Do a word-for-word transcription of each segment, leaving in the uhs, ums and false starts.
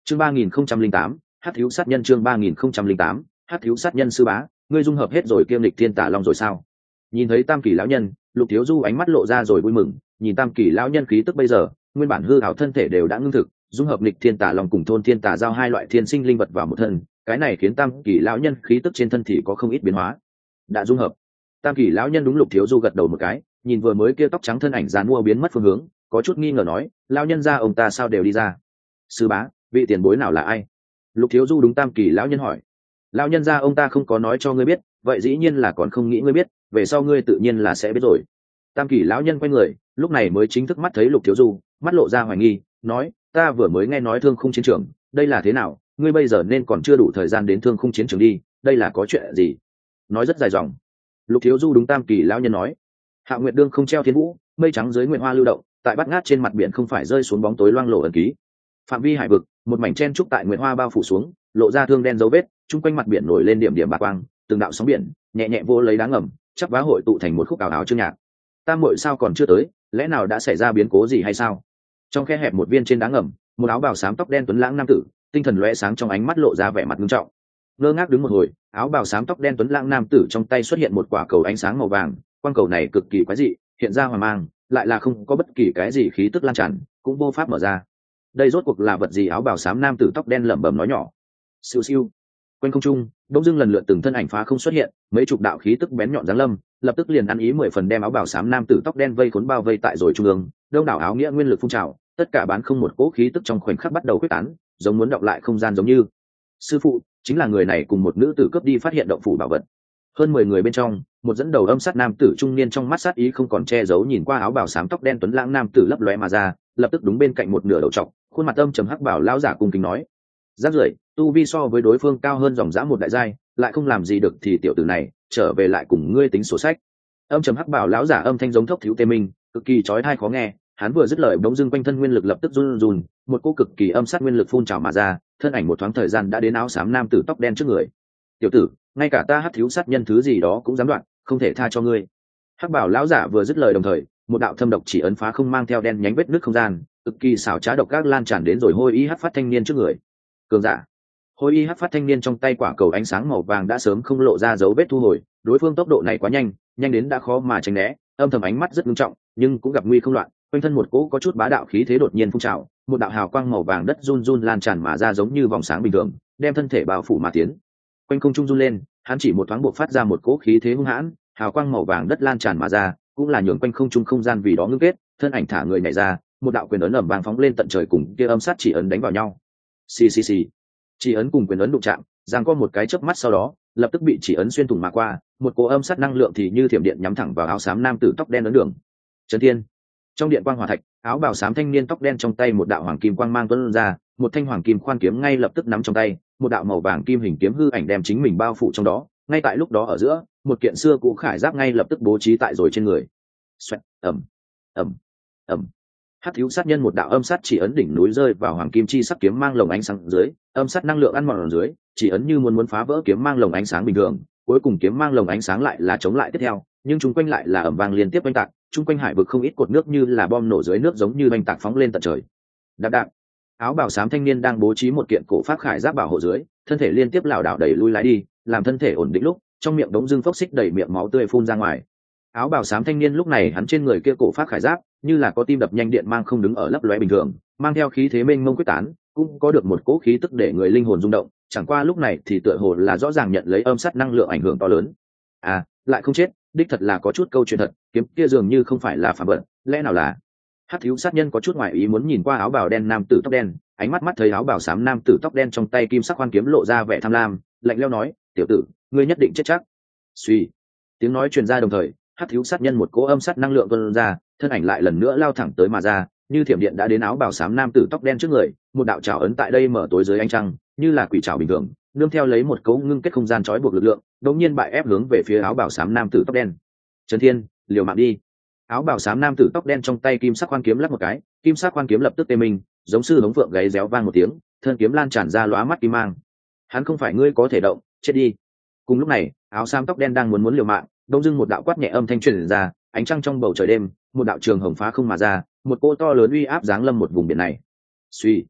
chương ba nghìn không trăm linh tám hát thiếu sát nhân chương ba nghìn không trăm linh tám hát thiếu sát nhân sư bá, ngươi dung hợp hết rồi kiêm lịch thiên tả long rồi sao? Nhìn thấy tam kỳ lão nhân, Lục Thiếu Du ánh mắt lộ ra rồi vui mừng. Nhìn tam kỳ lão nhân khí tức bây giờ, nguyên bản hư ảo thân thể đều đã ngưng thực, dung hợp lịch thiên tả long cùng thôn thiên tả giao hai loại thiên sinh linh vật vào một thân, cái này khiến tam kỳ lão nhân khí tức trên thân thì có không ít biến hóa. Đã dung hợp. Tam kỳ lão nhân đúng Lục Thiếu Du gật đầu một cái, nhìn vừa mới kia tóc trắng thân ảnh giàn mua biến mất phương hướng, có chút nghi ngờ nói, lão nhân gia ông ta sao đều đi ra? Sư bá, vị tiền bối nào là ai? Lục Thiếu Du đúng tam kỳ lão nhân hỏi. Lão nhân gia ông ta không có nói cho ngươi biết, vậy dĩ nhiên là còn không nghĩ ngươi biết, về sau ngươi tự nhiên là sẽ biết rồi. Tam kỳ lão nhân quay người, lúc này mới chính thức mắt thấy Lục Thiếu Du, mắt lộ ra hoài nghi, nói, ta vừa mới nghe nói thương khung chiến trường, đây là thế nào? Ngươi bây giờ nên còn chưa đủ thời gian đến thương khung chiến trường đi, đây là có chuyện gì? Nói rất dài dòng. Lục Thiếu Du đúng tam kỳ lão nhân nói, Hạ Nguyệt đương không treo thiên vũ, mây trắng dưới nguyệt hoa lưu động, tại bát ngát trên mặt biển không phải rơi xuống bóng tối loang lổ ẩn ký. Phạm vi hải vực, một mảnh chen trúc tại nguyệt hoa bao phủ xuống, lộ ra thương đen dấu vết, chung quanh mặt biển nổi lên điểm điểm bạc quang, từng đạo sóng biển nhẹ nhẹ vô lấy đá ngầm, chắp vá hội tụ thành một khúc ảo ảo chương nhạc. Tam muội sao còn chưa tới, lẽ nào đã xảy ra biến cố gì hay sao? Trong khe hẹp một viên trên đá ngầm, một áo bào xám tóc đen tuấn lãng nam tử, tinh thần lóe sáng trong ánh mắt lộ ra vẻ mặt nghiêm trọng. Ngơ ngác đứng một hồi, áo bào xám tóc đen tuấn lãng nam tử trong tay xuất hiện một quả cầu ánh sáng màu vàng, quang cầu này cực kỳ quái dị, hiện ra hoàng mang, lại là không có bất kỳ cái gì khí tức lan tràn, cũng vô pháp mở ra. Đây rốt cuộc là vật gì? Áo bào xám nam tử tóc đen lẩm bẩm nói nhỏ. Siêu siêu. Quanh không trung, đông dưng lần lượt từng thân ảnh phá không xuất hiện, mấy chục đạo khí tức bén nhọn giáng lâm, lập tức liền ăn ý mười phần đem áo bào xám nam tử tóc đen vây cuốn bao vây tại rồi trung ương, đông đảo áo nghĩa nguyên lực phun trào, tất cả bán không một cỗ khí tức trong khoảnh khắc bắt đầu quyết tán, giống muốn đọc lại không gian giống như. Sư phụ, chính là người này cùng một nữ tử cướp đi phát hiện động phủ bảo vật. Hơn mười người bên trong, một dẫn đầu âm sát nam tử trung niên trong mắt sát ý không còn che giấu nhìn qua áo bào xám tóc đen tuấn lãng nam tử lấp lóe mà ra, lập tức đúng bên cạnh một nửa đầu trọc, khuôn mặt âm trầm hắc bảo lão giả cung kính nói: "Rác rưởi, tu vi so với đối phương cao hơn dòng dã một đại giai, lại không làm gì được thì tiểu tử này trở về lại cùng ngươi tính sổ sách." Âm trầm hắc bảo lão giả âm thanh giống thốc thiếu tê minh, cực kỳ chói tai khó nghe, hắn vừa dứt lời bỗng dưng quanh thân nguyên lực lập tức run run, một cỗ cực kỳ âm sát nguyên lực phun trào mà ra, thân ảnh một thoáng thời gian đã đến áo xám nam tử tóc đen trước người. "Tiểu tử, ngay cả ta hắc thiếu sát nhân thứ gì đó cũng dám đoạn, không thể tha cho ngươi." Hắc bảo lão giả vừa dứt lời đồng thời, một đạo thâm độc chỉ ấn phá không mang theo đen nhánh vết nứt không gian, cực kỳ xảo trá độc các lan tràn đến rồi hôi y hắc phát thanh niên trước người. Cường giả. Hôi y hắc phát thanh niên trong tay quả cầu ánh sáng màu vàng đã sớm không lộ ra dấu vết thu hồi, đối phương tốc độ này quá nhanh, nhanh đến đã khó mà tránh né, âm thầm ánh mắt rất nghiêm trọng, nhưng cũng gặp nguy không loạn, quanh thân một cỗ có chút bá đạo khí thế đột nhiên phun trào, một đạo hào quang màu vàng đất run run lan tràn mà ra giống như vòng sáng bình thường, đem thân thể bao phủ mà tiến. Quanh không trung run lên, hắn chỉ một thoáng buộc phát ra một cỗ khí thế hung hãn, hào quang màu vàng đất lan tràn mà ra, cũng là nhường quanh không trung không gian vì đó ngưng kết, thân ảnh thả người nhảy ra, một đạo quyền ấn ầm vang phóng lên tận trời cùng kia âm sát chỉ ấn đánh vào nhau. Xì xì xì. Chỉ ấn cùng quyền ấn đụng chạm, giằng co một cái chớp mắt sau đó, lập tức bị chỉ ấn xuyên thủng mà qua, một cỗ âm sát năng lượng thì như thiểm điện nhắm thẳng vào áo xám nam tử tóc đen ấn đường. Trấn Thiên. Trong điện quang hỏa thạch, áo bào xám thanh niên tóc đen trong tay một đạo hoàng kim quang mang tuôn ra, một thanh hoàng kim khoan kiếm ngay lập tức nắm trong tay, một đạo màu vàng kim hình kiếm hư ảnh đem chính mình bao phủ trong đó, ngay tại lúc đó ở giữa, một kiện xưa cũ khải giáp ngay lập tức bố trí tại rồi trên người. Xoẹt, ầm, ầm, ầm. Hắc thiếu sát nhân một đạo âm sát chỉ ấn đỉnh núi rơi vào hoàng kim chi sắc kiếm mang lồng ánh sáng dưới, âm sát năng lượng ăn mòn ở dưới, chỉ ấn như muốn muốn phá vỡ kiếm mang lồng ánh sáng bình thường, cuối cùng kiếm mang lồng ánh sáng lại là chống lại tiếp theo, nhưng chúng quanh lại là ầm vang liên tiếp oanh tạc, chung quanh hải vực không ít cột nước như là bom nổ dưới nước giống như oanh tạc phóng lên tận trời. Đạp đạp. Áo bào xám thanh niên đang bố trí một kiện cổ pháp khải giáp bảo hộ dưới, thân thể liên tiếp lảo đảo đẩy lui lái đi, làm thân thể ổn định lúc, trong miệng đống dưng phốc xích đầy miệng máu tươi phun ra ngoài. Áo bào xám thanh niên lúc này hắn trên người kia cổ pháp khải giáp, như là có tim đập nhanh điện mang không đứng ở lấp lóe bình thường, mang theo khí thế mênh mông quyết tán, cũng có được một cỗ khí tức để người linh hồn rung động, chẳng qua lúc này thì tựa hồ là rõ ràng nhận lấy âm sát năng lượng ảnh hưởng to lớn. À, lại không chết, đích thật là có chút câu chuyện thật, kiếm kia dường như không phải là phàm vật, lẽ nào là? Hắc thiếu sát nhân có chút ngoài ý muốn nhìn qua áo bào đen nam tử tóc đen, ánh mắt mắt thấy áo bào xám nam tử tóc đen trong tay kim sắc khoan kiếm lộ ra vẻ tham lam, lạnh lẽo nói: "Tiểu tử, ngươi nhất định chết chắc." Suy, tiếng nói truyền ra đồng thời, Hắc thiếu sát nhân một cỗ âm sát năng lượng tuôn ra, thân ảnh lại lần nữa lao thẳng tới mà ra, như thiểm điện đã đến áo bào xám nam tử tóc đen trước người, một đạo trảo ấn tại đây mở tối dưới ánh trăng, như là quỷ trảo bình thường, nương theo lấy một cỗ ngưng kết không gian trói buộc lực lượng, đột nhiên bại ép hướng về phía áo bào xám nam tử tóc đen. Trấn Thiên, liều mạng đi. Áo bào xám nam tử tóc đen trong tay kim sắc khoan kiếm lắc một cái, kim sắc khoan kiếm lập tức tê mình, giống sư hống phượng gáy réo vang một tiếng, thân kiếm lan tràn ra lóa mắt kim mang. Hắn không phải ngươi có thể động, chết đi. Cùng lúc này, áo xám tóc đen đang muốn muốn liều mạng, đông dưng một đạo quát nhẹ âm thanh truyền ra, ánh trăng trong bầu trời đêm, một đạo trường hồng phá không mà ra, một cô to lớn uy áp giáng lâm một vùng biển này. Suy,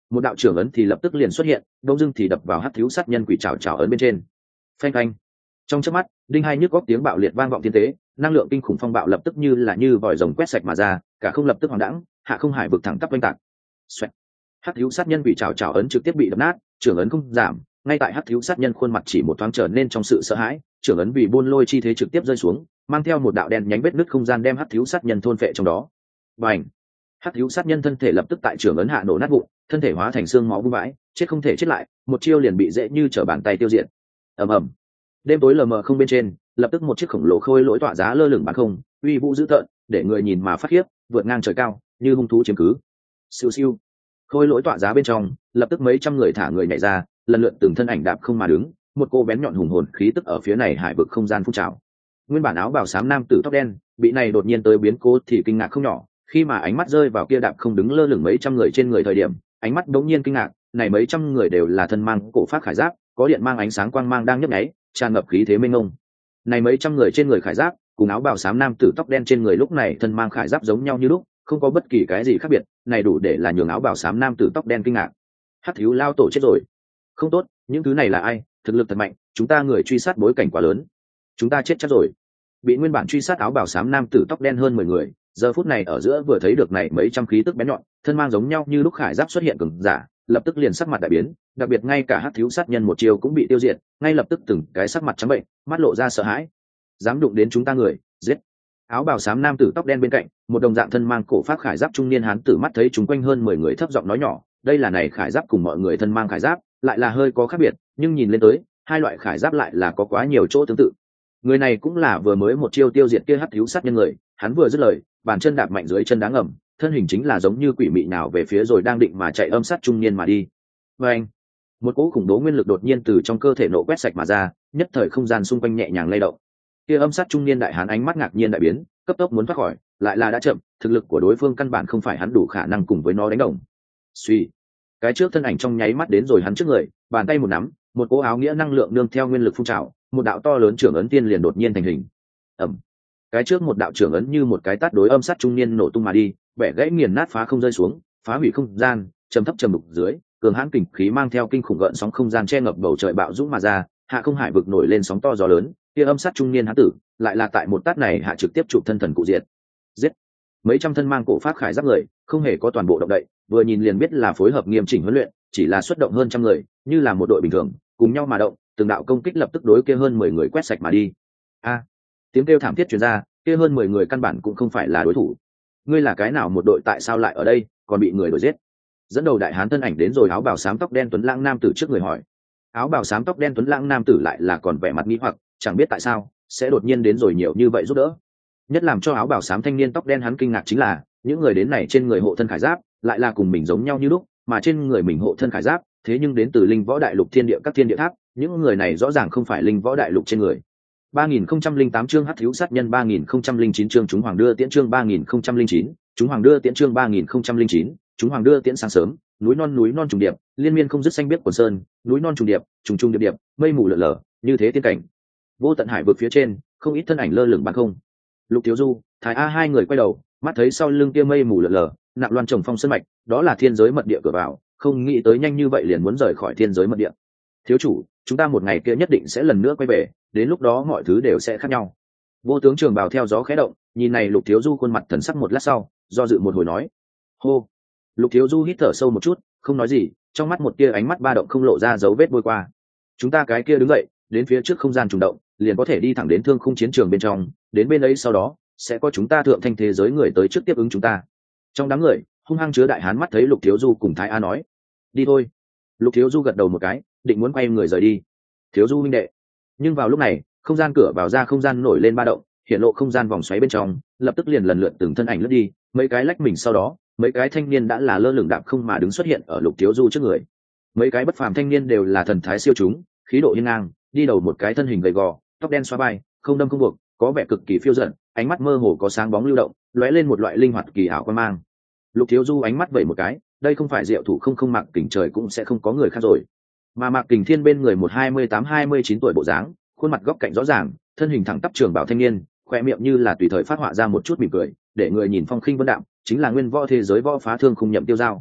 một đạo trưởng ấn thì lập tức liền xuất hiện, đông dưng thì đập vào hắc thiếu sát nhân quỷ trảo trảo ấn bên trên. Phanh phanh. Trong chớp mắt, đinh hai nhức góc tiếng bạo liệt vang vọng thiên tế, năng lượng kinh khủng phong bạo lập tức như là như vòi rồng quét sạch mà ra, cả không lập tức hoàng đãng, hạ không hải vực thẳng tắp oanh tạc. Xoẹt. Hắc thiếu sát nhân quỷ trảo trảo ấn trực tiếp bị đập nát, trưởng ấn không giảm, ngay tại hắc thiếu sát nhân khuôn mặt chỉ một thoáng trở nên trong sự sợ hãi, trưởng ấn vì buôn lôi chi thế trực tiếp rơi xuống, mang theo một đạo đen nhánh vết nứt không gian đem hắc thiếu sát nhân thôn phệ trong đó. Bành. Hắc thiếu sát nhân thân thể lập tức tại trưởng ấn hạ nổ nát vụn, thân thể hóa thành xương máu vung vãi, chết không thể chết lại, một chiêu liền bị dễ như trở bàn tay tiêu diệt. Ầm ầm. Đêm tối lờ mờ không bên trên, lập tức một chiếc khổng lồ khôi lỗi tỏa giá lơ lửng bán không, uy vũ dữ tợn, để người nhìn mà phát khiếp, vượt ngang trời cao, như hung thú chiếm cứ. Siêu siêu. Khôi lỗi tỏa giá bên trong, lập tức mấy trăm người thả người nhảy ra, lần lượt từng thân ảnh đạp không mà đứng, một cô bén nhọn hùng hồn khí tức ở phía này hải vực không gian phun trào. Nguyên bản áo bào xám nam tử tóc đen, bị này đột nhiên tới biến cố thì kinh ngạc không nhỏ, khi mà ánh mắt rơi vào kia đạp không đứng lơ lửng mấy trăm người trên người thời điểm, ánh mắt đống nhiên kinh ngạc, này mấy trăm người đều là thân mang cổ phát khải giáp, có điện mang ánh sáng quang mang đang nhấp nháy, tràn ngập khí thế mênh mông. Này mấy trăm người trên người khải giáp, cùng áo bào xám nam tử tóc đen trên người lúc này thân mang khải giáp giống nhau như lúc, không có bất kỳ cái gì khác biệt, này đủ để là nhường áo bào xám nam tử tóc đen kinh ngạc. Hắc thiếu lao tổ chết rồi. Không tốt, những thứ này là ai? Thực lực thật mạnh, chúng ta người truy sát bối cảnh quá lớn. Chúng ta chết chắc rồi. Bị nguyên bản truy sát áo bào xám nam tử tóc đen hơn mười người, giờ phút này ở giữa vừa thấy được này mấy trăm khí tức bén nhọn, thân mang giống nhau như lúc khải giáp xuất hiện cường giả, lập tức liền sắc mặt đại biến, đặc biệt ngay cả hắc thiếu sát nhân một chiều cũng bị tiêu diệt, ngay lập tức từng cái sắc mặt trắng bệnh, mắt lộ ra sợ hãi. Dám đụng đến chúng ta người, giết. Áo bào xám nam tử tóc đen bên cạnh, một đồng dạng thân mang cổ phát khải giáp trung niên hán tử mắt thấy chúng quanh hơn mười người thấp giọng nói nhỏ, đây là này khải giáp cùng mọi người thân mang khải giáp, lại là hơi có khác biệt, nhưng nhìn lên tới, hai loại khải giáp lại là có quá nhiều chỗ tương tự. Người này cũng là vừa mới một chiêu tiêu diệt kia hắc thiếu sát nhân người, hắn vừa dứt lời, bàn chân đạp mạnh dưới chân đá ngầm, thân hình chính là giống như quỷ mị nào về phía rồi đang định mà chạy âm sát trung niên mà đi. Và anh, một cỗ khủng bố nguyên lực đột nhiên từ trong cơ thể nổ quét sạch mà ra, nhất thời không gian xung quanh nhẹ nhàng lay động. Kia âm sát trung niên đại hán ánh mắt ngạc nhiên đại biến, cấp tốc muốn thoát khỏi, lại là đã chậm, thực lực của đối phương căn bản không phải hắn đủ khả năng cùng với nó đánh đồng. Suy, cái trước thân ảnh trong nháy mắt đến rồi hắn trước người, bàn tay một nắm, một cỗ áo nghĩa năng lượng nương theo nguyên lực phun trào, một đạo to lớn trưởng ấn tiên liền đột nhiên thành hình. Ầm. Cái trước một đạo trưởng ấn như một cái tát đối âm sát trung niên nổ tung mà đi, bẻ gãy nghiền nát phá không rơi xuống, phá hủy không gian, trầm thấp trầm đục dưới, cường hãn kình khí mang theo kinh khủng gợn sóng không gian che ngập bầu trời bạo dũng mà ra, hạ không hải vực nổi lên sóng to gió lớn, kia âm sát trung niên hán tử, lại là tại một tát này hạ trực tiếp chụp thân thần cụ diệt. Giết. Mấy trăm thân mang cổ pháp khải giáp người, không hề có toàn bộ động đậy, vừa nhìn liền biết là phối hợp nghiêm chỉnh huấn luyện, chỉ là xuất động hơn trăm người, như là một đội bình thường, cùng nhau mà động, từng đạo công kích lập tức đối kia hơn mười người quét sạch mà đi. A, tiếng kêu thảm thiết truyền ra, kia hơn mười người căn bản cũng không phải là đối thủ. Ngươi là cái nào một đội, tại sao lại ở đây, còn bị người đuổi giết? Dẫn đầu đại hán thân ảnh đến rồi, áo bào xám tóc đen tuấn lãng nam tử trước người hỏi. Áo bào xám tóc đen tuấn lãng nam tử lại là còn vẻ mặt nghi hoặc, chẳng biết tại sao sẽ đột nhiên đến rồi nhiều như vậy giúp đỡ. Nhất làm cho áo bào xám thanh niên tóc đen hắn kinh ngạc chính là, những người đến này trên người hộ thân khải giáp lại là cùng mình giống nhau như lúc, mà trên người mình hộ thân khải giáp thế nhưng đến từ linh võ đại lục thiên địa các thiên địa tháp, những người này rõ ràng không phải linh võ đại lục trên người. ba nghìn không trăm linh tám chương hắc thiếu sát nhân, ba nghìn không trăm linh chín chương chúng hoàng đưa tiễn, chương ba nghìn không trăm linh chín chúng hoàng đưa tiễn, chương ba nghìn không trăm linh chín chúng hoàng đưa tiễn. Sáng sớm, núi non núi non trùng điệp, liên miên không dứt xanh biếc quần sơn, núi non trùng điệp, trùng trùng điệp điệp, mây mù lở lở, như thế tiên cảnh. Vô tận hải vực phía trên, không ít thân ảnh lơ lửng bán không. Lục Thiếu Du, Thái A hai người quay đầu, mắt thấy sau lưng kia mây mù lở lở, nặng loan trồng phong sơn mạch, đó là thiên giới mật địa cửa vào, không nghĩ tới nhanh như vậy liền muốn rời khỏi thiên giới mật địa. Thiếu chủ, chúng ta một ngày kia nhất định sẽ lần nữa quay về, đến lúc đó mọi thứ đều sẽ khác nhau. Vô tướng Trường Bào theo gió khẽ động, nhìn này Lục Thiếu Du khuôn mặt thần sắc một lát sau, do dự một hồi nói: hô. Lục Thiếu Du hít thở sâu một chút, không nói gì, trong mắt một tia ánh mắt ba động không lộ ra dấu vết bôi qua. Chúng ta cái kia đứng dậy, đến phía trước không gian trùng động, liền có thể đi thẳng đến thương khung chiến trường bên trong, đến bên ấy sau đó sẽ có chúng ta thượng thanh thế giới người tới trước tiếp ứng chúng ta. Trong đám người, hung hăng chứa đại hán mắt thấy Lục Thiếu Du cùng Thái A nói: đi thôi. Lục Thiếu Du gật đầu một cái, định muốn quay người rời đi. Thiếu Du huynh đệ. Nhưng vào lúc này, không gian cửa vào ra không gian nổi lên ba động, hiện lộ không gian vòng xoáy bên trong, lập tức liền lần lượt từng thân ảnh lướt đi, mấy cái lách mình sau đó, mấy cái thanh niên đã là lơ lửng đạp không mà đứng xuất hiện ở Lục Thiếu Du trước người. Mấy cái bất phàm thanh niên đều là thần thái siêu chúng, khí độ hiên ngang, đi đầu một cái thân hình gầy gò, tóc đen xóa vai, không đâm không buộc, có vẻ cực kỳ phiêu dật, ánh mắt mơ hồ có sáng bóng lưu động, lóe lên một loại linh hoạt kỳ ảo quan mang. Lục Thiếu Du ánh mắt vẩy một cái, đây không phải Diệu Thủ không không Mạc Kình Trời cũng sẽ không có người khác rồi, mà Mạc Kình Thiên bên người một hai mươi tám hai mươi chín tuổi bộ dáng, khuôn mặt góc cạnh rõ ràng, thân hình thẳng tắp trường bảo thanh niên, khoe miệng như là tùy thời phát họa ra một chút mỉm cười, để người nhìn phong khinh vân đạm, chính là nguyên võ thế giới võ phá thương không nhậm tiêu giao.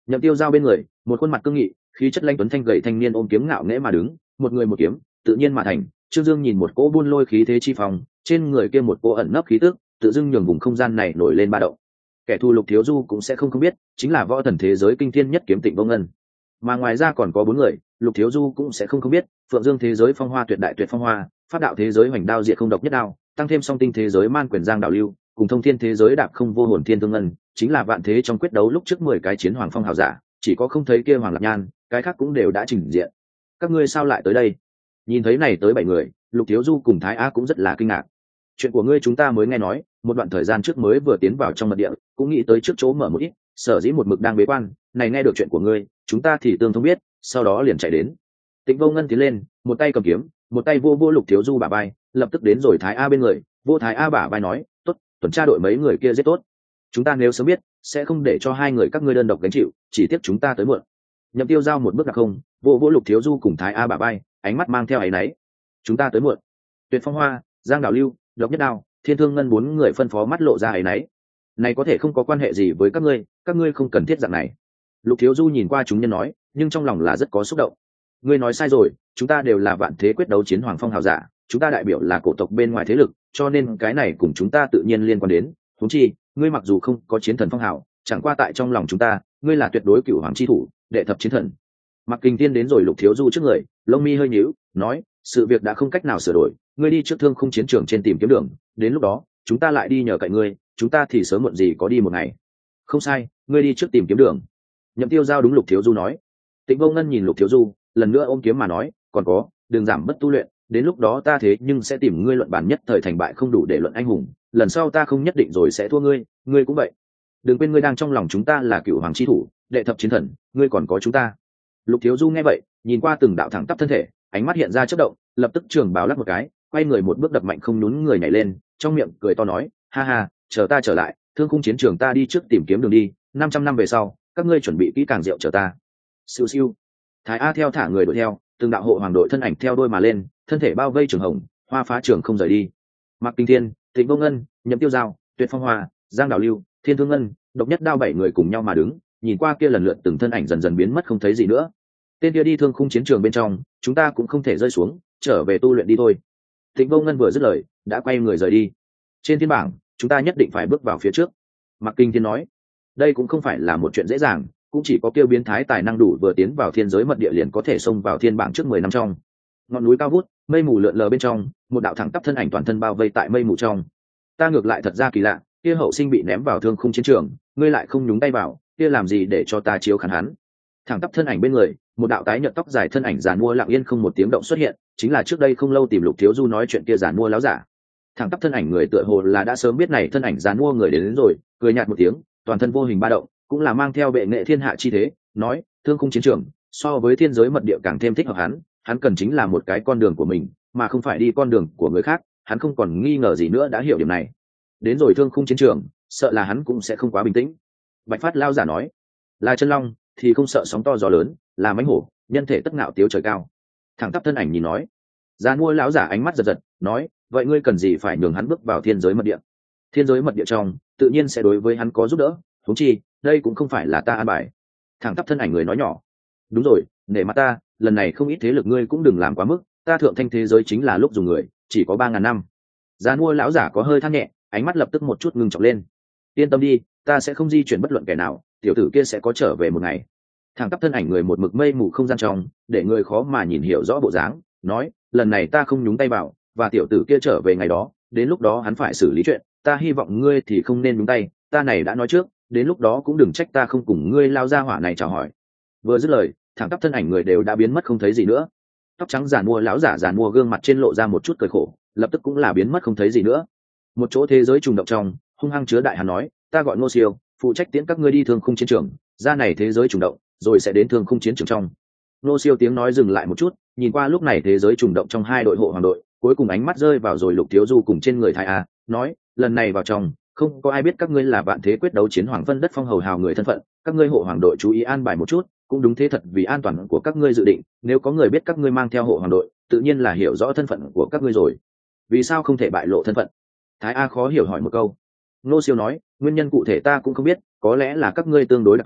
Nhậm Tiêu Giao bên người, một khuôn mặt cương nghị, khí chất lanh tuấn thanh gầy thanh niên ôm kiếm ngạo nghễ mà đứng, một người một kiếm, tự nhiên mà thành. Trương Dương nhìn một cỗ buôn lôi khí thế chi phòng, trên người kia một cỗ ẩn nấp khí tức, tự dưng nhường vùng không gian này nổi lên ba động. Kẻ thù Lục Thiếu Du cũng sẽ không không biết, chính là võ thần thế giới kinh thiên nhất kiếm Tịnh Vô Ngân. Mà ngoài ra còn có bốn người, Lục Thiếu Du cũng sẽ không không biết, Phượng Dương thế giới phong hoa tuyệt đại tuyệt phong hoa, Pháp đạo thế giới hoành đao diệt không độc nhất đao, tăng thêm song tinh thế giới man quyền giang đạo lưu, cùng thông thiên thế giới đạp không vô hồn thiên thương ngân, chính là vạn thế trong quyết đấu lúc trước mười cái chiến hoàng phong hào giả, chỉ có không thấy kia Hoàng Lạc Nhan, cái khác cũng đều đã trình diện. Các ngươi sao lại tới đây? Nhìn thấy này tới bảy người, Lục Thiếu Du cùng Thái Á cũng rất là kinh ngạc. Chuyện của ngươi chúng ta mới nghe nói, một đoạn thời gian trước mới vừa tiến vào trong mật địa, cũng nghĩ tới trước chỗ mở một ít, sở dĩ một mực đang bế quan, này nghe được chuyện của ngươi, chúng ta thì tương thông biết, sau đó liền chạy đến. Tịnh Vô Ngân tiến lên, một tay cầm kiếm, một tay vô vô Lục Thiếu Du bả vai, lập tức đến rồi Thái A bên người, vô Thái A bả vai nói, tốt, tuần tra đội mấy người kia rất tốt. Chúng ta nếu sớm biết, sẽ không để cho hai người các ngươi đơn độc gánh chịu, chỉ tiếc chúng ta tới muộn. Nhậm Tiêu Giao một bước đặc không, vô vô Lục Thiếu Du cùng Thái A bả vai, ánh mắt mang theo áy náy. Chúng ta tới muộn. Tuyệt Phong Hoa, Giang Đạo Lưu, Độc Nhất Đao, Thiên Thương Ngân bốn người phân phó mắt lộ ra áy náy. Này có thể không có quan hệ gì với các ngươi, các ngươi không cần thiết dạng này. Lục Thiếu Du nhìn qua chúng nhân nói, nhưng trong lòng là rất có xúc động. Ngươi nói sai rồi, chúng ta đều là vạn thế quyết đấu chiến hoàng phong hào giả, chúng ta đại biểu là cổ tộc bên ngoài thế lực, cho nên cái này cùng chúng ta tự nhiên liên quan đến. Huống chi, ngươi mặc dù không có chiến thần phong hào, chẳng qua tại trong lòng chúng ta, ngươi là tuyệt đối cửu hoàng chi thủ, đệ thập chiến thần. Mặc Kình Tiên đến rồi Lục Thiếu Du trước người, lông mi hơi nhíu, nói, sự việc đã không cách nào sửa đổi, ngươi đi trước Thương Khung chiến trường trên tìm kiếm đường, đến lúc đó, chúng ta lại đi nhờ cậy ngươi, chúng ta thì sớm muộn gì có đi một ngày. Không sai, ngươi đi trước tìm kiếm đường. Nhậm Tiêu Giao đúng Lục Thiếu Du nói. Tịnh Vô Ngân nhìn Lục Thiếu Du, lần nữa ôm kiếm mà nói, còn có, đừng giảm bất tu luyện, đến lúc đó ta thế nhưng sẽ tìm ngươi luận bản nhất thời thành bại không đủ để luận anh hùng, lần sau ta không nhất định rồi sẽ thua ngươi, ngươi cũng vậy. Đừng quên ngươi đang trong lòng chúng ta là cửu hoàng chi thủ, đệ thập chiến thần, ngươi còn có chúng ta. Lục Thiếu Du nghe vậy, nhìn qua từng đạo thẳng tắp thân thể, ánh mắt hiện ra chớp động, lập tức trường bào lắc một cái, quay người một bước đập mạnh không nhún người nhảy lên, trong miệng cười to nói, ha ha, chờ ta trở lại, Thương Khung chiến trường ta đi trước tìm kiếm đường đi, năm trăm năm về sau, các ngươi chuẩn bị kỹ càng rượu chờ ta. Siêu siêu. Thái A theo thả người đuổi theo, từng đạo hộ hoàng đội thân ảnh theo đôi mà lên, thân thể bao vây trường hồng, hoa phá trường không rời đi. Mạc Kinh Thiên, Tịnh Vô Ngân, Nhậm Tiêu Giao, Tuyệt Phong Hoa, Giang Đạo Lưu, Thiên Thương Ngân, Độc Nhất Đao bảy người cùng nhau mà đứng, nhìn qua kia lần lượt từng thân ảnh dần dần biến mất không thấy gì nữa. Tên kia đi Thương Khung chiến trường bên trong, chúng ta cũng không thể rơi xuống, trở về tu luyện đi thôi. Tịnh Vô Ngân vừa dứt lời, đã quay người rời đi. Trên thiên bảng, chúng ta nhất định phải bước vào phía trước. Mạc Kinh Thiên nói, đây cũng không phải là một chuyện dễ dàng, cũng chỉ có kêu biến thái tài năng đủ vừa tiến vào thiên giới mật địa liền có thể xông vào thiên bảng trước mười năm trong. Ngọn núi cao vút, mây mù lượn lờ bên trong, một đạo thẳng tắp thân ảnh toàn thân bao vây tại mây mù trong. Ta ngược lại thật ra kỳ lạ, kia hậu sinh bị ném vào Thương Khung chiến trường, ngươi lại không nhúng tay vào, kia làm gì để cho ta chiếu khán hắn? Thẳng tắp thân ảnh bên người, một đạo tái nhợt tóc dài thân ảnh giàn mua lặng yên không một tiếng động xuất hiện, chính là trước đây không lâu tìm Lục Thiếu Du nói chuyện kia giàn mua láo giả. Thẳng tắp thân ảnh người tựa hồ là đã sớm biết này thân ảnh giàn mua người đến, đến rồi, cười nhạt một tiếng, toàn thân vô hình ba động, cũng là mang theo bệ nghệ thiên hạ chi thế, nói, Thương Khung chiến trường, so với thiên giới mật địa càng thêm thích hợp hắn, hắn cần chính là một cái con đường của mình, mà không phải đi con đường của người khác, hắn không còn nghi ngờ gì nữa đã hiểu điểm này. Đến rồi Thương Khung chiến trường, sợ là hắn cũng sẽ không quá bình tĩnh. Bạch Phát lao giả nói, là chân long thì không sợ sóng to gió lớn, là mãnh hổ, nhân thể tất ngạo tiếu trời cao. Thẳng tắp thân ảnh nhìn nói, già mua lão giả ánh mắt giật giật, nói, vậy ngươi cần gì phải nhường hắn bước vào thiên giới mật địa? Thiên giới mật địa trong, tự nhiên sẽ đối với hắn có giúp đỡ, huống chi, đây cũng không phải là ta an bài. Thẳng tắp thân ảnh người nói nhỏ, đúng rồi, nể mặt ta, lần này không ít thế lực ngươi cũng đừng làm quá mức, ta thượng thanh thế giới chính là lúc dùng người, chỉ có ba ngàn năm. Già mua lão giả có hơi than nhẹ, ánh mắt lập tức một chút ngưng trọng lên. Yên tâm đi, ta sẽ không di chuyển bất luận kẻ nào, tiểu tử kia sẽ có trở về một ngày. Thẳng tắp thân ảnh người một mực mây mù không gian trong, để người khó mà nhìn hiểu rõ bộ dáng, nói, lần này ta không nhúng tay vào, và tiểu tử kia trở về ngày đó, đến lúc đó hắn phải xử lý chuyện, ta hy vọng ngươi thì không nên nhúng tay, ta này đã nói trước, đến lúc đó cũng đừng trách ta không cùng ngươi lao ra hỏa này chào hỏi. Vừa dứt lời, thẳng tắp thân ảnh người đều đã biến mất không thấy gì nữa. Tóc trắng giàn mua lão giả giàn mua gương mặt trên lộ ra một chút cười khổ, lập tức cũng là biến mất không thấy gì nữa. Một chỗ thế giới trùng động trong, hung hăng chứa đại hắn nói, ta gọi Ngô Siêu, phụ trách tiễn các ngươi đi Thương Khung chiến trường, ra này thế giới trùng động, rồi sẽ đến Thương Khung chiến trường trong. Ngô Siêu tiếng nói dừng lại một chút, nhìn qua lúc này thế giới trùng động trong hai đội hộ hoàng đội, cuối cùng ánh mắt rơi vào rồi Lục Thiếu Du cùng trên người Thái A, nói, lần này vào trong, không có ai biết các ngươi là vạn thế quyết đấu chiến hoàng phân đất phong hầu hào người thân phận, các ngươi hộ hoàng đội chú ý an bài một chút, cũng đúng thế thật vì an toàn của các ngươi dự định, nếu có người biết các ngươi mang theo hộ hoàng đội, tự nhiên là hiểu rõ thân phận của các ngươi rồi. Vì sao không thể bại lộ thân phận? Thái A khó hiểu hỏi một câu. Ngô Siêu nói, nguyên nhân cụ thể ta cũng không biết, có lẽ là các ngươi tương đối đặc thù,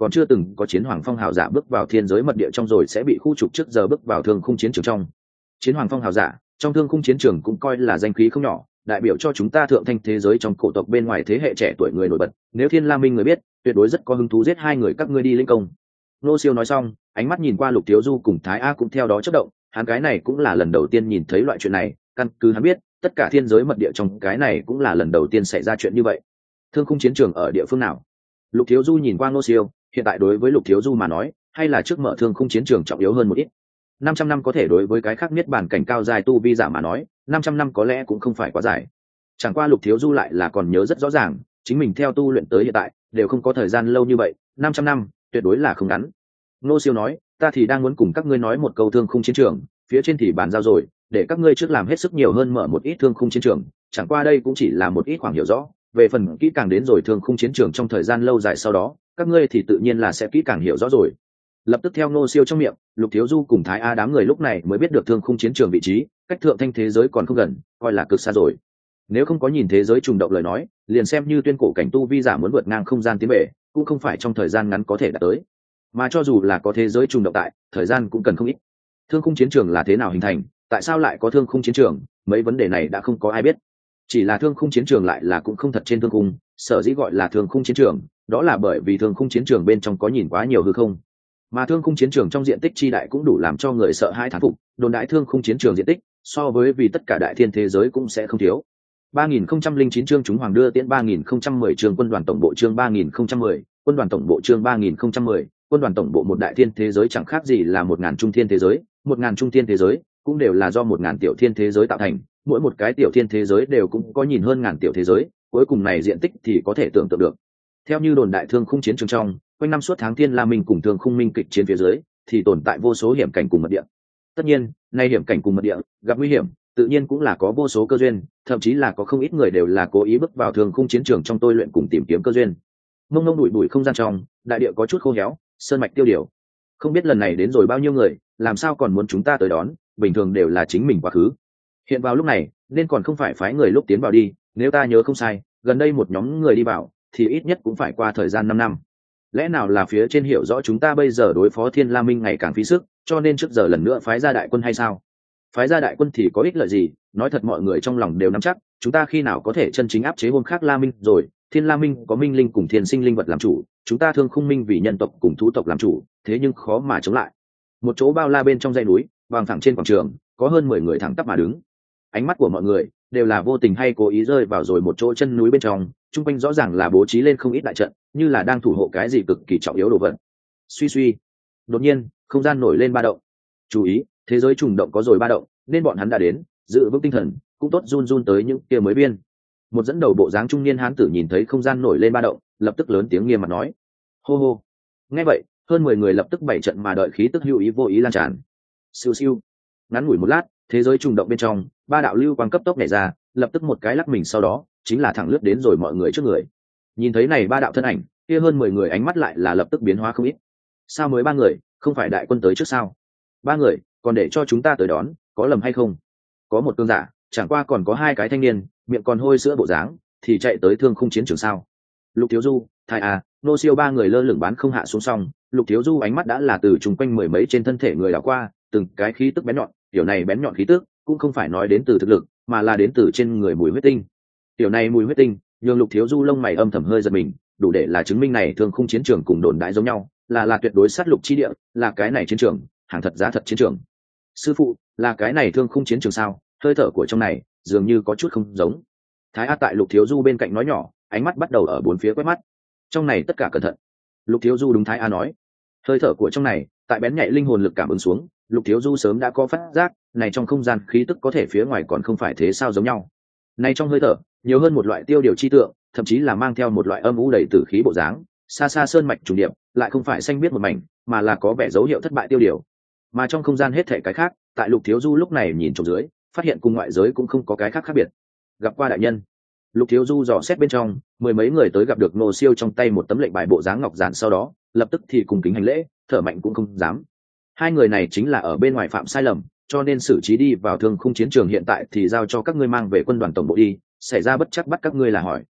còn chưa từng có chiến hoàng phong hào giả bước vào thiên giới mật địa trong rồi sẽ bị khu trục trước giờ bước vào thương khung chiến trường trong. Chiến hoàng phong hào giả trong thương khung chiến trường cũng coi là danh khí không nhỏ, đại biểu cho chúng ta thượng thanh thế giới trong cổ tộc bên ngoài thế hệ trẻ tuổi người nổi bật. Nếu Thiên La Minh người biết, tuyệt đối rất có hứng thú giết hai người các ngươi đi lĩnh công. Nô Siêu nói xong, ánh mắt nhìn qua Lục Thiếu Du cùng Thái A cũng theo đó chớp động, hắn cái này cũng là lần đầu tiên nhìn thấy loại chuyện này, căn cứ hắn biết, tất cả thiên giới mật địa trong cái này cũng là lần đầu tiên xảy ra chuyện như vậy. Thương khung chiến trường ở địa phương nào? Lục Thiếu Du nhìn qua Nô Siêu, hiện tại đối với Lục Thiếu Du mà nói, hay là trước mở thương khung chiến trường trọng yếu hơn một ít. năm trăm năm có thể đối với cái khác niết bàn cảnh cao dài tu vi giả mà nói, năm trăm năm có lẽ cũng không phải quá dài. Chẳng qua Lục Thiếu Du lại là còn nhớ rất rõ ràng, chính mình theo tu luyện tới hiện tại, đều không có thời gian lâu như vậy, năm trăm năm, tuyệt đối là không ngắn. Nô Siêu nói, ta thì đang muốn cùng các ngươi nói một câu thương khung chiến trường, phía trên thì bàn giao rồi, để các ngươi trước làm hết sức nhiều hơn mở một ít thương khung chiến trường, chẳng qua đây cũng chỉ là một ít khoảng hiểu rõ, về phần kỹ càng đến rồi thương khung chiến trường trong thời gian lâu dài sau đó, các ngươi thì tự nhiên là sẽ kỹ càng hiểu rõ rồi. Lập tức theo Nô Siêu trong miệng, Lục Thiếu Du cùng Thái A đám người lúc này mới biết được thương khung chiến trường vị trí, cách thượng thanh thế giới còn không gần, coi là cực xa rồi. Nếu không có nhìn thế giới trùng động lời nói, liền xem như tuyên cổ cảnh tu vi giả muốn vượt ngang không gian tiến về, cũng không phải trong thời gian ngắn có thể đạt tới. Mà cho dù là có thế giới trùng động tại, thời gian cũng cần không ít. Thương khung chiến trường là thế nào hình thành, tại sao lại có thương khung chiến trường, mấy vấn đề này đã không có ai biết. Chỉ là thương khung chiến trường lại là cũng không thật trên thương khung, sở dĩ gọi là thương khung chiến trường, đó là bởi vì thương khung chiến trường bên trong có nhìn quá nhiều hư không. Mà thương khung chiến trường trong diện tích chi đại cũng đủ làm cho người sợ hãi thán phục, đồn đại thương khung chiến trường diện tích, so với vì tất cả đại thiên thế giới cũng sẽ không thiếu. ba nghìn không trăm lẻ chín chương chúng hoàng đưa tiễn ba nghìn không trăm mười chương quân đoàn tổng bộ chương ba nghìn không trăm mười, quân đoàn tổng bộ chương ba nghìn không trăm mười, quân đoàn tổng bộ một đại thiên thế giới chẳng khác gì là một ngàn trung thiên thế giới, một ngàn trung thiên thế giới cũng đều là do một ngàn tiểu thiên thế giới tạo thành, mỗi một cái tiểu thiên thế giới đều cũng có nhìn hơn ngàn tiểu thế giới, cuối cùng này diện tích thì có thể tưởng tượng được. Theo như đồn đại thương khung chiến trường trong, quanh năm suốt tháng Thiên La Minh cùng thương khung minh kịch chiến phía dưới, thì tồn tại vô số hiểm cảnh cùng mật địa. Tất nhiên, nay hiểm cảnh cùng mật địa, gặp nguy hiểm, tự nhiên cũng là có vô số cơ duyên, thậm chí là có không ít người đều là cố ý bước vào thương khung chiến trường trong tôi luyện cùng tìm kiếm cơ duyên. Mông mông đùi đùi không gian trong, đại địa có chút khô héo, sơn mạch tiêu điều. Không biết lần này đến rồi bao nhiêu người, làm sao còn muốn chúng ta tới đón, bình thường đều là chính mình quá khứ. Hiện vào lúc này, nên còn không phải phái người lúc tiến vào đi, nếu ta nhớ không sai, gần đây một nhóm người đi vào, thì ít nhất cũng phải qua thời gian năm năm. Lẽ nào là phía trên hiểu rõ chúng ta bây giờ đối phó Thiên La Minh ngày càng phí sức, cho nên trước giờ lần nữa phái ra đại quân hay sao? Phái ra đại quân thì có ích lợi gì? Nói thật mọi người trong lòng đều nắm chắc, chúng ta khi nào có thể chân chính áp chế hôn khác La Minh rồi? Thiên La Minh có minh linh cùng thiên sinh linh vật làm chủ, chúng ta thương khung minh vì nhân tộc cùng thú tộc làm chủ, thế nhưng khó mà chống lại. Một chỗ bao la bên trong dãy núi, vàng thẳng trên quảng trường, có hơn mười người thẳng tắp mà đứng. Ánh mắt của mọi người đều là vô tình hay cố ý rơi vào rồi một chỗ chân núi bên trong, chung quanh rõ ràng là bố trí lên không ít đại trận, như là đang thủ hộ cái gì cực kỳ trọng yếu đồ vật. Suy suy, đột nhiên không gian nổi lên ba động. Chú ý, thế giới trùng động có rồi ba động, nên bọn hắn đã đến, giữ vững tinh thần, cũng tốt run run tới những kia mới biên. Một dẫn đầu bộ dáng trung niên hán tử nhìn thấy không gian nổi lên ba động, lập tức lớn tiếng nghiêm mặt nói: hô hô. Nghe vậy, hơn mười người lập tức bảy trận mà đợi khí tức hữu ý vô ý lan tràn. Siêu siêu. Ngắn ngủi một lát, thế giới trùng động bên trong, ba đạo lưu quang cấp tốc nhảy ra, lập tức một cái lắc mình sau đó, chính là thẳng lướt đến rồi mọi người trước người. Nhìn thấy này ba đạo thân ảnh, kia hơn mười người ánh mắt lại là lập tức biến hóa không ít. Sao mới ba người, không phải đại quân tới trước sao? Ba người, còn để cho chúng ta tới đón, có lầm hay không? Có một cương giả, chẳng qua còn có hai cái thanh niên, miệng còn hôi sữa bộ dáng, thì chạy tới thương khung chiến trường sao? Lục Thiếu Du, Thái A, Nô Siêu ba người lơ lửng bán không hạ xuống xong, Lục Thiếu Du ánh mắt đã là từ chung quanh mười mấy trên thân thể người đảo qua, từng cái khí tức bén nhọn, điều này bén nhọn khí tức cũng không phải nói đến từ thực lực, mà là đến từ trên người mùi huyết tinh. Điều này mùi huyết tinh, nhường Lục Thiếu Du lông mày âm thầm hơi giật mình, đủ để là chứng minh này thương khung chiến trường cùng đồn đại giống nhau, là là tuyệt đối sát lục chi địa, là cái này chiến trường, hàng thật giá thật chiến trường. Sư phụ, là cái này thương khung chiến trường sao? Hơi thở của trong này dường như có chút không giống. Thái A tại Lục Thiếu Du bên cạnh nói nhỏ, ánh mắt bắt đầu ở bốn phía quét mắt. Trong này tất cả cẩn thận. Lục Thiếu Du đúng Thái A nói. Hơi thở của trong này, tại bén nhạy linh hồn lực cảm ứng xuống, Lục Thiếu Du sớm đã có phát giác, này trong không gian khí tức có thể phía ngoài còn không phải thế sao giống nhau. Này trong hơi thở, nhiều hơn một loại tiêu điều chi tượng, thậm chí là mang theo một loại âm u đầy tử khí bộ dáng, xa xa sơn mạch trùng điệp, lại không phải xanh biết một mảnh, mà là có vẻ dấu hiệu thất bại tiêu điều. Mà trong không gian hết thảy cái khác, tại Lục Thiếu Du lúc này nhìn trộm dưới, phát hiện cùng ngoại giới cũng không có cái khác khác biệt. Gặp qua đại nhân. Lục Thiếu Du dò xét bên trong, mười mấy người tới gặp được Nô Siêu trong tay một tấm lệnh bài bộ dáng ngọc giản, sau đó lập tức thì cùng kính hành lễ, thở mạnh cũng không dám. Hai người này chính là ở bên ngoài phạm sai lầm, cho nên xử trí đi vào thương khung chiến trường, hiện tại thì giao cho các ngươi mang về quân đoàn tổng bộ đi, xảy ra bất chắc bắt các ngươi là hỏi.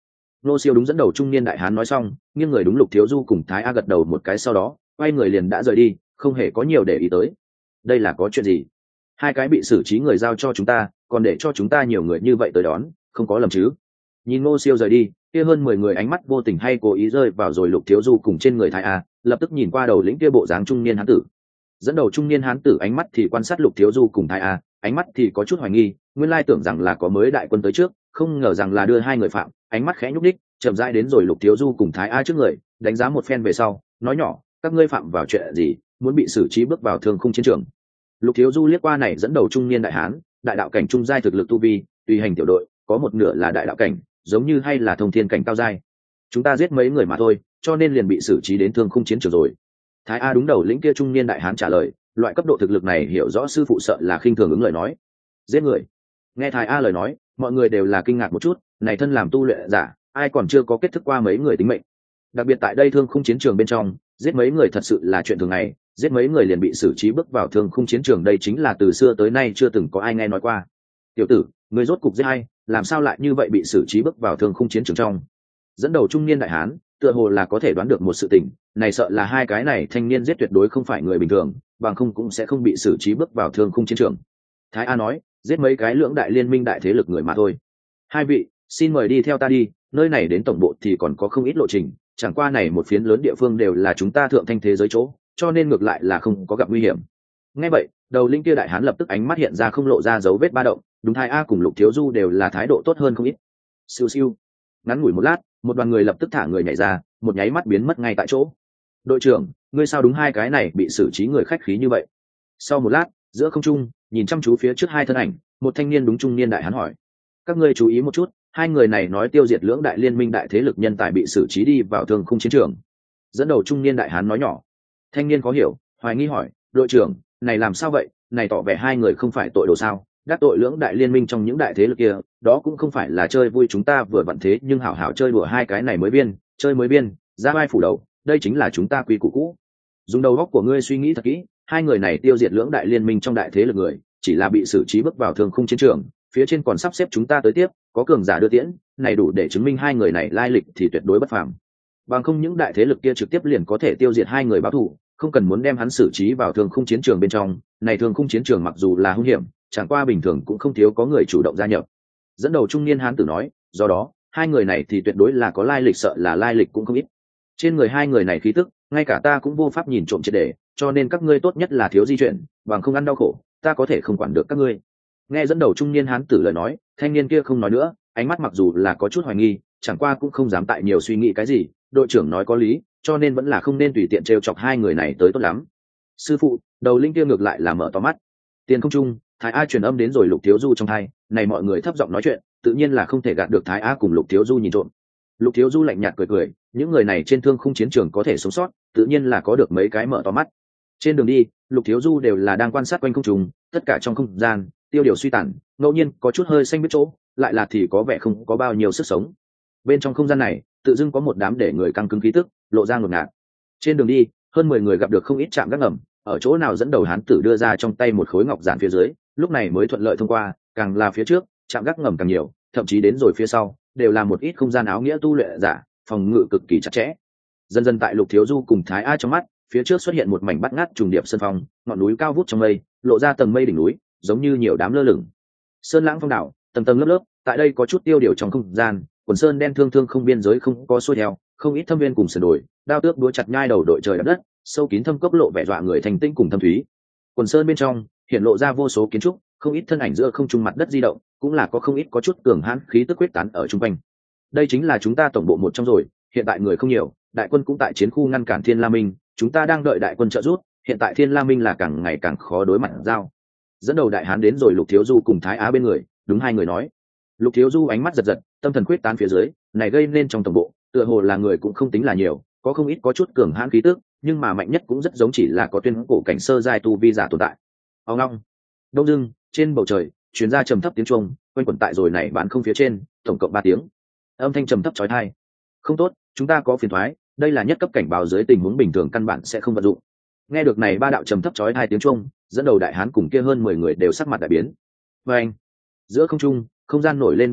Nô Siêu đúng dẫn đầu trung niên đại hán nói xong, nghiêng người đúng Lục Thiếu Du cùng Thái A gật đầu một cái, sau đó quay người liền đã rời đi, không hề có nhiều để ý tới. Đây là có chuyện gì? Hai cái bị xử trí người giao cho chúng ta, còn để cho chúng ta nhiều người như vậy tới đón, không có lầm chứ? Nhìn Nô Siêu rời đi, kia hơn mười người ánh mắt vô tình hay cố ý rơi vào rồi Lục Thiếu Du cùng trên người Thái A, lập tức nhìn qua đầu lĩnh kia bộ dáng trung niên hán tử. Dẫn đầu trung niên hán tử ánh mắt thì quan sát Lục Thiếu Du cùng Thái A, ánh mắt thì có chút hoài nghi, nguyên lai tưởng rằng là có mới đại quân tới trước, không ngờ rằng là đưa hai người phạm, ánh mắt khẽ nhúc đích, chậm rãi đến rồi Lục Thiếu Du cùng Thái A trước người, đánh giá một phen về sau, nói nhỏ, các ngươi phạm vào chuyện gì, muốn bị xử trí bước vào thương khung chiến trường. Lục Thiếu Du liếc qua này dẫn đầu trung niên đại hán, đại đạo cảnh trung giai thực lực tu vi, tùy hành tiểu đội, có một nửa là đại đạo cảnh, giống như hay là thông thiên cảnh cao giai. Chúng ta giết mấy người mà thôi, cho nên liền bị xử trí đến thương khung chiến trường rồi. Thái A đúng đầu lĩnh kia trung niên đại hán trả lời, loại cấp độ thực lực này hiểu rõ sư phụ sợ là khinh thường ứng lời nói. Giết người. Nghe Thái A lời nói, mọi người đều là kinh ngạc một chút, này thân làm tu luyện giả, ai còn chưa có kết thức qua mấy người tính mệnh. Đặc biệt tại đây thương khung chiến trường bên trong, giết mấy người thật sự là chuyện thường ngày, giết mấy người liền bị xử trí bước vào thương khung chiến trường, đây chính là từ xưa tới nay chưa từng có ai nghe nói qua. Tiểu tử, người rốt cục giết hay, làm sao lại như vậy bị xử trí bước vào thương khung chiến trường trong? Dẫn đầu trung niên đại hán, tựa hồ là có thể đoán được một sự tình, này sợ là hai cái này thanh niên giết tuyệt đối không phải người bình thường, bằng không cũng sẽ không bị xử trí bước vào thương khung chiến trường. Thái A nói, giết mấy cái lưỡng đại liên minh đại thế lực người mà thôi. Hai vị, xin mời đi theo ta đi, nơi này đến tổng bộ thì còn có không ít lộ trình, chẳng qua này một phiến lớn địa phương đều là chúng ta thượng thanh thế giới chỗ, cho nên ngược lại là không có gặp nguy hiểm. Nghe vậy, đầu linh kia đại hán lập tức ánh mắt hiện ra không lộ ra dấu vết ba động, đúng Thái A cùng Lục Thiếu Du đều là thái độ tốt hơn không ít. Siêu siêu. Ngắn ngủi một lát, một đoàn người lập tức thả người nhảy ra, một nháy mắt biến mất ngay tại chỗ. Đội trưởng, ngươi sao đúng hai cái này bị xử trí người khách khí như vậy? Sau một lát, giữa không trung, nhìn chăm chú phía trước hai thân ảnh, một thanh niên đúng trung niên đại hán hỏi, các ngươi chú ý một chút, hai người này nói tiêu diệt lưỡng đại liên minh đại thế lực nhân tài bị xử trí đi vào thương khung chiến trường. Dẫn đầu trung niên đại hán nói nhỏ. Thanh niên có hiểu, hoài nghi hỏi, đội trưởng, này làm sao vậy, này tỏ vẻ hai người không phải tội đồ sao, đắc tội lưỡng đại liên minh trong những đại thế lực kia, đó cũng không phải là chơi vui, chúng ta vừa vặn thế nhưng hảo hảo chơi đùa hai cái này mới biên, chơi mới biên, ra vai phủ đầu, đây chính là chúng ta quy củ cũ. Dùng đầu óc của ngươi suy nghĩ thật kỹ, hai người này tiêu diệt lưỡng đại liên minh trong đại thế lực người, chỉ là bị xử trí bước vào thương khung chiến trường, phía trên còn sắp xếp chúng ta tới tiếp, có cường giả đưa tiễn, này đủ để chứng minh hai người này lai lịch thì tuyệt đối bất phàm. Bằng không những đại thế lực kia trực tiếp liền có thể tiêu diệt hai người báo thù, không cần muốn đem hắn xử trí vào thương khung chiến trường bên trong, này thương khung chiến trường mặc dù là hung hiểm, chẳng qua bình thường cũng không thiếu có người chủ động gia nhập. Dẫn đầu trung niên hán tử nói, do đó, hai người này thì tuyệt đối là có lai lịch, sợ là lai lịch cũng không ít. Trên người hai người này khí tức, ngay cả ta cũng vô pháp nhìn trộm triệt để, cho nên các ngươi tốt nhất là thiếu di chuyển, bằng không ăn đau khổ, ta có thể không quản được các ngươi. Nghe dẫn đầu trung niên hán tử lời nói, thanh niên kia không nói nữa, ánh mắt mặc dù là có chút hoài nghi, chẳng qua cũng không dám tại nhiều suy nghĩ cái gì, đội trưởng nói có lý, cho nên vẫn là không nên tùy tiện trêu chọc hai người này tới tốt lắm. Sư phụ, đầu linh kia ngược lại là mở to mắt. Tiền không trung, Thái A truyền âm đến rồi Lục Thiếu Du trong tai, này mọi người thấp giọng nói chuyện, tự nhiên là không thể gạt được Thái A cùng Lục Thiếu Du nhìn trộm. Lục Thiếu Du lạnh nhạt cười cười, những người này trên thương khung chiến trường có thể sống sót, tự nhiên là có được mấy cái mở to mắt. Trên đường đi, Lục Thiếu Du đều là đang quan sát quanh không trùng, tất cả trong không gian, tiêu điều suy tàn, ngẫu nhiên có chút hơi xanh biết chỗ, lại là thì có vẻ không có bao nhiêu sức sống. Bên trong không gian này, tự dưng có một đám để người căng cứng khí tức, lộ ra ngột ngạt. Trên đường đi, hơn mười người gặp được không ít trạm gác ngầm, ở chỗ nào dẫn đầu hán tử đưa ra trong tay một khối ngọc giản phía dưới, lúc này mới thuận lợi thông qua, càng là phía trước, trạm gác ngầm càng nhiều, thậm chí đến rồi phía sau, đều là một ít không gian áo nghĩa tu luyện giả, phòng ngự cực kỳ chặt chẽ. Dần dần tại Lục Thiếu Du cùng Thái A trong mắt, phía trước xuất hiện một mảnh bắt ngát trùng điệp sơn phong, ngọn núi cao vút trong mây, lộ ra tầng mây đỉnh núi, giống như nhiều đám lơ lửng. Sơn lãng phong đảo, tầng tầng lớp lớp, tại đây có chút tiêu điều trong không gian, quần sơn đen thương thương không biên giới không có xuôi theo, không ít thâm viên cùng sườn đồi, đao tước đúa chặt nhai đầu đội trời đập đất, sâu kín thâm cốc lộ vẻ dọa người thành tinh cùng thâm thúy. Quần sơn bên trong hiện lộ ra vô số kiến trúc, không ít thân ảnh giữa không trung mặt đất di động, cũng là có không ít có chút cường hãn khí tức quyết tán ở trung quanh. Đây chính là chúng ta tổng bộ một trong rồi, hiện tại người không nhiều, đại quân cũng tại chiến khu ngăn cản Thiên La Minh, chúng ta đang đợi đại quân trợ giúp, hiện tại Thiên La Minh là càng ngày càng khó đối mặt giao. Dẫn đầu đại hán đến rồi Lục Thiếu Du cùng Thái Á bên người, đúng hai người nói. Lục Thiếu Du ánh mắt giật giật, tâm thần quyết tán phía dưới, này gây nên trong tổng bộ, tựa hồ là người cũng không tính là nhiều, có không ít có chút cường hãn khí tức, nhưng mà mạnh nhất cũng rất giống chỉ là có tuyên cổ cảnh sơ giai tu vi giả tồn tại. Ông long, đông dưng, trên bầu trời truyền ra trầm thấp tiếng chuông, quanh quẩn tại rồi này bán không phía trên, tổng cộng ba tiếng. Âm thanh trầm thấp chói tai. Không tốt, chúng ta có phiền toái, đây là nhất cấp cảnh báo dưới tình huống bình thường căn bản sẽ không vận dụng. Nghe được này ba đạo trầm thấp chói tai tiếng chuông, dẫn đầu đại hán cùng kia hơn mười người đều sắc mặt đại biến. Và anh, giữa không trung, không gian nổi lên ba động,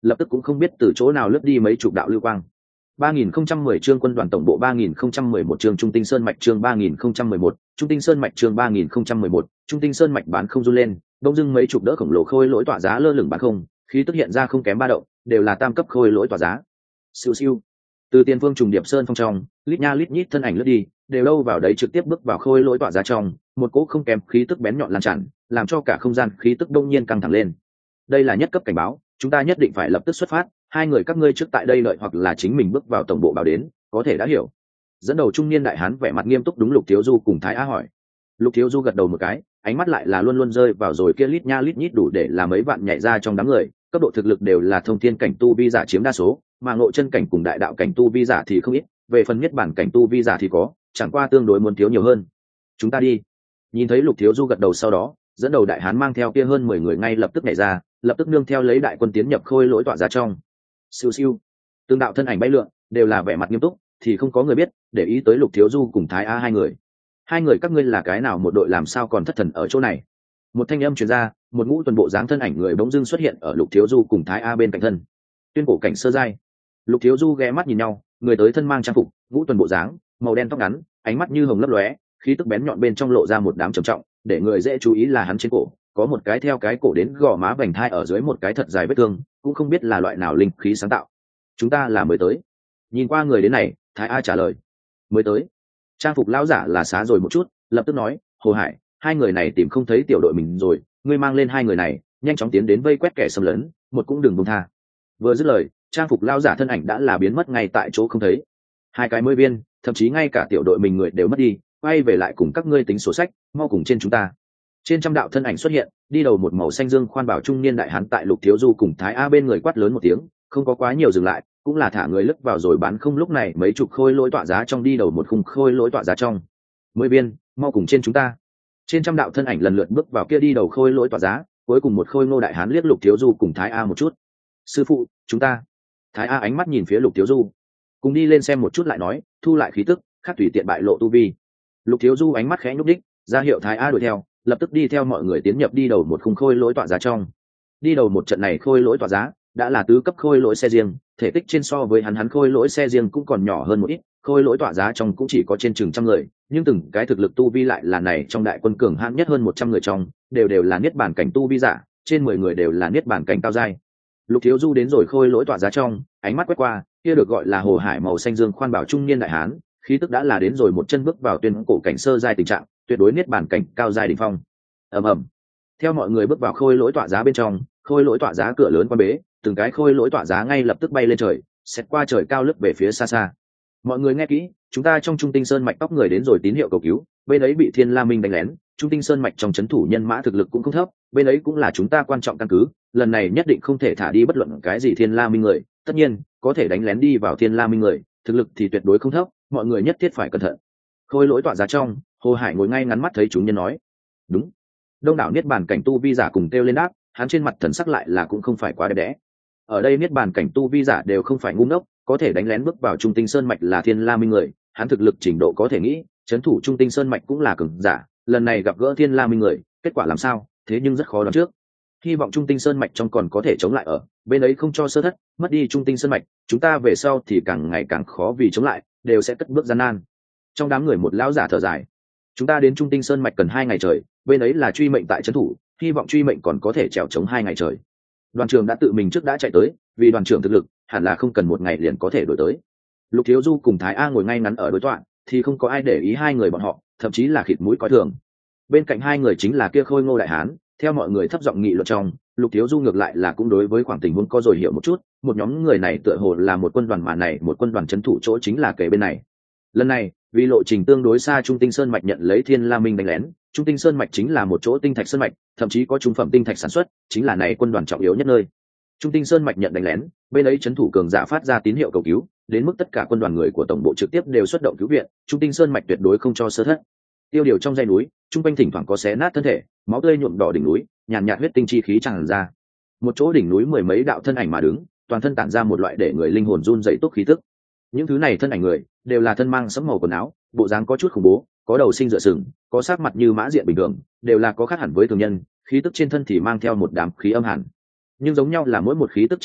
lập tức cũng không biết từ chỗ nào lướt đi mấy chục đạo lưu quang. ba nghìn không trăm mười chương quân đoàn tổng bộ, ba nghìn không trăm mười một chương Trung Tinh Sơn mạch, chương ba nghìn không trăm mười một Trung Tinh Sơn mạch, chương ba nghìn không trăm mười một Trung Tinh Sơn mạch bán không run lên, đông dưng mấy chục đỡ khổng lồ khôi lỗi tỏa giá lơ lửng bán không, khí tức hiện ra không kém ba động, đều là tam cấp khôi lỗi tỏa giá. Siêu siêu. Từ tiền phương trùng điệp sơn phong trong, lít nha lít nhít thân ảnh lướt đi, đều đâu vào đấy trực tiếp bước vào khôi lỗi tỏa giá trong, một cỗ không kém khí tức bén nhọn lan tràn, làm cho cả không gian khí tức đông nhiên căng thẳng lên. Đây là nhất cấp cảnh báo, chúng ta nhất định phải lập tức xuất phát, hai người các ngươi trước tại đây lợi hoặc là chính mình bước vào tổng bộ báo đến, có thể đã hiểu. Dẫn đầu trung niên đại hán vẻ mặt nghiêm túc đúng Lục Thiếu Du cùng Thái Á hỏi. Lục Thiếu Du gật đầu một cái, ánh mắt lại là luôn luôn rơi vào rồi kia lít nha lít nhít đủ để là mấy vạn nhảy ra trong đám người, cấp độ thực lực đều là thông thiên cảnh tu vi giả chiếm đa số, mà ngộ chân cảnh cùng đại đạo cảnh tu vi giả thì không ít, về phần nhất bản cảnh tu vi giả thì có, chẳng qua tương đối muốn thiếu nhiều hơn. Chúng ta đi. Nhìn thấy Lục Thiếu Du gật đầu sau đó, dẫn đầu đại hán mang theo kia hơn mười người ngay lập tức nhảy ra, lập tức nương theo lấy đại quân tiến nhập khôi lỗi tọa giá trong. Siêu siêu. Tương đạo thân ảnh bay lượn, đều là vẻ mặt nghiêm túc, thì không có người biết, để ý tới Lục Thiếu Du cùng Thái A hai người. Hai người các ngươi là cái nào một đội, làm sao còn thất thần ở chỗ này? Một thanh âm truyền ra, một ngũ tuần bộ dáng thân ảnh người bỗng dưng xuất hiện ở Lục Thiếu Du cùng Thái A bên cạnh thân. Tuyên cổ cảnh sơ giai. Lục Thiếu Du ghé mắt nhìn nhau, người tới thân mang trang phục, ngũ tuần bộ dáng, màu đen tóc ngắn, ánh mắt như hồng lấp lóe, khí tức bén nhọn bên trong lộ ra một đám trầm trọng, để người dễ chú ý là hắn trên cổ có một cái theo cái cổ đến gò má vành thai ở dưới một cái thật dài vết thương, cũng không biết là loại nào linh khí sáng tạo. Chúng ta là mới tới. Nhìn qua người đến này, Thái A trả lời. Mới tới. Trang phục lão giả là xá rồi một chút, lập tức nói, Hồ Hải, hai người này tìm không thấy tiểu đội mình rồi, ngươi mang lên hai người này, nhanh chóng tiến đến vây quét kẻ xâm lấn, một cũng đừng buông tha. Vừa dứt lời, trang phục lão giả thân ảnh đã là biến mất ngay tại chỗ không thấy. Hai cái mới viên, thậm chí ngay cả tiểu đội mình người đều mất đi, quay về lại cùng các ngươi tính sổ sách, mau cùng trên chúng ta. Trên trăm đạo thân ảnh xuất hiện, đi đầu một màu xanh dương khoan bảo trung niên đại hán tại Lục Thiếu Du cùng Thái A bên người quát lớn một tiếng, không có quá nhiều dừng lại, cũng là thả người lướt vào rồi bán không. Lúc này mấy chục khôi lỗi tọa giá trong đi đầu một khung khôi lỗi tọa giá trong. Mười viên, mau cùng trên chúng ta. Trên trăm đạo thân ảnh lần lượt bước vào kia đi đầu khôi lỗi tọa giá, cuối cùng một khôi ngô đại hán liếc Lục Thiếu Du cùng Thái A một chút. Sư phụ, chúng ta. Thái A ánh mắt nhìn phía Lục Thiếu Du, cùng đi lên xem một chút lại nói, thu lại khí tức, khác tùy tiện bại lộ tu vi. Lục Thiếu Du ánh mắt khẽ nhúc đích, ra hiệu Thái A đuổi theo, lập tức đi theo mọi người tiến nhập đi đầu một khung khôi lỗi tọa giá trong. Đi đầu một trận này khôi lỗi tọa giá đã là tứ cấp khôi lỗi xe riêng, thể tích trên so với hắn hắn khôi lỗi xe riêng cũng còn nhỏ hơn một ít, khôi lỗi tọa giá trong cũng chỉ có trên chừng trăm người, nhưng từng cái thực lực tu vi lại là này trong đại quân cường hãn nhất hơn một trăm người trong, đều đều là niết bàn cảnh tu vi giả, trên mười người đều là niết bàn cảnh cao giai. Lục Thiếu Du đến rồi khôi lỗi tọa giá trong, ánh mắt quét qua, kia được gọi là Hồ Hải màu xanh dương khoan bảo trung niên đại hán, khí tức đã là đến rồi một chân bước vào tuyên cổ cảnh sơ giai tình trạng, tuyệt đối niết bàn cảnh cao giai đỉnh phong. Ầm ầm. Theo mọi người bước vào khôi lỗi tọa giá bên trong, khôi lỗi tọa giá cửa lớn quan bế, từng cái khôi lỗi tọa giá ngay lập tức bay lên trời, xét qua trời cao lướt về phía xa xa. Mọi người nghe kỹ, chúng ta trong Trung Tinh Sơn mạch tóc người đến rồi tín hiệu cầu cứu, bên ấy bị Thiên La Minh đánh lén, Trung Tinh Sơn mạch trong trấn thủ nhân mã thực lực cũng không thấp, bên ấy cũng là chúng ta quan trọng căn cứ, lần này nhất định không thể thả đi bất luận cái gì Thiên La Minh người, tất nhiên, có thể đánh lén đi vào Thiên La Minh người, thực lực thì tuyệt đối không thấp, mọi người nhất thiết phải cẩn thận. Khôi lỗi tọa giá trong, Hồ Hải ngồi ngay ngắn mắt thấy chúng nhân nói, đúng. Đông đảo niết bàn cảnh tu vi giả cùng kêu lên đáp, hắn trên mặt thần sắc lại là cũng không phải quá đẹp đẽ. Ở đây niết bàn cảnh tu vi giả đều không phải ngu ngốc, có thể đánh lén bước vào Trung Tinh Sơn mạch là Thiên La Minh người, hắn thực lực trình độ có thể nghĩ, trấn thủ Trung Tinh Sơn mạch cũng là cường giả, lần này gặp gỡ Thiên La Minh người, kết quả làm sao, thế nhưng rất khó đoán trước. Hy vọng Trung Tinh Sơn mạch trong còn có thể chống lại ở, bên ấy không cho sơ thất, mất đi Trung Tinh Sơn mạch, chúng ta về sau thì càng ngày càng khó vì chống lại, đều sẽ cất bước gian nan. Trong đám người một lão giả thở dài, chúng ta đến Trung Tinh Sơn mạch cần hai ngày trời, bên ấy là truy mệnh tại trấn thủ, hy vọng truy mệnh còn có thể trèo chống hai ngày trời. Đoàn trưởng đã tự mình trước đã chạy tới, vì đoàn trưởng thực lực hẳn là không cần một ngày liền có thể đổi tới. Lục Thiếu Du cùng Thái A ngồi ngay ngắn ở đối tọa, thì không có ai để ý hai người bọn họ, thậm chí là khịt mũi coi thường. Bên cạnh hai người chính là kia khôi ngô đại hán, theo mọi người thấp giọng nghị luận trong, Lục Thiếu Du ngược lại là cũng đối với khoảng tình huống có rồi hiểu một chút, một nhóm người này tựa hồ là một quân đoàn mà này, một quân đoàn trấn thủ chỗ chính là kề bên này. Lần này, vì lộ trình tương đối xa Trung Tinh Sơn mạch nhận lấy Thiên La Minh đánh lén, Trung Tinh Sơn mạch chính là một chỗ tinh thạch sơn mạch, thậm chí có trung phẩm tinh thạch sản xuất, chính là này quân đoàn trọng yếu nhất nơi. Trung Tinh Sơn mạch nhận đánh lén, bên ấy trấn thủ cường giả phát ra tín hiệu cầu cứu, đến mức tất cả quân đoàn người của tổng bộ trực tiếp đều xuất động cứu viện, Trung Tinh Sơn mạch tuyệt đối không cho sơ thất. Tiêu điều trong dãy núi, trung quanh thỉnh thoảng có xé nát thân thể, máu tươi nhuộm đỏ đỉnh núi, nhàn nhạt huyết tinh chi khí tràn ra. Một chỗ đỉnh núi mười mấy đạo thân ảnh mà đứng, toàn thân tản ra một loại để người linh hồn run rẩy túc khí tức. Những thứ này thân ảnh người đều là thân mang sẫm màu quần áo, bộ dáng có chút khủng bố, có đầu sinh dựa sừng, có sắc mặt như mã diện bình thường, đều là có khác hẳn với thường nhân, khí tức trên thân thì mang theo một đám khí âm hàn. Nhưng giống nhau là mỗi một khí tức trên thân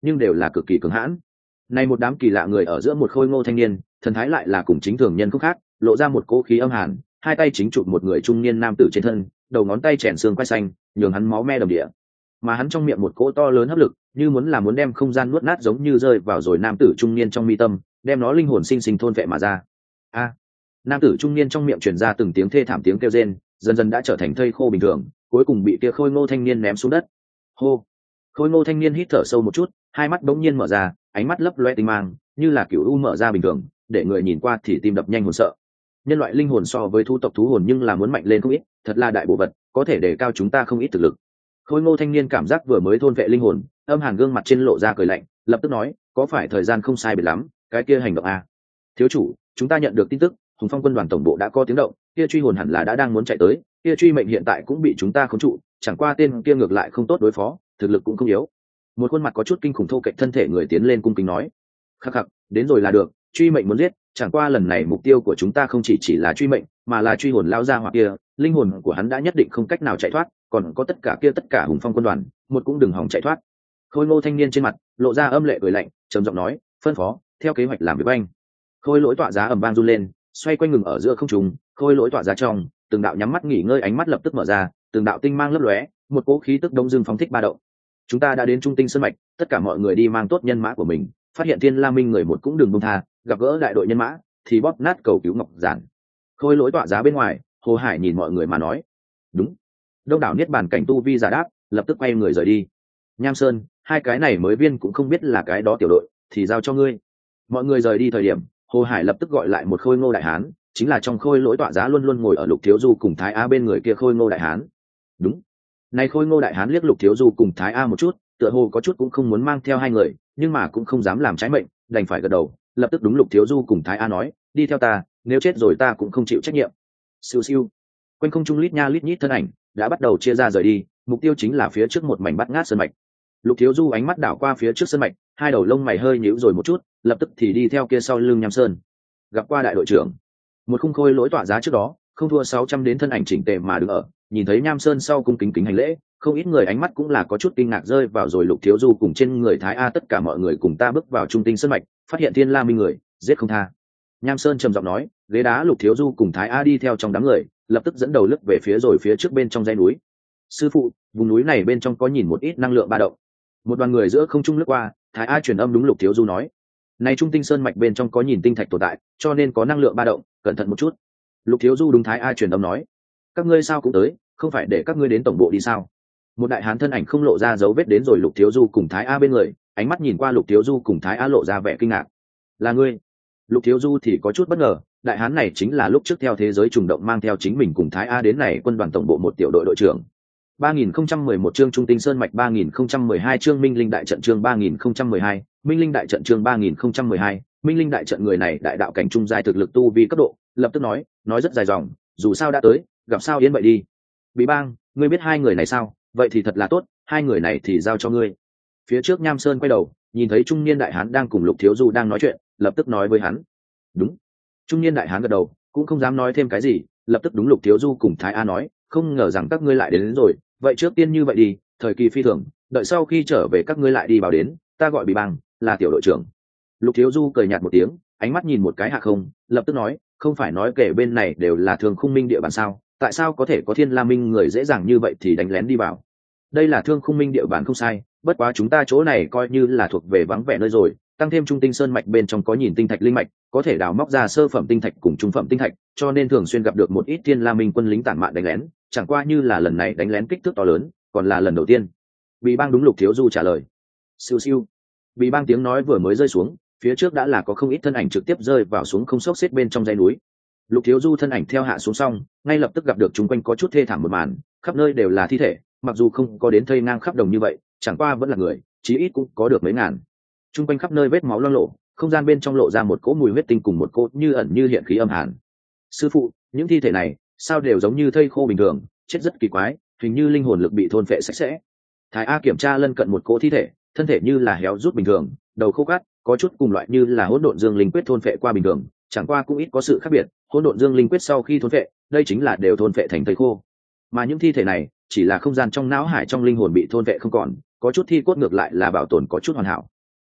nhưng đều là cực kỳ cứng hãn. Này một đám kỳ lạ người ở giữa một khôi ngô thanh niên, thần thái lại là cùng chính thường nhân không khác, lộ ra một cỗ khí âm hàn, hai tay chính chụp một người trung niên nam tử trên thân, đầu ngón tay chèn xương quai xanh, nhường hắn máu me đầm địa. Mà hắn trong miệng một cỗ to lớn hấp lực, như muốn là muốn đem không gian nuốt nát giống như rơi vào rồi nam tử trung niên trong mi tâm, đem nó linh hồn sinh sinh thôn vệ mà ra. A! Nam tử trung niên trong miệng truyền ra từng tiếng thê thảm tiếng kêu rên, dần dần đã trở thành thây khô bình thường, cuối cùng bị kia khôi ngô thanh niên ném xuống đất. Hô! Khôi ngô thanh niên hít thở sâu một chút, hai mắt bỗng nhiên mở ra, ánh mắt lấp loe tinh mang, như là cửu u mở ra bình thường, để người nhìn qua thì tim đập nhanh hồn sợ. Nhân loại linh hồn so với thu tộc thú hồn nhưng là muốn mạnh lên không ít, thật là đại bộ vật, có thể đề cao chúng ta không ít thực lực. Khôi ngô thanh niên cảm giác vừa mới thôn vệ linh hồn, âm hàn gương mặt trên lộ ra cười lạnh, lập tức nói, có phải thời gian không sai biệt lắm, cái kia hành động a. Thiếu chủ, chúng ta nhận được tin tức, Hùng Phong quân đoàn tổng bộ đã có tiếng động, kia truy hồn hẳn là đã đang muốn chạy tới, kia truy mệnh hiện tại cũng bị chúng ta khống trụ, chẳng qua tên kia ngược lại không tốt đối phó, thực lực cũng không yếu. Một khuôn mặt có chút kinh khủng thô kệch thân thể người tiến lên cung kính nói, khắc khắc, đến rồi là được, truy mệnh muốn giết, chẳng qua lần này mục tiêu của chúng ta không chỉ chỉ là truy mệnh, mà là truy hồn lao ra hoặc kia, linh hồn của hắn đã nhất định không cách nào chạy thoát, còn có tất cả kia tất cả Hùng Phong quân đoàn, một cũng đừng hòng chạy thoát. Khôi ngô thanh niên trên mặt lộ ra âm lệ cười lạnh, trầm giọng nói, phân phó, theo kế hoạch làm việc anh. Khôi lỗi tọa giá ầm vang run lên, xoay quanh ngừng ở giữa không trung, khôi lỗi tọa giá trong, từng đạo nhắm mắt nghỉ ngơi ánh mắt lập tức mở ra, từng đạo tinh mang lấp lóe, một cỗ khí tức đông dương phóng thích ba động. Chúng ta đã đến trung tinh sơn mạch, tất cả mọi người đi mang tốt nhân mã của mình, phát hiện Thiên La Minh người một cũng đừng buông tha, gặp gỡ đại đội nhân mã thì bóp nát cầu cứu ngọc giản. Khôi lỗi tọa giá bên ngoài, Hồ Hải nhìn mọi người mà nói, đúng. Đông đảo niết bàn cảnh tu vi giả đáp, lập tức quay người rời đi. Nham Sơn, hai cái này mới viên cũng không biết là cái đó tiểu đội, thì giao cho ngươi. Mọi người rời đi thời điểm, Hồ Hải lập tức gọi lại một khôi ngô đại hán, chính là trong khôi lỗi tọa giá luôn luôn ngồi ở Lục Thiếu Du cùng Thái A bên người kia khôi ngô đại hán. Đúng. Này khôi ngô đại hán liếc Lục Thiếu Du cùng Thái A một chút, tựa hồ có chút cũng không muốn mang theo hai người, nhưng mà cũng không dám làm trái mệnh, đành phải gật đầu, lập tức đúng Lục Thiếu Du cùng Thái A nói, đi theo ta, nếu chết rồi ta cũng không chịu trách nhiệm. Siêu siêu. Quanh không trung lít nha lít nhít thân ảnh đã bắt đầu chia ra rời đi, mục tiêu chính là phía trước một mảnh bắt ngát sơn mạch. Lục Thiếu Du ánh mắt đảo qua phía trước sơn mạch, hai đầu lông mày hơi nhíu rồi một chút, lập tức thì đi theo kia sau lưng Nham Sơn. Gặp qua đại đội trưởng. Một khung khôi lỗi tọa giá trước đó, không thua sáu trăm đến thân ảnh chỉnh tề mà đứng ở, nhìn thấy Nham Sơn sau cung kính kính hành lễ, không ít người ánh mắt cũng là có chút kinh ngạc rơi vào rồi Lục Thiếu Du cùng trên người Thái A, tất cả mọi người cùng ta bước vào trung tinh sơn mạch, phát hiện Thiên La Minh người, giết không tha. Nham Sơn trầm giọng nói, ghế đá Lục Thiếu Du cùng Thái A đi theo trong đám người, lập tức dẫn đầu lướt về phía rồi phía trước bên trong dãy núi. Sư phụ, vùng núi này bên trong có nhìn một ít năng lượng ba động. Một đoàn người giữa không trung lướt qua, Thái A truyền âm đúng Lục Thiếu Du nói, này trung tinh sơn mạch bên trong có nhìn tinh thạch tồn tại, cho nên có năng lượng ba động, cẩn thận một chút. Lục Thiếu Du đúng Thái A truyền âm nói, các ngươi sao cũng tới, không phải để các ngươi đến tổng bộ đi sao? Một đại hán thân ảnh không lộ ra dấu vết đến rồi Lục Thiếu Du cùng Thái A bên người, ánh mắt nhìn qua Lục Thiếu Du cùng Thái A lộ ra vẻ kinh ngạc. Là ngươi? Lục Thiếu Du thì có chút bất ngờ, đại hán này chính là lúc trước theo thế giới trùng động mang theo chính mình cùng Thái A đến này quân đoàn tổng bộ một tiểu đội đội trưởng. ba nghìn không trăm mười một chương trung tinh sơn mạch, ba nghìn không trăm mười hai chương minh linh đại trận, chương ba nghìn không trăm mười hai minh linh đại trận, chương ba nghìn không trăm mười hai minh linh đại trận. Người này đại đạo cảnh trung giai thực lực tu vi cấp độ, lập tức nói, nói rất dài dòng, dù sao đã tới, gặp sao yên vậy đi. Bí Bang, ngươi biết hai người này sao? Vậy thì thật là tốt, hai người này thì giao cho ngươi. Phía trước Nham Sơn quay đầu, nhìn thấy trung niên đại hán đang cùng Lục Thiếu Du đang nói chuyện, lập tức nói với hắn, đúng. Trung niên đại hán gật đầu, cũng không dám nói thêm cái gì, lập tức đúng Lục Thiếu Du cùng Thái A nói, không ngờ rằng các ngươi lại đến, đến rồi, vậy trước tiên như vậy đi, thời kỳ phi thường, đợi sau khi trở về các ngươi lại đi vào đến, ta gọi Bí Bang, là tiểu đội trưởng. Lục Thiếu Du cười nhạt một tiếng, ánh mắt nhìn một cái hạ không, lập tức nói, không phải nói kể bên này đều là Thương Khung Minh địa bàn sao, tại sao có thể có Thiên La Minh người dễ dàng như vậy thì đánh lén đi vào? Đây là Thương Khung Minh địa bàn không sai, bất quá chúng ta chỗ này coi như là thuộc về vắng vẻ nơi rồi, tăng thêm trung tinh sơn mạch bên trong có nhìn tinh thạch linh mạch, có thể đào móc ra sơ phẩm tinh thạch cùng trung phẩm tinh thạch, cho nên thường xuyên gặp được một ít Thiên La Minh quân lính tản mạn đánh lén, chẳng qua như là lần này đánh lén kích thước to lớn, còn là lần đầu tiên. Bí Bang đúng Lục Thiếu Du trả lời. Siêu siêu. Bí Bang tiếng nói vừa mới rơi xuống, phía trước đã là có không ít thân ảnh trực tiếp rơi vào xuống không xốc xếp bên trong dãy núi. Lục Thiếu Du thân ảnh theo hạ xuống xong, ngay lập tức gặp được chung quanh có chút thê thảm một màn, khắp nơi đều là thi thể, mặc dù không có đến thây ngang khắp đồng như vậy, chẳng qua vẫn là người, chí ít cũng có được mấy ngàn. Chung quanh khắp nơi vết máu loang lộ, không gian bên trong lộ ra một cỗ mùi huyết tinh cùng một cỗ như ẩn như hiện khí âm hàn. Sư phụ, những thi thể này sao đều giống như thây khô bình thường, chết rất kỳ quái, hình như linh hồn lực bị thôn phệ sạch sẽ. Thái A kiểm tra lân cận một cỗ thi thể, thân thể như là héo rút bình thường, đầu khô cát, có chút cùng loại như là hỗn độn dương linh quyết thôn phệ qua bình thường, chẳng qua cũng ít có sự khác biệt, hỗn độn dương linh quyết sau khi thôn phệ, đây chính là đều thôn phệ thành thây khô. Mà những thi thể này, chỉ là không gian trong não hải trong linh hồn bị thôn phệ không còn, có chút thi cốt ngược lại là bảo tồn có chút hoàn hảo.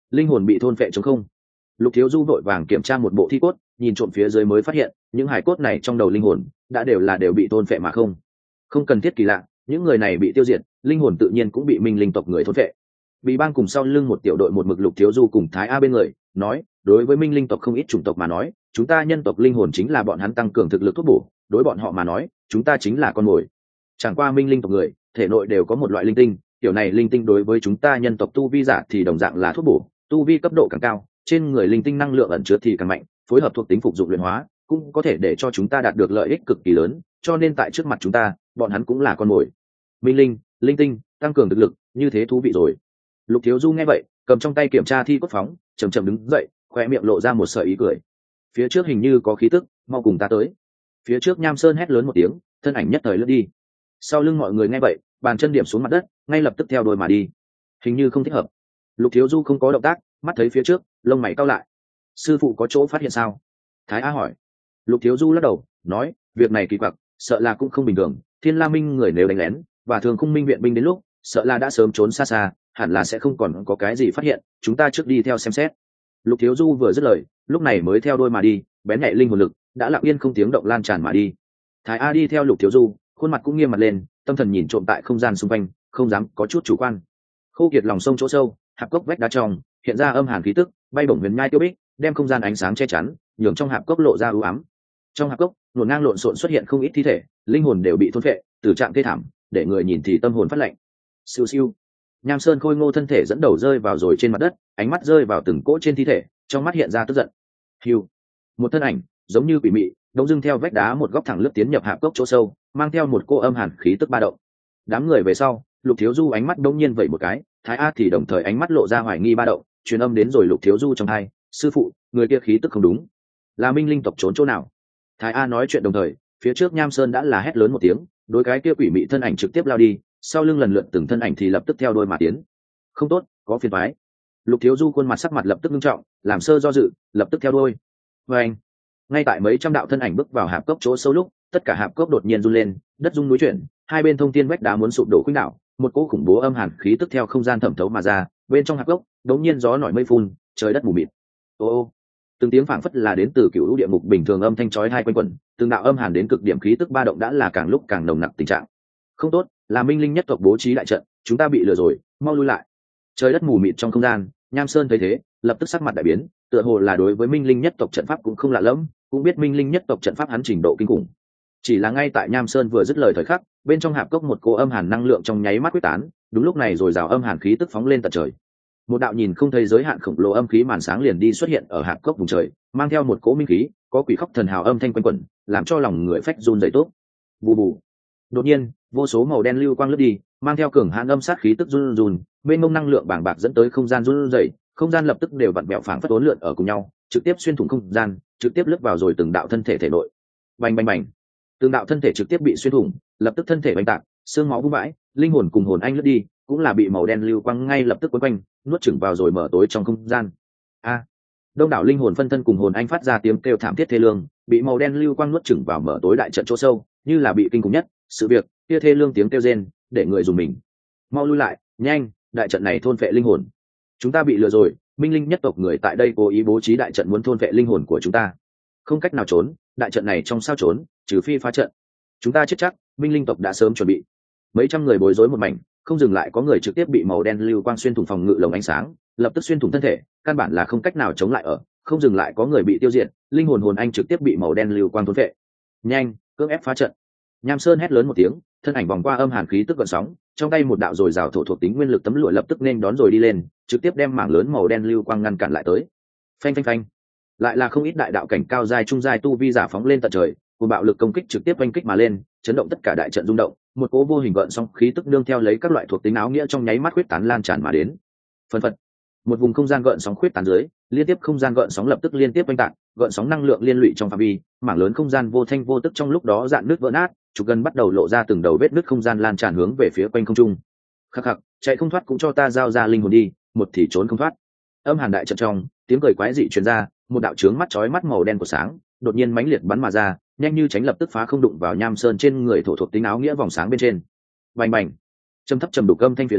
linh hồn bị thôn vệ chống không. Lục Thiếu Du vội vàng kiểm tra một bộ thi cốt, nhìn trộm phía dưới mới phát hiện những hải cốt này trong đầu linh hồn đã đều là đều bị thôn vệ mà không không cần thiết kỳ lạ, những người này bị tiêu diệt, linh hồn tự nhiên cũng bị minh linh tộc người thôn vệ. Bị bang cùng sau lưng một tiểu đội một mực Lục Thiếu Du cùng Thái A bên người nói, đối với minh linh tộc không ít chủng tộc mà nói, chúng ta nhân tộc linh hồn chính là bọn hắn tăng cường thực lực thuốc bổ, đối bọn họ mà nói chúng ta chính là con mồi. Chẳng qua minh linh tộc người thể nội đều có một loại linh tinh, kiểu này linh tinh đối với chúng ta nhân tộc tu vi giả thì đồng dạng là thuốc bổ, tu vi cấp độ càng cao, trên người linh tinh năng lượng ẩn chứa thì càng mạnh, phối hợp thuộc tính phục dụng luyện hóa cũng có thể để cho chúng ta đạt được lợi ích cực kỳ lớn, cho nên tại trước mặt chúng ta bọn hắn cũng là con mồi. Minh linh, linh tinh tăng cường thực lực, như thế thú vị rồi. Lục Thiếu Du nghe vậy cầm trong tay kiểm tra thi cốt phóng, chầm chầm đứng dậy, khoe miệng lộ ra một sợi ý cười. Phía trước hình như có khí tức, mau cùng ta tới. Phía trước Nham Sơn hét lớn một tiếng, thân ảnh nhất thời lướt đi. Sau lưng mọi người nghe vậy bàn chân điểm xuống mặt đất, ngay lập tức theo đuôi mà đi. Hình như không thích hợp. Lục Thiếu Du không có động tác, mắt thấy phía trước lông mày cau lại. Sư phụ có chỗ phát hiện sao? Thái A hỏi. Lục Thiếu Du lắc đầu nói, việc này kỳ quặc, sợ là cũng không bình thường. Thiên La Minh người nếu đánh lén và thường khung minh viện binh đến lúc, sợ là đã sớm trốn xa xa, hẳn là sẽ không còn có cái gì phát hiện, chúng ta trước đi theo xem xét. Lục Thiếu Du vừa dứt lời lúc này mới theo đuôi mà đi, bén nhạy linh hồn lực đã lặng yên không tiếng động lan tràn mà đi. Thái A đi theo Lục Thiếu Du, khuôn mặt cũng nghiêm mặt lên, tâm thần nhìn trộm tại không gian xung quanh, không dám có chút chủ quan. Khô kiệt lòng sông chỗ sâu, hạp cốc vách đá trong hiện ra âm hàn khí tức, bay bổng huyền nhai tiêu bích, đem không gian ánh sáng che chắn, nhường trong hạp cốc lộ ra u ám. Trong hạp cốc luồng ngang lộn xộn xuất hiện không ít thi thể, linh hồn đều bị thôn phệ, tử trạng thê thảm, để người nhìn thì tâm hồn phát lạnh. Siêu siêu, Nham Sơn khôi ngô thân thể dẫn đầu rơi vào rồi trên mặt đất, ánh mắt rơi vào từng cỗ trên thi thể, trong mắt hiện ra tức giận. Hiu, một thân ảnh giống như quỷ mị đông dưng theo vách đá một góc thẳng lướt tiến nhập hạp cốc chỗ sâu, mang theo một cô âm hàn khí tức ba động. Đám người về sau, Lục Thiếu Du ánh mắt đông nhiên vậy một cái, Thái A thì đồng thời ánh mắt lộ ra hoài nghi ba động, truyền âm đến rồi Lục Thiếu Du trong hai, sư phụ, người kia khí tức không đúng, là minh linh tộc trốn chỗ nào? Thái A nói chuyện đồng thời, phía trước Nham Sơn đã là hét lớn một tiếng, đối cái kia quỷ mị thân ảnh trực tiếp lao đi, sau lưng lần lượt từng thân ảnh thì lập tức theo đôi mà tiến. Không tốt, có phiền toái. Lục Thiếu Du khuôn mặt sắc mặt lập tức nghiêm trọng, làm sơ do dự, lập tức theo đôi. Và anh, ngay tại mấy trăm đạo thân ảnh bước vào hạp cốc chỗ sâu lúc, tất cả hạp cốc đột nhiên run lên, đất rung núi chuyển, hai bên thông thiên vách đá muốn sụp đổ khuynh đảo, một cỗ khủng bố âm hàn khí tức theo không gian thẩm thấu mà ra, bên trong hạp cốc đột nhiên gió nổi mây phun, trời đất mù mịt. Ô ô, từng tiếng phảng phất là đến từ cựu lũ địa ngục bình thường âm thanh chói tai quanh quẩn, từng đạo âm hàn đến cực điểm khí tức ba động đã là càng lúc càng nồng nặc tình trạng. Không tốt, là minh linh nhất tộc bố trí đại trận, chúng ta bị lừa rồi, mau lui lại. Trời đất mù mịt trong không gian, Nham Sơn thấy thế lập tức sắc mặt đại biến, tựa hồ là đối với minh linh nhất tộc trận pháp cũng không lạ lẫm, cũng biết minh linh nhất tộc trận pháp hắn trình độ kinh khủng. Chỉ là ngay tại Nham Sơn vừa dứt lời thời khắc, bên trong hạp cốc một cỗ âm hàn năng lượng trong nháy mắt quyết tán, đúng lúc này rồi rào âm hàn khí tức phóng lên tận trời. Một đạo nhìn không thấy giới hạn khổng lồ âm khí màn sáng liền đi xuất hiện ở hạp cốc vùng trời, mang theo một cỗ minh khí, có quỷ khóc thần hào âm thanh quanh quẩn, làm cho lòng người phách run rẩy tốt. Bù bù. Đột nhiên, vô số màu đen lưu quang lướt đi, mang theo cường hãn âm sát khí tức run run, bên mông năng lượng bàng bạc dẫn tới không gian run rẩy, không gian lập tức đều vặn vẹo phảng phất uốn lượn ở cùng nhau, trực tiếp xuyên thủng không gian, trực tiếp lướt vào rồi từng đạo thân thể thể nội. Bành bành bành. Từng đạo thân thể trực tiếp bị xuyên thủng, lập tức thân thể bành tạc, xương máu vung vãi, linh hồn cùng hồn anh lướt đi, cũng là bị màu đen lưu quang ngay lập tức quấn quanh, nuốt chửng vào rồi mở tối trong không gian. A. Đông đảo linh hồn phân thân cùng hồn anh phát ra tiếng kêu thảm thiết thê lương, bị màu đen lưu quang nuốt chửng vào mở tối đại trận chỗ sâu, như là bị kinh khủng nhất, sự việc kia thê lương tiếng kêu rên, để người dùng mình. Mau lui lại, nhanh, đại trận này thôn phệ linh hồn. Chúng ta bị lừa rồi, minh linh nhất tộc người tại đây cố ý bố trí đại trận muốn thôn phệ linh hồn của chúng ta. Không cách nào trốn, đại trận này trong sao trốn, trừ phi phá trận. Chúng ta chết chắc, minh linh tộc đã sớm chuẩn bị. Mấy trăm người bối rối một mảnh, không dừng lại có người trực tiếp bị màu đen lưu quang xuyên thủng phòng ngự lồng ánh sáng, lập tức xuyên thủng thân thể, căn bản là không cách nào chống lại ở, không dừng lại có người bị tiêu diệt, linh hồn hồn anh trực tiếp bị màu đen lưu quang thôn phệ. Nhanh, cưỡng ép phá trận. Nham Sơn hét lớn một tiếng, thân ảnh vòng qua âm hàn khí tức gợn sóng, trong tay một đạo dồi dào thổ thuộc tính nguyên lực tấm lụa lập tức nên đón rồi đi lên, trực tiếp đem mảng lớn màu đen lưu quang ngăn cản lại tới. Phanh phanh phanh. Lại là không ít đại đạo cảnh cao giai trung giai tu vi giả phóng lên tận trời, cùng bạo lực công kích trực tiếp oanh kích mà lên, chấn động tất cả đại trận rung động, một cỗ vô hình gợn sóng khí tức nương theo lấy các loại thuộc tính áo nghĩa trong nháy mắt khuyết tán lan tràn mà đến. Phân phật, một vùng không gian gợn sóng khuyết tán dưới, liên tiếp không gian gợn sóng lập tức liên tiếp oanh tạc, gợn sóng năng lượng liên lụy trong phạm vi, mảng lớn không gian vô thanh vô tức trong lúc đó dạn nứt vỡ nát, trục gần bắt đầu lộ ra từng đầu vết nứt không gian lan tràn hướng về phía quanh không trung. Khắc khắc, chạy không thoát cũng cho ta giao ra linh hồn đi, một thì trốn không thoát. Âm hàn đại trận trong, tiếng cười quái dị truyền ra, một đạo chướng mắt chói mắt màu đen của sáng, đột nhiên mãnh liệt bắn mà ra, nhanh như tránh lập tức phá không đụng vào Nham Sơn trên người thổ thuộc tính áo nghĩa vòng sáng bên trên. Bành bành, trầm thấp trầm đục âm thanh phía dưới,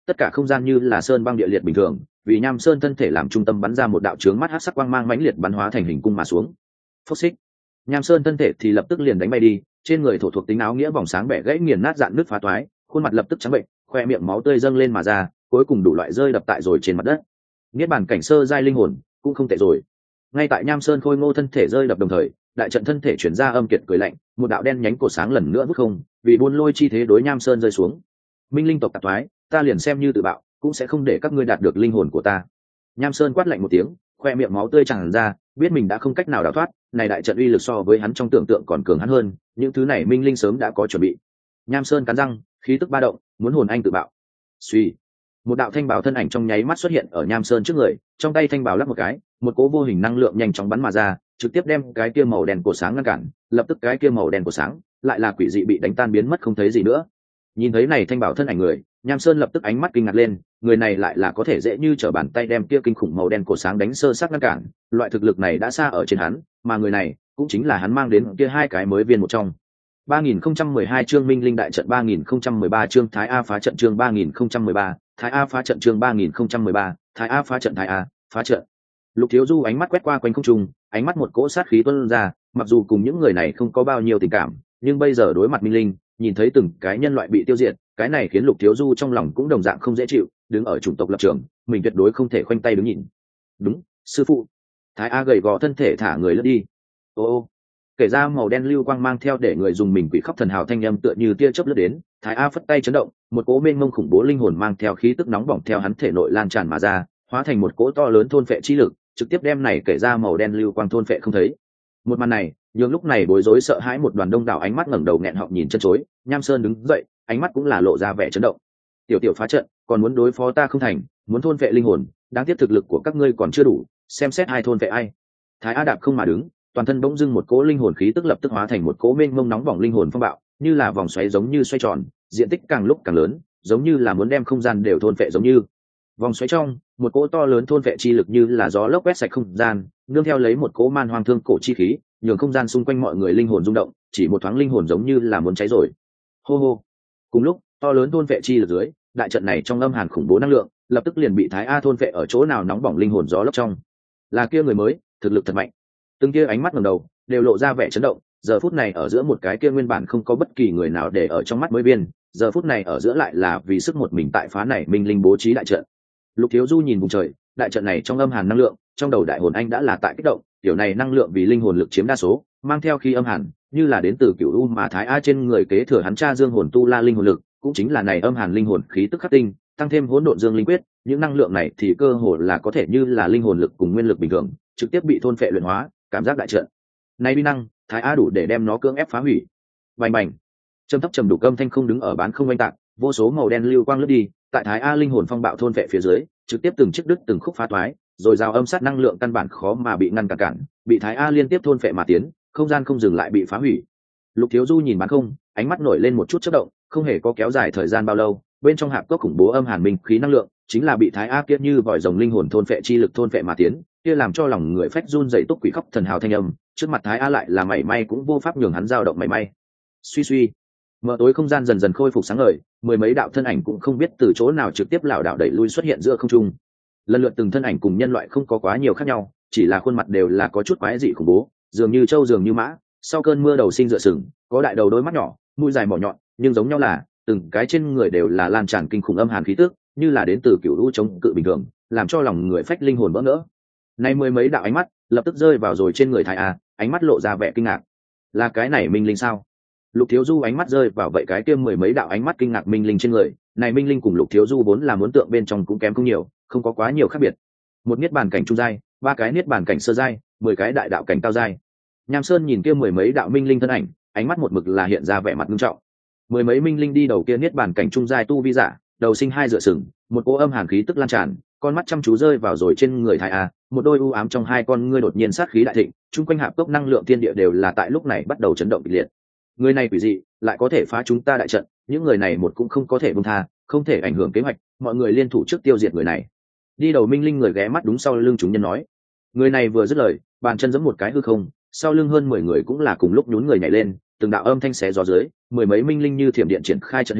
tất cả không gian như là sơn băng địa liệt bình thường, vì nham sơn thân thể làm trung tâm bắn ra một đạo chướng mắt hắc sắc quang mang mãnh liệt bắn hóa thành hình cung mà xuống. Phốc xích, nham sơn thân thể thì lập tức liền đánh bay đi, trên người thổ thuộc tính áo nghĩa vòng sáng bẻ gãy nghiền nát dạn nước phá toái, khuôn mặt lập tức trắng bệnh, khoe miệng máu tươi dâng lên mà ra, cuối cùng đủ loại rơi đập tại rồi trên mặt đất. Niết bàn cảnh sơ giai linh hồn cũng không tệ rồi. Ngay tại nham sơn khôi ngô thân thể rơi đập đồng thời, đại trận thân thể chuyển ra âm kiệt cười lạnh, một đạo đen nhánh cổ sáng lần nữa vút không, vì buôn lôi chi thế đối nham sơn rơi xuống. Minh linh tộc tạp thoái, ta liền xem như tự bạo cũng sẽ không để các ngươi đạt được linh hồn của ta. Nham sơn quát lạnh một tiếng, khoe miệng máu tươi tràn ra, biết mình đã không cách nào đào thoát, này đại trận uy lực so với hắn trong tưởng tượng còn cường hắn hơn, những thứ này minh linh sớm đã có chuẩn bị. Nham sơn cắn răng, khí tức ba động, muốn hồn anh tự bạo. Suy, một đạo thanh bảo thân ảnh trong nháy mắt xuất hiện ở nham sơn trước người, trong tay thanh bảo lắp một cái, một cỗ vô hình năng lượng nhanh chóng bắn mà ra, trực tiếp đem cái kia màu đen của sáng ngăn cản, lập tức cái kia màu đen của sáng lại là quỷ dị bị đánh tan biến mất không thấy gì nữa. Nhìn thấy này thanh bảo thân ảnh người, nham sơn lập tức ánh mắt kinh ngạc lên, người này lại là có thể dễ như trở bàn tay đem kia kinh khủng màu đen của sáng đánh sơ xác ngăn cản, loại thực lực này đã xa ở trên hắn, mà người này cũng chính là hắn mang đến kia hai cái mới viên một trong. ba nghìn không trăm mười hai chương minh linh đại trận, ba nghìn không trăm mười ba chương thái a phá trận, chương ba nghìn không trăm mười ba thái a phá trận, chương ba nghìn không trăm mười ba thái a phá trận, thái a phá trận. Lục Thiếu Du ánh mắt quét qua quanh không trung, ánh mắt một cỗ sát khí tuôn ra, mặc dù cùng những người này không có bao nhiêu tình cảm, nhưng bây giờ đối mặt minh linh, nhìn thấy từng cái nhân loại bị tiêu diệt, cái này khiến Lục Thiếu Du trong lòng cũng đồng dạng không dễ chịu, đứng ở chủng tộc lập trường, mình tuyệt đối không thể khoanh tay đứng nhìn. Đúng, sư phụ. Thái A gầy gò thân thể thả người lướt đi. Ô ô. Kể ra màu đen lưu quang mang theo để người dùng mình quỷ khóc thần hào thanh âm tựa như tia chớp lướt đến, Thái A phất tay chấn động, một cỗ mênh mông khủng bố linh hồn mang theo khí tức nóng bỏng theo hắn thể nội lan tràn mà ra, hóa thành một cỗ to lớn thôn phệ chi lực, trực tiếp đem này kể ra màu đen lưu quang thôn phệ không thấy. Một màn này, nhưng lúc này bối rối sợ hãi một đoàn đông đảo ánh mắt ngẩng đầu nghẹn họng nhìn chân chối, Nham Sơn đứng dậy, ánh mắt cũng là lộ ra vẻ chấn động. Tiểu tiểu phá trận, còn muốn đối phó ta không thành, muốn thôn phệ linh hồn, đáng tiếc thực lực của các ngươi còn chưa đủ, xem xét ai thôn phệ ai. Thái A đạp không mà đứng, toàn thân bỗng dưng một cỗ linh hồn khí tức lập tức hóa thành một cỗ mênh mông nóng bỏng linh hồn phong bạo, như là vòng xoáy giống như xoay tròn, diện tích càng lúc càng lớn, giống như là muốn đem không gian đều thôn phệ giống như. Vòng xoáy trong, một cỗ to lớn thôn phệ chi lực như là gió lốc quét sạch không gian, nương theo lấy một cỗ man hoang thương cổ chi khí, nhường không gian xung quanh mọi người linh hồn rung động, chỉ một thoáng linh hồn giống như là muốn cháy rồi. Hô hô. Cùng lúc, to lớn thôn phệ chi lực dưới, đại trận này trong âm hàn khủng bố năng lượng, lập tức liền bị Thái A thôn phệ ở chỗ nào nóng bỏng linh hồn gió lốc trong. Là kia người mới, thực lực thật mạnh. Từng kia ánh mắt ngẩng đầu, đều lộ ra vẻ chấn động, giờ phút này ở giữa một cái kia nguyên bản không có bất kỳ người nào để ở trong mắt mới viên, giờ phút này ở giữa lại là vì sức một mình tại phá này minh linh bố trí đại trận. Lục Thiếu Du nhìn vùng trời, đại trận này trong âm hàn năng lượng, trong đầu đại hồn anh đã là tại kích động, điều này năng lượng vì linh hồn lực chiếm đa số, mang theo khi âm hàn, như là đến từ cửu u mà Thái A trên người kế thừa hắn cha dương hồn tu la linh hồn lực, cũng chính là này âm hàn linh hồn khí tức khắc tinh, tăng thêm hỗn độn dương linh quyết, những năng lượng này thì cơ hồ là có thể như là linh hồn lực cùng nguyên lực bình thường, trực tiếp bị thôn phệ luyện hóa, cảm giác đại trận. Này uy năng, Thái A đủ để đem nó cưỡng ép phá hủy. Bành bành. Trầm thấp trầm đủ âm thanh không đứng ở bán không oanh tạc, vô số màu đen lưu quang lướt đi, tại Thái A linh hồn phong bạo thôn phệ phía dưới, trực tiếp từng chiếc đứt từng khúc phá toái, rồi giao âm sát năng lượng căn bản khó mà bị ngăn cản cản, bị Thái A liên tiếp thôn phệ mà tiến, không gian không dừng lại bị phá hủy. Lục Thiếu Du nhìn bán không, ánh mắt nổi lên một chút chớp động, không hề có kéo dài thời gian bao lâu, bên trong hạp cốc khủng bố âm hàn minh khí năng lượng, chính là bị Thái A kia như vòi rồng linh hồn thôn phệ chi lực thôn phệ mà tiến, kia làm cho lòng người phách run rẩy túc quỷ khóc thần hào thanh âm, trước mặt Thái A lại là mảy may cũng vô pháp nhường hắn dao động mảy may. Suy suy, mở tối không gian dần dần khôi phục sáng ngời, mười mấy đạo thân ảnh cũng không biết từ chỗ nào trực tiếp lảo đảo đẩy lui xuất hiện giữa không trung. Lần lượt từng thân ảnh cùng nhân loại không có quá nhiều khác nhau, chỉ là khuôn mặt đều là có chút quái dị khủng bố, dường như trâu dường như mã, sau cơn mưa đầu sinh dựa sừng, có đại đầu đôi mắt nhỏ, mũi dài mỏ nhọn, nhưng giống nhau là từng cái trên người đều là lan tràn kinh khủng âm hàn khí tức, như là đến từ cựu u chống cự bình thường, làm cho lòng người phách linh hồn vỡ ngỡ. Nay mười mấy đạo ánh mắt lập tức rơi vào rồi trên người Thái A, ánh mắt lộ ra vẻ kinh ngạc. Là cái này minh linh sao? Lục Thiếu Du ánh mắt rơi vào vậy cái kia mười mấy đạo ánh mắt kinh ngạc minh linh trên người, này minh linh cùng Lục Thiếu Du vốn là muốn tượng bên trong cũng kém không nhiều, không có quá nhiều khác biệt. Một niết bàn cảnh trung giai, ba cái niết bàn cảnh sơ giai, mười cái đại đạo cảnh cao giai. Nham Sơn nhìn kia mười mấy đạo minh linh thân ảnh, ánh mắt một mực là hiện ra vẻ mặt nghiêm trọng. Mười mấy minh linh đi đầu kia niết bàn cảnh trung giai tu vi giả, đầu sinh hai dựa sừng, một cỗ âm hàn khí tức lan tràn, con mắt chăm chú rơi vào rồi trên người Thái A, một đôi u ám trong hai con ngươi đột nhiên sát khí đại thịnh, chung quanh hạp cốc năng lượng thiên địa đều là tại lúc này bắt đầu chấn động kịch liệt. Người này quỷ dị, lại có thể phá chúng ta đại trận, những người này một cũng không có thể buông tha, không thể ảnh hưởng kế hoạch, mọi người liên thủ trước tiêu diệt người này. Đi đầu minh linh người ghé mắt đúng sau lưng chúng nhân nói. Người này vừa dứt lời, bàn chân giẫm một cái hư không, sau lưng hơn mười người cũng là cùng lúc nhún người nhảy lên, từng đạo âm thanh xé gió dưới, mười mấy minh linh như thiểm điện triển khai trận hình,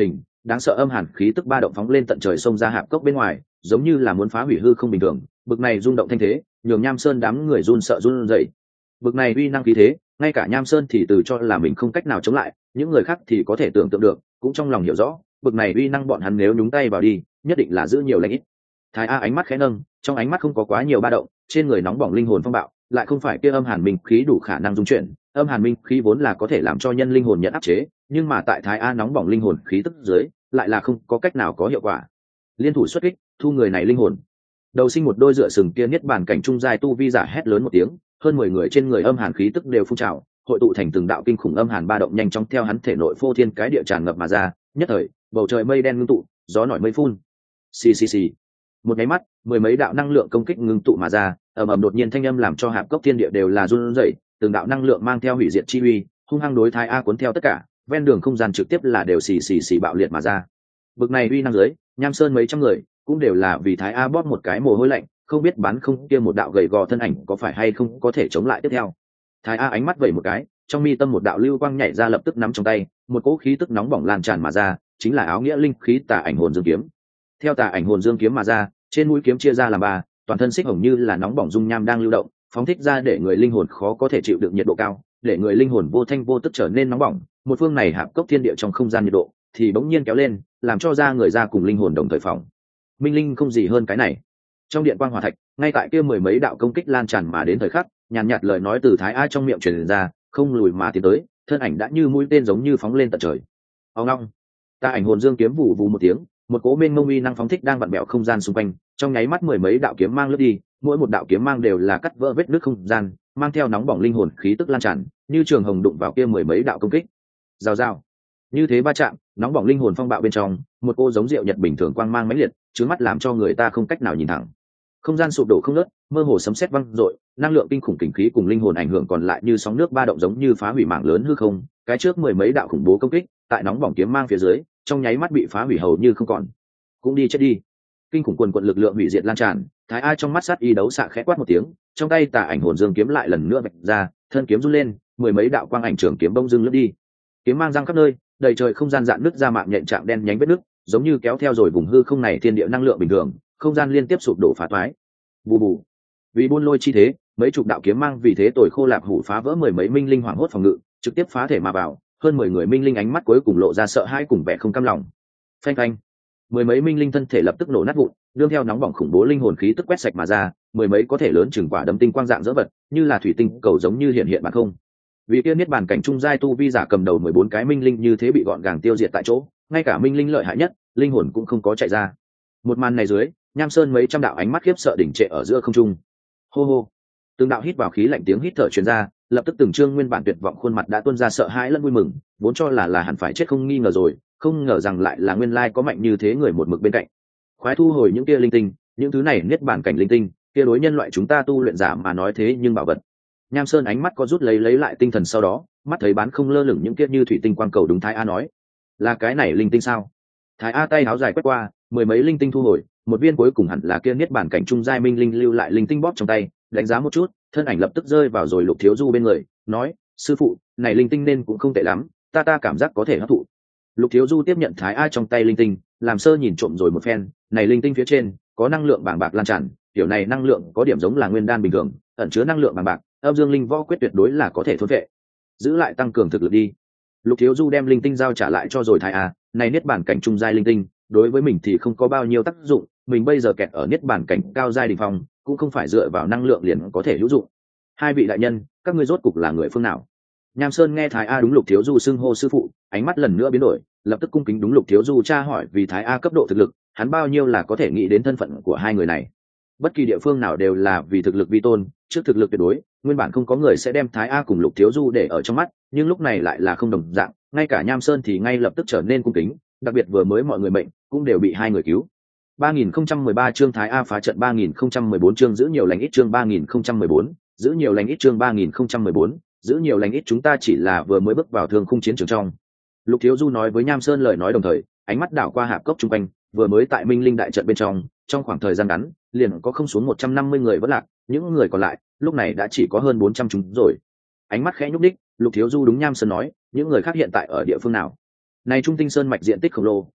đáng sợ âm hàn khí tức ba động phóng lên tận trời xông ra hạp cốc bên ngoài, giống như là muốn phá hủy hư không bình thường. Bực này rung động thanh thế, nhường Nham Sơn đám người run sợ run rẩy. Bực này uy năng khí thế, ngay cả Nham Sơn thì từ cho là mình không cách nào chống lại, những người khác thì có thể tưởng tượng được, cũng trong lòng hiểu rõ, bực này uy năng bọn hắn nếu nhúng tay vào đi, nhất định là giữ nhiều lãnh ít. Thái A ánh mắt khẽ nâng, trong ánh mắt không có quá nhiều ba động, trên người nóng bỏng linh hồn phong bạo, lại không phải kia âm hàn minh khí đủ khả năng dung chuyển. Âm hàn minh khí vốn là có thể làm cho nhân linh hồn nhận áp chế, nhưng mà tại Thái A nóng bỏng linh hồn khí tức dưới, lại là không có cách nào có hiệu quả. Liên thủ xuất kích, thu người này linh hồn. Đầu sinh một đôi dựa sừng kia niết bàn cảnh trung giai tu vi giả hét lớn một tiếng, hơn mười người trên người âm hàn khí tức đều phun trào, hội tụ thành từng đạo kinh khủng âm hàn ba động nhanh chóng theo hắn thể nội phô thiên cái địa tràn ngập mà ra, nhất thời, bầu trời mây đen ngưng tụ, gió nổi mây phun. Xì xì xì. Một cái mắt, mười mấy đạo năng lượng công kích ngưng tụ mà ra, ầm ầm đột nhiên thanh âm làm cho hạp cốc thiên địa đều là run rẩy, từng đạo năng lượng mang theo hủy diệt chi uy, hung hăng đối Thái A cuốn theo tất cả, ven đường không gian trực tiếp là đều xì xì xì bạo liệt mà ra. Bực này uy năng dưới, Nham Sơn mấy trăm người cũng đều là vì Thái A bóp một cái mồ hôi lạnh, không biết bắn không kia một đạo gầy gò thân ảnh có phải hay không có thể chống lại tiếp theo. Thái A ánh mắt vẩy một cái, trong mi tâm một đạo lưu quang nhảy ra lập tức nắm trong tay, một cỗ khí tức nóng bỏng lan tràn mà ra, chính là áo nghĩa linh khí tà ảnh hồn dương kiếm. Theo tà ảnh hồn dương kiếm mà ra, trên mũi kiếm chia ra làm ba, toàn thân xích hồng như là nóng bỏng dung nham đang lưu động, phóng thích ra để người linh hồn khó có thể chịu được nhiệt độ cao, để người linh hồn vô thanh vô tức trở nên nóng bỏng. Một phương này hạp cốc thiên địa trong không gian nhiệt độ thì bỗng nhiên kéo lên, làm cho da người ra cùng linh hồn đồng thời phỏng. Minh linh không gì hơn cái này. Trong điện quang hỏa thạch, ngay tại kia mười mấy đạo công kích lan tràn mà đến thời khắc, nhàn nhạt lời nói từ Thái A trong miệng truyền ra, không lùi mà tiến tới, thân ảnh đã như mũi tên giống như phóng lên tận trời. Ông long, ta ảnh hồn dương kiếm vụ vụ một tiếng, một cỗ mênh mông uy năng phóng thích đang vặn bẹo không gian xung quanh, trong nháy mắt mười mấy đạo kiếm mang lướt đi, mỗi một đạo kiếm mang đều là cắt vỡ vết nứt không gian, mang theo nóng bỏng linh hồn khí tức lan tràn, như trường hồng đụng vào kia mười mấy đạo công kích. Rào rào. Như thế va chạm, nóng bỏng linh hồn phong bạo bên trong, một cô giống rượu nhật bình thường quang mang mãnh liệt, chứa mắt làm cho người ta không cách nào nhìn thẳng. Không gian sụp đổ không ngớt, mơ hồ sấm sét vang dội, năng lượng kinh khủng kình khí cùng linh hồn ảnh hưởng còn lại như sóng nước ba động giống như phá hủy mảng lớn hư không, cái trước mười mấy đạo khủng bố công kích, tại nóng bỏng kiếm mang phía dưới, trong nháy mắt bị phá hủy hầu như không còn. Cũng đi chết đi. Kinh khủng quần quần lực lượng hủy diệt lan tràn, Thái A trong mắt sát y đấu xạ khẽ quát một tiếng, trong tay tà ảnh hồn dương kiếm lại lần nữa vạch ra, thân kiếm run lên, mười mấy đạo quang ảnh trường kiếm bông dưng lướt đi. Kiếm mang răng khắp nơi, đầy trời không gian dạn nứt ra mạng nhện trạng đen nhánh vết nứt, giống như kéo theo rồi vùng hư không này thiên địa năng lượng bình thường, không gian liên tiếp sụp đổ phá toái. Bù bù. Vì buôn lôi chi thế, mấy chục đạo kiếm mang vì thế tồi khô lạc hủ phá vỡ mười mấy minh linh hoảng hốt phòng ngự, trực tiếp phá thể mà vào, hơn mười người minh linh ánh mắt cuối cùng lộ ra sợ hãi cùng vẻ không cam lòng. Phanh phanh. Mười mấy minh linh thân thể lập tức nổ nát vụn, đương theo nóng bỏng khủng bố linh hồn khí tức quét sạch mà ra, mười mấy có thể lớn chừng quả đấm tinh quang dạng dỡ vật, như là thủy tinh cầu giống như hiện hiện bản không. Vì kia niết bàn cảnh trung giai tu vi giả cầm đầu mười bốn cái minh linh như thế bị gọn gàng tiêu diệt tại chỗ, ngay cả minh linh lợi hại nhất, linh hồn cũng không có chạy ra. Một màn này dưới, Nham Sơn mấy trăm đạo ánh mắt khiếp sợ đỉnh trệ ở giữa không trung. Hô hô. Từng đạo hít vào khí lạnh tiếng hít thở truyền ra, lập tức từng trương nguyên bản tuyệt vọng khuôn mặt đã tuôn ra sợ hãi lẫn vui mừng, vốn cho là là hẳn phải chết không nghi ngờ rồi, không ngờ rằng lại là nguyên lai có mạnh như thế người một mực bên cạnh. Khoái thu hồi những kia linh tinh, những thứ này niết bản cảnh linh tinh, kia đối nhân loại chúng ta tu luyện giả mà nói thế nhưng bảo vật. Nham Sơn ánh mắt có rút lấy lấy lại tinh thần sau đó, mắt thấy bán không lơ lửng những kia như thủy tinh quang cầu đúng Thái A nói, là cái này linh tinh sao? Thái A tay áo dài quét qua, mười mấy linh tinh thu hồi, một viên cuối cùng hẳn là kia niết bản cảnh trung giai minh linh lưu lại linh tinh bóp trong tay, đánh giá một chút, thân ảnh lập tức rơi vào rồi Lục Thiếu Du bên người, nói, sư phụ, này linh tinh nên cũng không tệ lắm, ta ta cảm giác có thể hấp thụ. Lục Thiếu Du tiếp nhận Thái A trong tay linh tinh, làm sơ nhìn trộm rồi một phen, này linh tinh phía trên có năng lượng bàng bạc lan tràn, kiểu này năng lượng có điểm giống là nguyên đan bình thường, ẩn chứa năng lượng bàng bạc, âm dương linh võ quyết tuyệt đối là có thể thôn vệ. Giữ lại tăng cường thực lực đi. Lục Thiếu Du đem linh tinh giao trả lại cho rồi Thái A, này niết bản cảnh trung giai linh tinh, đối với mình thì không có bao nhiêu tác dụng, mình bây giờ kẹt ở niết bản cảnh cao giai đỉnh phong, cũng không phải dựa vào năng lượng liền có thể hữu dụng. Hai vị đại nhân, các ngươi rốt cục là người phương nào? Nham Sơn nghe Thái A đúng Lục Thiếu Du xưng hô sư phụ, ánh mắt lần nữa biến đổi, lập tức cung kính đúng Lục Thiếu Du tra hỏi vì Thái A cấp độ thực lực, hắn bao nhiêu là có thể nghĩ đến thân phận của hai người này. Bất kỳ địa phương nào đều là vì thực lực vi tôn, trước thực lực tuyệt đối, nguyên bản không có người sẽ đem Thái A cùng Lục Thiếu Du để ở trong mắt, nhưng lúc này lại là không đồng dạng, ngay cả Nham Sơn thì ngay lập tức trở nên cung kính, đặc biệt vừa mới mọi người mệnh cũng đều bị hai người cứu. ba nghìn không trăm mười ba chương Thái A phá trận, ba nghìn không trăm mười bốn chương giữ nhiều lành ít, chương ba nghìn không trăm mười bốn, giữ nhiều lành ít, chương ba nghìn không trăm mười bốn, giữ nhiều lành ít, chúng ta chỉ là vừa mới bước vào thương khung chiến trường trong. Lục Thiếu Du nói với Nham Sơn lời nói đồng thời, ánh mắt đảo qua hạp cốc chung quanh, vừa mới tại Minh Linh đại trận bên trong, trong khoảng thời gian ngắn, liền có không xuống một trăm năm mươi người vẫn lạc, những người còn lại, lúc này đã chỉ có hơn bốn trăm chúng rồi. Ánh mắt khẽ nhúc đích, Lục Thiếu Du đúng Nham Sơn nói, những người khác hiện tại ở địa phương nào? Này Trung Tinh Sơn mạch diện tích khổng lồ,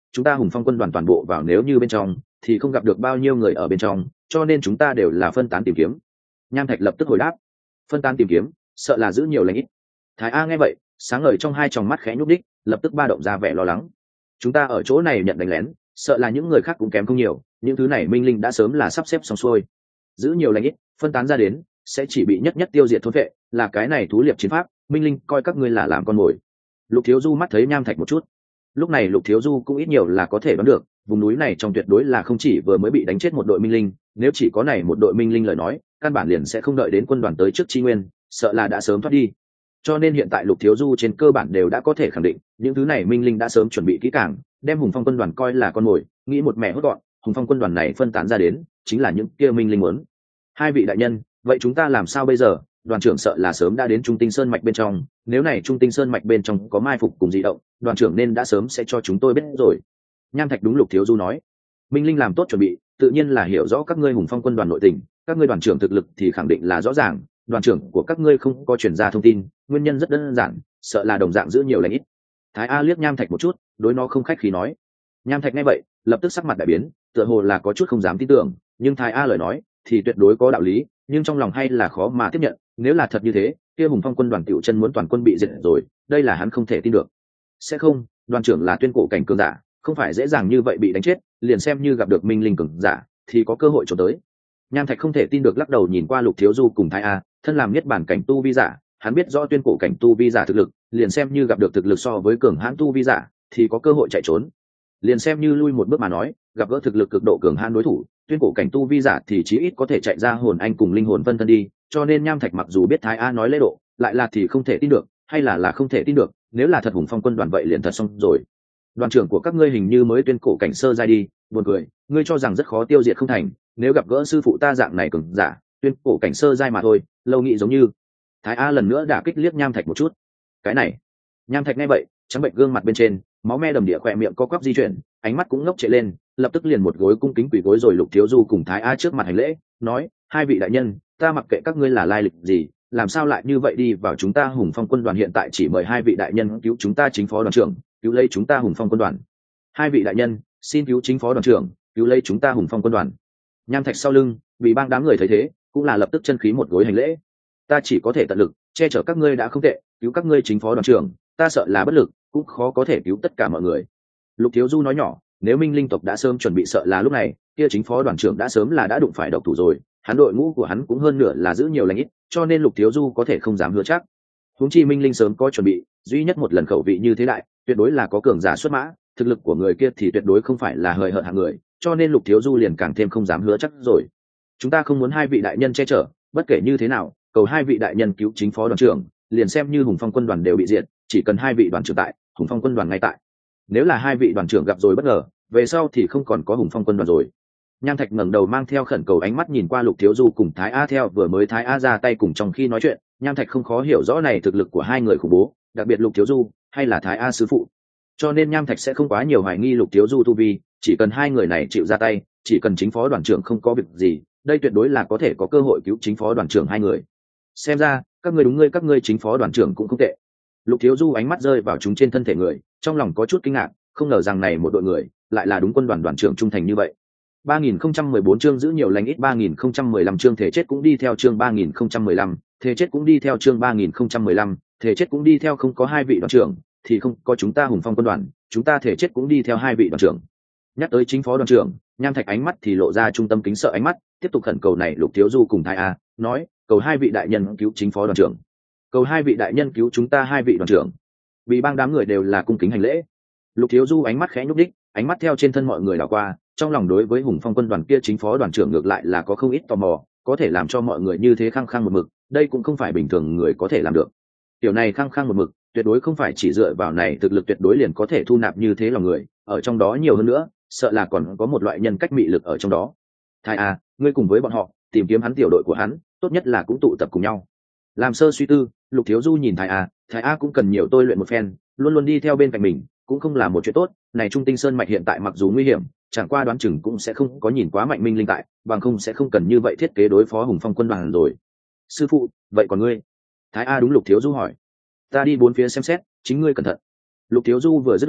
chúng ta hùng phong quân đoàn toàn bộ vào nếu như bên trong thì không gặp được bao nhiêu người ở bên trong, cho nên chúng ta đều là phân tán tìm kiếm. Nham Thạch lập tức hồi đáp. Phân tán tìm kiếm, sợ là giữ nhiều lãnh ít. Thái A nghe vậy, sáng ngời trong hai tròng mắt khẽ nhúc đích, lập tức ba động ra vẻ lo lắng. Chúng ta ở chỗ này nhận đánh lén, sợ là những người khác cũng kém không nhiều, những thứ này minh linh đã sớm là sắp xếp xong xuôi. Giữ nhiều lãnh ít, phân tán ra đến sẽ chỉ bị nhất nhất tiêu diệt thôn vệ, là cái này thú liệp chiến pháp, minh linh coi các ngươi là làm con mồi. Lục Thiếu Du mắt thấy Nham Thạch một chút. Lúc này Lục Thiếu Du cũng ít nhiều là có thể đoán được, vùng núi này trong tuyệt đối là không chỉ vừa mới bị đánh chết một đội minh linh, nếu chỉ có này một đội minh linh lời nói, căn bản liền sẽ không đợi đến quân đoàn tới trước chi nguyên, sợ là đã sớm thoát đi. Cho nên hiện tại Lục Thiếu Du trên cơ bản đều đã có thể khẳng định, những thứ này minh linh đã sớm chuẩn bị kỹ càng, đem Hùng Phong quân đoàn coi là con mồi, nghĩ một mẹ hốt gọn, Hùng Phong quân đoàn này phân tán ra đến, chính là những kia minh linh muốn. Hai vị đại nhân, vậy chúng ta làm sao bây giờ? Đoàn trưởng sợ là sớm đã đến Trung Tinh Sơn mạch bên trong, nếu này Trung Tinh Sơn mạch bên trong có mai phục cùng dị động, đoàn trưởng nên đã sớm sẽ cho chúng tôi biết rồi. Nham Thạch đúng Lục Thiếu Du nói. Minh linh làm tốt chuẩn bị, tự nhiên là hiểu rõ các ngươi Hùng Phong quân đoàn nội tình, các ngươi đoàn trưởng thực lực thì khẳng định là rõ ràng, đoàn trưởng của các ngươi không có truyền ra thông tin, nguyên nhân rất đơn giản, sợ là đồng dạng giữ nhiều lãnh ít. Thái A liếc Nham Thạch một chút, đối nó không khách khí nói. Nham Thạch nghe vậy, lập tức sắc mặt đại biến, tựa hồ là có chút không dám tin tưởng, nhưng Thái A lời nói thì tuyệt đối có đạo lý, nhưng trong lòng hay là khó mà tiếp nhận, nếu là thật như thế, kia Hùng Phong quân đoàn tiểu chân muốn toàn quân bị diệt rồi, đây là hắn không thể tin được. Sẽ không, đoàn trưởng là tuyên cổ cảnh cường giả, không phải dễ dàng như vậy bị đánh chết, liền xem như gặp được minh linh cường giả thì có cơ hội trốn tới. Nham Thạch không thể tin được lắc đầu nhìn qua Lục Thiếu Du cùng Thái A, thân làm nhất bản cảnh tu vi giả, hắn biết rõ tuyên cổ cảnh tu vi giả thực lực, liền xem như gặp được thực lực so với cường hãn tu vi giả thì có cơ hội chạy trốn. Liền xem như lui một bước mà nói, gặp gỡ thực lực cực độ cường hãn đối thủ, tuyên cổ cảnh tu vi giả thì chí ít có thể chạy ra hồn anh cùng linh hồn phân thân đi, cho nên Nham Thạch mặc dù biết Thái A nói lễ độ, lại là thì không thể tin được, hay là là không thể tin được, nếu là thật Hùng Phong quân đoàn vậy liền thật xong rồi. Đoàn trưởng của các ngươi hình như mới tuyên cổ cảnh sơ giai đi, buồn cười, ngươi cho rằng rất khó tiêu diệt không thành, nếu gặp gỡ sư phụ ta dạng này cường giả, tuyên cổ cảnh sơ giai mà thôi, lâu nghĩ giống như. Thái A lần nữa đả kích liếc Nham Thạch một chút. Cái này, Nham Thạch nghe vậy, trắng bệnh gương mặt bên trên, máu me đầm địa khỏe miệng co quắp di chuyển, ánh mắt cũng ngốc trệ lên, lập tức liền một gối cung kính quỳ gối rồi Lục Thiếu Du cùng Thái A trước mặt hành lễ, nói: hai vị đại nhân, ta mặc kệ các ngươi là lai lịch gì, làm sao lại như vậy đi vào chúng ta Hùng Phong quân đoàn, hiện tại chỉ mời hai vị đại nhân cứu chúng ta chính phó đoàn trưởng, cứu lấy chúng ta Hùng Phong quân đoàn. Hai vị đại nhân, xin cứu chính phó đoàn trưởng, cứu lấy chúng ta Hùng Phong quân đoàn. Nham Thạch sau lưng, vì bang đám người thấy thế, cũng là lập tức chân khí một gối hành lễ. Ta chỉ có thể tận lực che chở các ngươi đã không tệ, cứu các ngươi chính phó đoàn trưởng, ta sợ là bất lực, cũng khó có thể cứu tất cả mọi người. Lục Thiếu Du nói nhỏ, nếu minh linh tộc đã sớm chuẩn bị, sợ là lúc này kia chính phó đoàn trưởng đã sớm là đã đụng phải độc thủ rồi, hắn đội ngũ của hắn cũng hơn nửa là giữ nhiều lãnh ít, cho nên Lục Thiếu Du có thể không dám hứa chắc. Huống chi minh linh sớm có chuẩn bị, duy nhất một lần khẩu vị như thế đại, tuyệt đối là có cường giả xuất mã, thực lực của người kia thì tuyệt đối không phải là hời hợt hạng người, cho nên Lục Thiếu Du liền càng thêm không dám hứa chắc rồi. Chúng ta không muốn hai vị đại nhân che chở, bất kể như thế nào, cầu hai vị đại nhân cứu chính phó đoàn trưởng, liền xem như Hùng Phong quân đoàn đều bị diệt, chỉ cần hai vị đoàn trưởng tại, Hùng Phong quân đoàn ngay tại. Nếu là hai vị đoàn trưởng gặp rồi bất ngờ, về sau thì không còn có Hùng Phong quân đoàn rồi. Nham Thạch ngẩng đầu mang theo khẩn cầu ánh mắt nhìn qua Lục Thiếu Du cùng Thái A, theo vừa mới Thái A ra tay cùng trong khi nói chuyện, Nham Thạch không khó hiểu rõ này thực lực của hai người khủng bố, đặc biệt Lục Thiếu Du hay là Thái A sư phụ. Cho nên Nham Thạch sẽ không quá nhiều hoài nghi Lục Thiếu Du tu vi, chỉ cần hai người này chịu ra tay, chỉ cần chính phó đoàn trưởng không có việc gì, đây tuyệt đối là có thể có cơ hội cứu chính phó đoàn trưởng hai người. Xem ra, các ngươi đúng ngươi các ngươi chính phó đoàn trưởng cũng không tệ. Lục Thiếu Du ánh mắt rơi vào chúng trên thân thể người, trong lòng có chút kinh ngạc, không ngờ rằng này một đội người lại là đúng quân đoàn đoàn trưởng trung thành như vậy. ba nghìn không trăm mười bốn chương giữ nhiều lành ít, ba nghìn không trăm mười lăm chương thể chết cũng đi theo chương ba nghìn không trăm mười lăm, thể chết cũng đi theo chương ba nghìn không trăm mười lăm, thể chết cũng đi theo, không có hai vị đoàn trưởng thì không có chúng ta Hùng Phong quân đoàn, chúng ta thể chết cũng đi theo hai vị đoàn trưởng. Nhắc tới chính phó đoàn trưởng, Nham Thạch ánh mắt thì lộ ra trung tâm kính sợ ánh mắt, tiếp tục khẩn cầu này Lục Thiếu Du cùng Thái A, nói: cầu hai vị đại nhân cứu chính phó đoàn trưởng, cầu hai vị đại nhân cứu chúng ta hai vị đoàn trưởng. Vì bang đám người đều là cung kính hành lễ. Lục Thiếu Du ánh mắt khẽ nhúc đích, ánh mắt theo trên thân mọi người đảo qua, trong lòng đối với Hùng Phong quân đoàn kia chính phó đoàn trưởng ngược lại là có không ít tò mò, có thể làm cho mọi người như thế khăng khăng một mực, đây cũng không phải bình thường người có thể làm được. Điều này khăng khăng một mực, tuyệt đối không phải chỉ dựa vào này thực lực tuyệt đối liền có thể thu nạp như thế lòng người, ở trong đó nhiều hơn nữa, sợ là còn có một loại nhân cách mị lực ở trong đó. Thái A, ngươi cùng với bọn họ tìm kiếm hắn tiểu đội của hắn, tốt nhất là cũng tụ tập cùng nhau. Làm sơ suy tư, Lục Thiếu Du nhìn Thái A, Thái A cũng cần nhiều tôi luyện một phen, luôn luôn đi theo bên cạnh mình cũng không là một chuyện tốt. Này Trung Tinh Sơn mạch hiện tại mặc dù nguy hiểm, chẳng qua đoán chừng cũng sẽ không có nhìn quá mạnh minh linh tại, bằng không sẽ không cần như vậy thiết kế đối phó Hùng Phong quân đoàn rồi. Sư phụ, vậy còn ngươi? Thái A đúng Lục Thiếu Du hỏi. Ta đi bốn phía xem xét, chính ngươi cẩn thận. Lục Thiếu Du vừa dứt lời,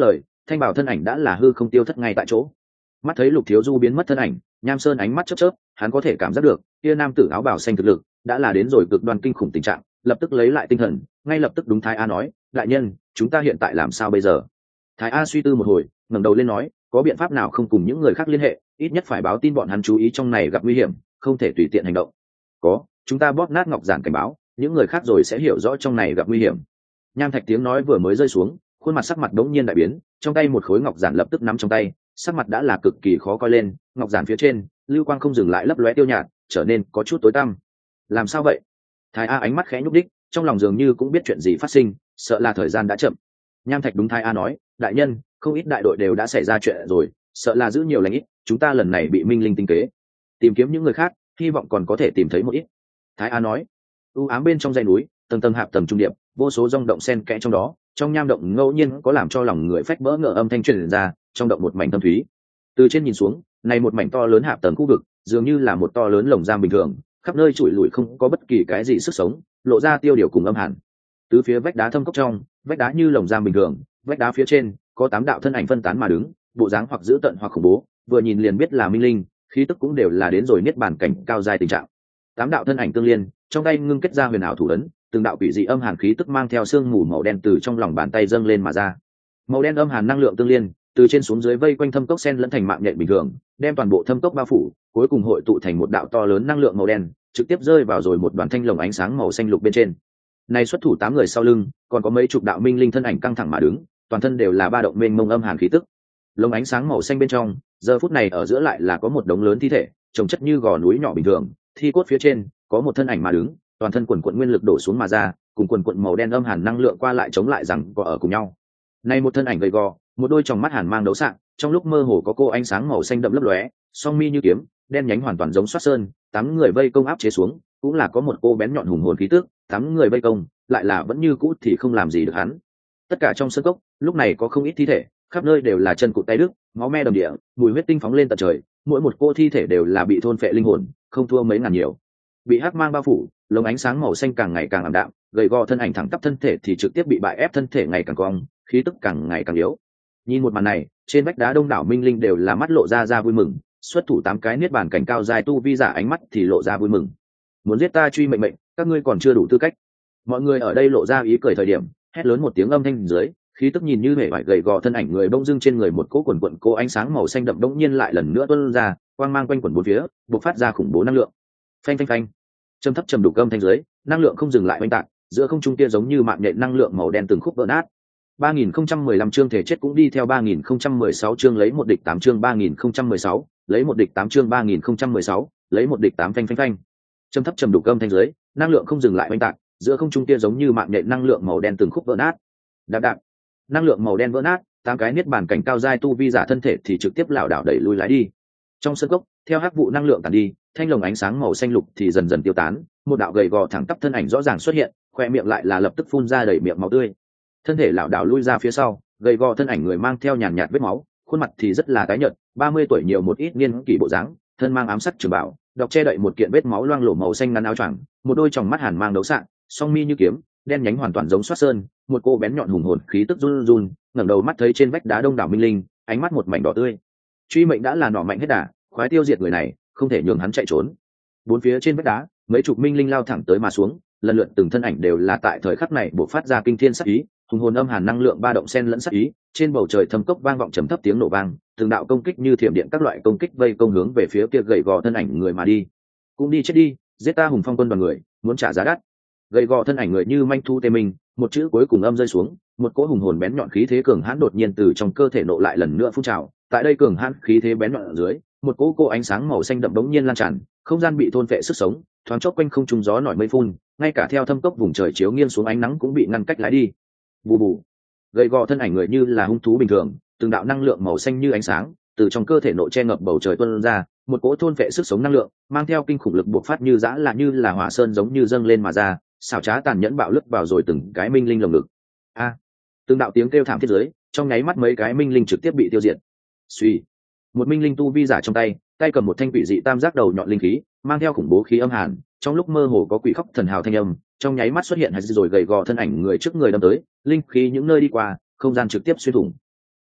thanh bảo thân ảnh đã là hư không tiêu thất ngay tại chỗ. Mắt thấy Lục Thiếu Du biến mất thân ảnh, Nham Sơn ánh mắt chớp chớp, hắn có thể cảm giác được kia nam tử áo bào xanh thực lực đã là đến rồi cực đoan kinh khủng tình trạng, lập tức lấy lại tinh thần, ngay lập tức đúng Thái A nói, đại nhân, chúng ta hiện tại làm sao bây giờ? Thái A suy tư một hồi, ngẩng đầu lên nói, có biện pháp nào không cùng những người khác liên hệ, ít nhất phải báo tin bọn hắn chú ý trong này gặp nguy hiểm, không thể tùy tiện hành động. Có, chúng ta bóp nát ngọc giản cảnh báo, những người khác rồi sẽ hiểu rõ trong này gặp nguy hiểm. Nham Thạch tiếng nói vừa mới rơi xuống, khuôn mặt sắc mặt đống nhiên đại biến, trong tay một khối ngọc giản lập tức nắm trong tay, sắc mặt đã là cực kỳ khó coi lên, ngọc giản phía trên lưu quang không dừng lại lấp lóe tiêu nhạt, trở nên có chút tối tăm. Làm sao vậy? Thái A ánh mắt khẽ nhúc đích, trong lòng dường như cũng biết chuyện gì phát sinh, sợ là thời gian đã chậm. Nham Thạch đúng Thái A nói, đại nhân, không ít đại đội đều đã xảy ra chuyện rồi, sợ là giữ nhiều lành ít, chúng ta lần này bị minh linh tinh kế, tìm kiếm những người khác, hy vọng còn có thể tìm thấy một ít. Thái A nói, u ám bên trong dãy núi, tầng tầng hạp tầng trung điệp, vô số rong động xen kẽ trong đó, trong nham động ngẫu nhiên có làm cho lòng người phách bỡ ngỡ âm thanh truyền ra, trong động một mảnh thâm thúy. Từ trên nhìn xuống, này một mảnh to lớn hạp tầng khu vực, dường như là một to lớn lồng giam bình thường, khắp nơi trụi lủi không có bất kỳ cái gì sức sống, lộ ra tiêu điều cùng âm hàn. Từ phía vách đá thâm cốc trong, vách đá như lồng giam bình thường, vách đá phía trên có tám đạo thân ảnh phân tán mà đứng, bộ dáng hoặc dữ tợn hoặc khủng bố, vừa nhìn liền biết là minh linh, khí tức cũng đều là đến rồi niết bàn cảnh cao giai tình trạng. Tám đạo thân ảnh tương liên, trong tay ngưng kết ra huyền ảo thủ ấn, từng đạo quỷ dị âm hàn khí tức mang theo sương mù màu đen từ trong lòng bàn tay dâng lên mà ra. Màu đen âm hàn năng lượng tương liên, từ trên xuống dưới vây quanh thâm cốc sen lẫn thành mạng nhện bình thường, đem toàn bộ thâm cốc bao phủ, cuối cùng hội tụ thành một đạo to lớn năng lượng màu đen, trực tiếp rơi vào rồi một đoàn thanh lồng ánh sáng màu xanh lục bên trên. Này xuất thủ tám người sau lưng, còn có mấy chục đạo minh linh thân ảnh căng thẳng mà đứng, toàn thân đều là ba động mênh mông âm hàn khí tức. Lồng ánh sáng màu xanh bên trong, giờ phút này ở giữa lại là có một đống lớn thi thể, chồng chất như gò núi nhỏ bình thường, thi cốt phía trên có một thân ảnh mà đứng, toàn thân quần quần nguyên lực đổ xuống mà ra, cùng quần quần màu đen âm hàn năng lượng qua lại chống lại rằng có ở cùng nhau. Này một thân ảnh gầy gò, một đôi tròng mắt hàn mang đấu sạng, trong lúc mơ hồ có cô ánh sáng màu xanh đậm lấp lóe, song mi như kiếm, đen nhánh hoàn toàn giống xoát sơn, tám người vây công áp chế xuống, cũng là có một cô bén nhọn hùng hồn khí tức, tám người vây công, lại là vẫn như cũ thì không làm gì được hắn. Tất cả trong sân cốc, lúc này có không ít thi thể, khắp nơi đều là chân cụt tay đứt, máu me đầm địa, mùi huyết tinh phóng lên tận trời, mỗi một cô thi thể đều là bị thôn phệ linh hồn, không thua mấy ngàn nhiều. Bị hắc mang bao phủ, lồng ánh sáng màu xanh càng ngày càng ảm đạm, gầy gò thân ảnh thẳng tắp thân thể thì trực tiếp bị bại ép thân thể ngày càng cong, khí tức càng ngày càng yếu. Nhìn một màn này, trên vách đá đông đảo minh linh đều là mắt lộ ra ra vui mừng, xuất thủ tám cái niết bàn cảnh cao dài tu vi giả ánh mắt thì lộ ra vui mừng. Muốn giết ta truy mệnh mệnh, các ngươi còn chưa đủ tư cách. Mọi người ở đây lộ ra ý cười thời điểm, hét lớn một tiếng âm thanh dưới, khí tức nhìn như hề vải gầy gò thân ảnh người bông dưng trên người một cỗ quần quần cô ánh sáng màu xanh đậm đống nhiên lại lần nữa tuôn ra, quang mang quanh quần bốn phía, bộc phát ra khủng bố năng lượng. Phanh phanh phanh. Trầm thấp trầm đục âm thanh dưới, năng lượng không dừng lại oanh tạc, giữa không trung kia giống như mạng nhện năng lượng màu đen từng khúc vỡ nát. ba nghìn không trăm mười lăm chương thể chết cũng đi theo ba nghìn không trăm mười sáu chương lấy một địch tám chương ba nghìn không trăm mười sáu, lấy một địch tám chương ba nghìn không trăm mười sáu, lấy một địch tám phanh phanh phanh. Trầm thấp trầm đục âm thanh dưới, năng lượng không dừng lại oanh tạc, giữa không trung kia giống như mạng nhện năng lượng màu đen từng khúc vỡ nát. Đạp đạp. Năng lượng màu đen vỡ nát, tám cái niết bàn cảnh cao giai tu vi giả thân thể thì trực tiếp lảo đảo đẩy lui lái đi. Trong sân cốc, theo hắc vụ năng lượng tàn đi, thanh lồng ánh sáng màu xanh lục thì dần dần tiêu tán, một đạo gầy gò thẳng tắp thân ảnh rõ ràng xuất hiện, khoe miệng lại là lập tức phun ra đầy miệng máu tươi. Thân thể lảo đảo lui ra phía sau, gầy gò thân ảnh người mang theo nhàn nhạt vết máu, khuôn mặt thì rất là tái nhợt, ba mươi tuổi nhiều một ít niên kỷ bộ dáng, thân mang ám sắc trường bảo, đọc che đậy một kiện vết máu loang lổ màu xanh ngắn áo choàng, một đôi tròng mắt hàn mang đấu sạng, song mi như kiếm, đen nhánh hoàn toàn giống xoát sơn, một cô bén nhọn hùng hồn khí tức run run, ngẩng đầu mắt thấy trên vách đá đông đảo minh linh, ánh mắt một mảnh đỏ tươi. Truy mệnh đã là nọ mạnh hết đà, khoái tiêu diệt người này, không thể nhường hắn chạy trốn. Bốn phía trên vách đá, mấy chục minh linh lao thẳng tới mà xuống, lần lượt từng thân ảnh đều là tại thời khắc này bộc phát ra kinh thiên sát ý, hùng hồn âm hàn năng lượng ba động xen lẫn sát ý, trên bầu trời thâm cốc vang vọng trầm thấp tiếng nổ vang, từng đạo công kích như thiểm điện các loại công kích vây công hướng về phía kia gầy gò thân ảnh người mà đi. Cũng đi chết đi, giết ta hùng phong quân đoàn người, muốn trả giá đắt. Gầy gò thân ảnh người như manh thu tê mình, một chữ cuối cùng âm rơi xuống, một cỗ hùng hồn bén nhọn khí thế cường hãn đột nhiên từ trong cơ thể nộ lại lần nữa phun trào, tại đây cường hãn khí thế bén nhọn ở dưới, một cỗ cô ánh sáng màu xanh đậm đống nhiên lan tràn, không gian bị thôn phệ sức sống, thoáng chốc quanh không trung gió nổi mây phun, ngay cả theo thâm cốc vùng trời chiếu nghiêng xuống ánh nắng cũng bị ngăn cách lái đi. Bù bù. Gầy gò thân ảnh người như là hung thú bình thường, từng đạo năng lượng màu xanh như ánh sáng từ trong cơ thể nội che ngập bầu trời tuôn ra, một cỗ thôn phệ sức sống năng lượng mang theo kinh khủng lực bộc phát như dã là như là hỏa sơn giống như dâng lên mà ra, xảo trá tàn nhẫn bạo lướt vào rồi từng cái minh linh lồng ngực. A. Từng đạo tiếng kêu thảm thiết dưới, trong nháy mắt mấy cái minh linh trực tiếp bị tiêu diệt. Suy. Một minh linh tu vi giả trong tay, tay cầm một thanh quỷ dị tam giác đầu nhọn linh khí, mang theo khủng bố khí âm hàn, trong lúc mơ hồ có quỷ khóc thần hào thanh âm, trong nháy mắt xuất hiện hay rồi gầy gò thân ảnh người trước người đâm tới, linh khí những nơi đi qua, không gian trực tiếp xuyên thủng.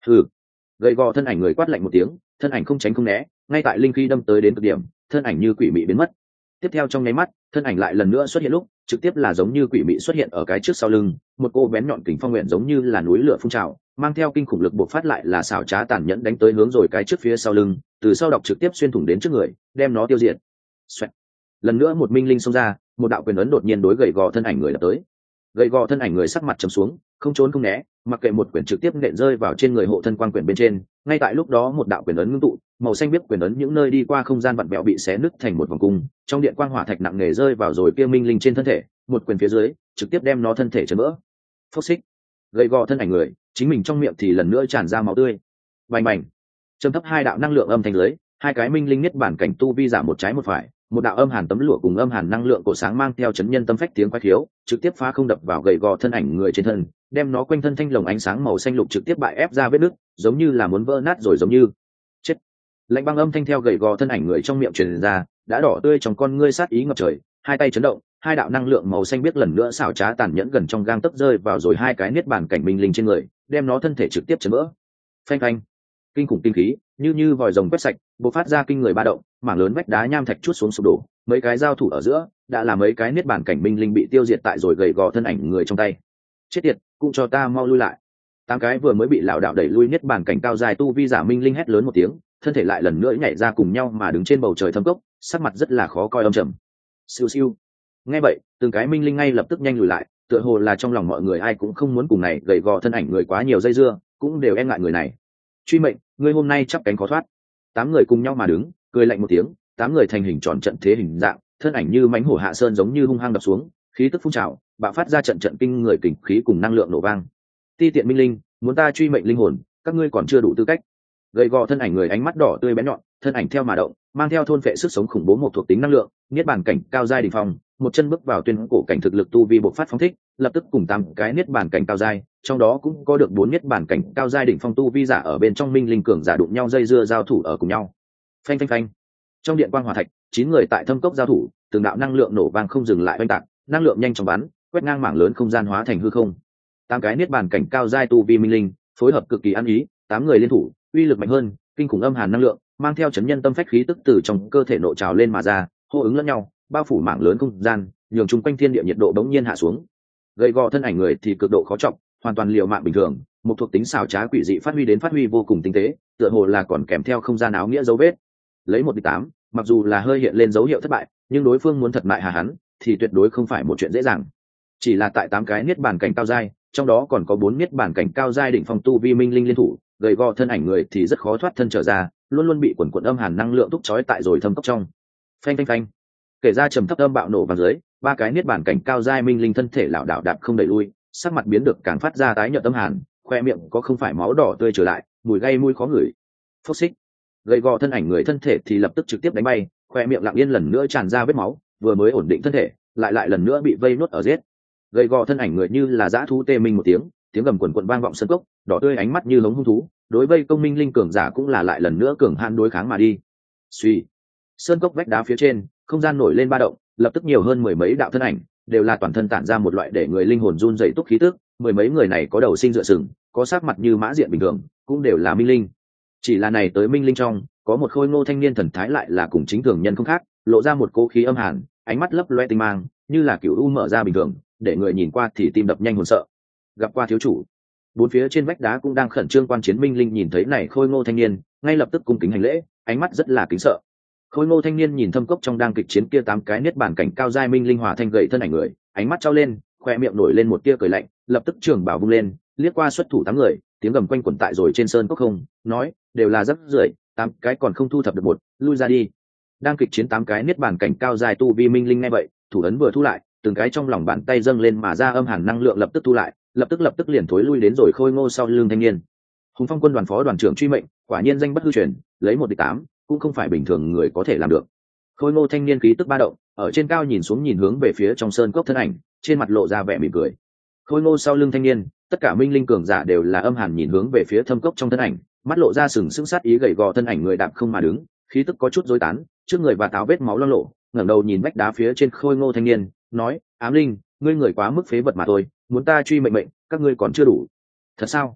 Hừ. Gầy gò thân ảnh người quát lạnh một tiếng, thân ảnh không tránh không né, ngay tại linh khí đâm tới đến cực điểm, thân ảnh như quỷ mị biến mất. Tiếp theo trong nháy mắt, thân ảnh lại lần nữa xuất hiện lúc, trực tiếp là giống như quỷ mị xuất hiện ở cái trước sau lưng, một cô bén nhọn kình phong nguyện giống như là núi lửa phun trào, mang theo kinh khủng lực bộc phát lại là xảo trá tàn nhẫn đánh tới hướng rồi cái trước phía sau lưng, từ sau đọc trực tiếp xuyên thủng đến trước người, đem nó tiêu diệt. Xoẹt. Lần nữa một minh linh xông ra, một đạo quyền ấn đột nhiên đối gầy gò thân ảnh người đập tới. Gầy gò thân ảnh người sắc mặt trầm xuống, không trốn không né, mặc kệ một quyền trực tiếp nện rơi vào trên người hộ thân quan quyền bên trên. Ngay tại lúc đó một đạo quyền ấn ngưng tụ, màu xanh biết quyền ấn những nơi đi qua không gian vặn vẹo bị xé nứt thành một vòng cung, trong điện quang hỏa thạch nặng nề rơi vào rồi kia minh linh trên thân thể, một quyền phía dưới trực tiếp đem nó thân thể chấn vỡ. Phốc xích. Gầy gò thân ảnh người, chính mình trong miệng thì lần nữa tràn ra máu tươi. Bành bành. Trầm thấp hai đạo năng lượng âm thanh lưới, hai cái minh linh nhất bản cảnh tu vi giảm một trái một phải, một đạo âm hàn tấm lụa cùng âm hàn năng lượng cổ sáng mang theo chấn nhân tâm phách tiếng quái khiếu, trực tiếp phá không đập vào gầy gò thân ảnh người trên thân, đem nó quanh thân thanh lồng ánh sáng màu xanh lục trực tiếp bại ép ra vết nứt, giống như là muốn vỡ nát rồi giống như. Chết. Lạnh băng âm thanh theo gầy gò thân ảnh người trong miệng truyền ra, đã đỏ tươi trong con ngươi sát ý ngập trời, hai tay chấn động, hai đạo năng lượng màu xanh biết lần nữa xảo trá tàn nhẫn gần trong gang tấc rơi vào rồi hai cái niết bàn cảnh minh linh trên người, đem nó thân thể trực tiếp chấn vỡ. Phanh phanh. Kinh khủng kinh khí như như vòi rồng quét sạch, bộc phát ra kinh người ba động, mảng lớn vách đá nham thạch chút xuống sụp đổ, mấy cái giao thủ ở giữa đã làm mấy cái niết bàn cảnh minh linh bị tiêu diệt tại rồi gầy gò thân ảnh người trong tay. Chết tiệt, cũng cho ta mau lui lại. Tám cái vừa mới bị lão đạo đẩy lui niết bàn cảnh cao dài tu vi giả minh linh hét lớn một tiếng, thân thể lại lần nữa nhảy ra cùng nhau mà đứng trên bầu trời thâm cốc, sắc mặt rất là khó coi âm trầm. Siêu siêu. Nghe vậy, từng cái minh linh ngay lập tức nhanh lùi lại, tựa hồ là trong lòng mọi người ai cũng không muốn cùng này gầy gò thân ảnh người quá nhiều dây dưa, cũng đều e ngại người này. Truy mệnh, ngươi hôm nay chắp cánh khó thoát. Tám người cùng nhau mà đứng, cười lạnh một tiếng, tám người thành hình tròn trận thế hình dạng, thân ảnh như mãnh hổ hạ sơn giống như hung hăng đập xuống, khí tức phun trào, bạo phát ra trận trận kinh người kình khí cùng năng lượng nổ vang. Ti tiện minh linh, muốn ta truy mệnh linh hồn, các ngươi còn chưa đủ tư cách. Gầy gò thân ảnh người ánh mắt đỏ tươi bén nhọn, thân ảnh theo mà động, mang theo thôn phệ sức sống khủng bố một thuộc tính năng lượng, niết bàn cảnh cao giai đỉnh phong, một chân bước vào tuyên cổ cảnh thực lực tu vi bộc phát phóng thích, lập tức cùng tám cái niết bàn cảnh cao giai, trong đó cũng có được bốn niết bàn cảnh cao giai đỉnh phong tu vi giả ở bên trong minh linh cường giả đụng nhau dây dưa giao thủ ở cùng nhau. Phanh phanh phanh. Trong điện quang hỏa thạch, chín người tại thâm cốc giao thủ, từng đạo năng lượng nổ vang không dừng lại oanh tạc, năng lượng nhanh chóng bắn, quét ngang mảng lớn không gian hóa thành hư không. Tám cái niết bàn cảnh cao giai tu vi minh linh, phối hợp cực kỳ ăn ý, tám người liên thủ, uy lực mạnh hơn, kinh khủng âm hàn năng lượng, mang theo chấn nhân tâm phách khí tức từ trong cơ thể nội trào lên mà ra, hô ứng lẫn nhau, bao phủ mảng lớn không gian, nhường chung quanh thiên địa nhiệt độ bỗng nhiên hạ xuống. Gầy gò thân ảnh người thì cực độ khó trọng, hoàn toàn liều mạng bình thường, một thuộc tính xảo trá quỷ dị phát huy đến phát huy vô cùng tinh tế, tựa hồ là còn kèm theo không gian áo nghĩa dấu vết. Lấy một địch tám, mặc dù là hơi hiện lên dấu hiệu thất bại, nhưng đối phương muốn thật mại hà hắn, thì tuyệt đối không phải một chuyện dễ dàng. Chỉ là tại tám cái niết bàn cảnh cao giai, trong đó còn có bốn niết bàn cảnh cao giai đỉnh phong tu vi minh linh liên thủ, gầy gò thân ảnh người thì rất khó thoát thân trở ra, luôn luôn bị quần quần âm hàn năng lượng thúc chói tại rồi thâm cốc trong. Phanh phanh phanh. Kể ra trầm thấp âm bạo nổ vào dưới, ba cái niết bàn cảnh cao giai minh linh thân thể lảo đảo đạp không đẩy lui, sắc mặt biến được càng phát ra tái nhợt âm hàn, khoe miệng có không phải máu đỏ tươi trở lại, mùi gây mũi khó ngửi. Phốc xích. Gầy gò thân ảnh người thân thể thì lập tức trực tiếp đánh bay, khoe miệng lặng yên lần nữa tràn ra vết máu, vừa mới ổn định thân thể, lại lại lần nữa bị vây nuốt ở giết. Gầy gò thân ảnh người như là dã thú tê minh một tiếng, tiếng gầm quần quần vang vọng sân cốc, đỏ tươi ánh mắt như hống hung thú, đối vây công minh linh cường giả cũng là lại lần nữa cường hãn đối kháng mà đi. Suy. Sơn cốc vách đá phía trên, không gian nổi lên ba động, lập tức nhiều hơn mười mấy đạo thân ảnh, đều là toàn thân tản ra một loại để người linh hồn run rẩy túc khí tức, mười mấy người này có đầu sinh dựa sừng, có sắc mặt như mã diện bình thường, cũng đều là minh linh. Chỉ là này tới minh linh trong, có một khôi ngô thanh niên thần thái lại là cùng chính thường nhân không khác, lộ ra một cố khí âm hàn, ánh mắt lấp loe tinh mang, như là cửu u mở ra bình thường, để người nhìn qua thì tim đập nhanh hồn sợ. Gặp qua thiếu chủ. Bốn phía trên vách đá cũng đang khẩn trương quan chiến minh linh nhìn thấy này khôi ngô thanh niên, ngay lập tức cung kính hành lễ, ánh mắt rất là kính sợ. Khôi ngô thanh niên nhìn thâm cốc trong đang kịch chiến kia tám cái niết bàn cảnh cao giai minh linh hòa thanh gậy thân ảnh người, ánh mắt trao lên, khoe miệng nổi lên một tia cười lạnh, lập tức trường bảo vung lên, liếc qua xuất thủ tám người, tiếng gầm quanh quẩn tại rồi trên sơn cốc không, nói, đều là rất rưởi, tám cái còn không thu thập được một, lui ra đi. Đang kịch chiến tám cái niết bàn cảnh cao giai tu vi minh linh nghe vậy, thủ ấn vừa thu lại, từng cái trong lòng bàn tay dâng lên mà ra âm hàn năng lượng lập tức thu lại, lập tức lập tức liền thối lui đến rồi khôi ngô sau lưng thanh niên. Hùng Phong quân đoàn phó đoàn trưởng truy mệnh, quả nhiên danh bất hư truyền, lấy một địch tám, cũng không phải bình thường người có thể làm được. Khôi ngô thanh niên khí tức ba động, ở trên cao nhìn xuống nhìn hướng về phía trong sơn cốc thân ảnh, trên mặt lộ ra vẻ mỉm cười. Khôi ngô sau lưng thanh niên, tất cả minh linh cường giả đều là âm hàn nhìn hướng về phía thâm cốc trong thân ảnh, mắt lộ ra sừng sững sát ý gầy gò thân ảnh người đạp không mà đứng, khí tức có chút rối tán, trước người và táo vết máu loang lổ, ngẩng đầu nhìn vách đá phía trên khôi ngô thanh niên, nói: "Ám linh, ngươi người quá mức phế vật mà thôi, muốn ta truy mệnh mệnh, các ngươi còn chưa đủ." "Thật sao?"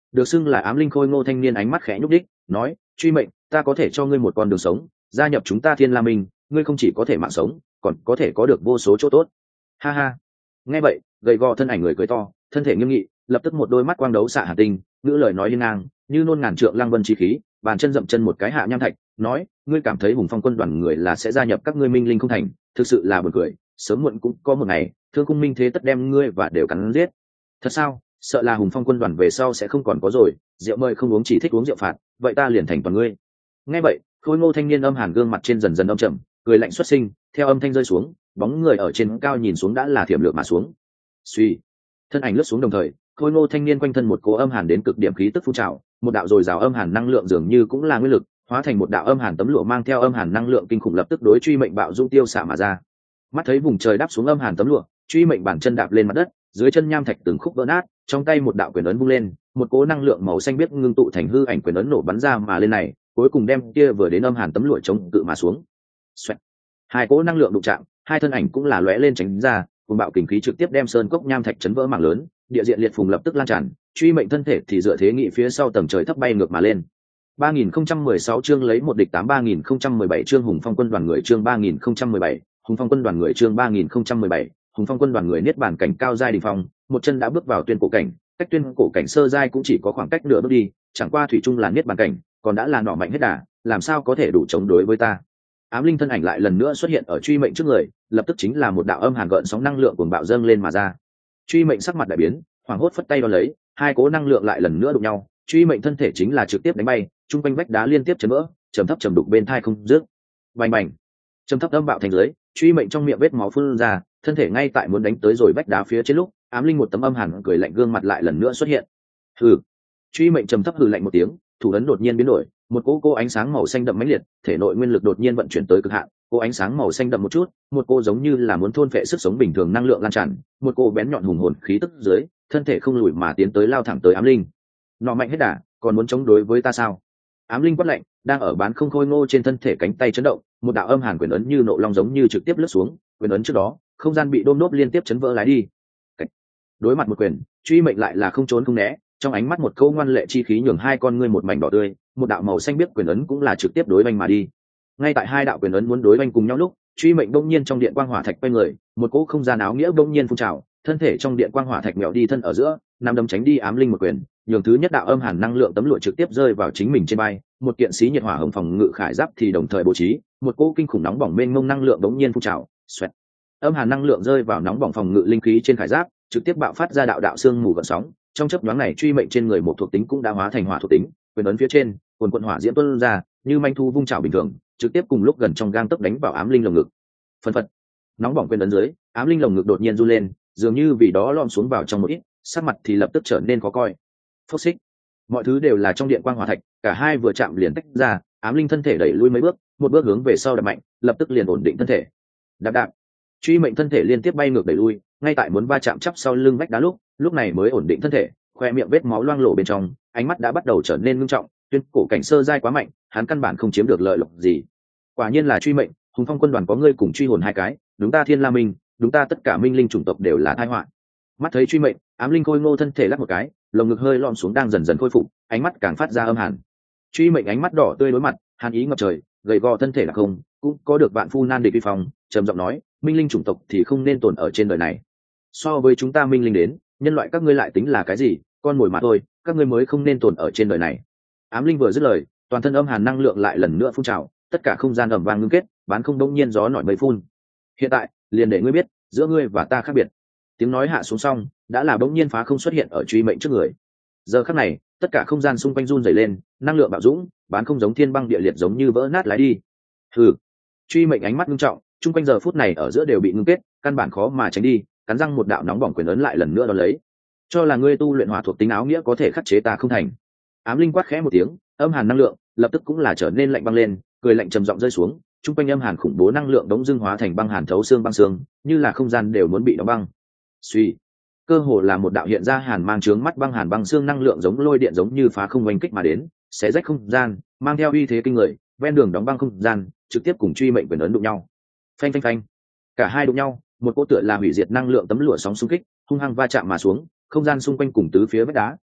được xưng là ám linh khôi ngô thanh niên ánh mắt khẽ nhúc đích nói, truy mệnh, ta có thể cho ngươi một con đường sống, gia nhập chúng ta Thiên La Minh, ngươi không chỉ có thể mạng sống, còn có thể có được vô số chỗ tốt. Ha ha. Nghe vậy, gầy gò thân ảnh người cười to, thân thể nghiêm nghị, lập tức một đôi mắt quang đấu xạ hàn tinh, ngữ lời nói liên ngang như nôn ngàn trượng lăng vân chi khí, bàn chân dậm chân một cái hạ nham thạch, nói, ngươi cảm thấy Hùng Phong quân đoàn người là sẽ gia nhập các ngươi minh linh không thành, thực sự là buồn cười, sớm muộn cũng có một ngày, Thương Cung Minh thế tất đem ngươi và đều cắn giết. Thật sao? Sợ là Hùng Phong quân đoàn về sau sẽ không còn có rồi, rượu mời không uống chỉ thích uống rượu phạt, vậy ta liền thành toàn ngươi. Nghe vậy, khôi ngô thanh niên âm hàn gương mặt trên dần dần âm trầm, cười lạnh xuất sinh, theo âm thanh rơi xuống, bóng người ở trên cao nhìn xuống đã là thiểm lược mà xuống. Suy, thân ảnh lướt xuống đồng thời, khôi ngô thanh niên quanh thân một cỗ âm hàn đến cực điểm khí tức phun trào, một đạo dồi dào âm hàn năng lượng dường như cũng là nguyên lực, hóa thành một đạo âm hàn tấm lụa mang theo âm hàn năng lượng kinh khủng lập tức đối truy mệnh bạo dung tiêu xạ mà ra. Mắt thấy vùng trời đáp xuống âm hàn tấm lụa, truy mệnh bản chân đạp lên mặt đất, dưới chân nham thạch từng khúc vỡ nát, trong tay một đạo quyền ấn vung lên, một cỗ năng lượng màu xanh biếc ngưng tụ thành hư ảnh quyền ấn nổ bắn ra mà lên này, cuối cùng đem kia vừa đến âm hàn tấm lụa chống cự mà xuống. Xoẹt. Hai cỗ năng lượng đụng chạm, hai thân ảnh cũng là lóe lên tránh ra, cùng bạo kình khí trực tiếp đem sơn cốc nham thạch chấn vỡ mảng lớn, địa diện liệt phùng lập tức lan tràn, truy mệnh thân thể thì dựa thế nghị phía sau tầng trời thấp bay ngược mà lên. ba nghìn không trăm mười sáu chương lấy một địch tám ba nghìn không trăm mười bảy chương Hùng Phong quân đoàn người chương ba nghìn không trăm mười bảy, Hùng Phong quân đoàn người chương ba nghìn không trăm mười bảy, Hùng Phong quân đoàn người niết bàn cảnh cao giai đỉnh phong, một chân đã bước vào tuyên cổ cảnh, cách tuyên cổ cảnh sơ giai cũng chỉ có khoảng cách nửa bước đi, chẳng qua thủy chung là niết bàn cảnh, còn đã là nỏ mạnh hết đà, làm sao có thể đủ chống đối với ta. Ám linh thân ảnh lại lần nữa xuất hiện ở truy mệnh trước người, lập tức chính là một đạo âm hàn gợn sóng năng lượng cuồng bạo dâng lên mà ra. Truy mệnh sắc mặt đại biến, hoảng hốt phất tay đón lấy, hai cố năng lượng lại lần nữa đụng nhau, truy mệnh thân thể chính là trực tiếp đánh bay, trung quanh vách đá liên tiếp chấn vỡ, trầm thấp trầm đục bên thai không dứt. Bành bành, trầm thấp âm bạo thành dưới, truy mệnh trong miệng vết máu phun ra, thân thể ngay tại muốn đánh tới rồi vách đá phía trên lúc, ám linh một tấm âm hàn cười lạnh gương mặt lại lần nữa xuất hiện. Hừ. Truy mệnh trầm thấp hừ lạnh một tiếng, thủ ấn đột nhiên biến đổi, một cỗ cô ánh sáng màu xanh đậm mãnh liệt, thể nội nguyên lực đột nhiên vận chuyển tới cực hạn, cô ánh sáng màu xanh đậm một chút, một cô giống như là muốn thôn phệ sức sống bình thường năng lượng lan tràn, một cô bén nhọn hùng hồn khí tức dưới, thân thể không lùi mà tiến tới lao thẳng tới ám linh. Nọ mạnh hết đà, còn muốn chống đối với ta sao? Ám linh quát lạnh, đang ở bán không khôi ngô trên thân thể cánh tay chấn động, một đạo âm hàn quyền ấn như nộ long giống như trực tiếp lướt xuống, quyền ấn trước đó, không gian bị đôm nốt liên tiếp chấn vỡ lái đi. Cách. Đối mặt một quyền, truy mệnh lại là không trốn không né, trong ánh mắt một câu ngoan lệ chi khí nhường hai con ngươi một mảnh đỏ tươi, một đạo màu xanh biết quyền ấn cũng là trực tiếp đối oanh mà đi. Ngay tại hai đạo quyền ấn muốn đối oanh cùng nhau lúc, truy mệnh đông nhiên trong điện quang hỏa thạch quay người, một cỗ không gian áo nghĩa đông nhiên phun trào, thân thể trong điện quang hỏa thạch mèo đi thân ở giữa, nằm đấm tránh đi ám linh một quyền, nhường thứ nhất đạo âm hàn năng lượng tấm lụa trực tiếp rơi vào chính mình trên bay, một kiện xí nhiệt hỏa hồng phòng ngự khải giáp thì đồng thời bố trí, một cỗ kinh khủng nóng bỏng mênh mông năng lượng đống nhiên phun trào, xoẹt. Âm hàn năng lượng rơi vào nóng bỏng phòng ngự linh khí trên khải giáp, trực tiếp bạo phát ra đạo đạo xương mù gợn sóng, trong chớp nhoáng này truy mệnh trên người một thuộc tính cũng đã hóa thành hỏa thuộc tính, quyền ấn phía trên, quần quần hỏa diễm tuôn ra, như manh thu vung chảo bình thường, trực tiếp cùng lúc gần trong gang tấc đánh vào ám linh lồng ngực. Phần phật, nóng bỏng quyền ấn dưới, ám linh lồng ngực đột nhiên run lên, dường như vì đó lom xuống vào trong một ít, sắc mặt thì lập tức trở nên khó coi. Phốc xích, mọi thứ đều là trong điện quang hỏa thạch, cả hai vừa chạm liền tách ra, ám linh thân thể đẩy lui mấy bước, một bước hướng về sau đạp mạnh, lập tức liền ổn định thân thể. Đạp đạp, truy mệnh thân thể liên tiếp bay ngược đẩy lui, ngay tại muốn va chạm chắp sau lưng vách đá lúc, lúc này mới ổn định thân thể, khoe miệng vết máu loang lổ bên trong, ánh mắt đã bắt đầu trở nên ngưng trọng, tuyên cổ cảnh sơ giai quá mạnh, hắn căn bản không chiếm được lợi lộc gì. Quả nhiên là truy mệnh, Hùng Phong quân đoàn có ngươi cùng truy hồn hai cái, đúng ta Thiên La Minh, đúng ta tất cả minh linh chủng tộc đều là tai họa. Mắt thấy truy mệnh, ám linh khôi ngô thân thể lắc một cái, lồng ngực hơi lom xuống đang dần dần khôi phục, ánh mắt càng phát ra âm hàn. Truy mệnh ánh mắt đỏ tươi đối mặt, hàn ý ngập trời, gầy gò thân thể là không, cũng có được vạn phu nan địch vi phong, trầm giọng nói, minh linh chủng tộc thì không nên tồn ở trên đời này. So với chúng ta minh linh đến, nhân loại các ngươi lại tính là cái gì, con mồi mà thôi, các ngươi mới không nên tồn ở trên đời này. Ám linh vừa dứt lời, toàn thân âm hàn năng lượng lại lần nữa phun trào, tất cả không gian ầm vang ngưng kết, bán không đông nhiên gió nổi mây phun. Hiện tại, liền để ngươi biết, giữa ngươi và ta khác biệt. Tiếng nói hạ xuống xong, đã là bỗng nhiên phá không xuất hiện ở truy mệnh trước người. Giờ khắc này, tất cả không gian xung quanh run rẩy lên, năng lượng bạo dũng, bán không giống thiên băng địa liệt giống như vỡ nát lái đi. Hừ. Truy mệnh ánh mắt ngưng trọng, chung quanh giờ phút này ở giữa đều bị ngưng kết, căn bản khó mà tránh đi, cắn răng một đạo nóng bỏng quyền ấn lại lần nữa đón lấy. Cho là ngươi tu luyện hỏa thuộc tính áo nghĩa có thể khắc chế ta không thành. Ám linh quát khẽ một tiếng, âm hàn năng lượng lập tức cũng là trở nên lạnh băng lên, cười lạnh trầm giọng rơi xuống, chung quanh âm hàn khủng bố năng lượng đống dưng hóa thành băng hàn thấu xương băng xương, như là không gian đều muốn bị đóng băng. Suy, cơ hồ là một đạo hiện ra hàn mang trướng mắt băng hàn băng xương năng lượng giống lôi điện giống như phá không oanh kích mà đến, xé rách không gian, mang theo uy thế kinh người, ven đường đóng băng không gian, trực tiếp cùng truy mệnh quyền ấn đụng nhau. Phanh phanh phanh, cả hai đụng nhau, một cỗ tựa là hủy diệt năng lượng tấm lụa sóng xung kích, hung hăng va chạm mà xuống, không gian xung quanh cùng tứ phía vách đá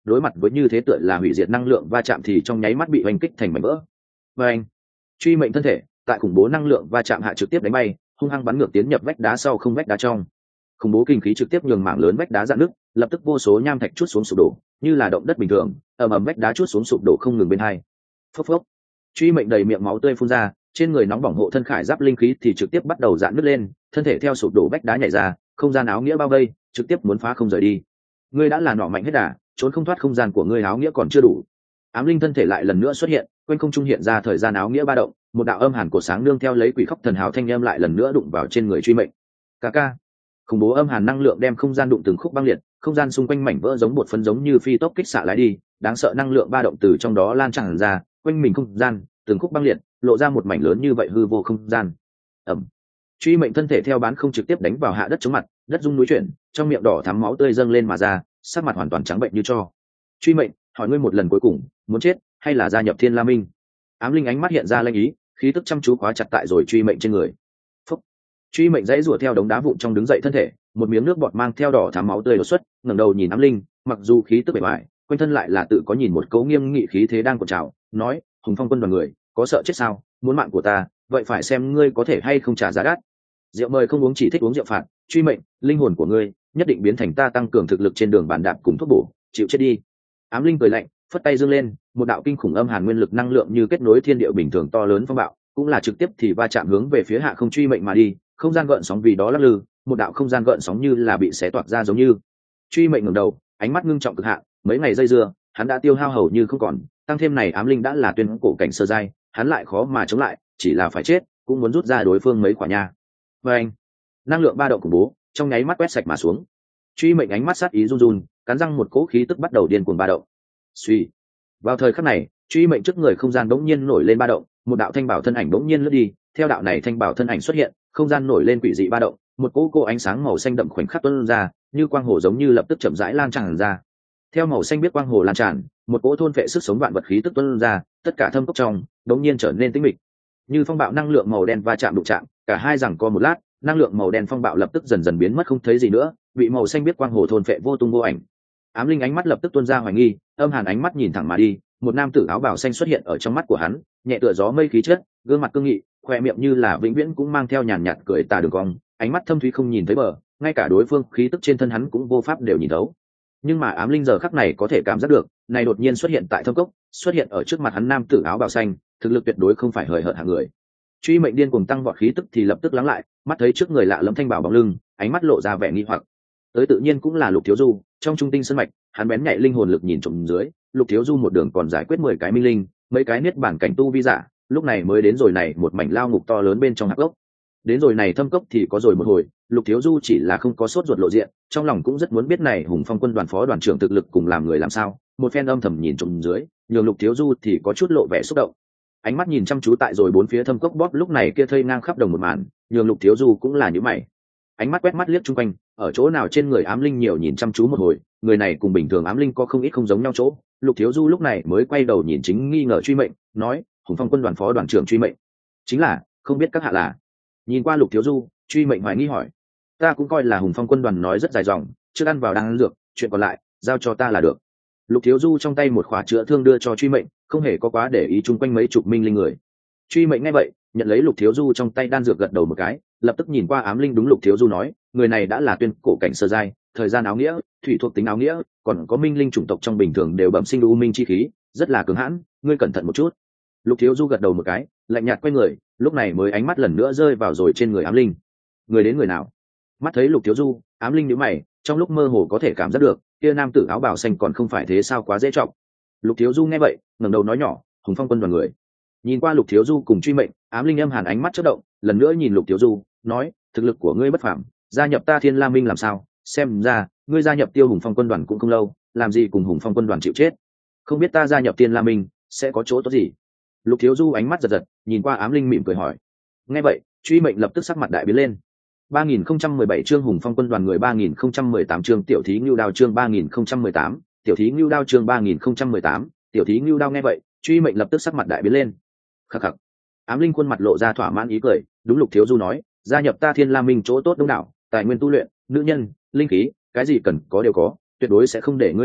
đối mặt với như thế tựa là hủy diệt năng lượng va chạm thì trong nháy mắt bị oanh kích thành mảnh vỡ. Và anh truy mệnh thân thể tại khủng bố năng lượng va chạm hạ trực tiếp đánh bay, hung hăng bắn ngược tiến nhập vách đá sau không vách đá trong. Khủng bố kinh khí trực tiếp nhường mảng lớn vách đá rạn nứt, lập tức vô số nham thạch chút xuống sụp đổ, như là động đất bình thường, ầm ầm vách đá chút xuống sụp đổ không ngừng bên hai. Phốc phốc. Truy mệnh đầy miệng máu tươi phun ra, trên người nóng bỏng hộ thân khải giáp linh khí thì trực tiếp bắt đầu rạn nứt lên, thân thể theo sụp đổ vách đá nhảy ra, không gian áo nghĩa bao vây, trực tiếp muốn phá không rời đi. Ngươi đã là nỏ mạnh hết đà, trốn không thoát không gian của ngươi, áo nghĩa còn chưa đủ. Ám linh thân thể lại lần nữa xuất hiện, quanh không trung hiện ra thời gian áo nghĩa ba động, một đạo âm hàn cổ sáng nương theo lấy quỷ khóc thần hào thanh âm lại lần nữa đụng vào trên người truy mệnh. Ca ca. Khủng bố âm hàn năng lượng đem không gian đụng từng khúc băng liệt, không gian xung quanh mảnh vỡ giống bột phấn giống như phi tốc kích xạ lái đi, đáng sợ năng lượng ba động từ trong đó lan tràn ra, quanh mình không gian từng khúc băng liệt, lộ ra một mảnh lớn như vậy hư vô không gian. Ẩm. Truy mệnh thân thể theo bán không trực tiếp đánh vào hạ đất chống mặt, đất rung núi chuyển, trong miệng đỏ thắm máu tươi dâng lên mà ra, sắc mặt hoàn toàn trắng bệnh như tro. Truy mệnh, hỏi ngươi một lần cuối cùng, muốn chết hay là gia nhập Thiên La Minh? Ám linh ánh mắt hiện ra lanh ý, khí tức chăm chú khóa chặt tại rồi truy mệnh trên người. Phúc. Truy mệnh dãy rủa theo đống đá vụn trong đứng dậy thân thể, một miếng nước bọt mang theo đỏ thắm máu tươi đổ xuất, ngẩng đầu nhìn ám linh, mặc dù khí tức bề ngoài, quanh thân lại là tự có nhìn một cấu nghiêm nghị khí thế đang cuộn trào, nói: Hùng Phong quân đoàn người, có sợ chết sao? Muốn mạng của ta, vậy phải xem ngươi có thể hay không trả giá đắt. Rượu mời không uống, chỉ thích uống rượu phạt. Truy mệnh, linh hồn của ngươi nhất định biến thành ta tăng cường thực lực trên đường bàn đạp cùng thuốc bổ, chịu chết đi. Ám linh cười lạnh, phất tay giương lên, một đạo kinh khủng âm hàn nguyên lực năng lượng như kết nối thiên địa bình thường to lớn phong bạo, cũng là trực tiếp thì va chạm hướng về phía hạ không truy mệnh mà đi, không gian gợn sóng vì đó lắc lư, một đạo không gian gợn sóng như là bị xé toạc ra giống như. Truy mệnh ngẩng đầu, ánh mắt ngưng trọng cực hạn, mấy ngày dây dưa, hắn đã tiêu hao hầu như không còn, tăng thêm này ám linh đã là tuyên cổ cảnh sơ giai, hắn lại khó mà chống lại, chỉ là phải chết, cũng muốn rút ra đối phương mấy quả nha. Và anh, năng lượng ba động khủng bố, trong nháy mắt quét sạch mà xuống. Truy mệnh ánh mắt sát ý run run, cắn răng một cỗ khí tức bắt đầu điên cuồng ba động. Suy. Vào thời khắc này, truy mệnh trước người không gian bỗng nhiên nổi lên ba động, một đạo thanh bảo thân ảnh bỗng nhiên lướt đi, theo đạo này thanh bảo thân ảnh xuất hiện, không gian nổi lên quỷ dị ba động, một cỗ cô ánh sáng màu xanh đậm khoảnh khắc tuôn ra, như quang hồ giống như lập tức chậm rãi lan tràn ra. Theo màu xanh biết quang hồ lan tràn, một cỗ thôn phệ sức sống vạn vật khí tức tuôn ra, tất cả thâm cốc trong bỗng nhiên trở nên tĩnh mịch. Như phong bạo năng lượng màu đen va chạm đụng chạm, cả hai rằng co một lát, năng lượng màu đen phong bạo lập tức dần dần biến mất không thấy gì nữa, bị màu xanh biết quang hồ thôn phệ vô tung vô ảnh. Ám linh ánh mắt lập tức tuôn ra hoài nghi, âm hàn ánh mắt nhìn thẳng mà đi, một nam tử áo bào xanh xuất hiện ở trong mắt của hắn, nhẹ tựa gió mây khí chất, gương mặt cương nghị, khoe miệng như là vĩnh viễn cũng mang theo nhàn nhạt cười tà đường cong, ánh mắt thâm thúy không nhìn thấy bờ, ngay cả đối phương khí tức trên thân hắn cũng vô pháp đều nhìn thấu. Nhưng mà ám linh giờ khắc này có thể cảm giác được, này đột nhiên xuất hiện tại thâm cốc, xuất hiện ở trước mặt hắn nam tử áo bào xanh, thực lực tuyệt đối không phải hời hợt hạng người. Truy mệnh điên cuồng tăng vọt khí tức thì lập tức lắng lại, mắt thấy trước người lạ lẫm thanh bảo bóng lưng, ánh mắt lộ ra vẻ nghi hoặc. Tới tự nhiên cũng là Lục Thiếu Du, trong trung tinh sơn mạch, hắn bén nhạy linh hồn lực nhìn trộm dưới, Lục Thiếu Du một đường còn giải quyết mười cái minh linh, mấy cái niết bản cảnh tu vi giả, lúc này mới đến rồi này một mảnh lao ngục to lớn bên trong hạp gốc. Đến rồi này thâm cốc thì có rồi một hồi, Lục Thiếu Du chỉ là không có sốt ruột lộ diện, trong lòng cũng rất muốn biết này Hùng Phong quân đoàn phó đoàn trưởng thực lực cùng làm người làm sao, một phen âm thầm nhìn trộm dưới, nhường Lục Thiếu Du thì có chút lộ vẻ xúc động. Ánh mắt nhìn chăm chú tại rồi bốn phía thâm cốc bóp lúc này kia thây ngang khắp đồng một màn, nhường Lục Thiếu Du cũng là như mày. Ánh mắt quét mắt liếc chung quanh, ở chỗ nào trên người ám linh nhiều nhìn chăm chú một hồi, người này cùng bình thường ám linh có không ít không giống nhau chỗ. Lục Thiếu Du lúc này mới quay đầu nhìn chính nghi ngờ truy mệnh, nói: Hùng Phong quân đoàn phó đoàn trưởng truy mệnh, chính là, không biết các hạ là? Nhìn qua Lục Thiếu Du, truy mệnh hoài nghi hỏi: ta cũng coi là Hùng Phong quân đoàn nói rất dài dòng, trước ăn vào đang ăn dược, chuyện còn lại giao cho ta là được. Lục Thiếu Du trong tay một khóa chữa thương đưa cho truy mệnh, không hề có quá để ý chung quanh mấy chục minh linh người. Truy mệnh nghe vậy, nhận lấy Lục Thiếu Du trong tay đan dược gật đầu một cái, lập tức nhìn qua ám linh đúng Lục Thiếu Du nói: người này đã là tuyên cổ cảnh sơ giai, thời gian áo nghĩa, thủy thuộc tính áo nghĩa, còn có minh linh chủng tộc trong bình thường đều bẩm sinh u minh chi khí, rất là cứng hãn, ngươi cẩn thận một chút. Lục Thiếu Du gật đầu một cái, lạnh nhạt quay người, lúc này mới ánh mắt lần nữa rơi vào rồi trên người ám linh. Người đến người nào? Mắt thấy Lục Thiếu Du, ám linh nhíu mày, trong lúc mơ hồ có thể cảm giác được, kia nam tử áo bào xanh còn không phải thế sao quá dễ trọng. Lục Thiếu Du nghe vậy, ngẩng đầu nói nhỏ: Hùng Phong quân đoàn người. Nhìn qua Lục Thiếu Du cùng truy mệnh, ám linh âm hàn ánh mắt chớp động, lần nữa nhìn Lục Thiếu Du, nói: thực lực của ngươi bất phàm, gia nhập ta Thiên La Minh làm sao? Xem ra ngươi gia nhập Tiêu Hùng Phong quân đoàn cũng không lâu, làm gì cùng Hùng Phong quân đoàn chịu chết? Không biết ta gia nhập Thiên La Minh sẽ có chỗ tốt gì? Lục Thiếu Du ánh mắt giật giật, nhìn qua ám linh mỉm cười hỏi. Nghe vậy, truy mệnh lập tức sắc mặt đại biến lên. ba nghìn không trăm mười bảy chương Hùng Phong quân đoàn người, ba nghìn không trăm mười tám chương tiểu thí ngưu đao chương ba nghìn không trăm mười tám, tiểu thí ngưu đao chương ba nghìn không trăm mười tám, tiểu thí ngưu đao nghe vậy, truy mệnh lập tức sắc mặt đại biến lên. Khắc khắc. Ám linh khuôn mặt lộ ra thỏa mãn ý cười, đúng Lục Thiếu Du nói, gia nhập ta Thiên La Minh chỗ tốt đông đảo, tài nguyên tu luyện, nữ nhân, linh khí, cái gì cần có đều có, tuyệt đối sẽ không để ngươi thất vọng,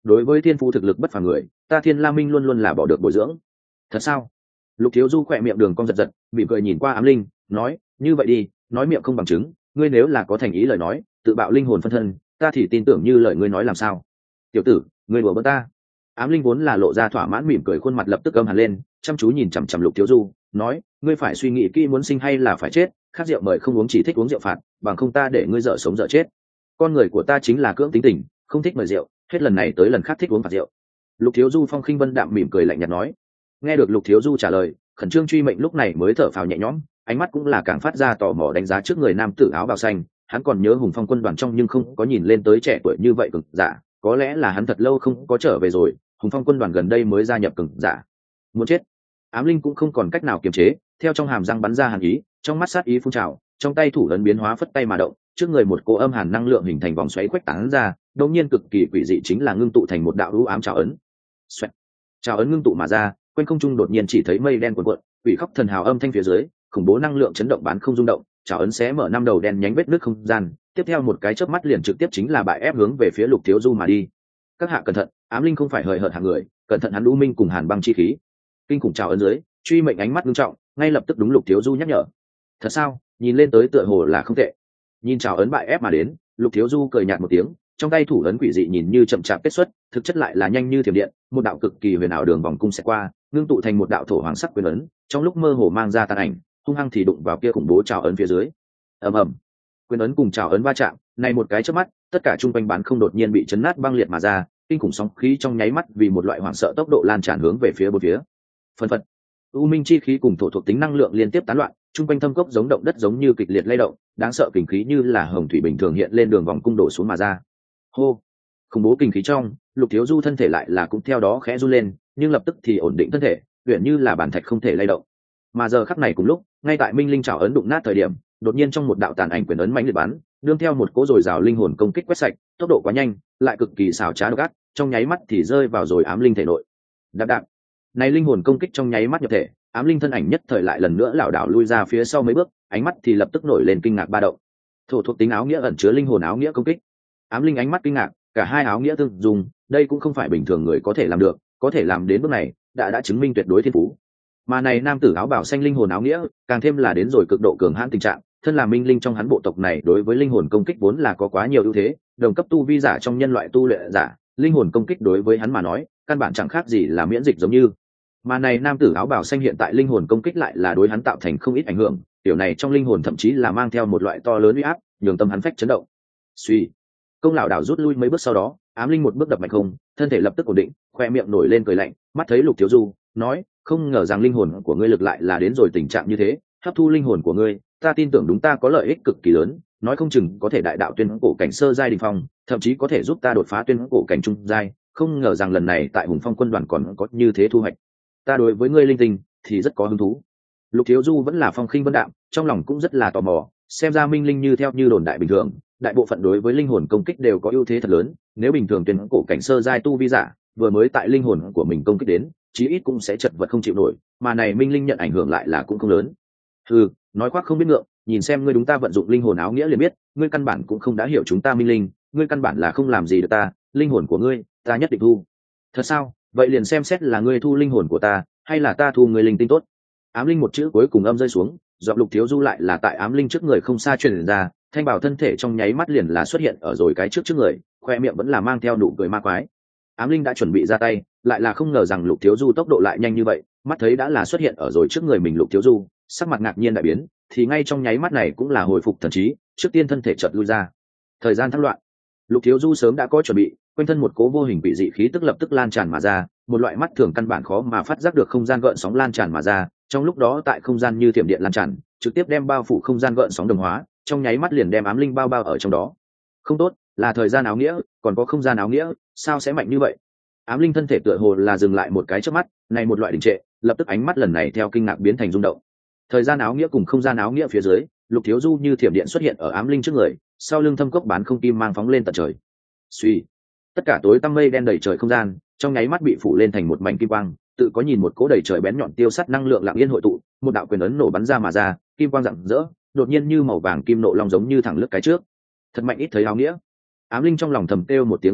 đối với thiên phú thực lực bất phàm người, ta Thiên La Minh luôn luôn là bỏ được bồi dưỡng. Thật sao? Lục Thiếu Du khỏe miệng đường cong giật giật, mỉm cười nhìn qua Ám Linh, nói, như vậy đi, nói miệng không bằng chứng, ngươi nếu là có thành ý lời nói, tự bạo linh hồn phân thân, ta thì tin tưởng như lời ngươi nói làm sao. Tiểu tử, ngươi đùa bỡn ta. Ám Linh vốn là lộ ra thỏa mãn mỉm cười, khuôn mặt lập tức âm hẳn lên, chăm chú nhìn chằm chằm Lục Thiếu Du, nói, ngươi phải suy nghĩ kỹ muốn sinh hay là phải chết, khát rượu mời không uống, chỉ thích uống rượu phạt, bằng không ta để ngươi dở sống dở chết. Con người của ta chính là cưỡng tính tình, không thích mời rượu, hết lần này tới lần khác thích uống phạt rượu. Lục Thiếu Du phong khinh vân đạm mỉm cười lạnh nhạt nói. Nghe được Lục Thiếu Du trả lời, khẩn trương truy mệnh lúc này mới thở phào nhẹ nhõm, ánh mắt cũng là càng phát ra tò mò đánh giá trước người nam tử áo bào xanh. Hắn còn nhớ Hùng Phong quân đoàn trong nhưng không có nhìn lên tới trẻ tuổi như vậy cực giả, có lẽ là hắn thật lâu không có trở về rồi. Hùng Phong quân đoàn gần đây mới gia nhập cực giả. Muốn chết. Ám Linh cũng không còn cách nào kiềm chế, theo trong hàm răng bắn ra hàn ý, trong mắt sát ý phun trào, trong tay thủ ấn biến hóa phất tay mà động, trước người một cỗ âm hàn năng lượng hình thành vòng xoáy khuếch tán ra, đột nhiên cực kỳ quỷ dị chính là ngưng tụ thành một đạo u ám trảo ấn. Xoẹt. Trảo ấn ngưng tụ mà ra, quanh không trung đột nhiên chỉ thấy mây đen cuộn cuộn, quỷ khóc thần hào âm thanh phía dưới, khủng bố năng lượng chấn động bán không rung động, trảo ấn xé mở năm đầu đen nhánh vết nước không gian, tiếp theo một cái chớp mắt liền trực tiếp chính là bại ép hướng về phía Lục Thiếu Du mà đi. Các hạ cẩn thận, Ám Linh không phải hời hợt hạng người, cẩn thận hắn U Minh cùng Hàn Băng chi khí. Kinh khủng trảo ấn dưới, truy mệnh ánh mắt nghiêm trọng, ngay lập tức đúng Lục Thiếu Du nhắc nhở. Thật sao? Nhìn lên tới tựa hồ là không tệ. Nhìn trảo ấn bại ép mà đến, Lục Thiếu Du cười nhạt một tiếng, trong tay thủ ấn quỷ dị nhìn như chậm chạp kết xuất, thực chất lại là nhanh như thiểm điện, một đạo cực kỳ huyền ảo đường vòng cung sẽ qua, ngưng tụ thành một đạo thổ hoàng sắc quyền ấn, trong lúc mơ hồ mang ra tàn ảnh, hung hăng thì đụng vào kia khủng bố trảo ấn phía dưới. Ầm ầm, quyền ấn cùng trảo ấn va chạm, này một cái chớp mắt, tất cả trung quanh bán không đột nhiên bị chấn nát băng liệt mà ra, kinh khủng sóng khí trong nháy mắt vì một loại hoảng sợ tốc độ lan tràn hướng về phía bốn phía. Phân phật, u minh chi khí cùng thổ thuộc tính năng lượng liên tiếp tán loạn, trung quanh thâm cốc giống động đất giống như kịch liệt lay động, đáng sợ kình khí như là hồng thủy bình thường hiện lên đường vòng cung đổ xuống mà ra. Hô, khủng bố kình khí trong, Lục Thiếu Du thân thể lại là cũng theo đó khẽ run lên, nhưng lập tức thì ổn định thân thể, uyển như là bản thạch không thể lay động. Mà giờ khắc này cùng lúc, ngay tại minh linh trảo ấn đụng nát thời điểm, đột nhiên trong một đạo tàn ảnh quyền ấn mãnh liệt bắn, đương theo một cỗ dồi dào linh hồn công kích quét sạch, tốc độ quá nhanh, lại cực kỳ xảo trá độc ác, trong nháy mắt thì rơi vào rồi Ám Linh thể nội. Đạp đạp, này linh hồn công kích trong nháy mắt nhập thể, Ám Linh thân ảnh nhất thời lại lần nữa lảo đảo lui ra phía sau mấy bước, ánh mắt thì lập tức nổi lên kinh ngạc ba động. Thổ thuộc tính áo nghĩa ẩn chứa linh hồn áo nghĩa công kích. Ám Linh ánh mắt kinh ngạc, cả hai áo nghĩa tương dùng, đây cũng không phải bình thường người có thể làm được, có thể làm đến bước này, đã đã chứng minh tuyệt đối thiên phú. Mà này nam tử áo bảo xanh linh hồn áo nghĩa, càng thêm là đến rồi cực độ cường hãn tình trạng, thân là minh linh trong hắn bộ tộc này đối với linh hồn công kích vốn là có quá nhiều ưu thế, đồng cấp tu vi giả trong nhân loại tu luyện giả, linh hồn công kích đối với hắn mà nói, căn bản chẳng khác gì là miễn dịch giống như. Mà này nam tử áo bảo xanh hiện tại linh hồn công kích lại là đối hắn tạo thành không ít ảnh hưởng, điều này trong linh hồn thậm chí là mang theo một loại to lớn uy áp, nhường tâm hắn phách chấn động. Suy, công lão đảo rút lui mấy bước sau đó, Ám Linh một bước đập mạnh không, thân thể lập tức ổn định, khoe miệng nổi lên cười lạnh, mắt thấy Lục Thiếu Du, nói, không ngờ rằng linh hồn của ngươi lực lại là đến rồi tình trạng như thế, hấp thu linh hồn của ngươi, ta tin tưởng đúng ta có lợi ích cực kỳ lớn, nói không chừng có thể đại đạo tuyên cổ cảnh sơ giai đỉnh phong, thậm chí có thể giúp ta đột phá tuyên cổ cảnh trung giai, không ngờ rằng lần này tại Hùng Phong quân đoàn còn có như thế thu hoạch. Ta đối với ngươi linh tinh thì rất có hứng thú. Lục Thiếu Du vẫn là phong khinh vân đạm, trong lòng cũng rất là tò mò, xem ra minh linh như theo như đồn đại bình thường, đại bộ phận đối với linh hồn công kích đều có ưu thế thật lớn, nếu bình thường tuyên cổ cảnh sơ giai tu vi giả, vừa mới tại linh hồn của mình công kích đến, chí ít cũng sẽ chật vật không chịu nổi, mà này minh linh nhận ảnh hưởng lại là cũng không lớn. Ừ, nói khoác không biết ngượng, nhìn xem ngươi đúng ta vận dụng linh hồn áo nghĩa liền biết, ngươi căn bản cũng không đã hiểu chúng ta minh linh, ngươi căn bản là không làm gì được ta, linh hồn của ngươi, ta nhất định thu. Thật sao? Vậy liền xem xét là ngươi thu linh hồn của ta, hay là ta thu ngươi linh tinh tốt. Ám Linh một chữ cuối cùng âm rơi xuống, giọng Lục Thiếu Du lại là tại Ám Linh trước người không xa truyền ra, thanh bảo thân thể trong nháy mắt liền là xuất hiện ở rồi cái trước trước người, khoe miệng vẫn là mang theo nụ cười ma quái. Ám Linh đã chuẩn bị ra tay, lại là không ngờ rằng Lục Thiếu Du tốc độ lại nhanh như vậy, mắt thấy đã là xuất hiện ở rồi trước người mình Lục Thiếu Du, sắc mặt ngạc nhiên đại biến, thì ngay trong nháy mắt này cũng là hồi phục thần trí, trước tiên thân thể chợt lui ra. Thời gian thăng loạn, Lục Thiếu Du sớm đã có chuẩn bị, quanh thân một cố vô hình bị dị khí tức lập tức lan tràn mà ra, một loại mắt thường căn bản khó mà phát giác được không gian gợn sóng lan tràn mà ra, trong lúc đó tại không gian như thiểm điện lan tràn, trực tiếp đem bao phủ không gian gợn sóng đồng hóa, trong nháy mắt liền đem Ám Linh bao bao ở trong đó. Không tốt, là thời gian áo nghĩa, còn có không gian áo nghĩa, sao sẽ mạnh như vậy? Ám Linh thân thể tựa hồ là dừng lại một cái chớp mắt, này một loại đình trệ, lập tức ánh mắt lần này theo kinh ngạc biến thành rung động. Thời gian áo nghĩa cùng không gian áo nghĩa phía dưới, Lục Thiếu Du như thiểm điện xuất hiện ở Ám Linh trước người, sau lưng thâm cốc bán không kim mang phóng lên tận trời. Suy, tất cả tối tăm mây đen đầy trời không gian, trong nháy mắt bị phủ lên thành một mảnh kim quang, tự có nhìn một cỗ đầy trời bén nhọn tiêu sắt năng lượng lặng yên hội tụ, một đạo quyền ấn nổ bắn ra mà ra, kim quang rạng rỡ, đột nhiên như màu vàng kim nộ long giống như thẳng lướt cái trước. Thật mạnh ít thấy áo nghĩa. Ám Linh trong lòng thầm kêu một tiếng không tốt,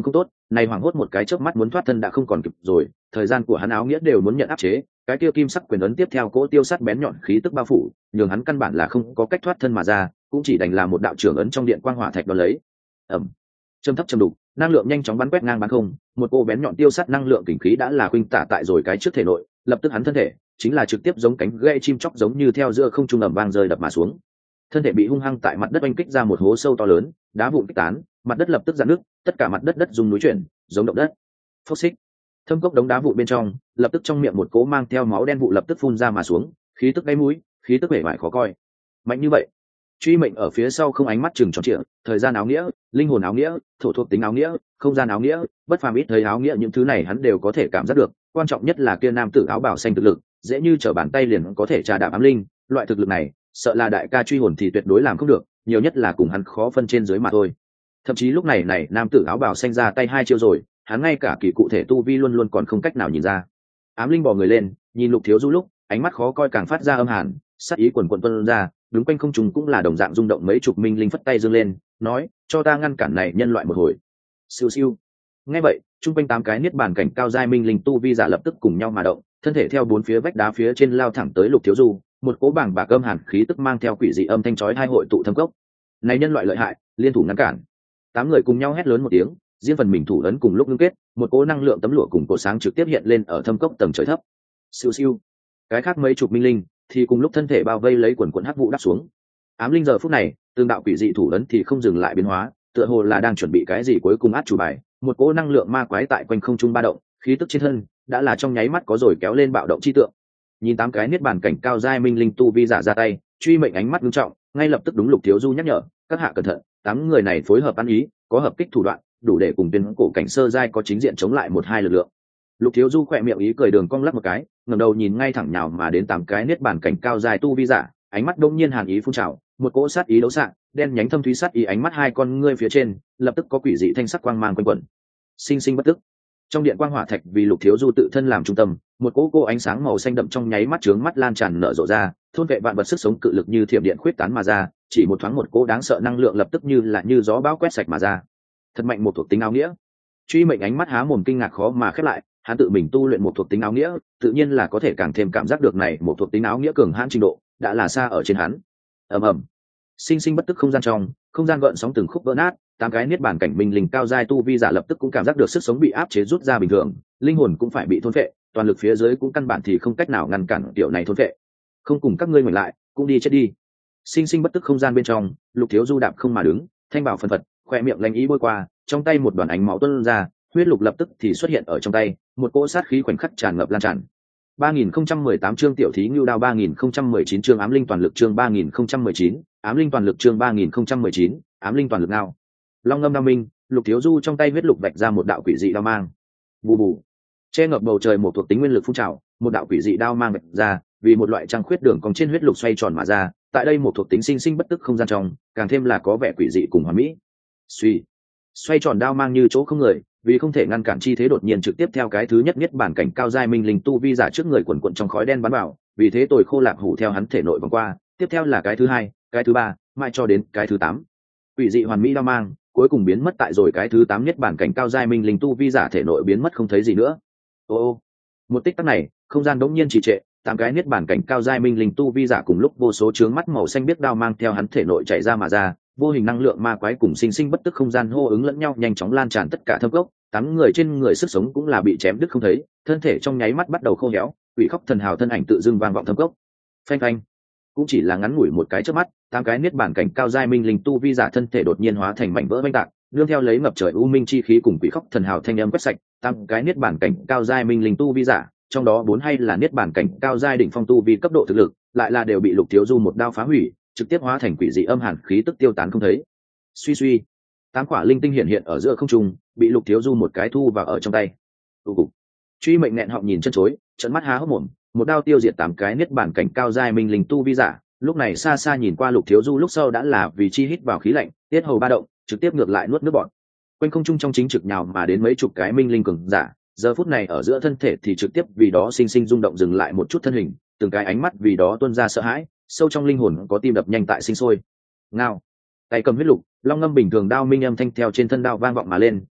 này hoảng hốt một cái chớp mắt muốn thoát thân đã không còn kịp rồi, thời gian của hắn áo nghĩa đều muốn nhận áp chế, cái kia kim sắc quyền ấn tiếp theo cỗ tiêu sắt bén nhọn khí tức bao phủ, nhường hắn căn bản là không có cách thoát thân mà ra, cũng chỉ đành là một đạo trưởng ấn trong điện quang hỏa thạch đó lấy. Ầm. Châm thấp châm đục, năng lượng nhanh chóng bắn quét ngang bắn không, một cô bén nhọn tiêu sắt năng lượng kình khí đã là khuynh tả tại rồi cái trước thể nội, lập tức hắn thân thể chính là trực tiếp giống cánh gãy chim chóc giống như theo giữa không trung ầm vang rơi đập mà xuống. Thân thể bị hung hăng tại mặt đất oanh kích ra một hố sâu to lớn, đá vụn kích tán, mặt đất lập tức rạn nước, tất cả mặt đất đất rung núi chuyển, giống động đất. Phốc xích. Thâm cốc đống đá vụn bên trong, lập tức trong miệng một cỗ mang theo máu đen vụ lập tức phun ra mà xuống, khí tức đáy mũi, khí tức vẻ vải khó coi. Mạnh như vậy, truy mệnh ở phía sau không ánh mắt chừng tròn trịa, thời gian áo nghĩa, linh hồn áo nghĩa, thổ thuộc tính áo nghĩa, không gian áo nghĩa, bất phàm ít thấy áo nghĩa, những thứ này hắn đều có thể cảm giác được, quan trọng nhất là kia nam tử áo bào xanh thực lực, dễ như trở bàn tay liền có thể trà đạp ám linh, loại thực lực này, sợ là đại ca truy hồn thì tuyệt đối làm không được, nhiều nhất là cùng hắn khó phân trên dưới mà thôi. Thậm chí lúc này này nam tử áo bào xanh ra tay hai chiêu rồi, hắn ngay cả kỳ cụ thể tu vi luôn luôn còn không cách nào nhìn ra. Ám linh bò người lên, nhìn Lục Thiếu Du lúc, ánh mắt khó coi càng phát ra âm hàn, sát ý quần quần tuôn ra, đúng quanh không trùng cũng là đồng dạng rung động, mấy chục minh linh phất tay giương lên, nói, cho ta ngăn cản này nhân loại một hồi. Siêu siêu. Nghe vậy, trung quanh tám cái niết bàn cảnh cao giai minh linh tu vi giả lập tức cùng nhau mà động, thân thể theo bốn phía vách đá phía trên lao thẳng tới Lục Thiếu Du, một cỗ bảng bạc âm hàn khí tức mang theo quỷ dị âm thanh chói hai hội tụ thâm cốc. Này nhân loại lợi hại, liên thủ ngăn cản. Tám người cùng nhau hét lớn một tiếng, riêng phần mình thủ ấn cùng lúc ngưng kết, một cỗ năng lượng tấm lụa cùng cột sáng trực tiếp hiện lên ở thâm cốc tầng trời thấp. Siêu siêu. Cái khác mấy chục minh linh thì cùng lúc thân thể bao vây lấy quần quần hắc vụ đáp xuống. Ám linh giờ phút này, tương đạo quỷ dị thủ ấn thì không dừng lại biến hóa, tựa hồ là đang chuẩn bị cái gì cuối cùng át chủ bài, một cỗ năng lượng ma quái tại quanh không trung ba động, khí tức trên thân đã là trong nháy mắt có rồi kéo lên bạo động chi tượng. Nhìn tám cái niết bàn cảnh cao giai minh linh tu vi giả ra tay, truy mệnh ánh mắt nghiêm trọng, ngay lập tức đúng Lục Thiếu Du nhắc nhở, các hạ cẩn thận, tám người này phối hợp ăn ý, có hợp kích thủ đoạn, đủ để cùng tuyên cổ cảnh sơ giai có chính diện chống lại một hai lực lượng. Lục Thiếu Du khỏe miệng ý cười đường cong lắc một cái, ngẩng đầu nhìn ngay thẳng nhào mà đến tám cái niết bàn cảnh cao dài tu vi giả, ánh mắt đông nhiên hàn ý phun trào, một cỗ sát ý đấu sạng, đen nhánh thâm thúy sát ý ánh mắt hai con ngươi phía trên, lập tức có quỷ dị thanh sắc quang mang quanh quẩn. Sinh sinh bất tức. Trong điện quang hỏa thạch vì Lục Thiếu Du tự thân làm trung tâm, một cỗ cô ánh sáng màu xanh đậm trong nháy mắt trướng mắt lan tràn nở rộ ra, thôn vệ vạn vật sức sống cự lực như thiểm điện khuyết tán mà ra, chỉ một thoáng một cỗ đáng sợ năng lượng lập tức như là như gió bão quét sạch mà ra. Thật mạnh một thuộc tính áo nghĩa. Truy mệnh ánh mắt há mồm kinh ngạc khó mà khép lại, hắn tự mình tu luyện một thuộc tính áo nghĩa, tự nhiên là có thể càng thêm cảm giác được này một thuộc tính áo nghĩa cường hãn trình độ, đã là xa ở trên hắn. Ầm ầm. Sinh sinh bất tức không gian trong, không gian gợn sóng từng khúc vỡ nát, tám cái niết bàn cảnh minh linh cao giai tu vi giả lập tức cũng cảm giác được sức sống bị áp chế rút ra bình thường, linh hồn cũng phải bị thôn phệ, toàn lực phía dưới cũng căn bản thì không cách nào ngăn cản tiểu này thôn phệ. Không cùng các ngươi ngoảnh lại, cũng đi chết đi. Sinh sinh bất tức không gian bên trong, Lục Thiếu Du đạp không mà đứng, thanh bảo phân phật, khoe miệng lanh ý bôi qua, trong tay một đoàn ánh máu tuôn ra, huyết lục lập tức thì xuất hiện ở trong tay, một cỗ sát khí khoảnh khắc tràn ngập lan tràn. ba nghìn không trăm mười tám chương tiểu thí ngưu đao, ba nghìn không trăm mười chín chương ám linh toàn lực, chương ba nghìn không trăm mười chín, ám linh toàn lực, chương ba nghìn không trăm mười chín, ám linh toàn lực ngao. Long ngâm đao minh, Lục Thiếu Du trong tay huyết lục vạch ra một đạo quỷ dị đao mang. Bù bù. Che ngập bầu trời một thuộc tính nguyên lực phun trào, một đạo quỷ dị đao mang vạch ra, vì một loại trăng khuyết đường cong trên huyết lục xoay tròn mà ra, tại đây một thuộc tính sinh sinh bất tức không gian trong, càng thêm là có vẻ quỷ dị cùng hoàn mỹ. Suy. Xoay tròn đao mang như chỗ không người, vì không thể ngăn cản chi thế đột nhiên trực tiếp theo cái thứ nhất nhất bản cảnh cao giai minh linh tu vi giả trước người quần quần trong khói đen bắn vào, vì thế tồi khô lạc hủ theo hắn thể nội vòng qua, tiếp theo là cái thứ hai, cái thứ ba, mãi cho đến cái thứ tám. Quỷ dị hoàn mỹ đao mang, cuối cùng biến mất tại rồi cái thứ tám nhất bản cảnh cao giai minh linh tu vi giả thể nội biến mất không thấy gì nữa. Ô ô. Một tích tắc này, không gian đống nhiên trì trệ, tám cái niết bản cảnh cao giai minh linh tu vi giả cùng lúc vô số chướng mắt màu xanh biết đao mang theo hắn thể nội chạy ra mà ra, vô hình năng lượng ma quái cùng sinh sinh bất tức không gian hô ứng lẫn nhau nhanh chóng lan tràn tất cả thâm cốc, tám người trên người sức sống cũng là bị chém đứt không thấy, thân thể trong nháy mắt bắt đầu khô héo, quỷ khóc thần hào thân ảnh tự dưng vang vọng thâm cốc. Phanh phanh. Cũng chỉ là ngắn ngủi một cái chớp mắt, tám cái niết bản cảnh cao giai minh linh tu vi giả thân thể đột nhiên hóa thành mảnh vỡ vang tạc, nương theo lấy ngập trời u minh chi khí cùng quỷ khóc thần hào thanh âm quét sạch, tám cái niết bản cảnh cao giai minh linh tu vi giả, trong đó bốn hay là niết bản cảnh cao giai đỉnh phong tu vi cấp độ thực lực, lại là đều bị Lục Thiếu Du một đao phá hủy, trực tiếp hóa thành quỷ dị âm hàn khí tức tiêu tán không thấy. Suy suy, tám quả linh tinh hiện hiện ở giữa không trung, bị Lục Thiếu Du một cái thu vào ở trong tay. Tụ cục. Truy mệnh nghẹn họng nhìn chân chối, trợn mắt há hốc mồm, một đao tiêu diệt tám cái niết bản cảnh cao giai minh linh tu vi giả, lúc này xa xa nhìn qua Lục Thiếu Du lúc sau đã là vì chi hít vào khí lạnh, tiết hầu ba động, trực tiếp ngược lại nuốt nước bọt. Quanh không trung trong chính trực nhào mà đến mấy chục cái minh linh cường giả, giờ phút này ở giữa thân thể thì trực tiếp vì đó sinh sinh rung động dừng lại một chút thân hình, từng cái ánh mắt vì đó tuôn ra sợ hãi, sâu trong linh hồn có tim đập nhanh tại sinh sôi. Ngao. Tay cầm huyết lục, long ngâm bình thường đao minh âm thanh theo trên thân đao vang vọng mà lên,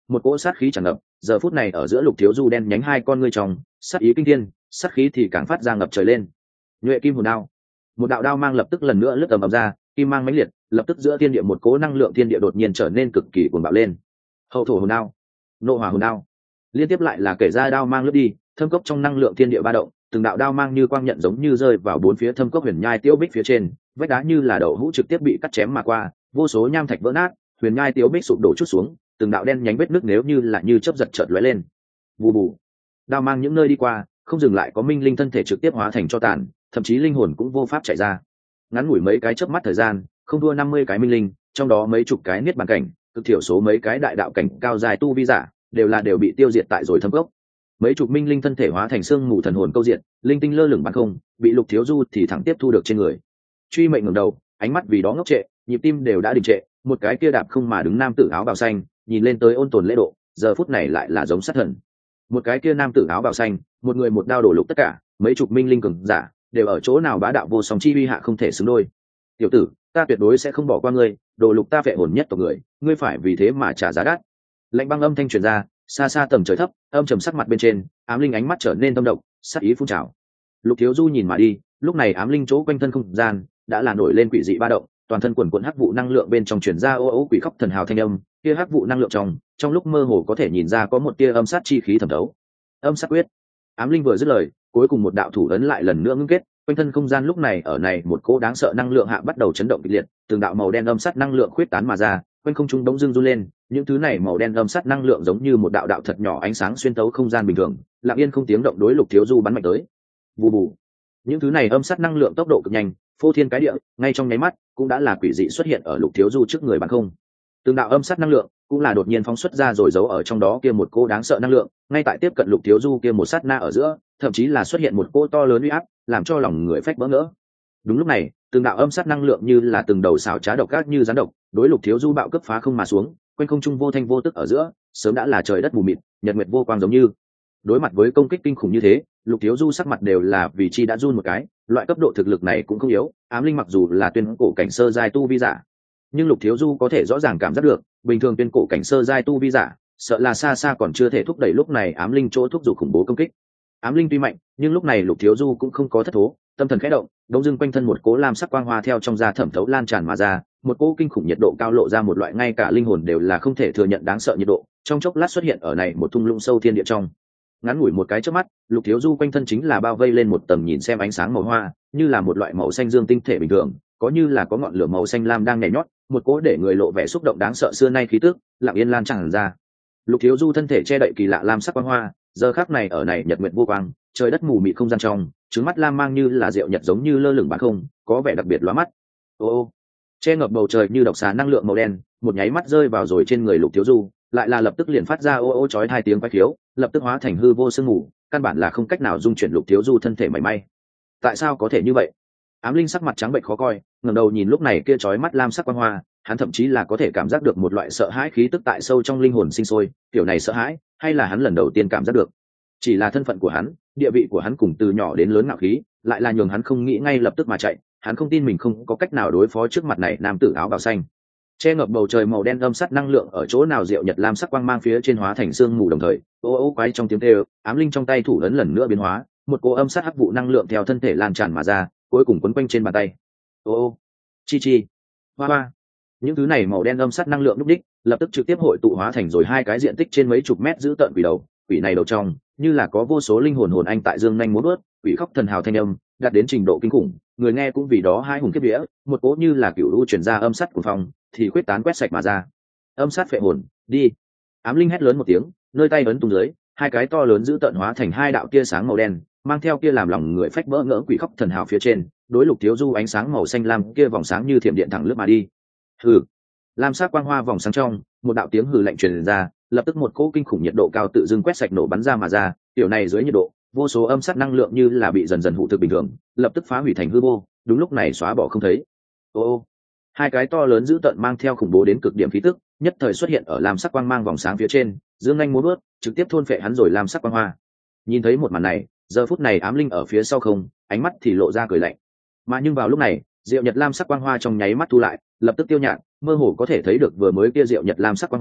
một cỗ sát khí tràn ngập, giờ phút này ở giữa Lục Thiếu Du đen nhánh hai con ngươi trong, sát ý kinh thiên, sát khí thì càng phát ra ngập trời lên. Nhuệ kim hồn đao, một đạo đao mang lập tức lần nữa lướt tầm ầm ra, kim mang mãnh liệt, lập tức giữa thiên địa một cỗ năng lượng thiên địa đột nhiên trở nên cực kỳ cuồng bạo lên. Hậu thổ hồn đao, nộ hỏa hồn đao, liên tiếp lại là kể ra đao mang lướt đi, thâm cốc trong năng lượng thiên địa ba động, từng đạo đao mang như quang nhận giống như rơi vào bốn phía thâm cốc huyền nhai tiêu bích phía trên, vách đá như là đậu hũ trực tiếp bị cắt chém mà qua, vô số nham thạch vỡ nát, huyền nhai tiêu bích sụp đổ chút xuống, từng đạo đen nhánh vết nước nếu như là như chớp giật chợt lóe lên. Bù bù, đao mang những nơi đi qua, không dừng lại có minh linh thân thể trực tiếp hóa thành cho tàn, thậm chí linh hồn cũng vô pháp chạy ra. Ngắn ngủi mấy cái chớp mắt thời gian, không đua năm mươi cái minh linh, trong đó mấy chục cái niết bàn cảnh, cực thiểu số mấy cái đại đạo cảnh cao dài tu vi giả, đều là đều bị tiêu diệt tại rồi thâm cốc. Mấy chục minh linh thân thể hóa thành xương mù thần hồn câu diện, linh tinh lơ lửng bán không, bị Lục Thiếu Du thì thẳng tiếp thu được trên người. Truy Mệnh ngẩng đầu, ánh mắt vì đó ngốc trệ, nhịp tim đều đã đình trệ, một cái kia đạp không mà đứng nam tử áo bào xanh, nhìn lên tới ôn tồn lễ độ, giờ phút này lại là giống sát thần. Một cái kia nam tử áo bào xanh, một người một đao đổ lục tất cả, mấy chục minh linh cường giả, đều ở chỗ nào bá đạo vô song chi uy hạ không thể xứng đôi. Tiểu tử, ta tuyệt đối sẽ không bỏ qua ngươi, đồ lục ta phệ hồn nhất tộc người, ngươi phải vì thế mà trả giá đắt. Lạnh băng âm thanh truyền ra, xa xa tầm trời thấp, âm trầm sắc mặt bên trên, ám linh ánh mắt trở nên thâm độc, sát ý phun trào. Lục Thiếu Du nhìn mà đi, lúc này ám linh chỗ quanh thân không gian đã là nổi lên quỷ dị ba động, toàn thân quần quần hắc vụ năng lượng bên trong truyền ra ô ô quỷ khóc thần hào thanh âm, kia hắc vụ năng lượng trong, trong lúc mơ hồ có thể nhìn ra có một tia âm sát chi khí thẩm thấu. Âm sát quyết. Ám linh vừa dứt lời, cuối cùng một đạo thủ ấn lại lần nữa ngưng kết, quanh thân không gian lúc này ở này một cỗ đáng sợ năng lượng hạ bắt đầu chấn động kịch liệt, từng đạo màu đen âm sát năng lượng khuyết tán mà ra, quanh không trung bỗng dưng run lên, những thứ này màu đen âm sát năng lượng giống như một đạo đạo thật nhỏ ánh sáng xuyên tấu không gian bình thường, lặng yên không tiếng động đối Lục Thiếu Du bắn mạnh tới. Vù vù. Những thứ này âm sát năng lượng tốc độ cực nhanh, phô thiên cái địa, ngay trong nháy mắt cũng đã là quỷ dị xuất hiện ở Lục Thiếu Du trước người bắn không. Từng đạo âm sát năng lượng cũng là đột nhiên phóng xuất ra rồi giấu ở trong đó kia một cô đáng sợ năng lượng, ngay tại tiếp cận Lục Thiếu Du kia một sát na ở giữa, thậm chí là xuất hiện một cô to lớn uy áp, làm cho lòng người phách bỡ ngỡ. Đúng lúc này, từng đạo âm sát năng lượng như là từng đầu xảo trá độc ác như rắn độc, đối Lục Thiếu Du bạo cấp phá không mà xuống, quanh không trung vô thanh vô tức ở giữa, sớm đã là trời đất mù mịt, nhật nguyệt vô quang giống như. Đối mặt với công kích kinh khủng như thế, Lục Thiếu Du sắc mặt đều là vì chi đã run một cái, loại cấp độ thực lực này cũng không yếu, ám linh mặc dù là tuyên cổ cảnh sơ giai tu vi giả, nhưng Lục Thiếu Du có thể rõ ràng cảm giác được, bình thường tuyên cổ cảnh sơ giai tu vi giả, sợ là xa xa còn chưa thể thúc đẩy lúc này ám linh chỗ thúc giục khủng bố công kích. Ám linh tuy mạnh, nhưng lúc này Lục Thiếu Du cũng không có thất thố, tâm thần khẽ động, đống dưng quanh thân một cố lam sắc quang hoa theo trong da thẩm thấu lan tràn mà ra, một cỗ kinh khủng nhiệt độ cao lộ ra một loại ngay cả linh hồn đều là không thể thừa nhận đáng sợ nhiệt độ, trong chốc lát xuất hiện ở này một thung lũng sâu thiên địa trong. Ngắn ngủi một cái chớp mắt, Lục Thiếu Du quanh thân chính là bao vây lên một tầng nhìn xem ánh sáng màu hoa, như là một loại màu xanh dương tinh thể bình thường, có như là có ngọn lửa màu xanh lam đang nhảy nhót, một cỗ để người lộ vẻ xúc động đáng sợ xưa nay khí tức, lặng yên lan tràn ra. Lục Thiếu Du thân thể che đậy kỳ lạ lam sắc quang hoa, giờ khắc này ở này nhật nguyệt vô quang, trời đất mù mịt không gian trong, trứng mắt lam mang như là rượu nhật giống như lơ lửng bán không, có vẻ đặc biệt lóa mắt. Ô ô, che ngập bầu trời như độc xà năng lượng màu đen, một nháy mắt rơi vào rồi trên người Lục Thiếu Du, lại là lập tức liền phát ra ô ô chói hai tiếng quái khiếu, lập tức hóa thành hư vô sương mù, căn bản là không cách nào dung chuyển Lục Thiếu Du thân thể mảy may. Tại sao có thể như vậy? Ám linh sắc mặt trắng bệch khó coi, ngẩng đầu nhìn lúc này kia chói mắt lam sắc quang hoa, hắn thậm chí là có thể cảm giác được một loại sợ hãi khí tức tại sâu trong linh hồn sinh sôi, kiểu này sợ hãi, hay là hắn lần đầu tiên cảm giác được. Chỉ là thân phận của hắn, địa vị của hắn cùng từ nhỏ đến lớn ngạo khí, lại là nhường hắn không nghĩ ngay lập tức mà chạy, hắn không tin mình không có cách nào đối phó trước mặt này nam tử áo bào xanh. Che ngập bầu trời màu đen âm sắt năng lượng ở chỗ nào diệu nhật lam sắc quang mang phía trên hóa thành sương mù đồng thời, ô ô quái trong tiếng kêu, ám linh trong tay thủ ấn lần nữa biến hóa, một cỗ âm sắt hắc vụ năng lượng theo thân thể lan tràn mà ra, cuối cùng quấn quanh trên bàn tay. Ô ô, chi chi, hoa hoa. Những thứ này màu đen âm sắt năng lượng lúc đích, lập tức trực tiếp hội tụ hóa thành rồi hai cái diện tích trên mấy chục mét giữ tợn quỷ đầu, quỷ này đầu trong, như là có vô số linh hồn hồn anh tại dương nhanh muốn bước, quỷ khóc thần hào thanh âm, đạt đến trình độ kinh khủng, người nghe cũng vì đó hai hùng kiếp vía, một cỗ như là cựu u truyền ra âm sắt của phòng, thì quyết tán quét sạch mà ra. Âm sát phệ hồn, đi. Ám linh hét lớn một tiếng, nơi tay ấn tung dưới, hai cái to lớn giữ tợn hóa thành hai đạo tia sáng màu đen, mang theo kia làm lòng người phách vỡ ngỡ quỷ khóc thần hào phía trên, đối Lục Thiếu Du ánh sáng màu xanh lam kia vòng sáng như thiểm điện thẳng lướt mà đi. Hừ. Lam sắc quang hoa vòng sáng trong, một đạo tiếng hừ lạnh truyền ra, lập tức một cỗ kinh khủng nhiệt độ cao tự dưng quét sạch nổ bắn ra mà ra, tiểu này dưới nhiệt độ, vô số âm sát năng lượng như là bị dần dần hụ thực bình thường, lập tức phá hủy thành hư vô, đúng lúc này xóa bỏ không thấy. Ô ô. Hai cái to lớn dữ tợn mang theo khủng bố đến cực điểm khí tức, nhất thời xuất hiện ở lam sắc quang mang vòng sáng phía trên, dương nhanh múa bước, trực tiếp thôn phệ hắn rồi lam sắc quang hoa. Nhìn thấy một màn này, giờ phút này ám linh ở phía sau không, ánh mắt thì lộ ra cười lạnh. Mà nhưng vào lúc này, diệu nhật lam sắc quang hoa trong nháy mắt thu lại, lập tức tiêu nhạt, mơ hồ có thể thấy được vừa mới kia diệu nhật lam sắc quang hoa,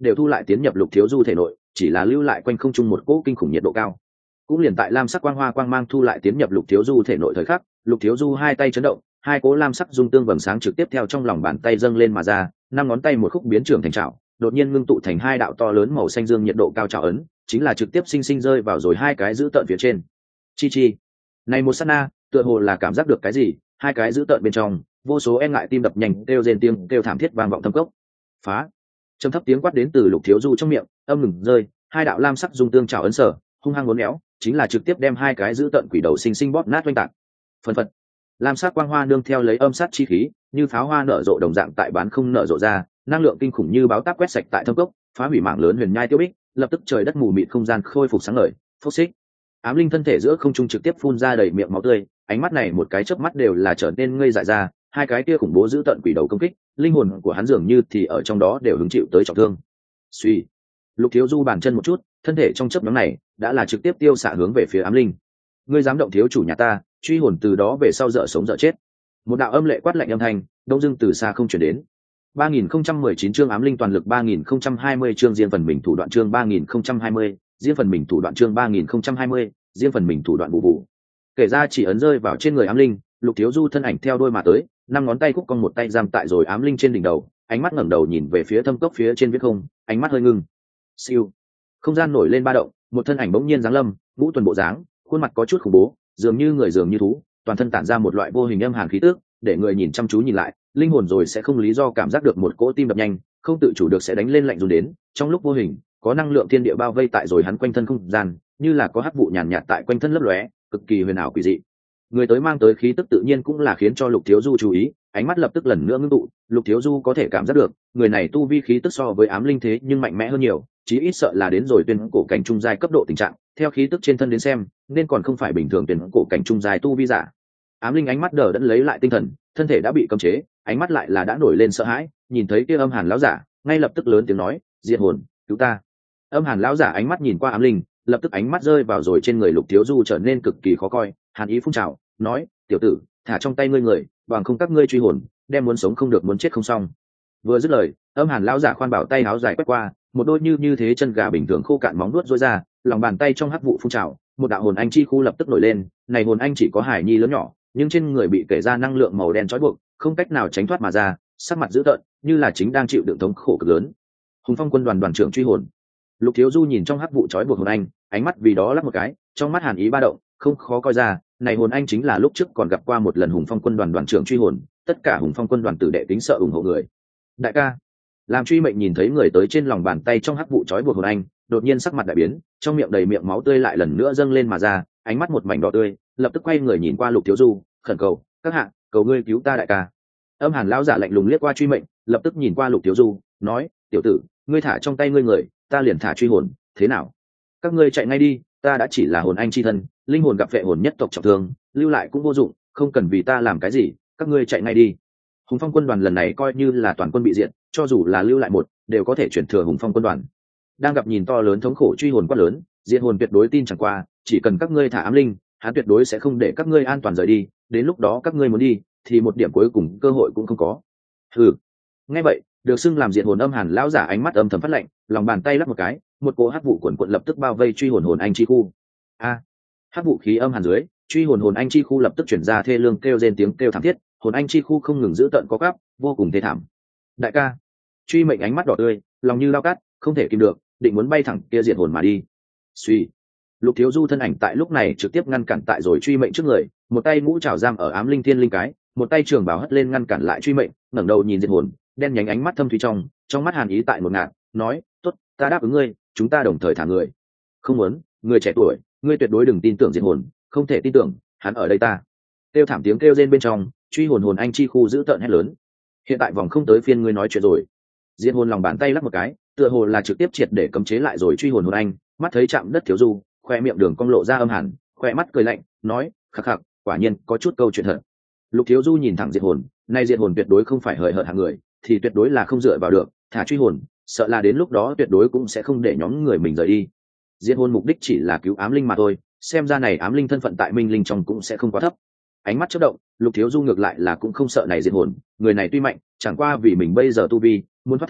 đều thu lại tiến nhập Lục Thiếu Du thể nội, chỉ là lưu lại quanh không trung một cỗ kinh khủng nhiệt độ cao. Cũng liền tại lam sắc quang hoa quang mang thu lại tiến nhập Lục Thiếu Du thể nội thời khắc, Lục Thiếu Du hai tay chấn động, hai cỗ lam sắc dung tương vầng sáng trực tiếp theo trong lòng bàn tay dâng lên mà ra, năm ngón tay một khúc biến trưởng thành trảo, đột nhiên ngưng tụ thành hai đạo to lớn màu xanh dương nhiệt độ cao trảo ấn, chính là trực tiếp sinh sinh rơi vào rồi hai cái giữ tợn phía trên. Chi chi. Này một sát na, tựa hồ là cảm giác được cái gì, hai cái giữ tợn bên trong, vô số e ngại tim đập nhanh, kêu rên tiếng, kêu thảm thiết vang vọng thâm cốc. Phá. Trầm thấp tiếng quát đến từ Lục Thiếu Du trong miệng, âm ngừng rơi, hai đạo lam sắc dung tương trảo ấn sở, hung hăng uốn éo, chính là trực tiếp đem hai cái giữ tợn quỷ đầu sinh sinh bóp nát oanh tạc. Phần phật. Lam sắc quang hoa nương theo lấy âm sát chi khí, như pháo hoa nở rộ đồng dạng tại bán không nở rộ ra, năng lượng kinh khủng như báo táp quét sạch tại thâm cốc, phá hủy mảng lớn huyền nhai tiêu bích, lập tức trời đất mù mịt không gian khôi phục sáng ngời. Phốc xích. Ám linh thân thể giữa không trung trực tiếp phun ra đầy miệng máu tươi, ánh mắt này một cái chớp mắt đều là trở nên ngây dại ra, hai cái kia khủng bố giữ tận quỷ đầu công kích, linh hồn của hắn dường như thì ở trong đó đều hứng chịu tới trọng thương. Suy. Lục Thiếu Du bàn chân một chút, thân thể trong chớp nhoáng này đã là trực tiếp tiêu xạ hướng về phía ám linh. Ngươi dám động thiếu chủ nhà ta, truy hồn từ đó về sau dở sống dở chết. Một đạo âm lệ quát lạnh âm thanh, đông dưng từ xa không chuyển đến. ba nghìn không trăm mười chín chương ám linh toàn lực, ba nghìn không trăm hai mươi chương riêng phần mình thủ đoạn, chương ba nghìn không trăm hai mươi, riêng phần mình thủ đoạn, chương ba nghìn không trăm hai mươi, riêng phần mình thủ đoạn bù bù. Kể ra chỉ ấn rơi vào trên người ám linh, Lục Thiếu Du thân ảnh theo đôi mà tới, năm ngón tay khúc cong một tay giam tại rồi ám linh trên đỉnh đầu, ánh mắt ngẩng đầu nhìn về phía thâm cốc phía trên viết không, ánh mắt hơi ngưng. Siêu. Không gian nổi lên ba động, một thân ảnh bỗng nhiên giáng lâm, ngũ tuần bộ dáng, khuôn mặt có chút khủng bố, dường như người dường như thú, toàn thân tản ra một loại vô hình âm hàn khí tức, để người nhìn chăm chú nhìn lại, linh hồn rồi sẽ không lý do cảm giác được một cỗ tim đập nhanh, không tự chủ được sẽ đánh lên lạnh run đến. Trong lúc vô hình, có năng lượng thiên địa bao vây tại rồi hắn quanh thân không gian, như là có hắc vụ nhàn nhạt, nhạt tại quanh thân lấp lóe, cực kỳ huyền ảo quỷ dị. Người tới mang tới khí tức tự nhiên cũng là khiến cho Lục Thiếu Du chú ý, ánh mắt lập tức lần nữa ngưng tụ. Lục Thiếu Du có thể cảm giác được, người này tu vi khí tức so với ám linh thế nhưng mạnh mẽ hơn nhiều, chí ít sợ là đến rồi tuyên cổ cảnh trung giai cấp độ tình trạng. Theo khí tức trên thân đến xem, nên còn không phải bình thường tuyên cổ cảnh trung giai tu vi giả. Ám linh ánh mắt đờ đẫn lấy lại tinh thần, thân thể đã bị cấm chế, ánh mắt lại là đã nổi lên sợ hãi, nhìn thấy kia âm hàn lão giả, ngay lập tức lớn tiếng nói, diệt hồn, cứu ta. Âm hàn lão giả ánh mắt nhìn qua ám linh, lập tức ánh mắt rơi vào rồi trên người Lục Thiếu Du trở nên cực kỳ khó coi, hàn ý phun trào, nói, tiểu tử, thả trong tay ngươi người, bằng không các ngươi truy hồn, đem muốn sống không được muốn chết không xong. Vừa dứt lời, âm hàn lão giả khoan bảo tay áo dài quét qua, một đôi như như thế chân gà bình thường khô cạn móng nuốt rối ra, lòng bàn tay trong hắc vụ phun trào, một đạo hồn anh chi khu lập tức nổi lên, này hồn anh chỉ có hải nhi lớn nhỏ, nhưng trên người bị kể ra năng lượng màu đen trói buộc, không cách nào tránh thoát mà ra, sắc mặt dữ tợn, như là chính đang chịu đựng thống khổ cực lớn. Hùng Phong quân đoàn đoàn trưởng truy hồn. Lục Thiếu Du nhìn trong hắc vụ trói buộc hồn anh, ánh mắt vì đó lắc một cái, trong mắt hàn ý ba động, không khó coi ra, này hồn anh chính là lúc trước còn gặp qua một lần Hùng Phong quân đoàn đoàn trưởng truy hồn, tất cả Hùng Phong quân đoàn tử đệ kính sợ ủng hộ người. Đại ca, làm truy mệnh nhìn thấy người tới trên lòng bàn tay trong hắc vụ trói buộc hồn anh, đột nhiên sắc mặt đại biến, trong miệng đầy miệng máu tươi lại lần nữa dâng lên mà ra, ánh mắt một mảnh đỏ tươi, lập tức quay người nhìn qua Lục Thiếu Du, khẩn cầu, các hạ, cầu ngươi cứu ta đại ca. Âm hàn lão giả lạnh lùng liếc qua truy mệnh, lập tức nhìn qua Lục Thiếu Du, nói, tiểu tử, ngươi thả trong tay ngươi người, ta liền thả truy hồn, thế nào? Các ngươi chạy ngay đi, ta đã chỉ là hồn anh chi thân, linh hồn gặp vệ hồn nhất tộc trọng thương, lưu lại cũng vô dụng, không cần vì ta làm cái gì, các ngươi chạy ngay đi. Hùng Phong quân đoàn lần này coi như là toàn quân bị diệt, cho dù là lưu lại một, đều có thể chuyển thừa Hùng Phong quân đoàn. Đang gặp nhìn to lớn thống khổ truy hồn quá lớn, diệt hồn tuyệt đối tin chẳng qua, chỉ cần các ngươi thả ám linh, hắn tuyệt đối sẽ không để các ngươi an toàn rời đi, đến lúc đó các ngươi muốn đi, thì một điểm cuối cùng cơ hội cũng không có. Hừ. Nghe vậy, được xưng làm diệt hồn âm hàn lão giả ánh mắt âm thầm phát lạnh, lòng bàn tay lắc một cái, một cỗ hắc vụ cuộn cuộn lập tức bao vây truy hồn hồn anh chi khu. A. Hắc vụ khí âm hàn dưới, truy hồn hồn anh chi khu lập tức chuyển ra thê lương kêu rên tiếng kêu thảm thiết, hồn anh chi khu không ngừng giữ tận có gắp, vô cùng thê thảm. Đại ca, truy mệnh ánh mắt đỏ tươi, lòng như lao cắt, không thể kìm được, định muốn bay thẳng kia diệt hồn mà đi. Suy. Lục Thiếu Du thân ảnh tại lúc này trực tiếp ngăn cản tại rồi truy mệnh trước người, một tay ngũ trảo giam ở ám linh thiên linh cái, một tay trường bảo hất lên ngăn cản lại truy mệnh, ngẩng đầu nhìn diệt hồn, đen nhánh ánh mắt thâm thúy trong, trong mắt hàn ý tại một ngạt, nói, tốt, ta đáp ứng ngươi, chúng ta đồng thời thả người. Không muốn, người trẻ tuổi, ngươi tuyệt đối đừng tin tưởng diệt hồn, không thể tin tưởng, hắn ở đây ta. Kêu thảm tiếng kêu rên bên trong, truy hồn hồn anh chi khu giữ tợn hét lớn. Hiện tại vòng không tới phiên ngươi nói chuyện rồi. Diệt hồn lòng bàn tay lắc một cái, tựa hồ là trực tiếp triệt để cấm chế lại rồi truy hồn hồn anh, mắt thấy chạm đất Thiếu Du, khoe miệng đường cong lộ ra âm hàn, khoe mắt cười lạnh, nói, khắc khắc, quả nhiên có chút câu chuyện thật. Lục Thiếu Du nhìn thẳng diệt hồn, nay diệt hồn tuyệt đối không phải hời hợt hạng người, thì tuyệt đối là không dựa vào được, thả truy hồn, sợ là đến lúc đó tuyệt đối cũng sẽ không để nhóm người mình rời đi. Diệt hồn mục đích chỉ là cứu ám linh mà thôi, xem ra này ám linh thân phận tại minh linh trong cũng sẽ không quá thấp. Ánh mắt chớp động, Lục Thiếu Du ngược lại là cũng không sợ này diệt hồn, người này tuy mạnh, chẳng qua vì mình bây giờ tu vi, muốn thoát thân,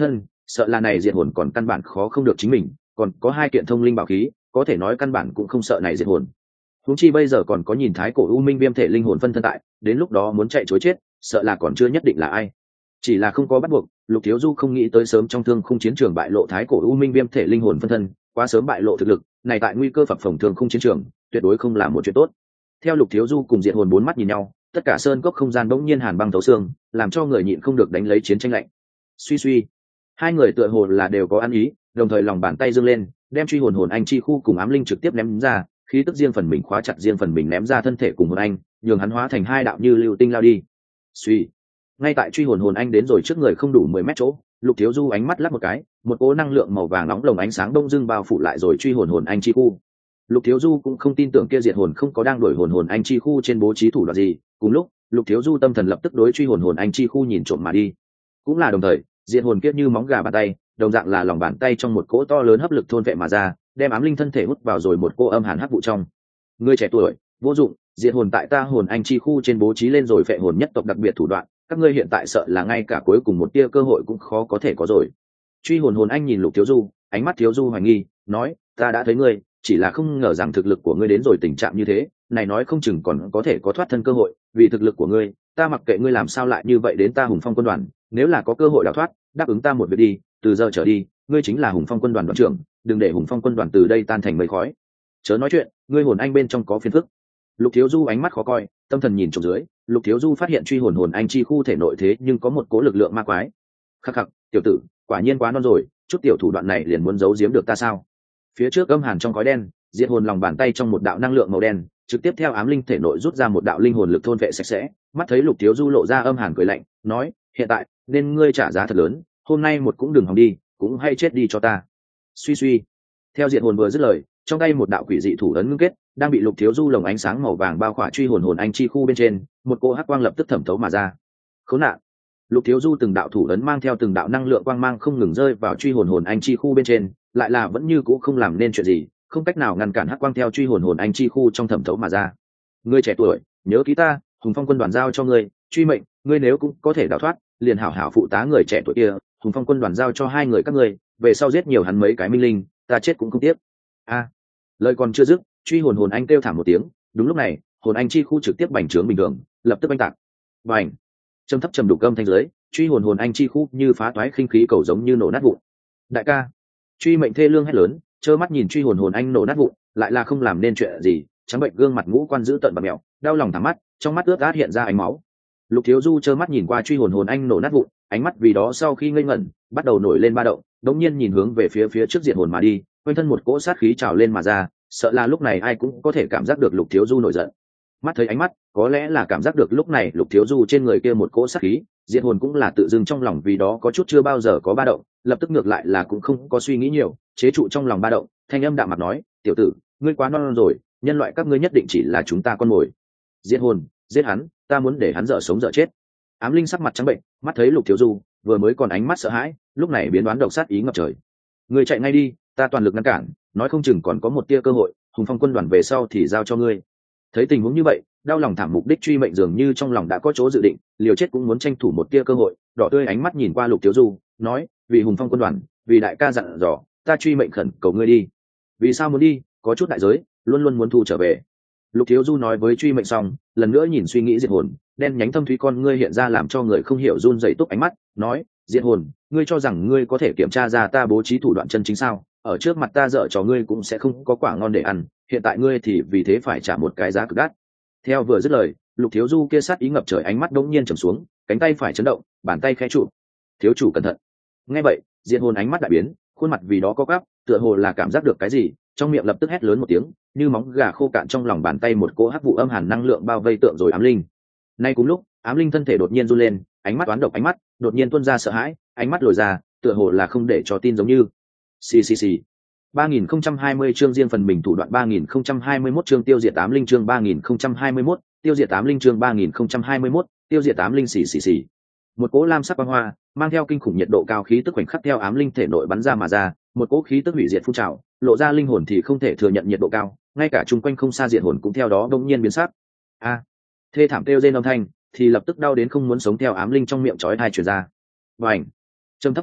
sợ là này diệt hồn còn căn bản khó không được chính mình, còn có hai kiện thông linh bảo khí, có thể nói căn bản cũng không sợ này diệt hồn. Huống chi bây giờ còn có nhìn thái cổ u minh viêm thể linh hồn phân thân tại, đến lúc đó muốn chạy chối chết, sợ là còn chưa nhất định là ai. Chỉ là không có bắt buộc, Lục Thiếu Du không nghĩ tới sớm trong thương khung chiến trường bại lộ thái cổ u minh viêm thể linh hồn phân thân, quá sớm bại lộ thực lực, này tại nguy cơ phập phồng thương khung chiến trường, tuyệt đối không là một chuyện tốt. Theo Lục Thiếu Du cùng Diệt Hồn bốn mắt nhìn nhau, tất cả sơn cốc không gian bỗng nhiên hàn băng thấu xương, làm cho người nhịn không được đánh lấy chiến tranh lạnh. Suy suy, hai người tựa hồ là đều có ăn ý, đồng thời lòng bàn tay giương lên, đem truy hồn hồn anh chi khu cùng ám linh trực tiếp ném ra, khí tức riêng phần mình khóa chặt riêng phần mình ném ra thân thể cùng hồn anh, nhường hắn hóa thành hai đạo như lưu tinh lao đi. Suy, ngay tại truy hồn hồn anh đến rồi trước người không đủ mười mét chỗ, Lục Thiếu Du ánh mắt lắp một cái, một cỗ năng lượng màu vàng nóng lồng ánh sáng đông dương bao phủ lại rồi truy hồn hồn anh chi khu. Lục Thiếu Du cũng không tin tưởng kia diệt hồn không có đang đuổi hồn hồn anh chi khu trên bố trí thủ đoạn gì, cùng lúc, Lục Thiếu Du tâm thần lập tức đối truy hồn hồn anh chi khu nhìn trộm mà đi. Cũng là đồng thời, diệt hồn kiết như móng gà bàn tay, đồng dạng là lòng bàn tay trong một cỗ to lớn hấp lực thôn vệ mà ra, đem ám linh thân thể hút vào rồi một cô âm hàn hắc vụ trong. Người trẻ tuổi, vô dụng, diệt hồn tại ta hồn anh chi khu trên bố trí lên rồi phệ hồn nhất tộc đặc biệt thủ đoạn, các ngươi hiện tại sợ là ngay cả cuối cùng một tia cơ hội cũng khó có thể có rồi. Truy hồn hồn anh nhìn Lục Thiếu Du, ánh mắt Thiếu Du hoài nghi, nói, ta đã thấy ngươi, chỉ là không ngờ rằng thực lực của ngươi đến rồi tình trạng như thế, này nói không chừng còn có thể có thoát thân cơ hội, vì thực lực của ngươi, ta mặc kệ ngươi làm sao lại như vậy đến ta Hùng Phong quân đoàn, nếu là có cơ hội đào thoát, đáp ứng ta một việc đi, từ giờ trở đi, ngươi chính là Hùng Phong quân đoàn đoàn trưởng, đừng để Hùng Phong quân đoàn từ đây tan thành mây khói. Chớ nói chuyện, ngươi hồn anh bên trong có phiền phức. Lục Thiếu Du ánh mắt khó coi, tâm thần nhìn trộm dưới, Lục Thiếu Du phát hiện truy hồn hồn anh chi khu thể nội thế nhưng có một cố lực lượng ma quái. Khắc khắc, tiểu tử, quả nhiên quá non rồi, chút tiểu thủ đoạn này liền muốn giấu giếm được ta sao? Phía trước âm hàn trong khói đen, diệt hồn lòng bàn tay trong một đạo năng lượng màu đen, trực tiếp theo ám linh thể nội rút ra một đạo linh hồn lực thôn vệ sạch sẽ. Mắt thấy Lục Thiếu Du lộ ra âm hàn cười lạnh, nói, hiện tại nên ngươi trả giá thật lớn, hôm nay một cũng đừng hòng đi, cũng hay chết đi cho ta. Suy suy, theo diệt hồn vừa dứt lời, trong tay một đạo quỷ dị thủ ấn ngưng kết, đang bị Lục Thiếu Du lồng ánh sáng màu vàng bao khỏa truy hồn hồn anh chi khu bên trên, một cô hắc quang lập tức thẩm thấu mà ra. Khốn nạn! Lục Thiếu Du từng đạo thủ ấn mang theo từng đạo năng lượng quang mang không ngừng rơi vào truy hồn hồn anh chi khu bên trên, lại là vẫn như cũ không làm nên chuyện gì, không cách nào ngăn cản hắc quang theo truy hồn hồn anh chi khu trong thẩm thấu mà ra. Ngươi trẻ tuổi, nhớ kỹ ta, Hùng Phong quân đoàn giao cho ngươi, truy mệnh, ngươi nếu cũng có thể đào thoát, liền hảo hảo phụ tá người trẻ tuổi kia, Hùng Phong quân đoàn giao cho hai người các ngươi, về sau giết nhiều hắn mấy cái minh linh, ta chết cũng không tiếc. A, lời còn chưa dứt, truy hồn hồn anh kêu thảm một tiếng, đúng lúc này, hồn anh chi khu trực tiếp bành trướng bình thường, lập tức bành tạc. Bành! Trầm thấp trầm đục âm thanh dưới, truy hồn hồn anh chi khu như phá toái khinh khí cầu giống như nổ nát vụn. Đại ca! Truy mệnh thê lương hét lớn, trơ mắt nhìn truy hồn hồn anh nổ nát vụn, lại là không làm nên chuyện gì, trắng bệnh gương mặt ngũ quan giữ tận bặm mèo, đau lòng thẳng mắt, trong mắt ướt át hiện ra ánh máu. Lục Thiếu Du trơ mắt nhìn qua truy hồn hồn anh nổ nát vụn, ánh mắt vì đó sau khi ngây ngẩn, bắt đầu nổi lên ba động, đống nhiên nhìn hướng về phía phía trước diệt hồn mà đi, quanh thân một cỗ sát khí trào lên mà ra, sợ là lúc này ai cũng có thể cảm giác được Lục Thiếu Du nổi giận. Mắt thấy ánh mắt, có lẽ là cảm giác được lúc này Lục Thiếu Du trên người kia một cỗ sát khí, diệt hồn cũng là tự dưng trong lòng vì đó có chút chưa bao giờ có ba động, lập tức ngược lại là cũng không có suy nghĩ nhiều, chế trụ trong lòng ba động, thanh âm đạm mặt nói, tiểu tử, ngươi quá non rồi, nhân loại các ngươi nhất định chỉ là chúng ta con mồi. Diệt hồn, giết hắn, ta muốn để hắn dở sống dở chết. Ám linh sắc mặt trắng bệnh, mắt thấy Lục Thiếu Du vừa mới còn ánh mắt sợ hãi, lúc này biến đoán độc sát ý ngập trời. Ngươi chạy ngay đi, ta toàn lực ngăn cản, nói không chừng còn có một tia cơ hội, Hùng Phong quân đoàn về sau thì giao cho ngươi. Thấy tình huống như vậy, đau lòng thảm mục đích truy mệnh dường như trong lòng đã có chỗ dự định, liều chết cũng muốn tranh thủ một tia cơ hội, đỏ tươi ánh mắt nhìn qua Lục Thiếu Du, nói, vì Hùng Phong quân đoàn, vì đại ca dặn dò, ta truy mệnh khẩn cầu ngươi đi. Vì sao muốn đi, có chút đại giới, luôn luôn muốn thu trở về. Lục Thiếu Du nói với truy mệnh xong, lần nữa nhìn suy nghĩ diệt hồn, đen nhánh thâm thúy con ngươi hiện ra làm cho người không hiểu run rẩy túc ánh mắt, nói, diệt hồn, ngươi cho rằng ngươi có thể kiểm tra ra ta bố trí thủ đoạn chân chính sao? Ở trước mặt ta dở trò ngươi cũng sẽ không có quả ngon để ăn, hiện tại ngươi thì vì thế phải trả một cái giá cực đắt. Theo vừa dứt lời, Lục Thiếu Du kia sát ý ngập trời ánh mắt đống nhiên trầm xuống, cánh tay phải chấn động, bàn tay khẽ trụ. Thiếu chủ cẩn thận. Nghe vậy, diệt hồn ánh mắt đại biến, khuôn mặt vì đó có gắp, tựa hồ là cảm giác được cái gì, trong miệng lập tức hét lớn một tiếng, như móng gà khô cạn trong lòng bàn tay một cỗ hắc vụ âm hàn năng lượng bao vây tượng rồi ám linh. Nay cùng lúc, ám linh thân thể đột nhiên run lên, ánh mắt toán độc ánh mắt, đột nhiên tuôn ra sợ hãi, ánh mắt lồi ra, tựa hồ là không để cho tin giống như. Xì xì xì. ba nghìn không trăm hai mươi chương riêng phần mình thủ đoạn ba nghìn không trăm hai mươi mốt chương tiêu diệt ám linh chương ba nghìn không trăm hai mươi mốt, tiêu diệt ám linh chương ba nghìn không trăm hai mươi mốt, tiêu diệt ám linh xì xì xì. Một cỗ lam sắc quang hoa, mang theo kinh khủng nhiệt độ cao khí tức khoảnh khắc theo ám linh thể nội bắn ra mà ra, một cỗ khí tức hủy diệt phun trào, lộ ra linh hồn thì không thể thừa nhận nhiệt độ cao, ngay cả chung quanh không xa diệt hồn cũng theo đó đột nhiên biến sắc. A, à, thê thảm kêu rên âm thanh, thì lập tức đau đến không muốn sống theo ám linh trong miệng chói tai truyền ra. Bành, trầm thấp trầm đục,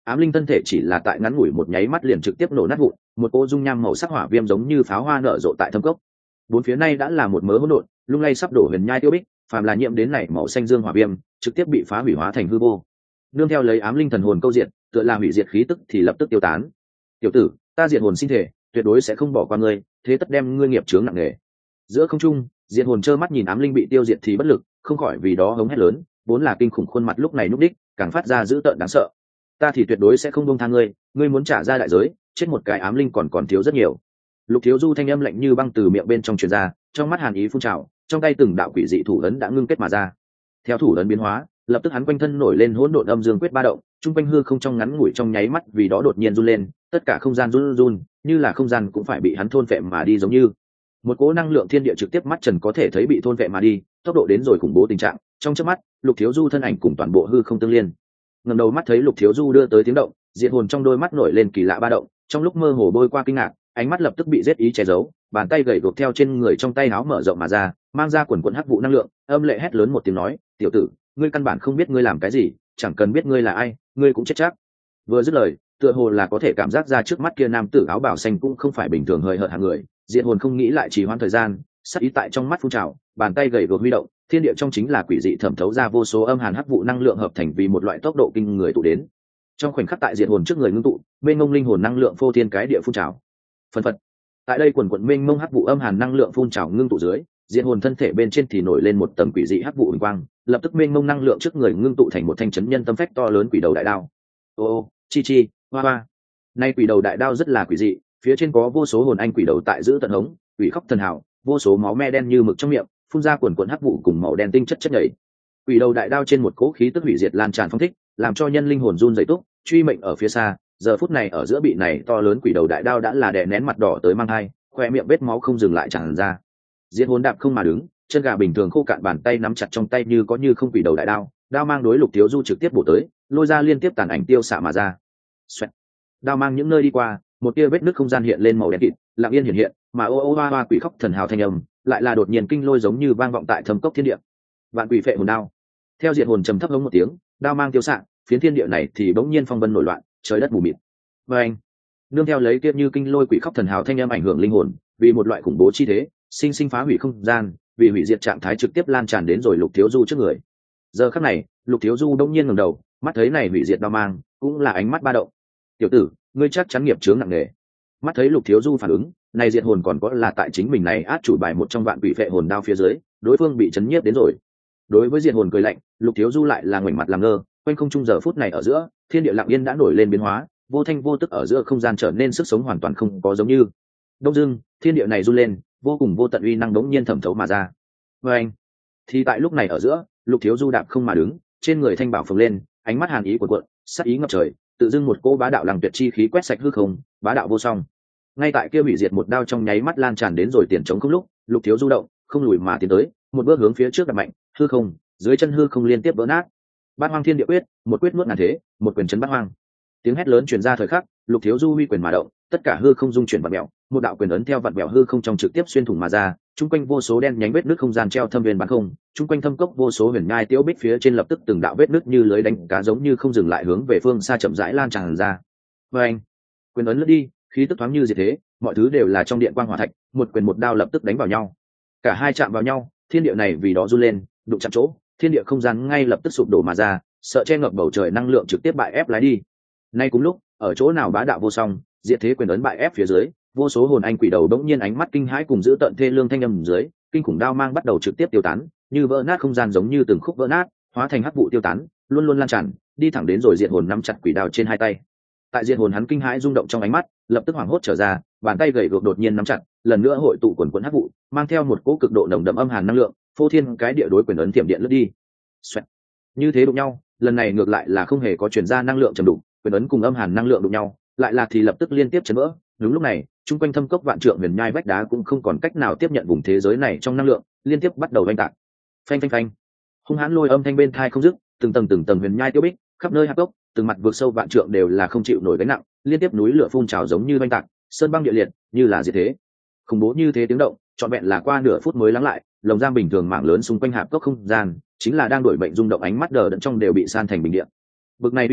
ám linh thân thể chỉ là tại ngắn ngủi một nháy mắt liền trực tiếp nổ nát vụn, một cô dung nham màu sắc hỏa viêm giống như pháo hoa nở rộ tại thâm cốc. Bốn phía này đã là một mớ hỗn độn, lung lay sắp đổ huyền nhai tiêu bích, phàm là nhiễm đến này màu xanh dương hỏa viêm, trực tiếp bị phá hủy hóa thành hư vô. Nương theo lấy ám linh thần hồn câu diện, tựa là hủy diệt khí tức thì lập tức tiêu tán. Tiểu tử, ta diệt hồn sinh thể, tuyệt đối sẽ không bỏ qua ngươi, thế tất đem ngươi nghiệp chướng nặng nề. Giữa không trung, diệt hồn trơ mắt nhìn ám linh bị tiêu diệt thì bất lực, không khỏi vì đó hống hét lớn, vốn là kinh khủng khuôn mặt lúc này núp đích, càng phát ra dữ tợn đáng sợ. Ta thì tuyệt đối sẽ không buông tha ngươi, ngươi muốn trả ra đại giới, chết một cái ám linh còn còn thiếu rất nhiều. Lục Thiếu Du thanh âm lạnh như băng từ miệng bên trong truyền ra, trong mắt hàn ý phun trào, trong tay từng đạo quỷ dị thủ ấn đã ngưng kết mà ra. Theo thủ ấn biến hóa, lập tức hắn quanh thân nổi lên hỗn độn âm dương quyết ba động, trung quanh hư không trong ngắn ngủi trong nháy mắt vì đó đột nhiên run lên, tất cả không gian run run, như là không gian cũng phải bị hắn thôn phệ mà đi giống như. Một cỗ năng lượng thiên địa trực tiếp mắt trần có thể thấy bị thôn phệ mà đi, tốc độ đến rồi khủng bố tình trạng, trong chớp mắt, Lục Thiếu Du thân ảnh cùng toàn bộ hư không tương liên. Ngẩng đầu mắt thấy Lục Thiếu Du đưa tới tiếng động, diệt hồn trong đôi mắt nổi lên kỳ lạ ba động, trong lúc mơ hồ bôi qua kinh ngạc, ánh mắt lập tức bị giết ý che giấu, bàn tay gầy gộc theo trên người trong tay áo mở rộng mà ra, mang ra quần quần hắc vụ năng lượng, âm lệ hét lớn một tiếng nói, "Tiểu tử, ngươi căn bản không biết ngươi làm cái gì, chẳng cần biết ngươi là ai, ngươi cũng chết chắc." Vừa dứt lời, tựa hồ là có thể cảm giác ra trước mắt kia nam tử áo bào xanh cũng không phải bình thường hời hợt hạng người, diệt hồn không nghĩ lại trì hoãn thời gian, sắc ý tại trong mắt phun trào, bàn tay gầy gộc huy động, thiên địa trong chính là quỷ dị thẩm thấu ra vô số âm hàn hắc vụ năng lượng hợp thành vì một loại tốc độ kinh người tụ đến. Trong khoảnh khắc tại diệt hồn trước người ngưng tụ, bên ngông linh hồn năng lượng phô thiên cái địa phun trào. Phần phật. Tại đây quần quần mênh mông hắc vụ âm hàn năng lượng phun trào ngưng tụ dưới, diệt hồn thân thể bên trên thì nổi lên một tầng quỷ dị hắc vụ huỳnh quang, lập tức mênh mông năng lượng trước người ngưng tụ thành một thanh chấn nhân tâm phách to lớn quỷ đầu đại đao. Ô ô, chi chi, hoa hoa. Nay quỷ đầu đại đao rất là quỷ dị, phía trên có vô số hồn anh quỷ đầu tại giữ tận hống, quỷ khóc thần hào, vô số máu me đen như mực trong miệng, phun ra quần quần hắc vụ cùng màu đen tinh chất chất nhảy. Quỷ đầu đại đao trên một cỗ khí tức hủy diệt lan tràn phong thích, làm cho nhân linh hồn run rẩy túc, truy mệnh ở phía xa, giờ phút này ở giữa bị này to lớn quỷ đầu đại đao đã là đè nén mặt đỏ tới mang hai, khoe miệng vết máu không dừng lại tràn ra. Diệt hồn đạp không mà đứng, chân gà bình thường khô cạn bàn tay nắm chặt trong tay như có như không quỷ đầu đại đao, đao mang đối Lục Thiếu Du trực tiếp bổ tới, lôi ra liên tiếp tàn ảnh tiêu xạ mà ra. Xoẹt. Đao mang những nơi đi qua, một tia vết nứt không gian hiện lên màu đen kịt, lặng yên hiện hiện, mà ô ô hoa hoa quỷ khóc thần hào thanh âm, lại là đột nhiên kinh lôi giống như vang vọng tại thâm cốc thiên địa. Vạn quỷ phệ hồn đao. Theo diệt hồn trầm thấp hống một tiếng, đao mang tiêu xạ, phiến thiên địa này thì bỗng nhiên phong vân nổi loạn, trời đất mù mịt. Và anh, nương theo lấy kia như kinh lôi quỷ khóc thần hào thanh âm ảnh hưởng linh hồn, vì một loại khủng bố chi thế, sinh sinh phá hủy không gian, vì hủy diệt trạng thái trực tiếp lan tràn đến rồi Lục Thiếu Du trước người. Giờ khắc này, Lục Thiếu Du đông nhiên ngẩng đầu, mắt thấy này hủy diệt đao mang, cũng là ánh mắt ba động. "Tiểu tử, ngươi chắc chắn nghiệp chướng nặng nề." Mắt thấy Lục Thiếu Du phản ứng, này diệt hồn còn có là tại chính mình này át chủ bài một trong vạn quỷ phệ hồn đao phía dưới, đối phương bị chấn nhiếp đến rồi. Đối với diệt hồn cười lạnh, Lục Thiếu Du lại là ngoảnh mặt làm ngơ, quanh không trung giờ phút này ở giữa, thiên địa lặng yên đã nổi lên biến hóa, vô thanh vô tức ở giữa không gian trở nên sức sống hoàn toàn không có giống như. Đông dưng, thiên địa này run lên, vô cùng vô tận uy năng đống nhiên thẩm thấu mà ra. Và anh, thì tại lúc này ở giữa, Lục Thiếu Du đạp không mà đứng, trên người thanh bảo phồng lên, ánh mắt hàn ý cuộn cuộn, sát ý ngập trời, tự dưng một cỗ bá đạo lăng tuyệt chi khí quét sạch hư không, bá đạo vô song. Ngay tại kia hủy diệt một đao trong nháy mắt lan tràn đến rồi tiền trống không lúc, Lục Thiếu Du động, không lùi mà tiến tới, một bước hướng phía trước đạp mạnh, hư không, dưới chân hư không liên tiếp vỡ nát. Bát Hoang Thiên Địa Quyết, một quyết nuốt ngàn thế, một quyền chấn bát hoang. Tiếng hét lớn truyền ra thời khắc, Lục Thiếu Du huy quyền mà động, tất cả hư không dung chuyển vặn mèo, một đạo quyền ấn theo vặn mèo hư không trong trực tiếp xuyên thủng mà ra, trung quanh vô số đen nhánh vết nước không gian treo thâm viên bán không, trung quanh thâm cốc vô số huyền nhai tiêu bích phía trên lập tức từng đạo vết nước như lưới đánh cá giống như không dừng lại hướng về phương xa chậm rãi lan tràn ra. Và anh, quyền ấn lướt đi, khí tức thoáng như diệt thế, mọi thứ đều là trong điện quang hỏa thạch, một quyền một đao lập tức đánh vào nhau. Cả hai chạm vào nhau, thiên địa này vì đó run lên, đụng chạm chỗ, thiên địa không gian ngay lập tức sụp đổ mà ra, sợ che ngập bầu trời năng lượng trực tiếp bại ép lái đi. Nay cùng lúc, ở chỗ nào bá đạo vô song, diệt thế quyền ấn bại ép phía dưới, vô số hồn anh quỷ đầu đống nhiên ánh mắt kinh hãi cùng giữ tận thê lương thanh âm dưới, kinh khủng đao mang bắt đầu trực tiếp tiêu tán, như vỡ nát không gian giống như từng khúc vỡ nát, hóa thành hắc vụ tiêu tán, luôn luôn lan tràn, đi thẳng đến rồi diệt hồn nắm chặt quỷ đao trên hai tay. Tại diệt hồn hắn kinh hãi rung động trong ánh mắt, lập tức hoảng hốt trở ra, bàn tay gầy guộc đột nhiên nắm chặt, lần nữa hội tụ quần quần hắc vụ, mang theo một cỗ cực độ nồng đậm âm hàn năng lượng, phô thiên cái địa đối quyền ấn tiệm điện lướt đi. Xoẹt. Như thế đụng nhau, lần này ngược lại là không hề có truyền ra năng lượng trầm đục, quyền ấn cùng âm hàn năng lượng đụng nhau, lại là thì lập tức liên tiếp chấn vỡ. Đúng lúc này, trung quanh thâm cốc vạn trượng huyền nhai vách đá cũng không còn cách nào tiếp nhận vùng thế giới này trong năng lượng, liên tiếp bắt đầu vang tạc. Phanh phanh phanh. Hung hãn lôi âm thanh bên tai không dứt, từng tầng từng tầng huyền nhai tiêu bích, khắp nơi hạp cốc, từng mặt vượt sâu vạn trượng đều là không chịu nổi gánh nặng, liên tiếp núi lửa phun trào giống như vang tạc, sơn băng địa liệt, như là diệt thế. Khủng bố như thế tiếng động, trọn vẹn là qua nửa phút mới lắng lại, lồng giam bình thường mảng lớn xung quanh hạp cốc không gian, chính là đang đổi bệnh rung động ánh mắt đờ đẫn trong đều bị san thành bình địa. Bực này uy năng,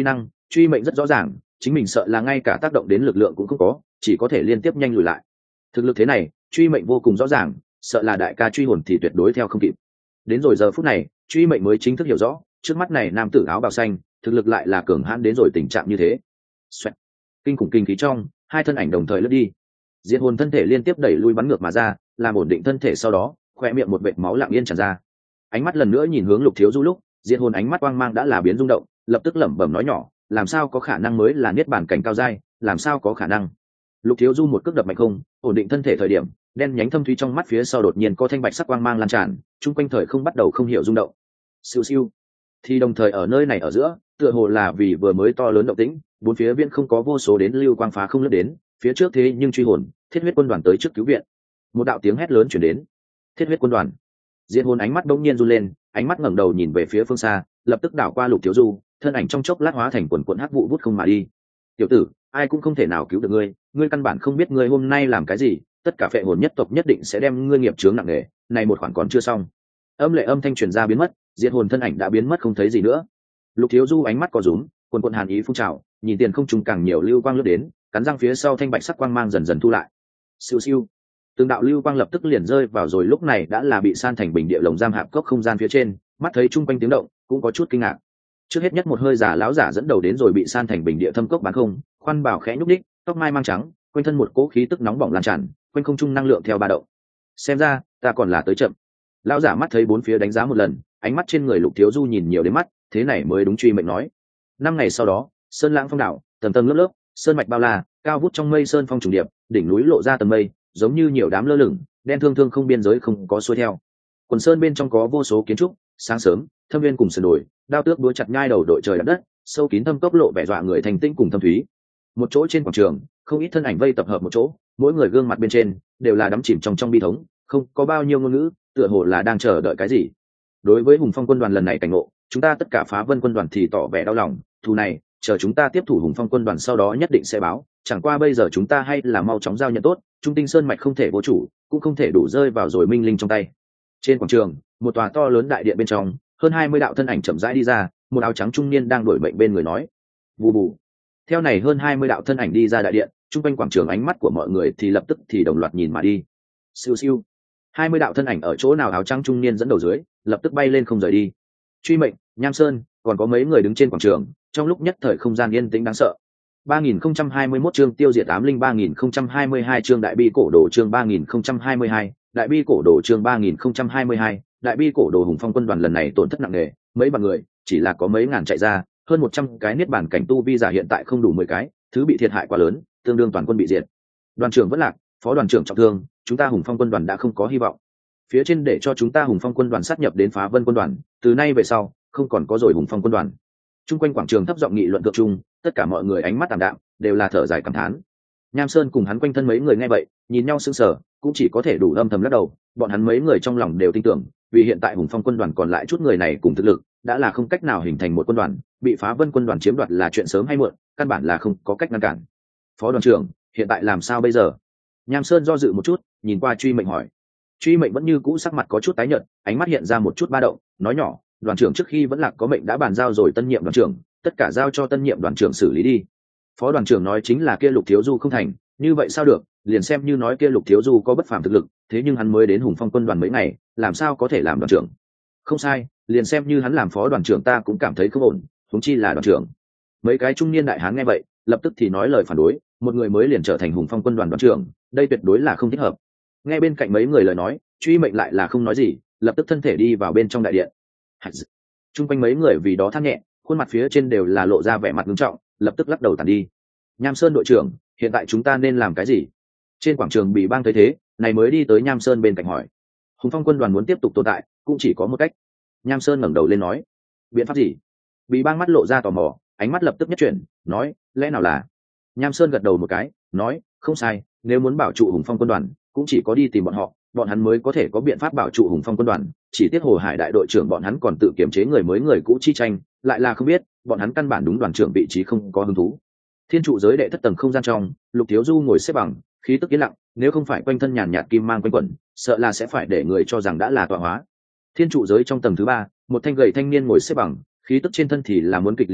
truy mệnh rất rõ ràng chính mình sợ là ngay cả tác động đến lực lượng cũng không có, chỉ có thể liên tiếp nhanh lùi lại. Thực lực thế này truy mệnh vô cùng rõ ràng, sợ là đại ca truy hồn thì tuyệt đối theo không kịp. Đến rồi giờ phút này truy mệnh mới chính thức hiểu rõ trước mắt này nam tử áo bào xanh thực lực lại là cường hãn đến rồi tình trạng như thế. Xoẹt. Kinh khủng kinh khí trong hai thân ảnh đồng thời lướt đi, diệt hồn thân thể liên tiếp đẩy lui bắn ngược mà ra, làm ổn định thân thể, sau đó khoe miệng một vệt máu lặng yên tràn ra. Ánh mắt lần nữa nhìn hướng Lục Thiếu Du lúc diệt hồn ánh mắt quang mang đã là biến rung động, lập tức lẩm bẩm nói nhỏ, làm sao có khả năng, mới là niết bàn cảnh cao giai, làm sao có khả năng. Lục Thiếu Du một cước đập mạnh không ổn định thân thể thời điểm, đen nhánh thâm thúy trong mắt phía sau đột nhiên có thanh bạch sắc quang mang lan tràn, chung quanh thời không bắt đầu không hiểu rung động. Siêu siêu. Thì đồng thời ở nơi này ở giữa, tựa hồ là vì vừa mới to lớn động tĩnh, bốn phía viễn không có vô số đến lưu quang phá không lướt đến, phía trước thế nhưng truy hồn, thiết huyết quân đoàn tới trước cứu viện. Một đạo tiếng hét lớn truyền đến. Thiết huyết quân đoàn. Diệt hồn ánh mắt đống nhiên run lên, ánh mắt ngẩng đầu nhìn về phía phương xa, lập tức đảo qua Lục Thiếu Du, thân ảnh trong chốc lát hóa thành quần quần hắc vụ vút không mà đi. Tiểu tử, ai cũng không thể nào cứu được ngươi, ngươi căn bản không biết ngươi hôm nay làm cái gì, tất cả phệ hồn nhất tộc nhất định sẽ đem ngươi nghiệp chướng nặng nề, này một khoản còn chưa xong. Âm lệ âm thanh truyền ra biến mất, diệt hồn thân ảnh đã biến mất không thấy gì nữa. Lục Thiếu Du ánh mắt co rúm, quần quần hàn ý phun trào, nhìn tiền không trùng càng nhiều lưu quang lướt đến, cắn răng phía sau thanh bạch sắc quang mang dần dần thu lại. Siêu siêu. Từng đạo lưu quang lập tức liền rơi vào rồi lúc này đã là bị san thành bình địa lồng giam hạp cốc không gian phía trên, mắt thấy chung quanh tiếng động, cũng có chút kinh ngạc. Trước hết nhất một hơi giả lão giả dẫn đầu đến rồi bị san thành bình địa thâm cốc bán không, khoan bảo khẽ nhúc đích, tóc mai mang trắng, quanh thân một cỗ khí tức nóng bỏng lan tràn, quanh không trung năng lượng theo ba động. Xem ra, ta còn là tới chậm. Lão giả mắt thấy bốn phía đánh giá một lần, ánh mắt trên người Lục Thiếu Du nhìn nhiều đến mắt, thế này mới đúng truy mệnh nói. Năm ngày sau đó, sơn lãng phong đảo, tầng tầng lớp lớp, sơn mạch bao la, cao vút trong mây sơn phong trùng điệp, đỉnh núi lộ ra tầng mây, giống như nhiều đám lơ lửng, đen thương thương không biên giới không có xuôi theo. Quần sơn bên trong có vô số kiến trúc, sáng sớm, thâm viên cùng sườn đồi, đao tước búa chặt nhai đầu đội trời đạp đất, sâu kín thâm cốc lộ vẻ dọa người thành tinh cùng thâm thúy. Một chỗ trên quảng trường, không ít thân ảnh vây tập hợp một chỗ, mỗi người gương mặt bên trên đều là đắm chìm trong trong bi thống, không có bao nhiêu ngôn ngữ, tựa hồ là đang chờ đợi cái gì. Đối với Hùng Phong quân đoàn lần này cảnh ngộ, chúng ta tất cả phá vân quân đoàn thì tỏ vẻ đau lòng, thù này chờ chúng ta tiếp thủ Hùng Phong quân đoàn sau đó nhất định sẽ báo, chẳng qua bây giờ chúng ta hay là mau chóng giao nhận tốt, Trung Tinh Sơn mạch không thể vô chủ, cũng không thể đủ rơi vào rồi minh linh trong tay. Trên quảng trường, một tòa to lớn đại điện bên trong, hơn hai mươi đạo thân ảnh chậm rãi đi ra, một áo trắng trung niên đang đổi mệnh bên người nói. Bù bù. Theo này hơn hai mươi đạo thân ảnh đi ra đại điện, trung quanh quảng trường ánh mắt của mọi người thì lập tức thì đồng loạt nhìn mà đi. Siêu siêu. hai mươi đạo thân ảnh ở chỗ nào áo trắng trung niên dẫn đầu dưới, lập tức bay lên không rời đi. Truy mệnh, Nham Sơn, còn có mấy người đứng trên quảng trường, trong lúc nhất thời không gian yên tĩnh đáng sợ. ba nghìn không trăm hai mươi mốt chương tiêu diệt ám linh, ba nghìn không trăm hai mươi hai chương đại bi cổ đồ, chương ba nghìn không trăm hai mươi hai, đại bi cổ đồ, chương ba nghìn không trăm hai mươi hai, đại bi cổ đồ. Hùng Phong quân đoàn lần này tổn thất nặng nề, mấy bằng người, chỉ là có mấy ngàn chạy ra, hơn một trăm cái niết bàn cảnh tu vi giả hiện tại không đủ mười cái, thứ bị thiệt hại quá lớn, tương đương toàn quân bị diệt. Đoàn trưởng vẫn lạc, phó đoàn trưởng trọng thương, chúng ta Hùng Phong quân đoàn đã không có hy vọng. Phía trên để cho chúng ta Hùng Phong quân đoàn sát nhập đến Phá Vân quân đoàn, từ nay về sau không còn có rồi Hùng Phong quân đoàn. Trung quanh quảng trường thấp giọng nghị luận thượng trung, tất cả mọi người ánh mắt tạm đạm, đều là thở dài cảm thán. Nham Sơn cùng hắn quanh thân mấy người nghe vậy, nhìn nhau sững sờ, cũng chỉ có thể đủ âm thầm lắc đầu, bọn hắn mấy người trong lòng đều tin tưởng, vì hiện tại Hùng Phong quân đoàn còn lại chút người này cùng thực lực, đã là không cách nào hình thành một quân đoàn, bị Phá Vân quân đoàn chiếm đoạt là chuyện sớm hay muộn, căn bản là không có cách ngăn cản. Phó đoàn trưởng, hiện tại làm sao bây giờ? Nham Sơn do dự một chút, nhìn qua Truy Mệnh hỏi. Truy Mệnh vẫn như cũ sắc mặt có chút tái nhợt, ánh mắt hiện ra một chút ba động, nói nhỏ, đoàn trưởng trước khi vẫn là có mệnh đã bàn giao rồi tân nhiệm đoàn trưởng, tất cả giao cho tân nhiệm đoàn trưởng xử lý đi. Phó đoàn trưởng nói chính là kia Lục Thiếu Du không thành, như vậy sao được, liền xem như nói kia Lục Thiếu Du có bất phàm thực lực, thế nhưng hắn mới đến Hùng Phong quân đoàn mấy ngày, làm sao có thể làm đoàn trưởng? Không sai, liền xem như hắn làm phó đoàn trưởng ta cũng cảm thấy không ổn, huống chi là đoàn trưởng. Mấy cái trung niên đại hán nghe vậy, lập tức thì nói lời phản đối, một người mới liền trở thành Hùng Phong quân đoàn đoàn trưởng, đây tuyệt đối là không thích hợp. Nghe bên cạnh mấy người lời nói, Truy Mệnh lại là không nói gì, lập tức thân thể đi vào bên trong đại điện. Trung quanh mấy người vì đó than nhẹ, khuôn mặt phía trên đều là lộ ra vẻ mặt nghiêm trọng, lập tức lắc đầu tàn đi. Nham Sơn đội trưởng, hiện tại chúng ta nên làm cái gì? Trên quảng trường Bì Bang thấy thế, này mới đi tới Nham Sơn bên cạnh hỏi. Hùng Phong quân đoàn muốn tiếp tục tồn tại, cũng chỉ có một cách. Nham Sơn ngẩng đầu lên nói. Biện pháp gì? Bì Bang mắt lộ ra tò mò, ánh mắt lập tức nhất chuyển, nói, lẽ nào là? Nham Sơn gật đầu một cái, nói, không sai, nếu muốn bảo trụ Hùng Phong quân đoàn, cũng chỉ có đi tìm bọn họ, bọn hắn mới có thể có biện pháp bảo trụ Hùng Phong quân đoàn. Chỉ tiếc Hồ Hải đại đội trưởng bọn hắn còn tự kiểm chế người mới người cũ chi tranh, lại là không biết, bọn hắn căn bản đúng đoàn trưởng vị trí không có hứng thú. Thiên trụ giới đệ thất tầng không gian trong, Lục Thiếu Du ngồi xếp bằng, khí tức yên lặng, nếu không phải quanh thân nhàn nhạt kim mang quanh quẩn, sợ là sẽ phải để người cho rằng đã là tọa hóa. Thiên trụ giới trong tầng thứ ba, một thanh gầy thanh niên ngồi xếp bằng, khí tức trên thân thì là muốn kịch liệt nhiều,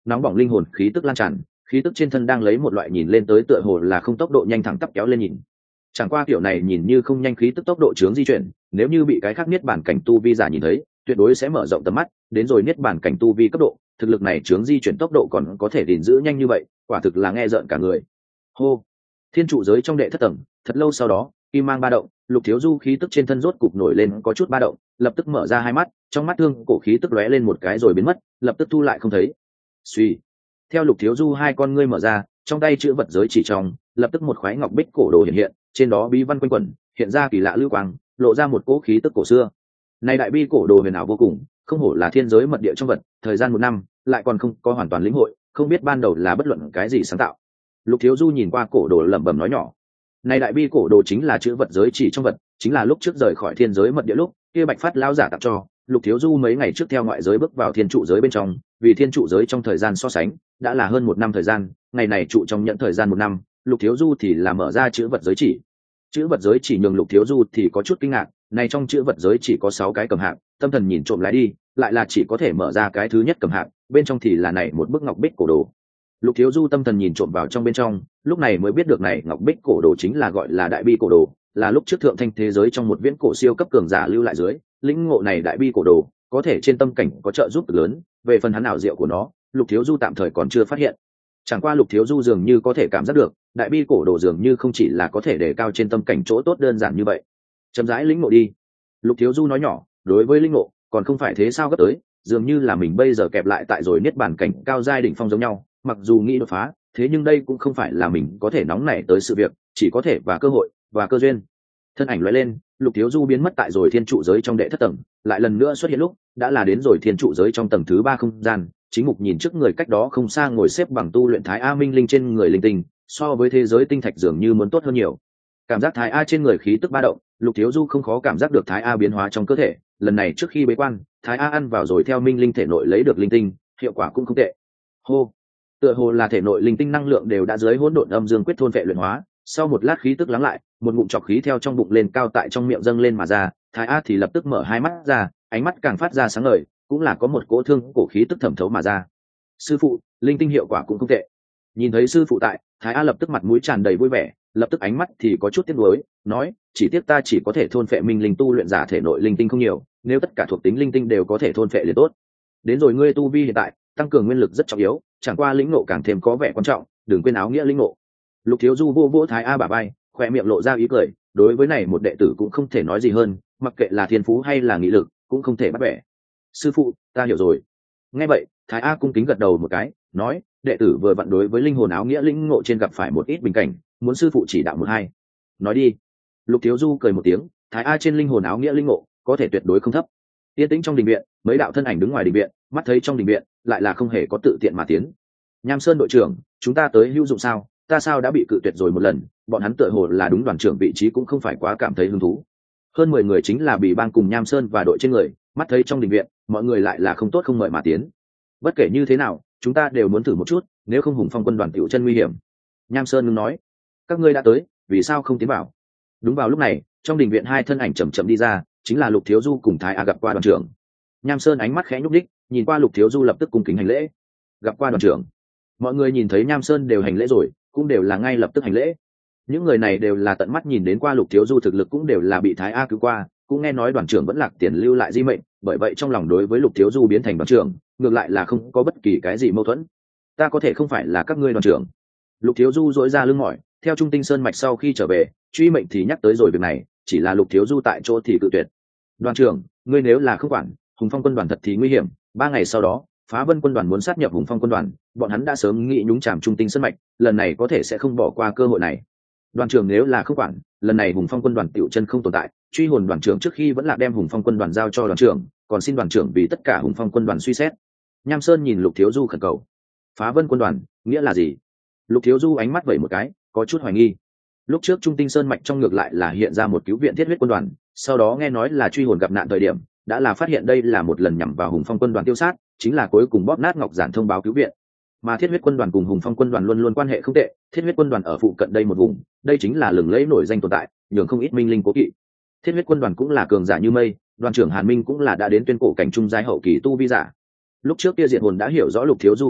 nóng bỏng linh hồn khí tức lan tràn, khí tức trên thân đang lấy một loại nhìn lên tới tựa hồ là không tốc độ nhanh thẳng tắp kéo lên nhìn. Chẳng qua kiểu này nhìn như không nhanh khí tức tốc độ chướng di chuyển, nếu như bị cái khác niết bàn cảnh tu vi giả nhìn thấy, tuyệt đối sẽ mở rộng tầm mắt, đến rồi niết bàn cảnh tu vi cấp độ, thực lực này chướng di chuyển tốc độ còn có thể gìn giữ nhanh như vậy, quả thực là nghe rợn cả người. Hô. Thiên trụ giới trong đệ thất tầng, thật lâu sau đó, kim mang ba động, Lục Thiếu Du khí tức trên thân rốt cục nổi lên có chút ba động, lập tức mở ra hai mắt, trong mắt thương cổ khí tức lóe lên một cái rồi biến mất, lập tức thu lại không thấy. Suy. Theo Lục Thiếu Du hai con ngươi mở ra, trong tay chữ vật giới chỉ trong, lập tức một khoái ngọc bích cổ đồ hiện hiện, trên đó bí văn quanh quẩn, hiện ra kỳ lạ lưu quang, lộ ra một cỗ khí tức cổ xưa. Này đại bi cổ đồ huyền ảo vô cùng, không hổ là thiên giới mật địa trong vật, thời gian một năm, lại còn không có hoàn toàn lĩnh hội, không biết ban đầu là bất luận cái gì sáng tạo. Lục Thiếu Du nhìn qua cổ đồ lẩm bẩm nói nhỏ, này đại bi cổ đồ chính là chữ vật giới chỉ trong vật, chính là lúc trước rời khỏi thiên giới mật địa lúc kia Bạch Phát lão giả tặng cho Lục Thiếu Du mấy ngày trước theo ngoại giới bước vào thiên trụ giới bên trong, vì thiên trụ giới trong thời gian so sánh đã là hơn một năm thời gian, ngày này trụ trong nhận thời gian một năm, Lục Thiếu Du thì là mở ra chữ vật giới chỉ. Chữ vật giới chỉ nhường Lục Thiếu Du thì có chút kinh ngạc, này trong chữ vật giới chỉ có sáu cái cầm hạng, tâm thần nhìn trộm lại đi, lại là chỉ có thể mở ra cái thứ nhất cầm hạng, bên trong thì là này một bức ngọc bích cổ đồ. Lục Thiếu Du tâm thần nhìn trộm vào trong bên trong, lúc này mới biết được này ngọc bích cổ đồ chính là gọi là đại bi cổ đồ, là lúc trước thượng thanh thế giới trong một viễn cổ siêu cấp cường giả lưu lại dưới, lĩnh ngộ này đại bi cổ đồ, có thể trên tâm cảnh có trợ giúp cực lớn, về phần hắn ảo diệu của nó, Lục Thiếu Du tạm thời còn chưa phát hiện. Chẳng qua Lục Thiếu Du dường như có thể cảm giác được, đại bi cổ đồ dường như không chỉ là có thể đề cao trên tâm cảnh chỗ tốt đơn giản như vậy. Chậm rãi lĩnh ngộ đi. Lục Thiếu Du nói nhỏ, đối với lĩnh ngộ, còn không phải thế sao gấp tới, dường như là mình bây giờ kẹp lại tại rồi niết bàn cảnh cao giai đỉnh phong giống nhau, mặc dù nghĩ đột phá, thế nhưng đây cũng không phải là mình có thể nóng nảy tới sự việc, chỉ có thể và cơ hội và cơ duyên. Thân ảnh lóe lên, Lục Thiếu Du biến mất tại rồi thiên trụ giới trong đệ thất tầng, lại lần nữa xuất hiện lúc đã là đến rồi thiên trụ giới trong tầng thứ ba không gian. Chính Mục nhìn trước người cách đó không xa ngồi xếp bằng tu luyện Thái A Minh Linh trên người linh tinh, so với thế giới tinh thạch dường như muốn tốt hơn nhiều. Cảm giác Thái A trên người khí tức ba động, Lục Thiếu Du không khó cảm giác được Thái A biến hóa trong cơ thể. Lần này trước khi bế quan, Thái A ăn vào rồi theo Minh Linh thể nội lấy được linh tinh, hiệu quả cũng không tệ. Hô, tựa hồ là thể nội linh tinh năng lượng đều đã dưới hỗn độn âm dương quyết thôn vệ luyện hóa. Sau một lát khí tức lắng lại, một ngụm trọc khí theo trong bụng lên cao tại trong miệng dâng lên mà ra, Thái A thì lập tức mở hai mắt ra, ánh mắt càng phát ra sáng ngời, cũng là có một cỗ thương cổ khí tức thẩm thấu mà ra. Sư phụ, linh tinh hiệu quả cũng không tệ. Nhìn thấy sư phụ tại, Thái A lập tức mặt mũi tràn đầy vui vẻ, lập tức ánh mắt thì có chút tiếc nuối, nói, chỉ tiếc ta chỉ có thể thôn phệ minh linh tu luyện giả thể nội linh tinh không nhiều, nếu tất cả thuộc tính linh tinh đều có thể thôn phệ liền tốt. Đến rồi ngươi tu vi hiện tại, tăng cường nguyên lực rất trọng yếu, chẳng qua lĩnh ngộ càng thêm có vẻ quan trọng, đừng quên áo nghĩa lĩnh ngộ. Lục Thiếu Du vô vỗ Thái A bả vai, khoe miệng lộ ra ý cười, đối với này một đệ tử cũng không thể nói gì hơn, mặc kệ là thiên phú hay là nghị lực, cũng không thể bắt bẻ. Sư phụ, ta hiểu rồi. Nghe vậy, Thái A cung kính gật đầu một cái, nói, đệ tử vừa vặn đối với linh hồn áo nghĩa lĩnh ngộ trên gặp phải một ít bình cảnh, muốn sư phụ chỉ đạo một hai. Nói đi. Lục Thiếu Du cười một tiếng, Thái A trên linh hồn áo nghĩa lĩnh ngộ, có thể tuyệt đối không thấp. Yên tĩnh trong đình viện, mấy đạo thân ảnh đứng ngoài đình viện, mắt thấy trong đình viện, lại là không hề có tự tiện mà tiến. Nham Sơn đội trưởng, chúng ta tới hữu dụng sao? Ta sao đã bị cự tuyệt rồi một lần, bọn hắn tựa hồ là đúng đoàn trưởng vị trí cũng không phải quá cảm thấy hứng thú. Hơn mười người chính là Bỉ Bang cùng Nham Sơn và đội trên người, mắt thấy trong đình viện, mọi người lại là không tốt không mời mà tiến. Bất kể như thế nào, chúng ta đều muốn thử một chút, nếu không Hùng Phong quân đoàn tiểu chân nguy hiểm. Nham Sơn ngưng nói, các ngươi đã tới, vì sao không tiến vào? Đúng vào lúc này, trong đình viện hai thân ảnh chậm chậm đi ra, chính là Lục Thiếu Du cùng Thái A gặp qua đoàn trưởng. Nham Sơn ánh mắt khẽ nhúc nhích, nhìn qua Lục Thiếu Du lập tức cung kính hành lễ. Gặp qua đoàn trưởng. Mọi người nhìn thấy Nham Sơn đều hành lễ rồi, cũng đều là ngay lập tức hành lễ. Những người này đều là tận mắt nhìn đến qua Lục Thiếu Du thực lực, cũng đều là bị Thái A cứu qua, cũng nghe nói đoàn trưởng vẫn lạc tiền lưu lại di mệnh, bởi vậy trong lòng đối với Lục Thiếu Du biến thành đoàn trưởng, ngược lại là không có bất kỳ cái gì mâu thuẫn. Ta có thể không phải là các ngươi đoàn trưởng. Lục Thiếu Du dỗi ra lưng mỏi, theo Trung Tinh Sơn mạch sau khi trở về, truy mệnh thì nhắc tới rồi việc này, chỉ là Lục Thiếu Du tại chỗ thì cự tuyệt. Đoàn trưởng, ngươi nếu là không quản, Hùng Phong quân đoàn thật thì nguy hiểm. Ba ngày sau đó, Phá Vân quân đoàn muốn sát nhập Hùng Phong quân đoàn, bọn hắn đã sớm nghĩ nhúng chàm Trung Tinh Sơn mạch, lần này có thể sẽ không bỏ qua cơ hội này. Đoàn trưởng nếu là không quản, lần này Hùng Phong quân đoàn tiểu chân không tồn tại. Truy hồn đoàn trưởng trước khi vẫn là đem Hùng Phong quân đoàn giao cho đoàn trưởng, còn xin đoàn trưởng vì tất cả Hùng Phong quân đoàn suy xét. Nham Sơn nhìn Lục Thiếu Du khẩn cầu. Phá Vân quân đoàn nghĩa là gì? Lục Thiếu Du ánh mắt vẩy một cái, có chút hoài nghi. Lúc trước Trung Tinh Sơn mạch trong ngược lại là hiện ra một cứu viện thiết huyết quân đoàn, sau đó nghe nói là truy hồn gặp nạn thời điểm, đã là phát hiện đây là một lần nhằm vào Hùng Phong quân đoàn tiêu sát, chính là cuối cùng bóp nát ngọc giản thông báo cứu viện. Mà thiết huyết quân đoàn cùng Hùng Phong quân đoàn luôn luôn quan hệ không tệ, thiết huyết quân đoàn ở phụ cận đây một vùng, đây chính là lừng lẫy nổi danh tồn tại, nhường không ít minh linh cố kỵ. Thiết huyết quân đoàn cũng là cường giả như mây, đoàn trưởng Hàn Minh cũng là đã đến tuyên cổ cảnh trung giai hậu kỳ tu vi giả. Lúc trước kia Diệt Hồn đã hiểu rõ Lục Thiếu Du khó trọng,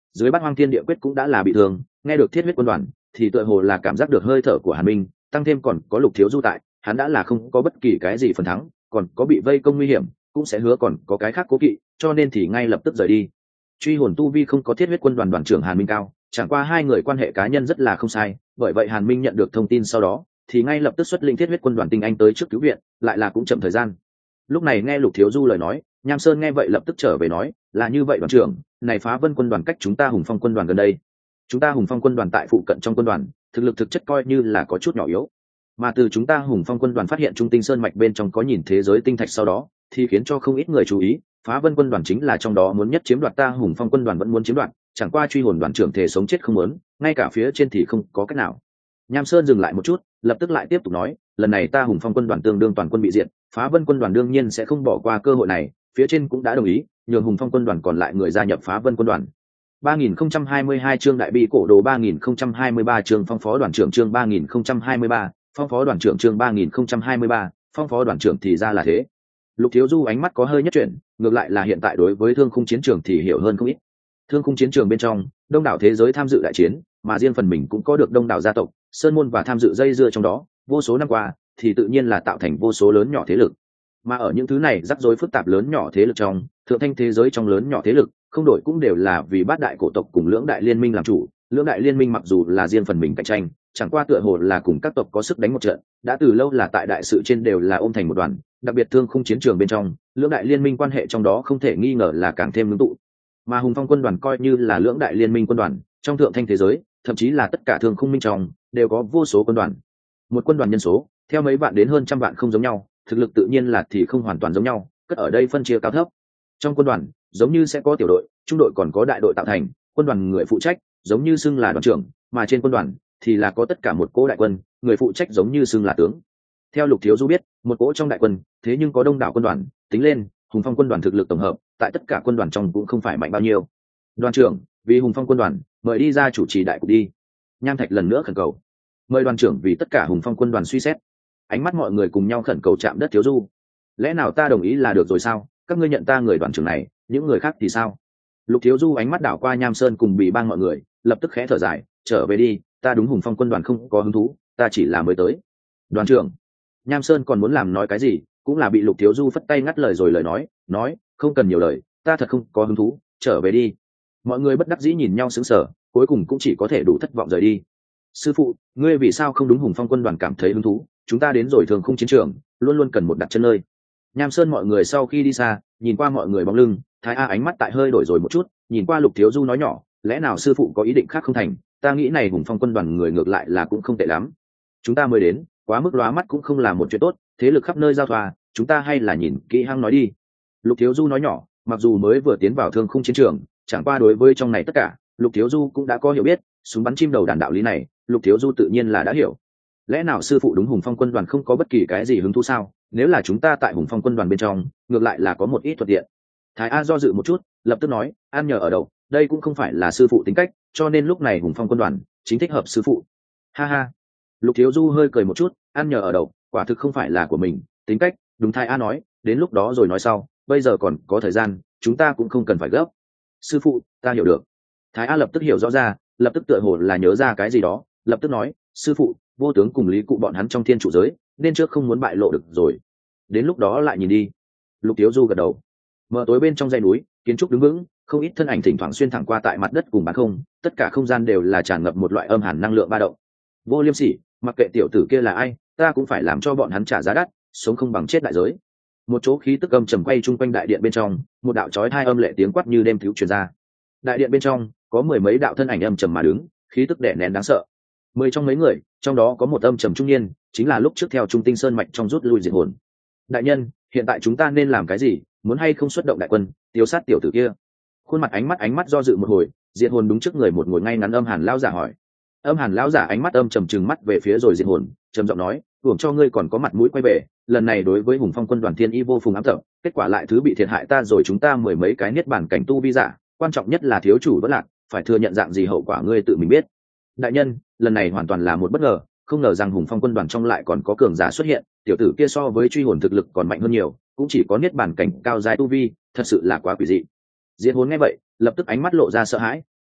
dưới bát hoang thiên địa quyết cũng đã là bị thương, nghe được thiết huyết quân đoàn thì tựa hồ là cảm giác được hơi thở của hàn minh, tăng thêm còn có Lục Thiếu Du tại, hắn đã là không có bất kỳ cái gì phần thắng, còn có bị vây công nguy hiểm cũng sẽ hứa còn có cái khác cố kỵ, cho nên thì ngay lập tức rời đi. Truy hồn tu vi không có thiết huyết quân đoàn đoàn trưởng hàn minh cao, chẳng qua hai người quan hệ cá nhân rất là không sai, bởi vậy hàn minh nhận được thông tin sau đó thì ngay lập tức xuất linh thiết huyết quân đoàn tinh anh tới trước cứu viện, lại là cũng chậm thời gian. Lúc này nghe Lục Thiếu Du lời nói, Nham Sơn nghe vậy lập tức trở về nói, là như vậy đoàn trưởng, này Phá Vân quân đoàn cách chúng ta Hùng Phong quân đoàn gần đây, chúng ta Hùng Phong quân đoàn tại phụ cận trong quân đoàn, thực lực thực chất coi như là có chút nhỏ yếu, mà từ chúng ta Hùng Phong quân đoàn phát hiện Trung Tinh Sơn mạch bên trong có nhìn thế giới tinh thạch sau đó, thì khiến cho không ít người chú ý, Phá Vân quân đoàn chính là trong đó muốn nhất chiếm đoạt, ta Hùng Phong quân đoàn vẫn muốn chiếm đoạt, chẳng qua truy hồn đoàn trưởng thể sống chết không muốn, ngay cả phía trên thì không có cách nào. Nham Sơn dừng lại một chút, lập tức lại tiếp tục nói, lần này ta Hùng Phong quân đoàn tương đương toàn quân bị diệt, Phá Vân quân đoàn đương nhiên sẽ không bỏ qua cơ hội này, phía trên cũng đã đồng ý nhường Hùng Phong quân đoàn còn lại người gia nhập Phá Vân quân đoàn. ba nghìn không trăm hai mươi hai chương đại bi cổ đồ, ba nghìn không trăm hai mươi ba chương phong phó đoàn trưởng, chương ba nghìn không trăm hai mươi ba phong phó đoàn trưởng, chương ba nghìn không trăm hai mươi ba phong phó đoàn trưởng. Thì ra là thế. Lục Thiếu Du ánh mắt có hơi nhất chuyển, ngược lại là hiện tại đối với thương khung chiến trường thì hiểu hơn không ít. Thương khung chiến trường bên trong, đông đảo thế giới tham dự đại chiến, mà riêng phần mình cũng có được đông đảo gia tộc, sơn môn và tham dự dây dưa trong đó, vô số năm qua thì tự nhiên là tạo thành vô số lớn nhỏ thế lực. Mà ở những thứ này rắc rối phức tạp lớn nhỏ thế lực trong, thượng thanh thế giới trong lớn nhỏ thế lực, không đổi cũng đều là vì bát đại cổ tộc cùng lưỡng đại liên minh làm chủ. Lưỡng đại liên minh mặc dù là riêng phần mình cạnh tranh, chẳng qua tựa hồ là cùng các tộc có sức đánh một trận, đã từ lâu là tại đại sự trên đều là ôm thành một đoàn. Đặc biệt thương khung chiến trường bên trong, lưỡng đại liên minh quan hệ trong đó không thể nghi ngờ là càng thêm ngưng tụ. Mà Hùng Phong quân đoàn coi như là lưỡng đại liên minh quân đoàn, trong thượng thanh thế giới, thậm chí là tất cả thương khung minh trong đều có vô số quân đoàn. Một quân đoàn nhân số theo mấy vạn đến hơn trăm vạn không giống nhau, thực lực tự nhiên là thì không hoàn toàn giống nhau, cất ở đây phân chia cao thấp. Trong quân đoàn giống như sẽ có tiểu đội, trung đội còn có đại đội tạo thành, quân đoàn người phụ trách giống như xưng là đoàn trưởng, mà trên quân đoàn thì là có tất cả một cỗ đại quân, người phụ trách giống như xưng là tướng. Theo Lục Thiếu Du biết, một cỗ trong đại quân thế nhưng có đông đảo quân đoàn, tính lên Hùng Phong quân đoàn thực lực tổng hợp tại tất cả quân đoàn trong cũng không phải mạnh bao nhiêu. Đoàn trưởng, vì Hùng Phong quân đoàn mời đi ra chủ trì đại cục đi. Nham Thạch lần nữa khẩn cầu, mời đoàn trưởng vì tất cả Hùng Phong quân đoàn suy xét. Ánh mắt mọi người cùng nhau khẩn cầu chạm đất Thiếu Du. Lẽ nào ta đồng ý là được rồi sao? Các ngươi nhận ta người đoàn trưởng này, những người khác thì sao? Lục Thiếu Du ánh mắt đảo qua Nham Sơn cùng Bì Bang mọi người, lập tức khẽ thở dài, trở về đi, ta đúng Hùng Phong quân đoàn không có hứng thú, ta chỉ là mới tới. Đoàn trưởng. Nham Sơn còn muốn làm nói cái gì, cũng là bị Lục Thiếu Du phất tay ngắt lời rồi lời nói, nói, không cần nhiều lời, ta thật không có hứng thú, trở về đi. Mọi người bất đắc dĩ nhìn nhau sững sờ, cuối cùng cũng chỉ có thể đủ thất vọng rời đi. Sư phụ, ngươi vì sao không đúng Hùng Phong quân đoàn cảm thấy hứng thú? Chúng ta đến rồi thường không chiến trường, luôn luôn cần một đặt chân nơi. Nham Sơn mọi người sau khi đi xa, nhìn qua mọi người bóng lưng, Thái A ánh mắt tại hơi đổi rồi một chút, nhìn qua Lục Thiếu Du nói nhỏ, lẽ nào sư phụ có ý định khác không thành? Ta nghĩ này Hùng Phong quân đoàn người ngược lại là cũng không tệ lắm. Chúng ta mới đến, quá mức lóa mắt cũng không là một chuyện tốt, thế lực khắp nơi giao thoa, chúng ta hay là nhìn kỹ hăng nói đi. Lục Thiếu Du nói nhỏ, mặc dù mới vừa tiến vào thương khung chiến trường, chẳng qua đối với trong này tất cả, Lục Thiếu Du cũng đã có hiểu biết, súng bắn chim đầu đàn đạo lý này, Lục Thiếu Du tự nhiên là đã hiểu. Lẽ nào sư phụ đúng Hùng Phong quân đoàn không có bất kỳ cái gì hứng thú sao? Nếu là chúng ta tại Hùng Phong quân đoàn bên trong, ngược lại là có một ít thuận tiện. Thái A do dự một chút, lập tức nói, an nhờ ở đâu, đây cũng không phải là sư phụ tính cách, cho nên lúc này Hùng Phong quân đoàn chính thích hợp sư phụ. Ha ha. Lục Thiếu Du hơi cười một chút, an nhờ ở đâu, quả thực không phải là của mình, tính cách, đúng. Thái A nói, đến lúc đó rồi nói sau, bây giờ còn có thời gian, chúng ta cũng không cần phải gấp. Sư phụ, ta hiểu được. Thái A lập tức hiểu rõ ra, lập tức tựa hồ là nhớ ra cái gì đó, lập tức nói, sư phụ, vô tướng cùng Lý Cụ bọn hắn trong thiên trụ giới, nên trước không muốn bại lộ được rồi, đến lúc đó lại nhìn đi. Lục Thiếu Du gật đầu. Mở tối bên trong dãy núi, kiến trúc đứng vững, không ít thân ảnh thỉnh thoảng xuyên thẳng qua tại mặt đất cùng bán không, tất cả không gian đều là tràn ngập một loại âm hàn năng lượng ba động. Vô Liêm Sỉ, mặc kệ tiểu tử kia là ai, ta cũng phải làm cho bọn hắn trả giá đắt, sống không bằng chết đại giới. Một chỗ khí tức âm trầm quay chung quanh đại điện bên trong, một đạo chói tai âm lệ tiếng quát như đêm thiếu truyền ra. Đại điện bên trong có mười mấy đạo thân ảnh âm trầm mà đứng, khí tức đè nén đáng sợ. Mười trong mấy người, trong đó có một âm trầm trung niên, chính là lúc trước theo Trung Tinh Sơn mạch trong rút lui diệt hồn. Đại nhân, hiện tại chúng ta nên làm cái gì? Muốn hay không xuất động đại quân, tiêu sát tiểu tử kia? Khuôn mặt ánh mắt ánh mắt do dự một hồi, diệt hồn đúng trước người một ngồi ngay ngắn âm hàn lão giả hỏi. Âm hàn lão giả ánh mắt âm trầm trừng mắt về phía rồi diệt hồn, trầm giọng nói, hưởng cho ngươi còn có mặt mũi quay về, lần này đối với Hùng Phong quân đoàn thiên y vô phùng ám tập, kết quả lại thứ bị thiệt hại ta rồi chúng ta mười mấy cái niết bản cảnh tu vi giả, quan trọng nhất là thiếu chủ vẫn lạc, phải thừa nhận dạng gì hậu quả ngươi tự mình biết. Đại nhân, lần này hoàn toàn là một bất ngờ, không ngờ rằng Hùng Phong quân đoàn trong lại còn có cường giả xuất hiện, tiểu tử kia so với truy hồn thực lực còn mạnh hơn nhiều, cũng chỉ có niết bàn cảnh cao giai tu vi, thật sự là quá quỷ dị. Diệt hồn nghe vậy, lập tức ánh mắt lộ ra sợ hãi,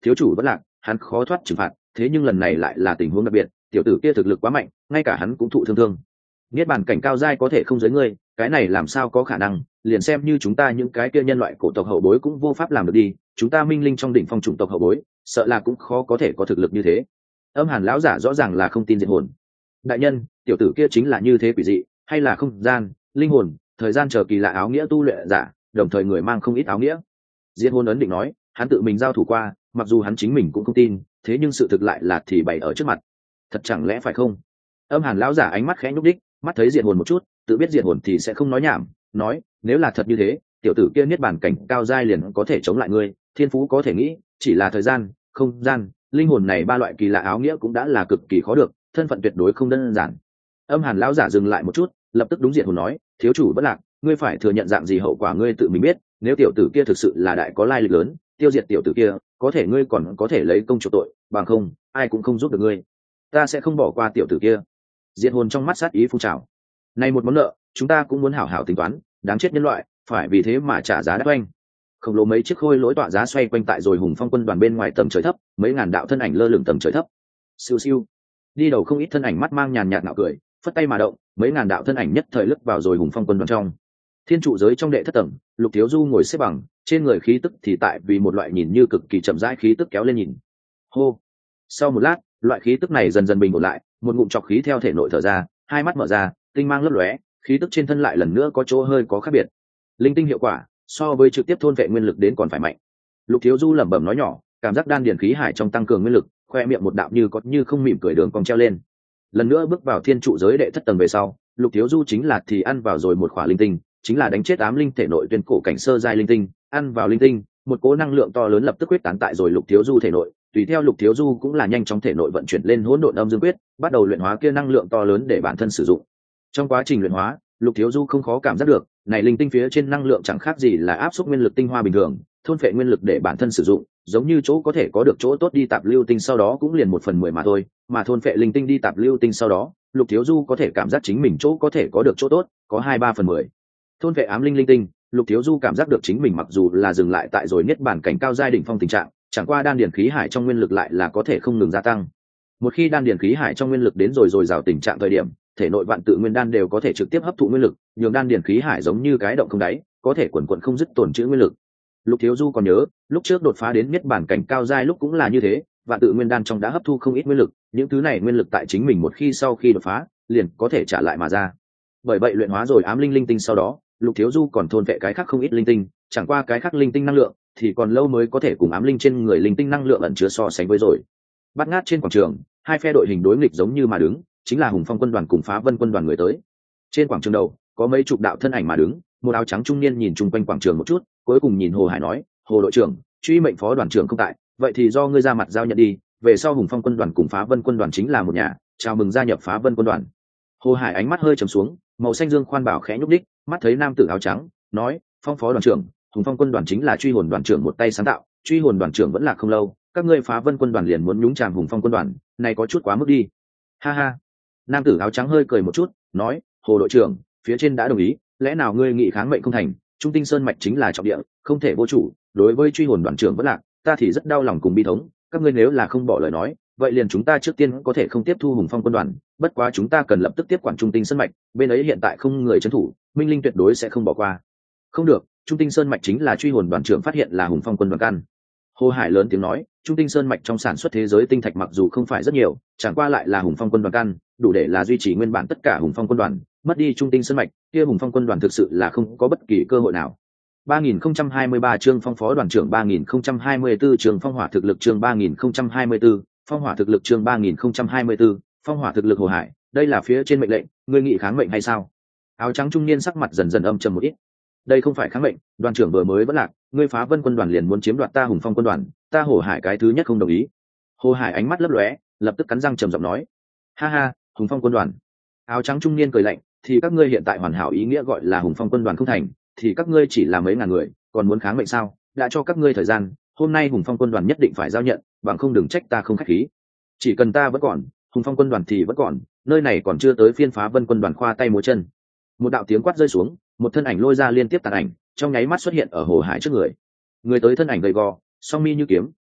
thiếu chủ vẫn lạc, hắn khó thoát trừng phạt, thế nhưng lần này lại là tình huống đặc biệt, tiểu tử kia thực lực quá mạnh, ngay cả hắn cũng thụ thương thương. Niết bàn cảnh cao giai có thể không giới ngươi, cái này làm sao có khả năng, liền xem như chúng ta những cái kia nhân loại cổ tộc hậu bối cũng vô pháp làm được đi, chúng ta minh linh trong đỉnh phong chủng tộc hậu bối, sợ là cũng khó có thể có thực lực như thế. Âm Hàn lão giả rõ ràng là không tin diệt hồn. Đại nhân, tiểu tử kia chính là như thế quỷ dị, hay là không gian, linh hồn, thời gian chờ kỳ lạ áo nghĩa tu luyện giả, đồng thời người mang không ít áo nghĩa. Diệt hồn ấn định nói, hắn tự mình giao thủ qua, mặc dù hắn chính mình cũng không tin, thế nhưng sự thực lại là thì bày ở trước mặt. Thật chẳng lẽ phải không? Âm Hàn lão giả ánh mắt khẽ nhúc đích, mắt thấy diệt hồn một chút, tự biết diệt hồn thì sẽ không nói nhảm, nói, nếu là thật như thế, tiểu tử kia niết bàn cảnh cao giai liền có thể chống lại ngươi, thiên phú có thể nghĩ, chỉ là thời gian, không gian, linh hồn này ba loại kỳ lạ áo nghĩa cũng đã là cực kỳ khó được, thân phận tuyệt đối không đơn giản. Âm Hàn lão giả dừng lại một chút, lập tức đúng diệt hồn nói, thiếu chủ bất lạc, ngươi phải thừa nhận dạng gì hậu quả ngươi tự mình biết, nếu tiểu tử kia thực sự là đại có lai lịch lớn, tiêu diệt tiểu tử kia, có thể ngươi còn có thể lấy công chủ tội, bằng không, ai cũng không giúp được ngươi. Ta sẽ không bỏ qua tiểu tử kia. Diệt hồn trong mắt sát ý phun trào. Này một món nợ, chúng ta cũng muốn hảo hảo tính toán, đáng chết nhân loại, phải vì thế mà trả giá đắt oanh. Khổng lồ mấy chiếc khôi lỗi tọa giá xoay quanh tại rồi hùng phong quân đoàn bên ngoài tầng trời thấp, mấy ngàn đạo thân ảnh lơ lửng tầng trời thấp. Siêu siêu. Đi đầu không ít thân ảnh mắt mang nhàn nhạt nạo cười, phất tay mà động, mấy ngàn đạo thân ảnh nhất thời lướt vào rồi hùng phong quân đoàn trong. Thiên trụ giới trong đệ thất tầng, Lục Thiếu Du ngồi xếp bằng, trên người khí tức thì tại vì một loại nhìn như cực kỳ chậm rãi khí tức kéo lên nhìn. Hô. Sau một lát, loại khí tức này dần dần bình ổn lại, một ngụm trọc khí theo thể nội thở ra, hai mắt mở ra, tinh mang lấp lóe, khí tức trên thân lại lần nữa có chỗ hơi có khác biệt. Linh tinh hiệu quả, so với trực tiếp thôn vệ nguyên lực đến còn phải mạnh. Lục Thiếu Du lẩm bẩm nói nhỏ, cảm giác đan điền khí hải trong tăng cường nguyên lực, khoe miệng một đạo như có như không mỉm cười đường cong treo lên. Lần nữa bước vào thiên trụ giới đệ thất tầng về sau, Lục Thiếu Du chính là thì ăn vào rồi một khỏa linh tinh, chính là đánh chết ám linh thể nội tuyên cổ cảnh sơ giai linh tinh, ăn vào linh tinh, một cỗ năng lượng to lớn lập tức quyết tán tại rồi Lục Thiếu Du thể nội, tùy theo Lục Thiếu Du cũng là nhanh chóng thể nội vận chuyển lên hỗn độn âm dương quyết, bắt đầu luyện hóa kia năng lượng to lớn để bản thân sử dụng. Trong quá trình luyện hóa, Lục Thiếu Du không khó cảm giác được, này linh tinh phía trên năng lượng chẳng khác gì là áp suất nguyên lực tinh hoa bình thường, thôn phệ nguyên lực để bản thân sử dụng, giống như chỗ có thể có được chỗ tốt đi tạp lưu tinh sau đó cũng liền một phần mười mà thôi, mà thôn phệ linh tinh đi tạp lưu tinh sau đó, Lục Thiếu Du có thể cảm giác chính mình chỗ có thể có được chỗ tốt, có hai ba phần mười. Thôn phệ ám linh linh tinh, Lục Thiếu Du cảm giác được chính mình mặc dù là dừng lại tại rồi niết bàn cảnh cao giai đỉnh phong tình trạng, chẳng qua đan điển khí hải trong nguyên lực lại là có thể không ngừng gia tăng. Một khi đan điển khí hải trong nguyên lực đến rồi rồi rào tình trạng thời điểm, thể nội vạn tự nguyên đan đều có thể trực tiếp hấp thụ nguyên lực, nhường đan điển khí hải giống như cái động không đáy, có thể quần quần không dứt tồn trữ nguyên lực. Lục Thiếu Du còn nhớ, lúc trước đột phá đến niết bàn cảnh cao giai lúc cũng là như thế, vạn tự nguyên đan trong đã hấp thu không ít nguyên lực, những thứ này nguyên lực tại chính mình một khi sau khi đột phá, liền có thể trả lại mà ra. Bởi vậy luyện hóa rồi ám linh linh tinh sau đó, Lục Thiếu Du còn thôn vệ cái khác không ít linh tinh, chẳng qua cái khác linh tinh năng lượng thì còn lâu mới có thể cùng ám linh trên người linh tinh năng lượng ẩn chứa so sánh với rồi. Bắt ngát trên quảng trường, hai phe đội hình đối nghịch giống như mà đứng, chính là Hùng Phong quân đoàn cùng Phá Vân quân đoàn người tới. Trên quảng trường đầu, có mấy chục đạo thân ảnh mà đứng, một áo trắng trung niên nhìn chung quanh quảng trường một chút, cuối cùng nhìn Hồ Hải nói, Hồ đội trưởng, truy mệnh phó đoàn trưởng không tại, vậy thì do ngươi ra mặt giao nhận đi, về sau Hùng Phong quân đoàn cùng Phá Vân quân đoàn chính là một nhà, chào mừng gia nhập Phá Vân quân đoàn. Hồ Hải ánh mắt hơi trầm xuống, màu xanh dương khoan bảo khẽ nhúc đích, mắt thấy nam tử áo trắng, nói, Phong phó đoàn trưởng, Hùng Phong quân đoàn chính là truy hồn đoàn trưởng một tay sáng tạo, truy hồn đoàn trưởng vẫn là không lâu, các ngươi Phá Vân quân đoàn liền muốn nhúng chàm Hùng Phong quân đoàn, này có chút quá mức đi. Ha ha. Nam tử áo trắng hơi cười một chút, nói, Hồ đội trưởng, phía trên đã đồng ý, lẽ nào ngươi nghị kháng mệnh không thành? Trung Tinh Sơn mạch chính là trọng địa, không thể vô chủ, đối với truy hồn đoàn trưởng vẫn lạc, ta thì rất đau lòng cùng bi thống, các ngươi nếu là không bỏ lời nói, vậy liền chúng ta trước tiên có thể không tiếp thu Hùng Phong quân đoàn, bất quá chúng ta cần lập tức tiếp quản Trung Tinh Sơn mạch, bên ấy hiện tại không người trấn thủ, Minh Linh tuyệt đối sẽ không bỏ qua. Không được, Trung Tinh Sơn mạch chính là truy hồn đoàn trưởng phát hiện là Hùng Phong quân đoàn căn. Hồ Hải lớn tiếng nói, Trung Tinh Sơn mạch trong sản xuất thế giới tinh thạch mặc dù không phải rất nhiều, chẳng qua lại là Hùng Phong quân đoàn căn, đủ để là duy trì nguyên bản tất cả Hùng Phong quân đoàn, mất đi Trung Tinh Sơn mạch, kia Hùng Phong quân đoàn thực sự là không có bất kỳ cơ hội nào. ba nghìn không trăm hai mươi ba chương Phong phó đoàn trưởng, ba nghìn không trăm hai mươi tư chương Phong hỏa thực lực, chương ba nghìn không trăm hai mươi tư, Phong hỏa thực lực, chương ba nghìn không trăm hai mươi tư, Phong hỏa thực lực. Hồ Hải, đây là phía trên mệnh lệnh, ngươi nghị kháng mệnh hay sao? Áo trắng trung niên sắc mặt dần dần âm trầm một ít. Đây không phải kháng mệnh, đoàn trưởng vừa mới vẫn lạc, ngươi Phá Vân quân đoàn liền muốn chiếm đoạt ta Hùng Phong quân đoàn, ta Hồ Hải cái thứ nhất không đồng ý. Hồ Hải ánh mắt lấp lóe, lập tức cắn răng trầm giọng nói, ha ha, Hùng Phong quân đoàn. Áo trắng trung niên cười lạnh, thì các ngươi hiện tại hoàn hảo ý nghĩa gọi là Hùng Phong quân đoàn không thành, thì các ngươi chỉ là mấy ngàn người, còn muốn kháng mệnh sao? Đã cho các ngươi thời gian, hôm nay Hùng Phong quân đoàn nhất định phải giao nhận, bằng không đừng trách ta không khách khí. Chỉ cần ta vẫn còn, Hùng Phong quân đoàn thì vẫn còn, nơi này còn chưa tới phiên Phá Vân quân đoàn khoa tay múa chân. Một đạo tiếng quát rơi xuống, một thân ảnh lôi ra liên tiếp tàn ảnh, trong nháy mắt xuất hiện ở Hồ Hải trước người. Người tới thân ảnh gầy gò, song mi như kiếm,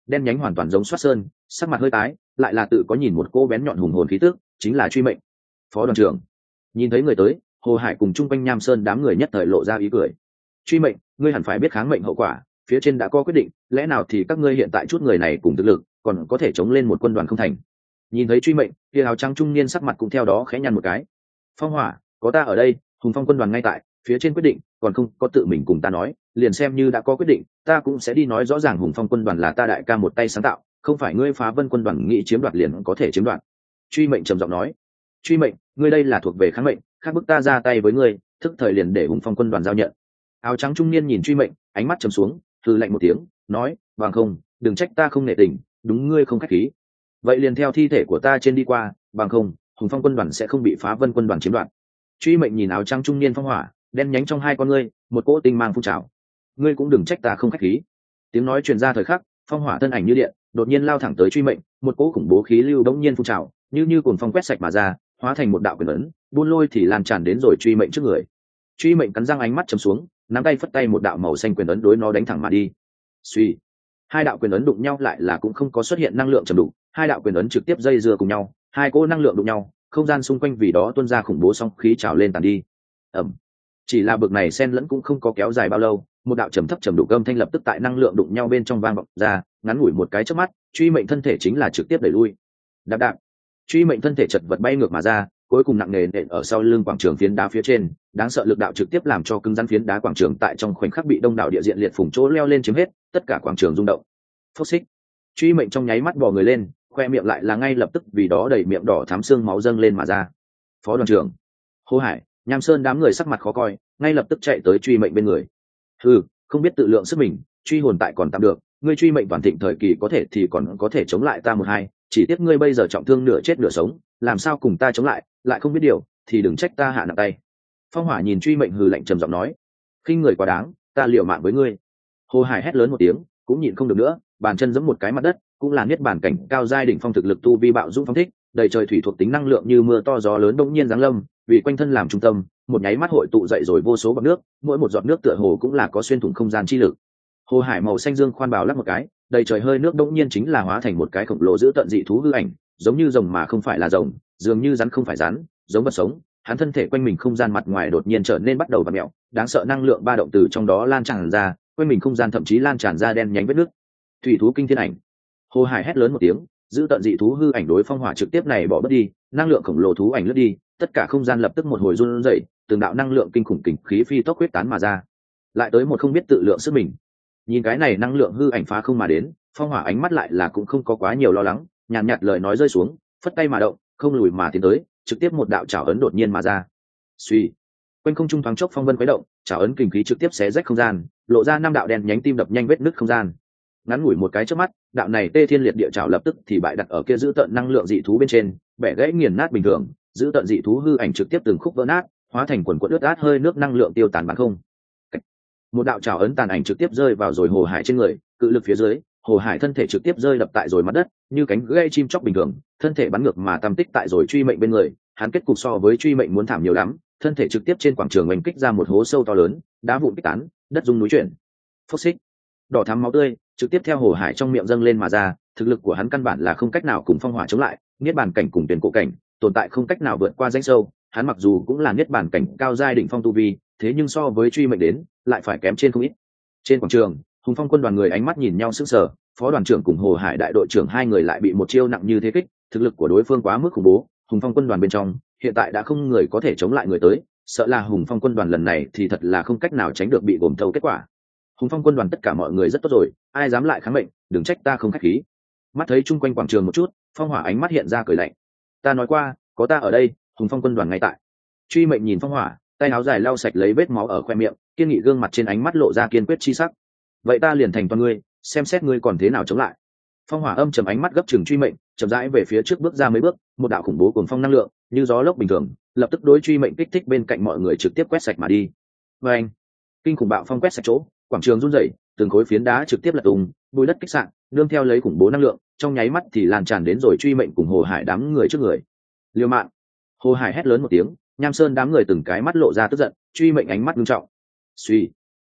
đen nhánh hoàn toàn giống Soát Sơn, sắc mặt hơi tái, lại là tự có nhìn một cô bén nhọn hùng hồn khí tức, chính là Truy Mệnh. Phó đoàn trưởng nhìn thấy người tới, Hồ Hải cùng chung quanh Nham Sơn đám người nhất thời lộ ra ý cười. Truy Mệnh, ngươi hẳn phải biết kháng mệnh hậu quả, phía trên đã có quyết định, lẽ nào thì các ngươi hiện tại chút người này cùng thực lực, còn có thể chống lên một quân đoàn không thành? Nhìn thấy Truy Mệnh, kia áo trắng trung niên sắc mặt cũng theo đó khẽ nhăn một cái. Phong Hỏa, có ta ở đây, Hùng Phong quân đoàn ngay tại phía trên quyết định, còn không có tự mình cùng ta nói, liền xem như đã có quyết định, ta cũng sẽ đi nói rõ ràng Hùng Phong quân đoàn là ta đại ca một tay sáng tạo, không phải ngươi Phá Vân quân đoàn nghĩ chiếm đoạt liền có thể chiếm đoạt. Truy Mệnh trầm giọng nói. Truy Mệnh, ngươi đây là thuộc về kháng mệnh, khác bức ta ra tay với ngươi, thức thời liền để Hùng Phong quân đoàn giao nhận. Áo trắng trung niên nhìn Truy Mệnh, ánh mắt trầm xuống, hừ lạnh một tiếng, nói, bằng không, đừng trách ta không nể tình, đúng ngươi không khách khí. Vậy liền theo thi thể của ta trên đi qua, bằng không, Hùng Phong quân đoàn sẽ không bị Phá Vân quân đoàn chiếm đoạt. Truy Mệnh nhìn áo trắng trung niên Phong Hỏa, đen nhánh trong hai con ngươi, một cỗ tinh mang phun trào. Ngươi cũng đừng trách ta không khách khí. Tiếng nói truyền ra thời khắc, Phong Hỏa thân ảnh như điện, đột nhiên lao thẳng tới Truy Mệnh, một cỗ khủng bố khí lưu đống nhiên phun trào, như như cuồng phong quét sạch mà ra, hóa thành một đạo quyền ấn, buôn lôi thì lan tràn đến rồi Truy Mệnh trước người. Truy Mệnh cắn răng ánh mắt chầm xuống, nắm tay phất tay một đạo màu xanh quyền ấn đối nó đánh thẳng mà đi. Suy, hai đạo quyền ấn đụng nhau lại là cũng không có xuất hiện năng lượng trầm đục, hai đạo quyền ấn trực tiếp dây dưa cùng nhau, hai cỗ năng lượng đụng nhau, không gian xung quanh vì đó tuôn ra khủng bố sóng khí trào lên tàn đi. Ầm. Chỉ là bực này xen lẫn cũng không có kéo dài bao lâu, một đạo trầm thấp trầm đục âm thanh lập tức tại năng lượng đụng nhau bên trong vang vọng ra, ngắn ngủi một cái chớp mắt, Truy Mệnh thân thể chính là trực tiếp đẩy lui. Đạp đạp. Truy Mệnh thân thể chật vật bay ngược mà ra, cuối cùng nặng nề nện ở sau lưng quảng trường phiến đá phía trên, đáng sợ lực đạo trực tiếp làm cho cứng rắn phiến đá quảng trường tại trong khoảnh khắc bị đông đảo địa diện liệt phủng chỗ leo lên chiếm hết, tất cả quảng trường rung động. Phốc xích. Truy Mệnh trong nháy mắt bò người lên, khoe miệng lại là ngay lập tức vì đó đầy miệng đỏ thắm xương máu dâng lên mà ra. Phó đoàn trưởng Hồ Hải, Nham Sơn đám người sắc mặt khó coi, ngay lập tức chạy tới Truy Mệnh bên người. Ừ, không biết tự lượng sức mình, truy hồn tại còn tạm được, ngươi Truy Mệnh toàn thịnh thời kỳ có thể thì còn có thể chống lại ta một hai, chỉ tiếc ngươi bây giờ trọng thương nửa chết nửa sống, làm sao cùng ta chống lại, lại không biết điều, thì đừng trách ta hạ nặng tay. Phong Hỏa nhìn Truy Mệnh hừ lạnh trầm giọng nói, khinh người quá đáng, ta liều mạng với ngươi. Hồ Hải hét lớn một tiếng, cũng nhịn không được nữa, bàn chân giẫm một cái mặt đất, cũng là niết bàn cảnh cao giai đỉnh phong thực lực tu vi bạo dũng phong thích, đầy trời thủy thuộc tính năng lượng như mưa to gió lớn bỗng nhiên giáng lâm, vì quanh thân làm trung tâm, một nháy mắt hội tụ dậy rồi vô số bọt nước, mỗi một giọt nước tựa hồ cũng là có xuyên thủng không gian chi lực. Hồ Hải màu xanh dương khoan bào lắc một cái, đầy trời hơi nước bỗng nhiên chính là hóa thành một cái khổng lồ giữ tận dị thú hư ảnh, giống như rồng mà không phải là rồng, dường như rắn không phải rắn, giống vật sống. Hắn thân thể quanh mình không gian mặt ngoài đột nhiên trở nên bắt đầu vặn mèo, đáng sợ năng lượng ba động từ trong đó lan tràn ra, quanh mình không gian thậm chí lan tràn ra đen nhánh vết nước. Thủy thú kinh thiên ảnh. Hồ Hải hét lớn một tiếng, giữ tận dị thú hư ảnh đối Phong Hỏa trực tiếp này bỏ bất đi, năng lượng khổng lồ thú ảnh lướt đi, tất cả không gian lập tức một hồi run rẩy, từng đạo năng lượng kinh khủng kình khí phi tốc huyết tán mà ra. Lại tới một không biết tự lượng sức mình. Nhìn cái này năng lượng hư ảnh phá không mà đến, Phong Hỏa ánh mắt lại là cũng không có quá nhiều lo lắng, nhàn nhạt, nhạt lời nói rơi xuống, phất tay mà động, không lùi mà tiến tới, trực tiếp một đạo chảo ấn đột nhiên mà ra. Suy, quanh không trung thoáng chốc phong vân quấy động, chảo ấn kình khí trực tiếp xé rách không gian, lộ ra năm đạo đen nhánh tim đập nhanh vết nứt không gian. Ngắn ngủi một cái trước mắt, đạo này tê thiên liệt địa chảo lập tức thì bại đặt ở kia giữ tận năng lượng dị thú bên trên, bẻ gãy nghiền nát bình thường, giữ tận dị thú hư ảnh trực tiếp từng khúc vỡ nát, hóa thành quần quần ướt át hơi nước năng lượng tiêu tán bắn không. Một đạo chảo ấn tàn ảnh trực tiếp rơi vào rồi Hồ Hải trên người, cự lực phía dưới, Hồ Hải thân thể trực tiếp rơi đập tại rồi mặt đất, như cánh gãy chim chóc bình thường, thân thể bắn ngược mà tam tích tại rồi Truy Mệnh bên người, hắn kết cục so với Truy Mệnh muốn thảm nhiều lắm, thân thể trực tiếp trên quảng trường oanh kích ra một hố sâu to lớn, đá vụn kích tán, đất rung núi chuyển. Phốc xích, đỏ thắm máu tươi trực tiếp theo Hồ Hải trong miệng dâng lên mà ra, thực lực của hắn căn bản là không cách nào cùng Phong Hỏa chống lại, niết bàn cảnh cùng tuyển cổ cảnh, tồn tại không cách nào vượt qua rãnh sâu, hắn mặc dù cũng là niết bàn cảnh cao giai đỉnh phong tu vi, thế nhưng so với Truy Mệnh đến, lại phải kém trên không ít. Trên quảng trường, Hùng Phong quân đoàn người ánh mắt nhìn nhau sững sờ, phó đoàn trưởng cùng Hồ Hải đại đội trưởng hai người lại bị một chiêu nặng như thế kích, thực lực của đối phương quá mức khủng bố, Hùng Phong quân đoàn bên trong, hiện tại đã không người có thể chống lại người tới, sợ là Hùng Phong quân đoàn lần này thì thật là không cách nào tránh được bị gồm thâu kết quả. Hùng Phong quân đoàn tất cả mọi người rất tốt rồi, ai dám lại kháng mệnh, đừng trách ta không khách khí. Mắt thấy chung quanh quảng trường một chút, Phong Hỏa ánh mắt hiện ra cười lạnh. Ta nói qua, có ta ở đây, Hùng Phong quân đoàn ngay tại. Truy Mệnh nhìn Phong Hỏa, tay áo dài lau sạch lấy vết máu ở khoe miệng, kiên nghị gương mặt trên ánh mắt lộ ra kiên quyết chi sắc. Vậy ta liền thành toàn ngươi, xem xét ngươi còn thế nào chống lại. Phong Hỏa âm trầm ánh mắt gấp chừng Truy Mệnh, chậm rãi về phía trước bước ra mấy bước, một đạo khủng bố cuồng phong năng lượng, như gió lốc bình thường, lập tức đối Truy Mệnh kích thích bên cạnh mọi người trực tiếp quét sạch mà đi. Và anh, kinh khủng bạo phong quét sạch chỗ, quảng trường rung rẩy, từng khối phiến đá trực tiếp lật tung, bùi đất kích sạn, nương theo lấy khủng bố năng lượng, trong nháy mắt thì lan tràn đến rồi Truy Mệnh cùng Hồ Hải đám người trước người. Liều mạng! Hồ Hải hét lớn một tiếng, Nham Sơn đám người từng cái mắt lộ ra tức giận, Truy Mệnh ánh mắt nghiêm trọng. Suy,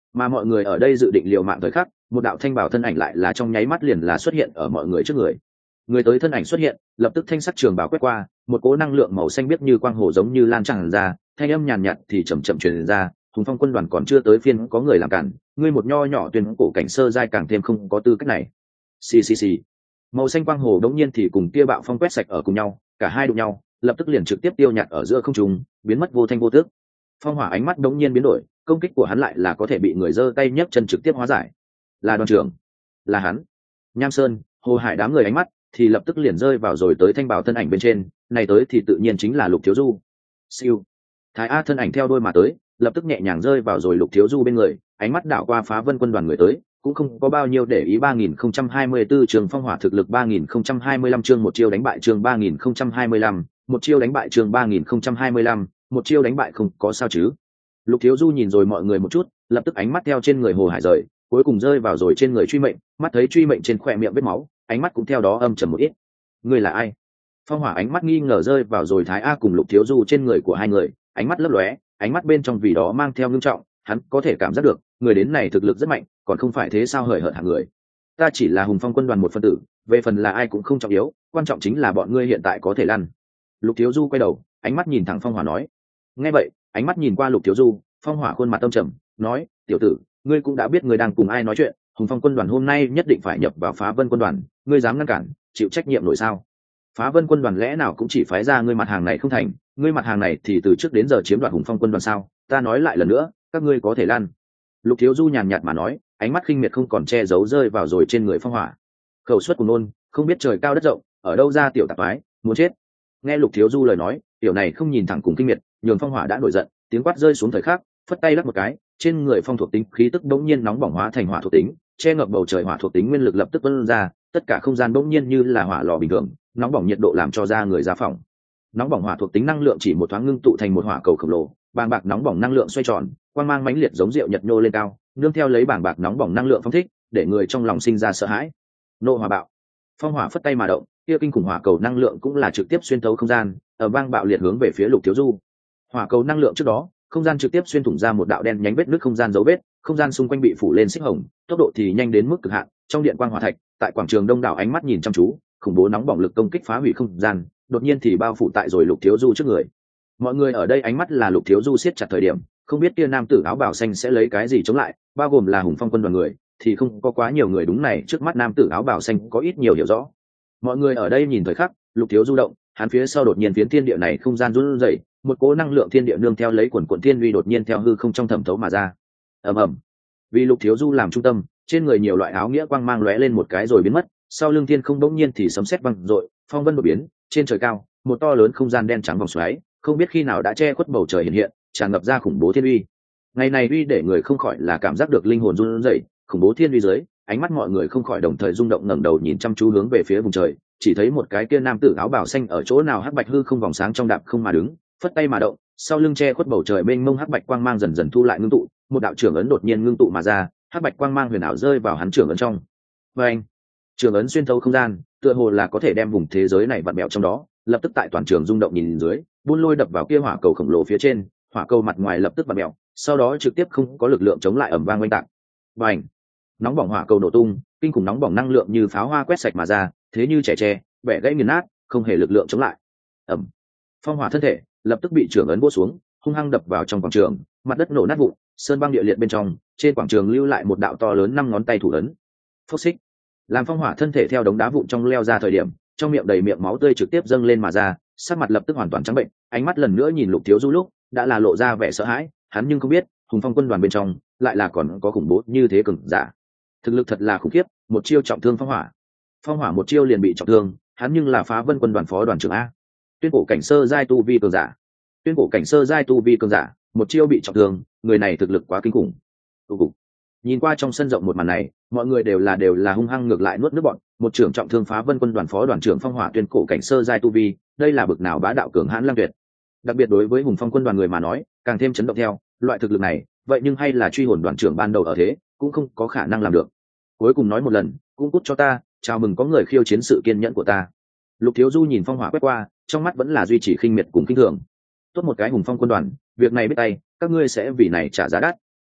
mà mọi người ở đây dự định liều mạng thời khắc, một đạo thanh bảo thân ảnh lại là trong nháy mắt liền là xuất hiện ở mọi người trước người. Người tới thân ảnh xuất hiện, lập tức thanh sắc trường bảo quét qua, một cỗ năng lượng màu xanh biếc như quang hồ giống như lan tràn ra, thanh âm nhàn nhạt thì chậm chậm truyền ra, Hùng Phong quân đoàn còn chưa tới phiên có người làm cản, ngươi một nho nhỏ tuyên cổ cảnh sơ giai càng thêm không có tư cách này. Xì xì xì. Màu xanh quang hồ đống nhiên thì cùng kia bạo phong quét sạch ở cùng nhau, cả hai đụng nhau, lập tức liền trực tiếp tiêu nhạt ở giữa không trung, biến mất vô thanh vô tước. Phong hỏa ánh mắt đống nhiên biến đổi, công kích của hắn lại là có thể bị người giơ tay nhấc chân trực tiếp hóa giải. Là đoàn trưởng, là hắn. Nham Sơn, Hồ Hải đám người ánh mắt thì lập tức liền rơi vào rồi tới thanh bảo thân ảnh bên trên, này tới thì tự nhiên chính là Lục Thiếu Du. Siêu. Thái A thân ảnh theo đôi mà tới, lập tức nhẹ nhàng rơi vào rồi Lục Thiếu Du bên người, ánh mắt đảo qua Phá Vân quân đoàn người tới, cũng không có bao nhiêu để ý. Ba nghìn không trăm hai mươi tư trường phong hỏa thực lực ba nghìn không trăm hai mươi lăm chương một chiêu đánh bại chương ba nghìn không trăm hai mươi lăm, một chiêu đánh bại chương ba nghìn không trăm hai mươi lăm, một chiêu đánh bại không có sao chứ. Lục Thiếu Du nhìn rồi mọi người một chút, lập tức ánh mắt theo trên người Hồ Hải rời, cuối cùng rơi vào rồi trên người Truy Mệnh, mắt thấy Truy Mệnh trên khóe miệng vết máu, ánh mắt cũng theo đó âm trầm một ít. Ngươi là ai? Phong hỏa ánh mắt nghi ngờ rơi vào rồi Thái A cùng Lục Thiếu Du trên người của hai người, ánh mắt lấp lóe, ánh mắt bên trong vì đó mang theo ngưng trọng, hắn có thể cảm giác được, người đến này thực lực rất mạnh, còn không phải thế sao hời hợt hạng người. Ta chỉ là Hùng Phong quân đoàn một phân tử, về phần là ai cũng không trọng yếu, quan trọng chính là bọn ngươi hiện tại có thể lăn. Lục Thiếu Du quay đầu, ánh mắt nhìn thẳng Phong hỏa nói. Nghe vậy, ánh mắt nhìn qua Lục Thiếu Du, Phong hỏa khuôn mặt âm trầm, nói: tiểu tử, ngươi cũng đã biết ngươi đang cùng ai nói chuyện, Hùng Phong quân đoàn hôm nay nhất định phải nhập vào Phá Vân quân đoàn, ngươi dám ngăn cản, chịu trách nhiệm nổi sao? Phá Vân quân đoàn lẽ nào cũng chỉ phái ra ngươi mặt hàng này không thành, ngươi mặt hàng này thì từ trước đến giờ chiếm đoạt Hùng Phong quân đoàn sao? Ta nói lại lần nữa, các ngươi có thể lăn. Lục Thiếu Du nhàn nhạt mà nói, ánh mắt khinh miệt không còn che giấu rơi vào rồi trên người Phong hỏa. Khẩu suất của nôn, không biết trời cao đất rộng, ở đâu ra tiểu tạp ái, muốn chết. Nghe Lục Thiếu Du lời nói, tiểu này không nhìn thẳng cùng kinh miệt, nhường Phong hỏa đã nổi giận, tiếng quát rơi xuống thời khắc, phất tay lắc một cái, trên người phong thuộc tính khí tức bỗng nhiên nóng bỏng hóa thành hỏa thuộc tính, che ngập bầu trời hỏa thuộc tính nguyên lực lập tức tuôn ra, tất cả không gian bỗng nhiên như là hỏa lò bình thường, nóng bỏng nhiệt độ làm cho da người ra phỏng. Nóng bỏng hỏa thuộc tính năng lượng chỉ một thoáng ngưng tụ thành một hỏa cầu khổng lồ, bàng bạc nóng bỏng năng lượng xoay tròn, quang mang mãnh liệt giống rượu nhật nhô lên cao, nương theo lấy bàng bạc nóng bỏng năng lượng phong thích, để người trong lòng sinh ra sợ hãi. Nộ hỏa bạo. Phong hỏa phất tay mà động, kia kinh khủng hỏa cầu năng lượng cũng là trực tiếp xuyên thấu không gian, ở vang bạo liệt hướng về phía Lục Thiếu Du. Hỏa cầu năng lượng trước đó, không gian trực tiếp xuyên thủng ra một đạo đen nhánh vết nứt không gian dấu vết, không gian xung quanh bị phủ lên xích hồng, tốc độ thì nhanh đến mức cực hạn. Trong điện quang hỏa thạch, tại quảng trường đông đảo ánh mắt nhìn chăm chú, khủng bố nóng bỏng lực công kích phá hủy không gian, đột nhiên thì bao phủ tại rồi Lục Thiếu Du trước người. Mọi người ở đây ánh mắt là Lục Thiếu Du siết chặt thời điểm, không biết kia nam tử áo bào xanh sẽ lấy cái gì chống lại, bao gồm là Hùng Phong quân đoàn người, thì không có quá nhiều người đúng này, trước mắt nam tử áo bào xanh có ít nhiều hiểu rõ. Mọi người ở đây nhìn thời khắc, Lục Thiếu Du động, hắn phía sau đột nhiên phiến thiên địa này không gian run rẩy, một cỗ năng lượng thiên địa nương theo lấy quần quần thiên uy đột nhiên theo hư không trong thẩm thấu mà ra. Ầm ầm. Vì Lục Thiếu Du làm trung tâm, trên người nhiều loại áo nghĩa quang mang lóe lên một cái rồi biến mất, sau lưng thiên không bỗng nhiên thì sấm sét vang dội, phong vân đột biến, trên trời cao, một to lớn không gian đen trắng vòng xoáy, không biết khi nào đã che khuất bầu trời hiện hiện, tràn ngập ra khủng bố thiên uy. Ngày này uy để người không khỏi là cảm giác được linh hồn run rẩy, khủng bố thiên uy dưới, ánh mắt mọi người không khỏi đồng thời rung động ngẩng đầu nhìn chăm chú hướng về phía vùng trời, chỉ thấy một cái kia nam tử áo bào xanh ở chỗ nào hắc bạch hư không vòng sáng trong đạp không mà đứng, phất tay mà động, sau lưng che khuất bầu trời mênh mông hắc bạch quang mang dần dần thu lại ngưng tụ, một đạo trưởng ấn đột nhiên ngưng tụ mà ra, hắc bạch quang mang huyền ảo rơi vào hắn trưởng ấn trong. Và anh, trưởng ấn xuyên thấu không gian, tựa hồ là có thể đem vùng thế giới này vặn bẹo trong đó, lập tức tại toàn trường rung động nhìn dưới, buôn lôi đập vào kia hỏa cầu khổng lồ phía trên, hỏa cầu mặt ngoài lập tức vặn bẹo, sau đó trực tiếp không có lực lượng chống lại ầm vang oanh tạc. Và anh, nóng bỏng hỏa cầu nổ tung, kinh khủng nóng bỏng năng lượng như pháo hoa quét sạch mà ra, thế như trẻ tre, bẻ gãy nghiền nát, không hề lực lượng chống lại. Ầm, phong hỏa thân thể lập tức bị trưởng ấn vỗ xuống, hung hăng đập vào trong quảng trường, mặt đất nổ nát vụn, sơn băng địa liệt bên trong, trên quảng trường lưu lại một đạo to lớn năm ngón tay thủ ấn. Phốc xích, làm phong hỏa thân thể theo đống đá vụn trong leo ra thời điểm, trong miệng đầy miệng máu tươi trực tiếp dâng lên mà ra, sắc mặt lập tức hoàn toàn trắng bệnh, ánh mắt lần nữa nhìn Lục Thiếu Du lúc đã là lộ ra vẻ sợ hãi, hắn nhưng không biết Hùng Phong quân đoàn bên trong lại là còn có khủng bố như thế cường giả, thực lực thật là khủng khiếp, một chiêu trọng thương phong hỏa. Phong hỏa một chiêu liền bị trọng thương, hắn nhưng là Phá Vân quân đoàn phó đoàn trưởng a, tuyên cổ cảnh sơ giai tu vi cường giả, tuyên cổ cảnh sơ giai tu vi cường giả, một chiêu bị trọng thương, người này thực lực quá kinh khủng. Tu cục. Nhìn qua trong sân rộng một màn này, mọi người đều là đều là hung hăng ngược lại nuốt nước bọn, một trưởng trọng thương Phá Vân quân đoàn phó đoàn trưởng phong hỏa tuyên cổ cảnh sơ giai tu vi, đây là bực nào bá đạo cường hãn lang tuyệt. Đặc biệt đối với Hùng Phong quân đoàn người mà nói, càng thêm chấn động theo, loại thực lực này, vậy nhưng hay là truy hồn đoàn trưởng ban đầu ở thế, cũng không có khả năng làm được. Cuối cùng nói một lần, cũng cút cho ta, chào mừng có người khiêu chiến sự kiên nhẫn của ta. Lục Thiếu Du nhìn phong hỏa quét qua, trong mắt vẫn là duy trì khinh miệt cùng khinh thường. Tốt một cái Hùng Phong quân đoàn, việc này biết tay, các ngươi sẽ vì này trả giá đắt.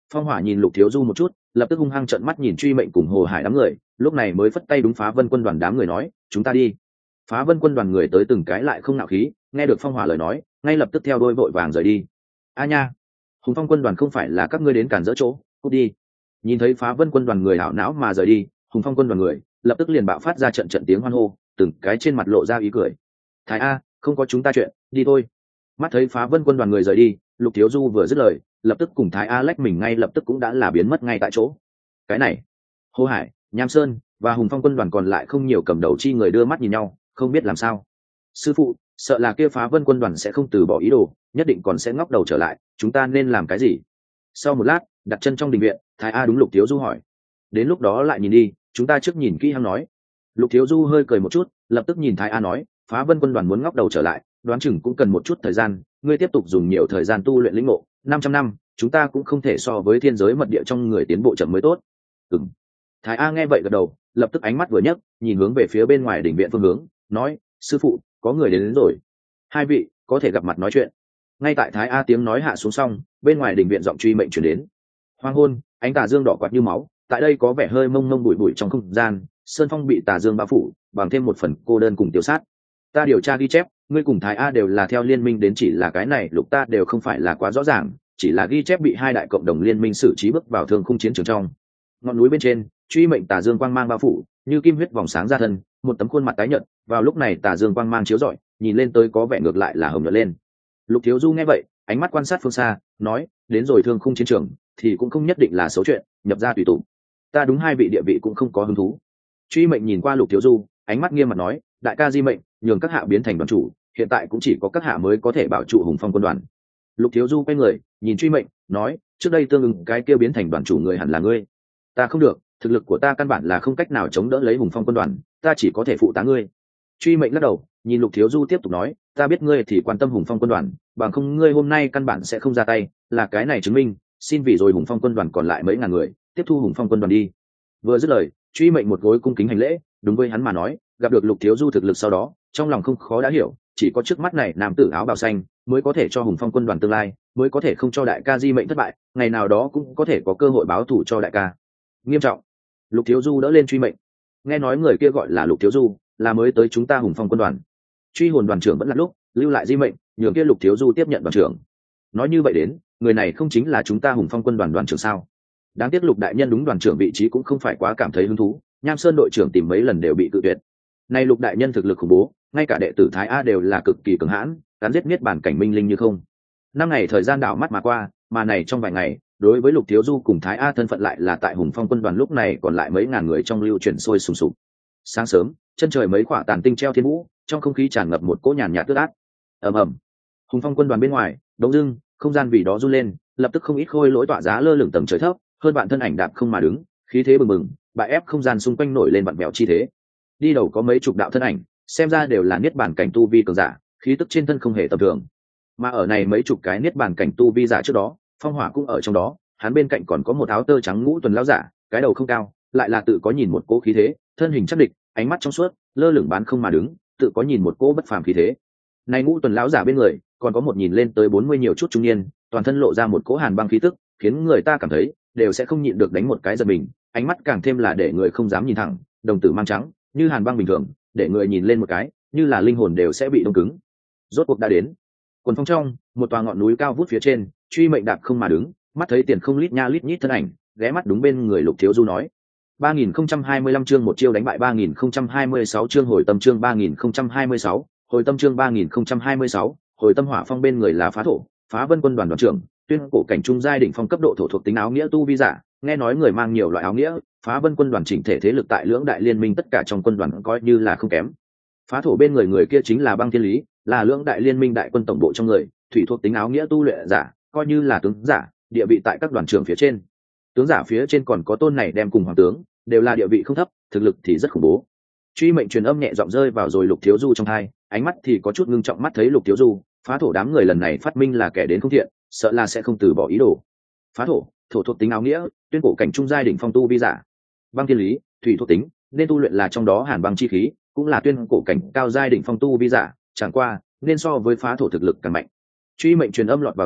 Phong Hỏa nhìn Lục Thiếu Du một chút, lập tức hung hăng trợn mắt nhìn Truy Mệnh cùng Hồ Hải đám người, lúc này mới phất tay đúng Phá Vân quân đoàn đám người nói, chúng ta đi. Phá Vân quân đoàn người tới từng cái lại không nạo khí, nghe được Phong Hỏa lời nói, ngay lập tức theo đôi vội vàng rời đi. A nha, Hùng Phong quân đoàn không phải là các ngươi đến cản rỡ chỗ, cút đi. Nhìn thấy Phá Vân quân đoàn người hảo não mà rời đi, Hùng Phong quân đoàn người lập tức liền bạo phát ra trận trận tiếng hoan hô, từng cái trên mặt lộ ra ý cười. Thái A, không có chúng ta chuyện, đi thôi. Mắt thấy Phá Vân quân đoàn người rời đi, Lục Thiếu Du vừa dứt lời, lập tức cùng Thái A lách mình ngay lập tức cũng đã là biến mất ngay tại chỗ. Cái này, Hồ Hải, Nham Sơn và Hùng Phong quân đoàn còn lại không nhiều cầm đầu chi người đưa mắt nhìn nhau, không biết làm sao. Sư phụ, sợ là kia Phá Vân quân đoàn sẽ không từ bỏ ý đồ, nhất định còn sẽ ngóc đầu trở lại, chúng ta nên làm cái gì? Sau một lát, đặt chân trong đình viện, Thái A đúng Lục Thiếu Du hỏi. Đến lúc đó lại nhìn đi, chúng ta trước nhìn kỹ hắn nói. Lục Thiếu Du hơi cười một chút, lập tức nhìn Thái A nói, Phá Vân quân đoàn muốn ngóc đầu trở lại, đoán chừng cũng cần một chút thời gian, ngươi tiếp tục dùng nhiều thời gian tu luyện lĩnh ngộ, năm trăm năm, chúng ta cũng không thể so với thiên giới mật địa trong người tiến bộ chậm mới tốt. Ừm. Thái A nghe vậy gật đầu, lập tức ánh mắt vừa nhấc, nhìn hướng về phía bên ngoài đỉnh viện phương hướng, nói, sư phụ, có người đến, đến rồi. Hai vị, có thể gặp mặt nói chuyện. Ngay tại Thái A tiếng nói hạ xuống xong, bên ngoài đỉnh viện giọng Truy Mệnh truyền đến. Hoàng hôn, ánh tà dương đỏ quạt như máu, tại đây có vẻ hơi mông mông bụi bụi trong không gian, sơn phong bị tà dương bao phủ, bằng thêm một phần cô đơn cùng tiêu sát. Ta điều tra ghi chép, ngươi cùng Thái A đều là theo liên minh đến, chỉ là cái này lục ta đều không phải là quá rõ ràng, chỉ là ghi chép bị hai đại cộng đồng liên minh xử trí bước vào thương khung chiến trường trong. Ngọn núi bên trên, Truy Mệnh tà dương quang mang bao phủ, như kim huyết vòng sáng ra thân, một tấm khuôn mặt tái nhợt, vào lúc này tà dương quang mang chiếu rọi, nhìn lên tới có vẻ ngược lại là hồng nhuận lên. Lục Thiếu Du nghe vậy, ánh mắt quan sát phương xa, nói, đến rồi thương khung chiến trường thì cũng không nhất định là xấu chuyện, nhập ra tùy tụ. Ta đúng hai vị địa vị cũng không có hứng thú. Truy Mệnh nhìn qua Lục Thiếu Du, ánh mắt nghiêm mặt nói, đại ca di mệnh, nhường các hạ biến thành đoàn chủ, hiện tại cũng chỉ có các hạ mới có thể bảo trụ Hùng Phong quân đoàn. Lục Thiếu Du quay người, nhìn Truy Mệnh, nói, trước đây tương ứng cái kia biến thành đoàn chủ người hẳn là ngươi. Ta không được, thực lực của ta căn bản là không cách nào chống đỡ lấy Hùng Phong quân đoàn, ta chỉ có thể phụ tá ngươi. Truy Mệnh lắc đầu, nhìn Lục Thiếu Du tiếp tục nói, ta biết ngươi thì quan tâm Hùng Phong quân đoàn, bằng không ngươi hôm nay căn bản sẽ không ra tay, là cái này chứng minh, xin vì rồi Hùng Phong quân đoàn còn lại mấy ngàn người, tiếp thu Hùng Phong quân đoàn đi. Vừa dứt lời, Truy Mệnh một gối cung kính hành lễ, đúng với hắn mà nói, gặp được Lục Thiếu Du thực lực sau đó, trong lòng không khó đã hiểu, chỉ có trước mắt này nam tử áo bào xanh mới có thể cho Hùng Phong quân đoàn tương lai, mới có thể không cho đại ca di mệnh thất bại, ngày nào đó cũng có thể có cơ hội báo thù cho đại ca. Nghiêm trọng. Lục Thiếu Du đỡ lên Truy Mệnh. Nghe nói người kia gọi là Lục Thiếu Du, là mới tới chúng ta Hùng Phong quân đoàn. Truy Hồn đoàn trưởng vẫn là lúc lưu lại di mệnh, nhường kia Lục Thiếu Du tiếp nhận đoàn trưởng. Nói như vậy đến, người này không chính là chúng ta Hùng Phong quân đoàn đoàn trưởng sao? Đáng tiếc Lục đại nhân đúng đoàn trưởng vị trí cũng không phải quá cảm thấy hứng thú, Nham Sơn đội trưởng tìm mấy lần đều bị cự tuyệt. Nay Lục đại nhân thực lực khủng bố, ngay cả đệ tử Thái A đều là cực kỳ cường hãn, cắn giết miết bản cảnh minh linh như không. Năm ngày thời gian đảo mắt mà qua, mà này trong vài ngày, đối với Lục Thiếu Du cùng Thái A thân phận lại là tại Hùng Phong quân đoàn lúc này còn lại mấy ngàn người trong lưu chuyển sôi sùng sục. Sáng sớm, chân trời mấy quả tàn tinh treo thiên vũ, trong không khí tràn ngập một cỗ nhàn nhạt tước ác. Ầm ầm. Hùng Phong quân đoàn bên ngoài, đống dưng, không gian vì đó run lên, lập tức không ít khôi lỗi tỏa giá lơ lửng tầng trời thấp, hơn bạn thân ảnh đạp không mà đứng, khí thế bừng bừng, bại ép không gian xung quanh nổi lên vặn vẹo chi thế. Đi đầu có mấy chục đạo thân ảnh, xem ra đều là niết bàn cảnh tu vi cường giả, khí tức trên thân không hề tầm thường. Mà ở này mấy chục cái niết bàn cảnh tu vi giả trước đó, Phong Hỏa cũng ở trong đó, hắn bên cạnh còn có một áo tơ trắng ngũ tuần lão giả, cái đầu không cao, lại là tự có nhìn một cỗ khí thế, thân hình chắc địch, ánh mắt trong suốt, lơ lửng bán không mà đứng, tự có nhìn một cỗ bất phàm khí thế. Này ngũ tuần lão giả bên người, còn có một nhìn lên tới bốn mươi nhiều chút trung niên, toàn thân lộ ra một cỗ hàn băng khí tức, khiến người ta cảm thấy đều sẽ không nhịn được đánh một cái giật mình, ánh mắt càng thêm là để người không dám nhìn thẳng, đồng tử mang trắng, như hàn băng bình thường, để người nhìn lên một cái, như là linh hồn đều sẽ bị đông cứng. Rốt cuộc đã đến. Quần phong trong, một tòa ngọn núi cao vút phía trên, Truy Mệnh đạp không mà đứng, mắt thấy tiền không lít nha lít nhít thân ảnh, ghé mắt đúng bên người Lục Thiếu Du nói: ba nghìn không trăm hai mươi lăm chương một chiêu đánh bại ba nghìn không trăm hai mươi sáu chương hồi tâm chương ba nghìn không trăm hai mươi sáu, hồi tâm chương ba nghìn không trăm hai mươi sáu, hồi tâm Hỏa Phong bên người là Phá Thổ, Phá Vân quân đoàn đoàn trưởng, tuyên cổ cảnh trung giai đỉnh phong cấp độ thổ thuộc tính áo nghĩa tu vi giả, nghe nói người mang nhiều loại áo nghĩa, Phá Vân quân đoàn chỉnh thể thế lực tại lưỡng đại liên minh tất cả trong quân đoàn coi như là không kém. Phá Thổ bên người người kia chính là Băng Thiên Lý, là lưỡng đại liên minh đại quân tổng bộ trong người, thủy thuộc tính áo nghĩa tu luyện giả, coi như là tướng giả, địa vị tại các đoàn trưởng phía trên. Tướng giả phía trên còn có tôn này đem cùng hoàng tướng, đều là địa vị không thấp, thực lực thì rất khủng bố. Truy Mệnh truyền âm nhẹ giọng rơi vào rồi Lục Thiếu Du trong tai, ánh mắt thì có chút ngưng trọng, mắt thấy Lục Thiếu Du, Phá Thổ đám người lần này phát minh là kẻ đến không thiện, sợ là sẽ không từ bỏ ý đồ. Phá Thổ, thổ thuộc tính áo nghĩa, tuyên cổ cảnh trung giai đỉnh phong tu vi giả. Băng Thiên Lý, thủy thuộc tính, nên tu luyện là trong đó hàn băng chi khí, cũng là tuyên cổ cảnh cao giai đỉnh phong tu vi giả, chẳng qua nên so với Phá Thổ thực lực càng mạnh. Truy Mệnh truyền âm lọt vào tai,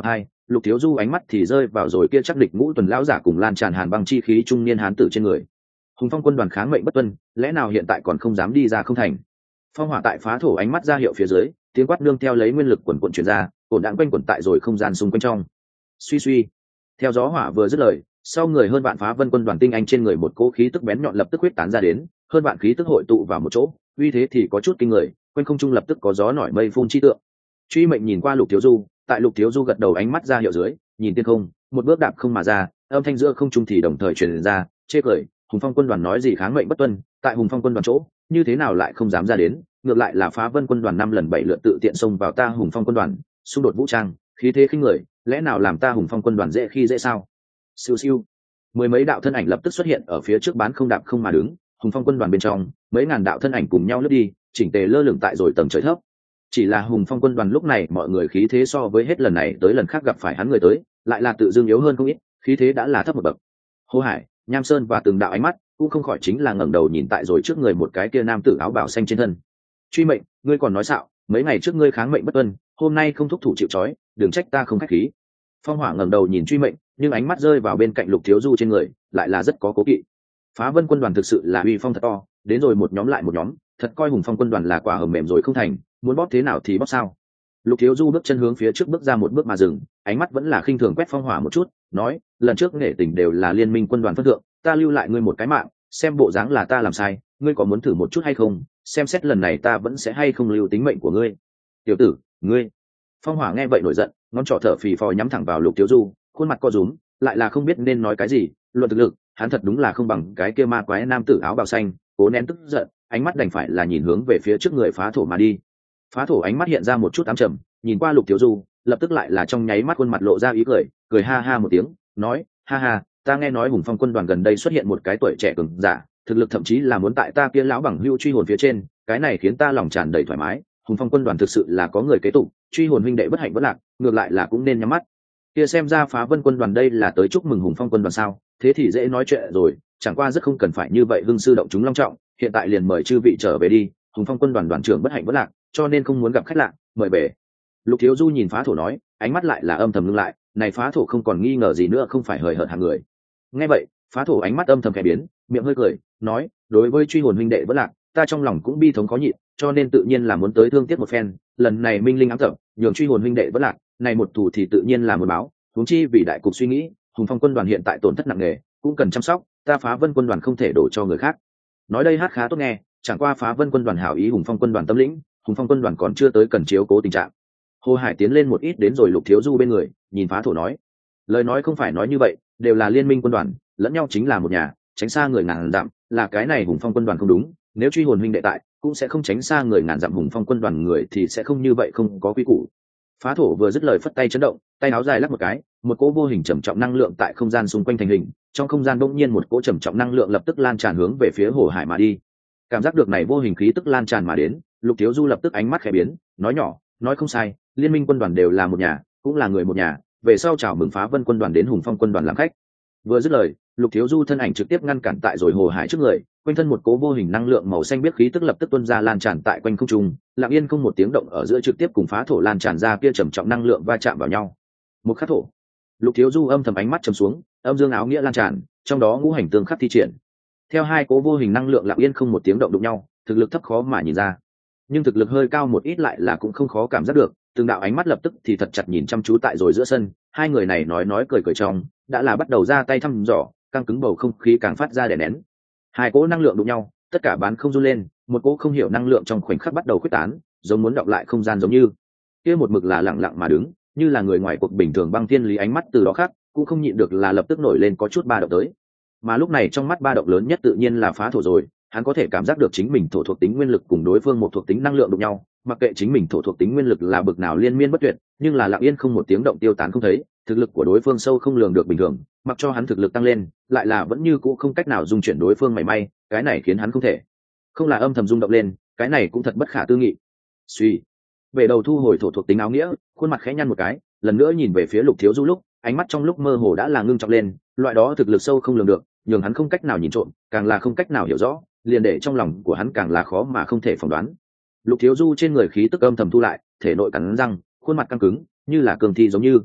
Lục Thiếu Du ánh mắt thì rơi vào rồi kia chắc địch ngũ tuần lão giả cùng lan tràn hàn băng chi khí trung niên hán tử trên người. Hùng Phong quân đoàn kháng mệnh bất tuân, lẽ nào hiện tại còn không dám đi ra không thành? Phong hỏa tại phá thổ ánh mắt ra hiệu phía dưới, tiếng quát nương theo lấy nguyên lực quần quần truyền ra, ổn đãng quanh quẩn tại rồi không gian xung quanh trong. Suy suy, theo gió hỏa vừa dứt lời, sau người hơn vạn phá vân quân đoàn tinh anh trên người một cỗ khí tức bén nhọn lập tức huyết tán ra đến, hơn vạn khí tức hội tụ vào một chỗ, uy thế thì có chút kinh người, quanh không trung lập tức có gió nổi mây phun chi tượng. Truy Mệnh nhìn qua Lục Thiếu Du, tại Lục Thiếu Du gật đầu ánh mắt ra hiệu dưới, nhìn tiên không, một bước đạp không mà ra, âm thanh giữa không trung thì đồng thời truyền ra, chê cười, Hùng Phong quân đoàn nói gì kháng mệnh bất tuân, tại Hùng Phong quân đoàn chỗ, như thế nào lại không dám ra đến, ngược lại là phá vân quân đoàn năm lần bảy lượt tự tiện xông vào ta Hùng Phong quân đoàn, xung đột vũ trang, khí thế khinh người, lẽ nào làm ta Hùng Phong quân đoàn dễ khi dễ sao? Siêu siêu, mười mấy đạo thân ảnh lập tức xuất hiện ở phía trước bán không đạp không mà đứng, Hùng Phong quân đoàn bên trong, mấy ngàn đạo thân ảnh cùng nhau lướt đi, chỉnh tề lơ lửng tại rồi tầng trời thấp. Chỉ là Hùng Phong quân đoàn lúc này mọi người khí thế so với hết lần này tới lần khác gặp phải hắn người tới, lại là tự dưng yếu hơn không ít, khí thế đã là thấp một bậc. Hồ Hải, Nham Sơn và từng đạo ánh mắt cũng không khỏi chính là ngẩng đầu nhìn tại rồi trước người một cái kia nam tử áo bào xanh trên thân. Truy Mệnh, ngươi còn nói xạo, mấy ngày trước ngươi kháng mệnh bất tuân, hôm nay không thúc thủ chịu trói, đừng trách ta không khách khí. Phong Hỏa ngẩng đầu nhìn Truy Mệnh, nhưng ánh mắt rơi vào bên cạnh Lục Thiếu Du trên người, lại là rất có cố kỵ. Phá Vân quân đoàn thực sự là uy phong thật to, đến rồi một nhóm lại một nhóm, thật coi Hùng Phong quân đoàn là quả hầm mềm rồi không thành, muốn bóp thế nào thì bóp sao? Lục Thiếu Du bước chân hướng phía trước bước ra một bước mà dừng, ánh mắt vẫn là khinh thường quét Phong Hỏa một chút, nói, lần trước nghệ tình đều là liên minh quân đoàn phân thượng, ta lưu lại ngươi một cái mạng, xem bộ dáng là ta làm sai, ngươi có muốn thử một chút hay không? Xem xét lần này ta vẫn sẽ hay không lưu tính mệnh của ngươi. Tiểu tử, ngươi. Phong Hỏa nghe vậy nổi giận, ngón trỏ thở phì phò nhắm thẳng vào Lục Thiếu Du, khuôn mặt co rúm, lại là không biết nên nói cái gì. Luận thực lực, hắn thật đúng là không bằng cái kia ma quái nam tử áo bào xanh, cố nén tức giận, ánh mắt đành phải là nhìn hướng về phía trước người phá thổ mà đi. Phá thổ ánh mắt hiện ra một chút ám trầm, nhìn qua Lục Thiếu Du, lập tức lại là trong nháy mắt khuôn mặt lộ ra ý cười, cười ha ha một tiếng, nói, ha ha, ta nghe nói Hùng Phong quân đoàn gần đây xuất hiện một cái tuổi trẻ cường giả, thực lực thậm chí là muốn tại ta kia lão bằng hưu truy hồn phía trên, cái này khiến ta lòng tràn đầy thoải mái. Hùng Phong quân đoàn thực sự là có người kế tục, truy hồn huynh đệ bất hạnh bất lạc, ngược lại là cũng nên nhắm mắt. Kia xem ra Phá Vân quân đoàn đây là tới chúc mừng Hùng Phong quân đoàn sao? Thế thì dễ nói chuyện rồi, chẳng qua rất không cần phải như vậy hưng sư động chúng long trọng, hiện tại liền mời chư vị trở về đi, Hùng Phong quân đoàn đoàn trưởng bất hạnh bất lạc, cho nên không muốn gặp khách lạ, mời về. Lục Thiếu Du nhìn Phá Thổ nói, ánh mắt lại là âm thầm ngưng lại, này Phá Thổ không còn nghi ngờ gì nữa không phải hời hợt hạng người. Nghe vậy, Phá Thổ ánh mắt âm thầm khẽ biến, miệng hơi cười, nói, đối với truy hồn huynh đệ bất lạc, ta trong lòng cũng bi thống khó nhịn, cho nên tự nhiên là muốn tới thương tiếc một phen, lần này minh linh ám tập, nhường truy hồn huynh đệ bất lạc, này một thủ thì tự nhiên là một báo, huống chi vì đại cục suy nghĩ, Hùng Phong quân đoàn hiện tại tổn thất nặng nề, cũng cần chăm sóc, ta Phá Vân quân đoàn không thể đổ cho người khác. Nói đây hát khá tốt nghe, chẳng qua Phá Vân quân đoàn hảo ý Hùng Phong quân đoàn tâm lĩnh, Hùng Phong quân đoàn còn chưa tới cần chiếu cố tình trạng. Hồ Hải tiến lên một ít đến rồi Lục Thiếu Du bên người, nhìn Phá Thổ nói, lời nói không phải nói như vậy, đều là liên minh quân đoàn, lẫn nhau chính là một nhà, tránh xa người ngàn dặm, là cái này Hùng Phong quân đoàn không đúng, nếu truy hồn huynh đệ tại, cũng sẽ không tránh xa người ngàn dặm Hùng Phong quân đoàn người thì sẽ không như vậy không có quy củ. Phá Thổ vừa dứt lời phất tay chấn động, tay áo dài lắc một cái, một cỗ vô hình trầm trọng năng lượng tại không gian xung quanh thành hình, trong không gian bỗng nhiên một cỗ trầm trọng năng lượng lập tức lan tràn hướng về phía Hồ Hải mà đi. Cảm giác được này vô hình khí tức lan tràn mà đến, Lục Thiếu Du lập tức ánh mắt khẽ biến, nói nhỏ, nói không sai, liên minh quân đoàn đều là một nhà, cũng là người một nhà, về sau chào mừng Phá Vân quân đoàn đến Hùng Phong quân đoàn làm khách. Vừa dứt lời, Lục Thiếu Du thân ảnh trực tiếp ngăn cản tại rồi Hồ Hải trước người, quanh thân một cố vô hình năng lượng màu xanh biết khí tức lập tức tuôn ra lan tràn tại quanh không trung, lặng yên không một tiếng động ở giữa trực tiếp cùng Phá Thổ lan tràn ra kia trầm trọng năng lượng va chạm vào nhau. Một khắc thổ. Lục Thiếu Du âm thầm ánh mắt trầm xuống, âm dương áo nghĩa lan tràn, trong đó ngũ hành tương khắc thi triển. Theo hai cố vô hình năng lượng lặng yên không một tiếng động đụng nhau, thực lực thấp khó mà nhìn ra, nhưng thực lực hơi cao một ít lại là cũng không khó cảm giác được. Từng đạo ánh mắt lập tức thì thật chặt nhìn chăm chú tại rồi giữa sân, hai người này nói nói cười cười trong, đã là bắt đầu ra tay thăm dò, căng cứng bầu không khí càng phát ra đè nén. Hai cỗ năng lượng đụng nhau, tất cả bán không run lên, một cỗ không hiểu năng lượng trong khoảnh khắc bắt đầu khuếch tán, giống muốn đọng lại không gian giống như. Kia một mực là lặng lặng mà đứng, như là người ngoài cuộc bình thường băng thiên lý ánh mắt từ đó khác, cũng không nhịn được là lập tức nổi lên có chút ba động tới. Mà lúc này trong mắt ba động lớn nhất tự nhiên là Phá Thổ rồi, hắn có thể cảm giác được chính mình thổ thuộc tính nguyên lực cùng đối phương một thuộc tính năng lượng đụng nhau, mặc kệ chính mình thổ thuộc tính nguyên lực là bực nào liên miên bất tuyệt, nhưng là lặng yên không một tiếng động tiêu tán không thấy, thực lực của đối phương sâu không lường được bình thường, mặc cho hắn thực lực tăng lên, lại là vẫn như cũ không cách nào dung chuyển đối phương mảy may, cái này khiến hắn không thể không là âm thầm rung động lên, cái này cũng thật bất khả tư nghị. Suy, về đầu thu hồi thổ thuộc tính áo nghĩa, khuôn mặt khẽ nhăn một cái, lần nữa nhìn về phía Lục Thiếu Du lúc, ánh mắt trong lúc mơ hồ đã là ngưng trọng lên, loại đó thực lực sâu không lường được, nhường hắn không cách nào nhìn trộm, càng là không cách nào hiểu rõ, liền để trong lòng của hắn càng là khó mà không thể phỏng đoán. Lục Thiếu Du trên người khí tức âm thầm thu lại, thể nội cắn răng, khuôn mặt căng cứng, như là cường thi giống như.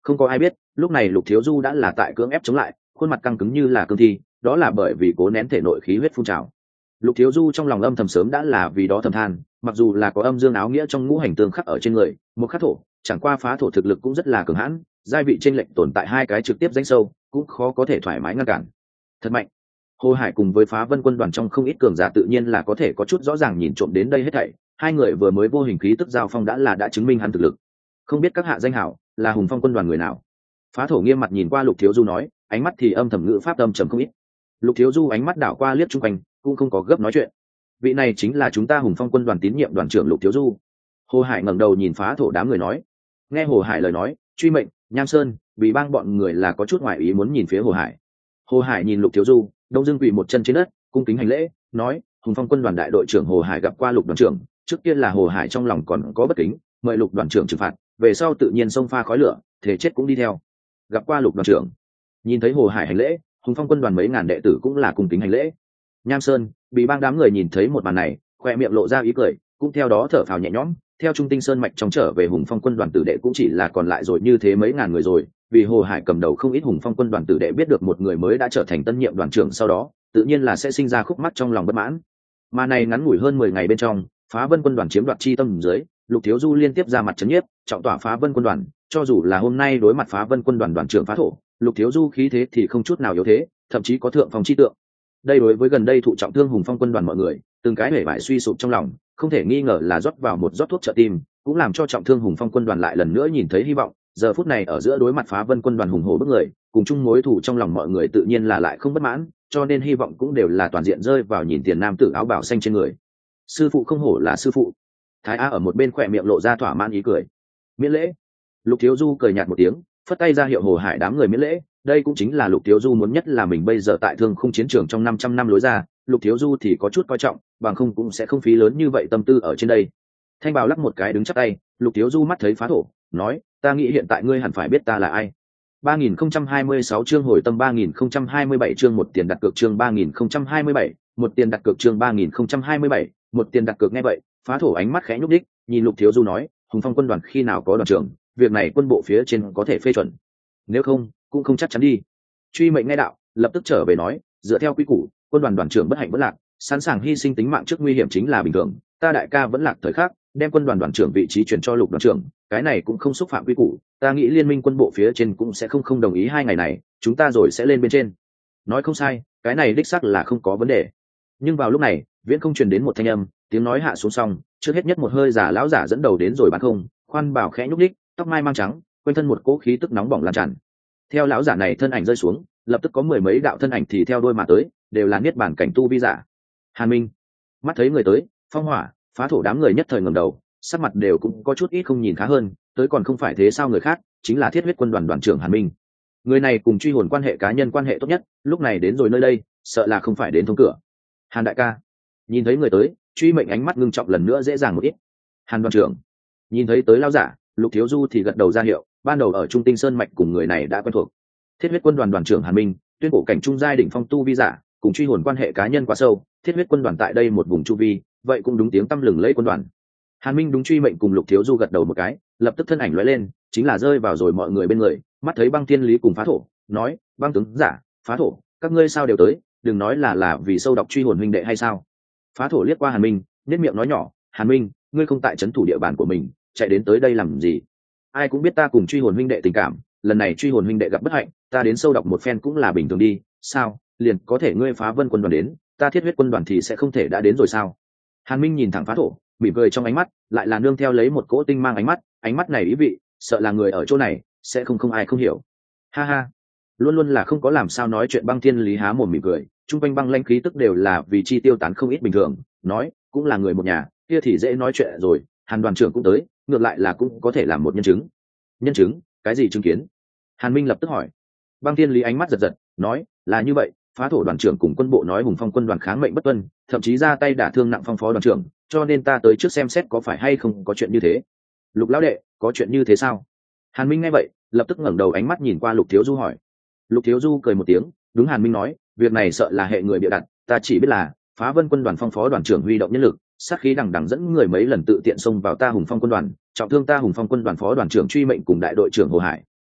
Không có ai biết lúc này Lục Thiếu Du đã là tại cưỡng ép chống lại, khuôn mặt căng cứng như là cương thi, đó là bởi vì cố nén thể nội khí huyết phun trào. Lục Thiếu Du trong lòng âm thầm sớm đã là vì đó thầm than, mặc dù là có âm dương áo nghĩa trong ngũ hành tương khắc ở trên người, một khắc thổ, chẳng qua phá thổ thực lực cũng rất là cường hãn, giai vị trên lệnh tồn tại hai cái trực tiếp danh sâu, cũng khó có thể thoải mái ngăn cản. Thật mạnh. Hồ Hải cùng với Phá Vân quân đoàn trong không ít cường giả tự nhiên là có thể có chút rõ ràng nhìn trộm đến đây hết thảy, hai người vừa mới vô hình khí tức giao phong đã là đã chứng minh hắn thực lực. Không biết các hạ danh hảo, là Hùng Phong quân đoàn người nào? Phá thổ nghiêm mặt nhìn qua Lục Thiếu Du nói, ánh mắt thì âm thầm ngữ pháp âm trầm không ít. Lục Thiếu Du ánh mắt đảo qua liếc chung quanh, cũng không có gấp nói chuyện. Vị này chính là chúng ta Hùng Phong quân đoàn tín nhiệm đoàn trưởng Lục Thiếu Du. Hồ Hải ngẩng đầu nhìn Phá thổ đám người nói. Nghe Hồ Hải lời nói, Truy Mệnh, Nham Sơn, vì bang bọn người là có chút ngoại ý muốn nhìn phía Hồ Hải. Hồ Hải nhìn Lục Thiếu Du, đông dương quỳ một chân trên đất, cung kính hành lễ, nói: Hùng Phong quân đoàn đại đội trưởng Hồ Hải gặp qua Lục đoàn trưởng. Trước tiên là Hồ Hải trong lòng còn có bất kính, mời Lục đoàn trưởng trừng phạt, về sau tự nhiên xông pha khói lửa, thể chết cũng đi theo. Gặp qua Lục đoàn trưởng. Nhìn thấy Hồ Hải hành lễ, Hùng Phong quân đoàn mấy ngàn đệ tử cũng là cung kính hành lễ. Nham Sơn, bị bang đám người nhìn thấy một màn này, khoe miệng lộ ra ý cười, cũng theo đó thở phào nhẹ nhõm. Theo Trung Tinh Sơn mạch trong trở về Hùng Phong quân đoàn tử đệ cũng chỉ là còn lại rồi như thế mấy ngàn người rồi, vì Hồ Hải cầm đầu không ít Hùng Phong quân đoàn tử đệ biết được một người mới đã trở thành tân nhiệm đoàn trưởng sau đó, tự nhiên là sẽ sinh ra khúc mắc trong lòng bất mãn. Mà này ngắn ngủi hơn mười ngày bên trong, Phá Vân quân đoàn chiếm đoạt chi tâm dưới, Lục Thiếu Du liên tiếp ra mặt trấn nhiếp, trọng tỏa Phá Vân quân đoàn, cho dù là hôm nay đối mặt Phá Vân quân đoàn đoàn trưởng Phá Thổ, Lục Thiếu Du khí thế thì không chút nào yếu thế, thậm chí có thượng phong chi tượng. Đây đối với gần đây thụ trọng thương Hùng Phong quân đoàn mọi người, từng cái hể bại suy sụp trong lòng, không thể nghi ngờ là rót vào một rót thuốc trợ tim, cũng làm cho trọng thương Hùng Phong quân đoàn lại lần nữa nhìn thấy hy vọng. Giờ phút này ở giữa đối mặt Phá Vân quân đoàn hùng hổ bức người, cùng chung mối thù trong lòng mọi người tự nhiên là lại không bất mãn, cho nên hy vọng cũng đều là toàn diện rơi vào nhìn tiền nam tử áo bào xanh trên người. Sư phụ không hổ là sư phụ. Thái A ở một bên khỏe miệng lộ ra thỏa mãn ý cười. Miễn lễ. Lục Thiếu Du cười nhạt một tiếng, phất tay ra hiệu Hồ Hải đám người miễn lễ. Đây cũng chính là Lục Thiếu Du muốn nhất là mình bây giờ tại Thương Khung chiến trường trong năm trăm năm lối ra, Lục Thiếu Du thì có chút coi trọng, bằng không cũng sẽ không phí lớn như vậy tâm tư ở trên đây. Thanh Bào lắc một cái đứng chắp tay, Lục Thiếu Du mắt thấy Phá Thổ, nói: ta nghĩ hiện tại ngươi hẳn phải biết ta là ai. ba nghìn không trăm hai mươi sáu chương hồi tâm ba nghìn không trăm hai mươi bảy chương một tiền đặt cược chương ba nghìn không trăm hai mươi bảy, một tiền đặt cược chương ba nghìn không trăm hai mươi bảy, một tiền đặt cược nghe vậy, Phá Thổ ánh mắt khẽ nhúc đích, nhìn Lục Thiếu Du nói: Hùng Phong quân đoàn khi nào có đoàn trưởng, việc này quân bộ phía trên có thể phê chuẩn. Nếu không, cũng không chắc chắn đi. Truy Mệnh nghe đạo, lập tức trở về nói: dựa theo quy củ, quân đoàn đoàn trưởng bất hạnh bất lạc, sẵn sàng hy sinh tính mạng trước nguy hiểm chính là bình thường, ta đại ca vẫn lạc thời khắc, đem quân đoàn đoàn trưởng vị trí chuyển cho Lục đoàn trưởng, cái này cũng không xúc phạm quy củ, ta nghĩ liên minh quân bộ phía trên cũng sẽ không không đồng ý hai ngày này, chúng ta rồi sẽ lên bên trên. Nói không sai, cái này đích xác là không có vấn đề. Nhưng vào lúc này, viễn không truyền đến một thanh âm, tiếng nói hạ xuống xong, trước hết nhất một hơi giả lão giả dẫn đầu đến rồi bắn không, khoan bảo khẽ nhúc đích, tóc mai mang trắng, quanh thân một cỗ khí tức nóng bỏng lan tràn. Theo lão giả này thân ảnh rơi xuống, lập tức có mười mấy đạo thân ảnh thì theo đôi mà tới, đều là niết bản cảnh tu vi giả. Hàn Minh mắt thấy người tới, Phong Hỏa, Phá Thổ đám người nhất thời ngẩng đầu, sắc mặt đều cũng có chút ít không nhìn khá hơn, tới còn không phải thế sao người khác, chính là Thiết Huyết quân đoàn đoàn trưởng Hàn Minh. Người này cùng Truy Hồn quan hệ cá nhân quan hệ tốt nhất, lúc này đến rồi nơi đây, sợ là không phải đến thông cửa. Hàn đại ca. Nhìn thấy người tới, Truy Mệnh ánh mắt ngưng trọng lần nữa dễ dàng một ít. Hàn đoàn trưởng. Nhìn thấy tới lão giả, Lục Thiếu Du thì gật đầu ra hiệu, ban đầu ở Trung Tinh Sơn mạch cùng người này đã quen thuộc. Thiết Huyết quân đoàn đoàn trưởng Hàn Minh, tuyên cổ cảnh trung giai đỉnh phong tu vi giả, cùng Truy Hồn quan hệ cá nhân quá sâu, Thiết Huyết quân đoàn tại đây một vùng chu vi, vậy cũng đúng tiếng tăm lừng lẫy quân đoàn. Hàn Minh đúng Truy Mệnh cùng Lục Thiếu Du gật đầu một cái, lập tức thân ảnh lóe lên, chính là rơi vào rồi mọi người bên người, mắt thấy Băng Thiên Lý cùng Phá Thổ, nói: Băng tướng giả, Phá Thổ, các ngươi sao đều tới, đừng nói là là vì sâu độc Truy Hồn huynh đệ hay sao? Phá Thổ liếc qua Hàn Minh, nhếch miệng nói nhỏ: Hàn Minh, ngươi không tại trấn thủ địa bàn của mình, chạy đến tới đây làm gì? Ai cũng biết ta cùng Truy Hồn huynh đệ tình cảm, lần này Truy Hồn huynh đệ gặp bất hạnh, ta đến sâu độc một phen cũng là bình thường đi, sao? Liền có thể ngươi Phá Vân quân đoàn đến, ta Thiết Huyết quân đoàn thì sẽ không thể đã đến rồi sao? Hàn Minh nhìn thẳng Phá Thổ, mỉm cười trong ánh mắt, lại là nương theo lấy một cỗ tinh mang ánh mắt, ánh mắt này ý vị, sợ là người ở chỗ này sẽ không không ai không hiểu. Ha ha, luôn luôn là không có làm sao nói chuyện Băng Thiên Lý há mồm mỉm cười, trung quanh băng lãnh khí tức đều là vì chi tiêu tán không ít bình thường, nói, cũng là người một nhà, kia thì dễ nói chuyện rồi, Hàn đoàn trưởng cũng tới, ngược lại là cũng có thể làm một nhân chứng. Nhân chứng? Cái gì chứng kiến? Hàn Minh lập tức hỏi. Băng Thiên Lý ánh mắt giật giật, nói, là như vậy, Phá Thổ đoàn trưởng cùng quân bộ nói Hùng Phong quân đoàn kháng mệnh bất tuân, thậm chí ra tay đả thương nặng Phong phó đoàn trưởng, cho nên ta tới trước xem xét có phải hay không có chuyện như thế. Lục lão đệ, có chuyện như thế sao? Hàn Minh nghe vậy, lập tức ngẩng đầu ánh mắt nhìn qua Lục Thiếu Du hỏi. Lục Thiếu Du cười một tiếng, đúng Hàn Minh nói, việc này sợ là hệ người bịa đặt, ta chỉ biết là Phá Vân quân đoàn Phong phó đoàn trưởng huy động nhân lực, sát khí đằng đằng dẫn người mấy lần tự tiện xông vào ta Hùng Phong quân đoàn, trọng thương ta Hùng Phong quân đoàn phó đoàn trưởng Truy Mệnh cùng đại đội trưởng Hồ Hải,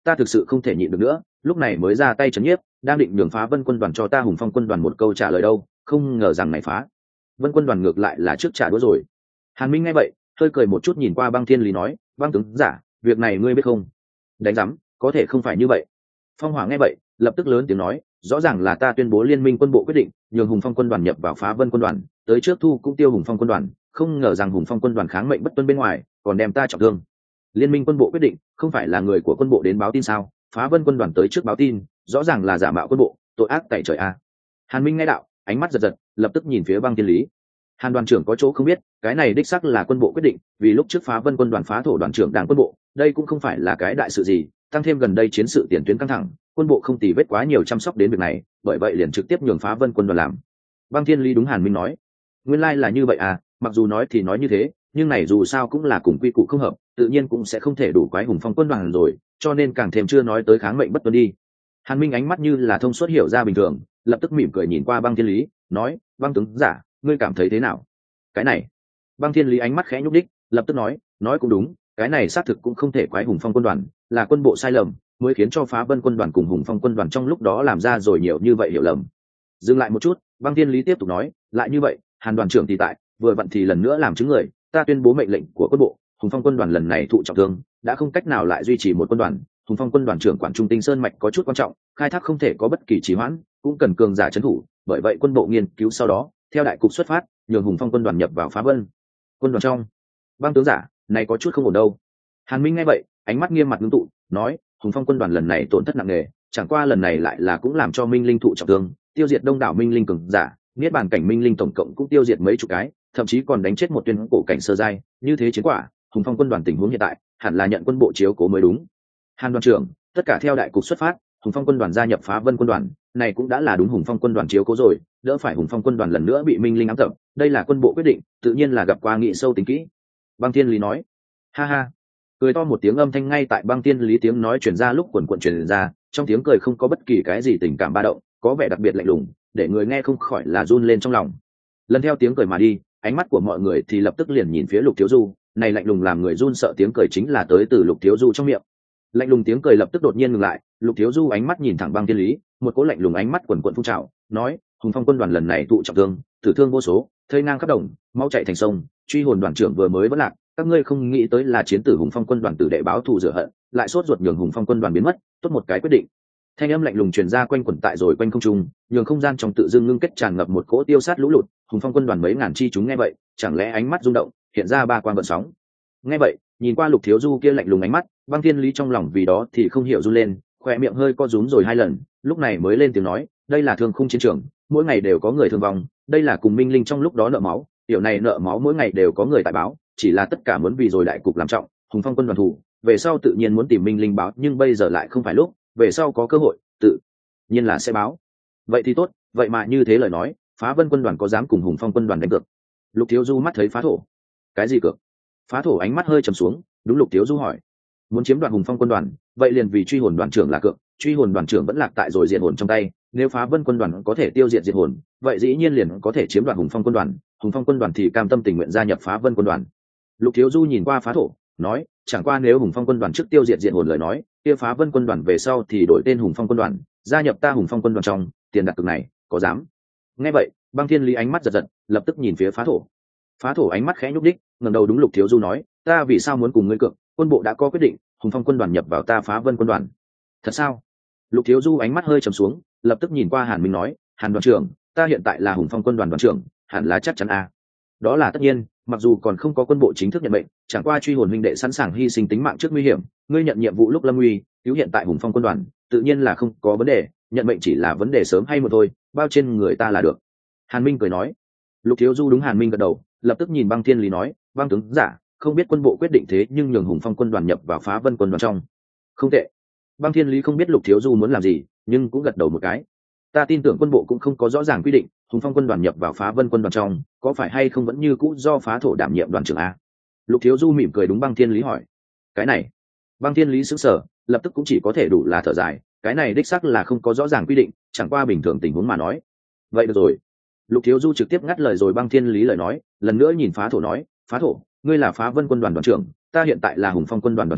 ta thực sự không thể nhịn được nữa, lúc này mới ra tay trấn nhiếp, đang định nhường Phá Vân quân đoàn cho ta Hùng Phong quân đoàn một câu trả lời đâu, không ngờ rằng này Phá Vân quân đoàn ngược lại là trước trả đũa rồi. Hàn Minh nghe vậy hơi cười một chút, nhìn qua Băng Thiên Lý nói, Băng tướng giả, việc này ngươi biết không? Đánh rắm, có thể không phải như vậy. Phong Hỏa nghe vậy lập tức lớn tiếng nói, rõ ràng là ta tuyên bố liên minh quân bộ quyết định nhường Hùng Phong quân đoàn nhập vào Phá Vân quân đoàn, tới trước thu cũng tiêu Hùng Phong quân đoàn, không ngờ rằng Hùng Phong quân đoàn kháng mệnh bất tuân bên ngoài, còn đem ta trọng thương. Liên minh quân bộ quyết định, không phải là người của quân bộ đến báo tin sao? Phá Vân quân đoàn tới trước báo tin, rõ ràng là giả mạo quân bộ, tội ác tại trời a. Hàn Minh nghe đạo, ánh mắt giật giật, lập tức nhìn phía Băng Thiên Lý. Hàn đoàn trưởng có chỗ không biết, cái này đích xác là quân bộ quyết định, vì lúc trước Phá Vân quân đoàn phá thổ đoàn trưởng đảng quân bộ, đây cũng không phải là cái đại sự gì, tăng thêm gần đây chiến sự tiền tuyến căng thẳng, quân bộ không tì vết quá nhiều chăm sóc đến việc này, bởi vậy liền trực tiếp nhường Phá Vân quân đoàn làm. Băng Thiên Lý đúng Hàn Minh nói, nguyên lai là như vậy à, mặc dù nói thì nói như thế, nhưng này dù sao cũng là cùng quy củ không hợp, tự nhiên cũng sẽ không thể đủ quái Hùng Phong quân đoàn rồi, cho nên càng thêm chưa nói tới kháng mệnh bất tuân đi. Hàn Minh ánh mắt như là thông suốt hiểu ra bình thường, lập tức mỉm cười nhìn qua Băng Thiên Lý, nói, Băng tướng giả, ngươi cảm thấy thế nào? Cái này, Băng Thiên Lý ánh mắt khẽ nhúc đích, lập tức nói, nói cũng đúng, cái này xác thực cũng không thể quái Hùng Phong quân đoàn, là quân bộ sai lầm, mới khiến cho Phá Vân quân đoàn cùng Hùng Phong quân đoàn trong lúc đó làm ra rồi nhiều như vậy hiểu lầm. Dừng lại một chút, Băng Thiên Lý tiếp tục nói, lại như vậy, Hàn đoàn trưởng thì tại, vừa vặn thì lần nữa làm chứng người, ta tuyên bố mệnh lệnh của quân bộ, Hùng Phong quân đoàn lần này thụ trọng thương, đã không cách nào lại duy trì một quân đoàn, Hùng Phong quân đoàn trưởng quản Trung Tinh Sơn mạch có chút quan trọng, khai thác không thể có bất kỳ trì hoãn, cũng cần cường giả trấn thủ, bởi vậy quân bộ nghiên cứu sau đó, theo đại cục xuất phát, nhường Hùng Phong quân đoàn nhập vào Phá Vân quân đoàn trong. Băng tướng giả, này có chút không ổn đâu. Hàn Minh nghe vậy, ánh mắt nghiêm mặt ngưng tụ, nói, Hùng Phong quân đoàn lần này tổn thất nặng nề, chẳng qua lần này lại là cũng làm cho Minh Linh thụ trọng thương, tiêu diệt đông đảo Minh Linh cường giả, niết bàn cảnh Minh Linh tổng cộng cũng tiêu diệt mấy chục cái, thậm chí còn đánh chết một tuyên cổ cảnh sơ giai, như thế chiến quả, Hùng Phong quân đoàn tình huống hiện tại, hẳn là nhận quân bộ chiếu cố mới đúng. Hàn đoàn trưởng, tất cả theo đại cục xuất phát, Hùng Phong quân đoàn gia nhập Phá Vân quân đoàn, này cũng đã là đúng Hùng Phong quân đoàn chiếu cố rồi, đỡ phải Hùng Phong quân đoàn lần nữa bị Minh Linh ám tập, đây là quân bộ quyết định, tự nhiên là gặp qua nghị sâu tính kỹ. Băng Thiên Lý nói, ha ha, cười to một tiếng âm thanh ngay tại Băng Thiên Lý tiếng nói truyền ra lúc quần quần truyền ra, trong tiếng cười không có bất kỳ cái gì tình cảm ba động, có vẻ đặc biệt lạnh lùng, để người nghe không khỏi là run lên trong lòng. Lần theo tiếng cười mà đi, ánh mắt của mọi người thì lập tức liền nhìn phía Lục Thiếu Du, này lạnh lùng làm người run sợ tiếng cười chính là tới từ Lục Thiếu Du trong miệng. Lạnh lùng tiếng cười lập tức đột nhiên ngừng lại, Lục Thiếu Du ánh mắt nhìn thẳng Băng Thiên Lý, một cỗ lạnh lùng ánh mắt quần quần phun trào, nói, Hùng Phong quân đoàn lần này tụ trọng thương, tử thương vô số, thây ngang khắp đồng, máu chảy thành sông, truy hồn đoàn trưởng vừa mới vẫn lạc, các ngươi không nghĩ tới là chiến tử Hùng Phong quân đoàn tử đệ báo thù rửa hận, lại sốt ruột nhường Hùng Phong quân đoàn biến mất, tốt một cái quyết định. Thanh âm lạnh lùng truyền ra quanh quẩn tại rồi quanh không trung, nhường không gian trong tự dưng ngưng kết tràn ngập một cỗ tiêu sát lũ lụt. Hùng Phong quân đoàn mấy ngàn chi chúng nghe vậy, chẳng lẽ ánh mắt rung động, hiện ra ba quang gợn sóng. Nghe vậy, nhìn qua Lục Thiếu Du kia lạnh lùng ánh mắt, Băng Thiên Lý trong lòng vì đó thì không hiểu run lên, khóe miệng hơi co rúm rồi hai lần, lúc này mới lên tiếng nói, đây là thương khung chiến trường, mỗi ngày đều có người thương vong, đây là cùng Minh Linh trong lúc đó nợ máu, điều này nợ máu mỗi ngày đều có người tại báo, chỉ là tất cả muốn vì rồi đại cục làm trọng, Hùng Phong quân đoàn thủ, về sau tự nhiên muốn tìm Minh Linh báo, nhưng bây giờ lại không phải lúc, về sau có cơ hội, tự nhiên là sẽ báo. Vậy thì tốt, vậy mà như thế lời nói, Phá Vân quân đoàn có dám cùng Hùng Phong quân đoàn đánh cược? Lục Thiếu Du mắt thấy Phá Thổ, cái gì cược? Phá Thổ ánh mắt hơi trầm xuống, đúng Lục Thiếu Du hỏi, muốn chiếm đoạt Hùng Phong quân đoàn, vậy liền vì truy hồn đoàn trưởng là cược, truy hồn đoàn trưởng vẫn lạc tại rồi diệt hồn trong tay, nếu Phá Vân quân đoàn có thể tiêu diệt diệt hồn, vậy dĩ nhiên liền có thể chiếm đoạt Hùng Phong quân đoàn, Hùng Phong quân đoàn thì cam tâm tình nguyện gia nhập Phá Vân quân đoàn. Lục Thiếu Du nhìn qua Phá Thổ, nói, chẳng qua nếu Hùng Phong quân đoàn trước tiêu diệt diệt hồn lời nói, kia Phá Vân quân đoàn về sau thì đổi tên Hùng Phong quân đoàn, gia nhập ta Hùng Phong quân đoàn trong, tiền đặt cược này, có dám? Nghe vậy, Băng Thiên Lý ánh mắt giật giật, lập tức nhìn phía Phá Thổ. Phá Thổ ánh mắt khẽ nhúc đích, ngẩng đầu đúng Lục Thiếu Du nói, ta vì sao muốn cùng ngươi cược, quân bộ đã có quyết định, Hùng Phong quân đoàn nhập vào ta Phá Vân quân đoàn. Thật sao? Lục Thiếu Du ánh mắt hơi trầm xuống, lập tức nhìn qua Hàn Minh nói, Hàn đoàn trưởng, ta hiện tại là Hùng Phong quân đoàn đoàn trưởng, hẳn là chắc chắn a. À. Đó là tất nhiên, mặc dù còn không có quân bộ chính thức nhận mệnh, chẳng qua truy hồn huynh đệ sẵn sàng hy sinh tính mạng trước nguy hiểm, ngươi nhận nhiệm vụ lúc lâm nguy, cứu hiện tại Hùng Phong quân đoàn, tự nhiên là không có vấn đề, nhận mệnh chỉ là vấn đề sớm hay muộn thôi, bao trên người ta là được. Hàn Minh cười nói. Lục Thiếu Du đúng Hàn Minh gật đầu, lập tức nhìn Băng Thiên Lý nói, Băng tướng giả, không biết quân bộ quyết định thế nhưng nhường Hùng Phong quân đoàn nhập vào Phá Vân quân đoàn trong. Không tệ. Băng Thiên Lý không biết Lục Thiếu Du muốn làm gì, nhưng cũng gật đầu một cái. Ta tin tưởng quân bộ cũng không có rõ ràng quy định, Hùng Phong quân đoàn nhập vào Phá Vân quân đoàn trong, có phải hay không vẫn như cũ do Phá Thổ đảm nhiệm đoàn trưởng a? Lục Thiếu Du mỉm cười đúng Băng Thiên Lý hỏi. Cái này, Băng Thiên Lý sững sờ, lập tức cũng chỉ có thể đủ là thở dài, cái này đích xác là không có rõ ràng quy định, chẳng qua bình thường tình huống mà nói. Vậy được rồi. Lục Thiếu Du trực tiếp ngắt lời rồi Băng Thiên Lý lời nói, lần nữa nhìn Phá Thổ nói, Phá Thổ, ngươi là Phá Vân quân đoàn đoàn trưởng, ta hiện tại là Hùng Phong quân đoàn đoàn trưởng,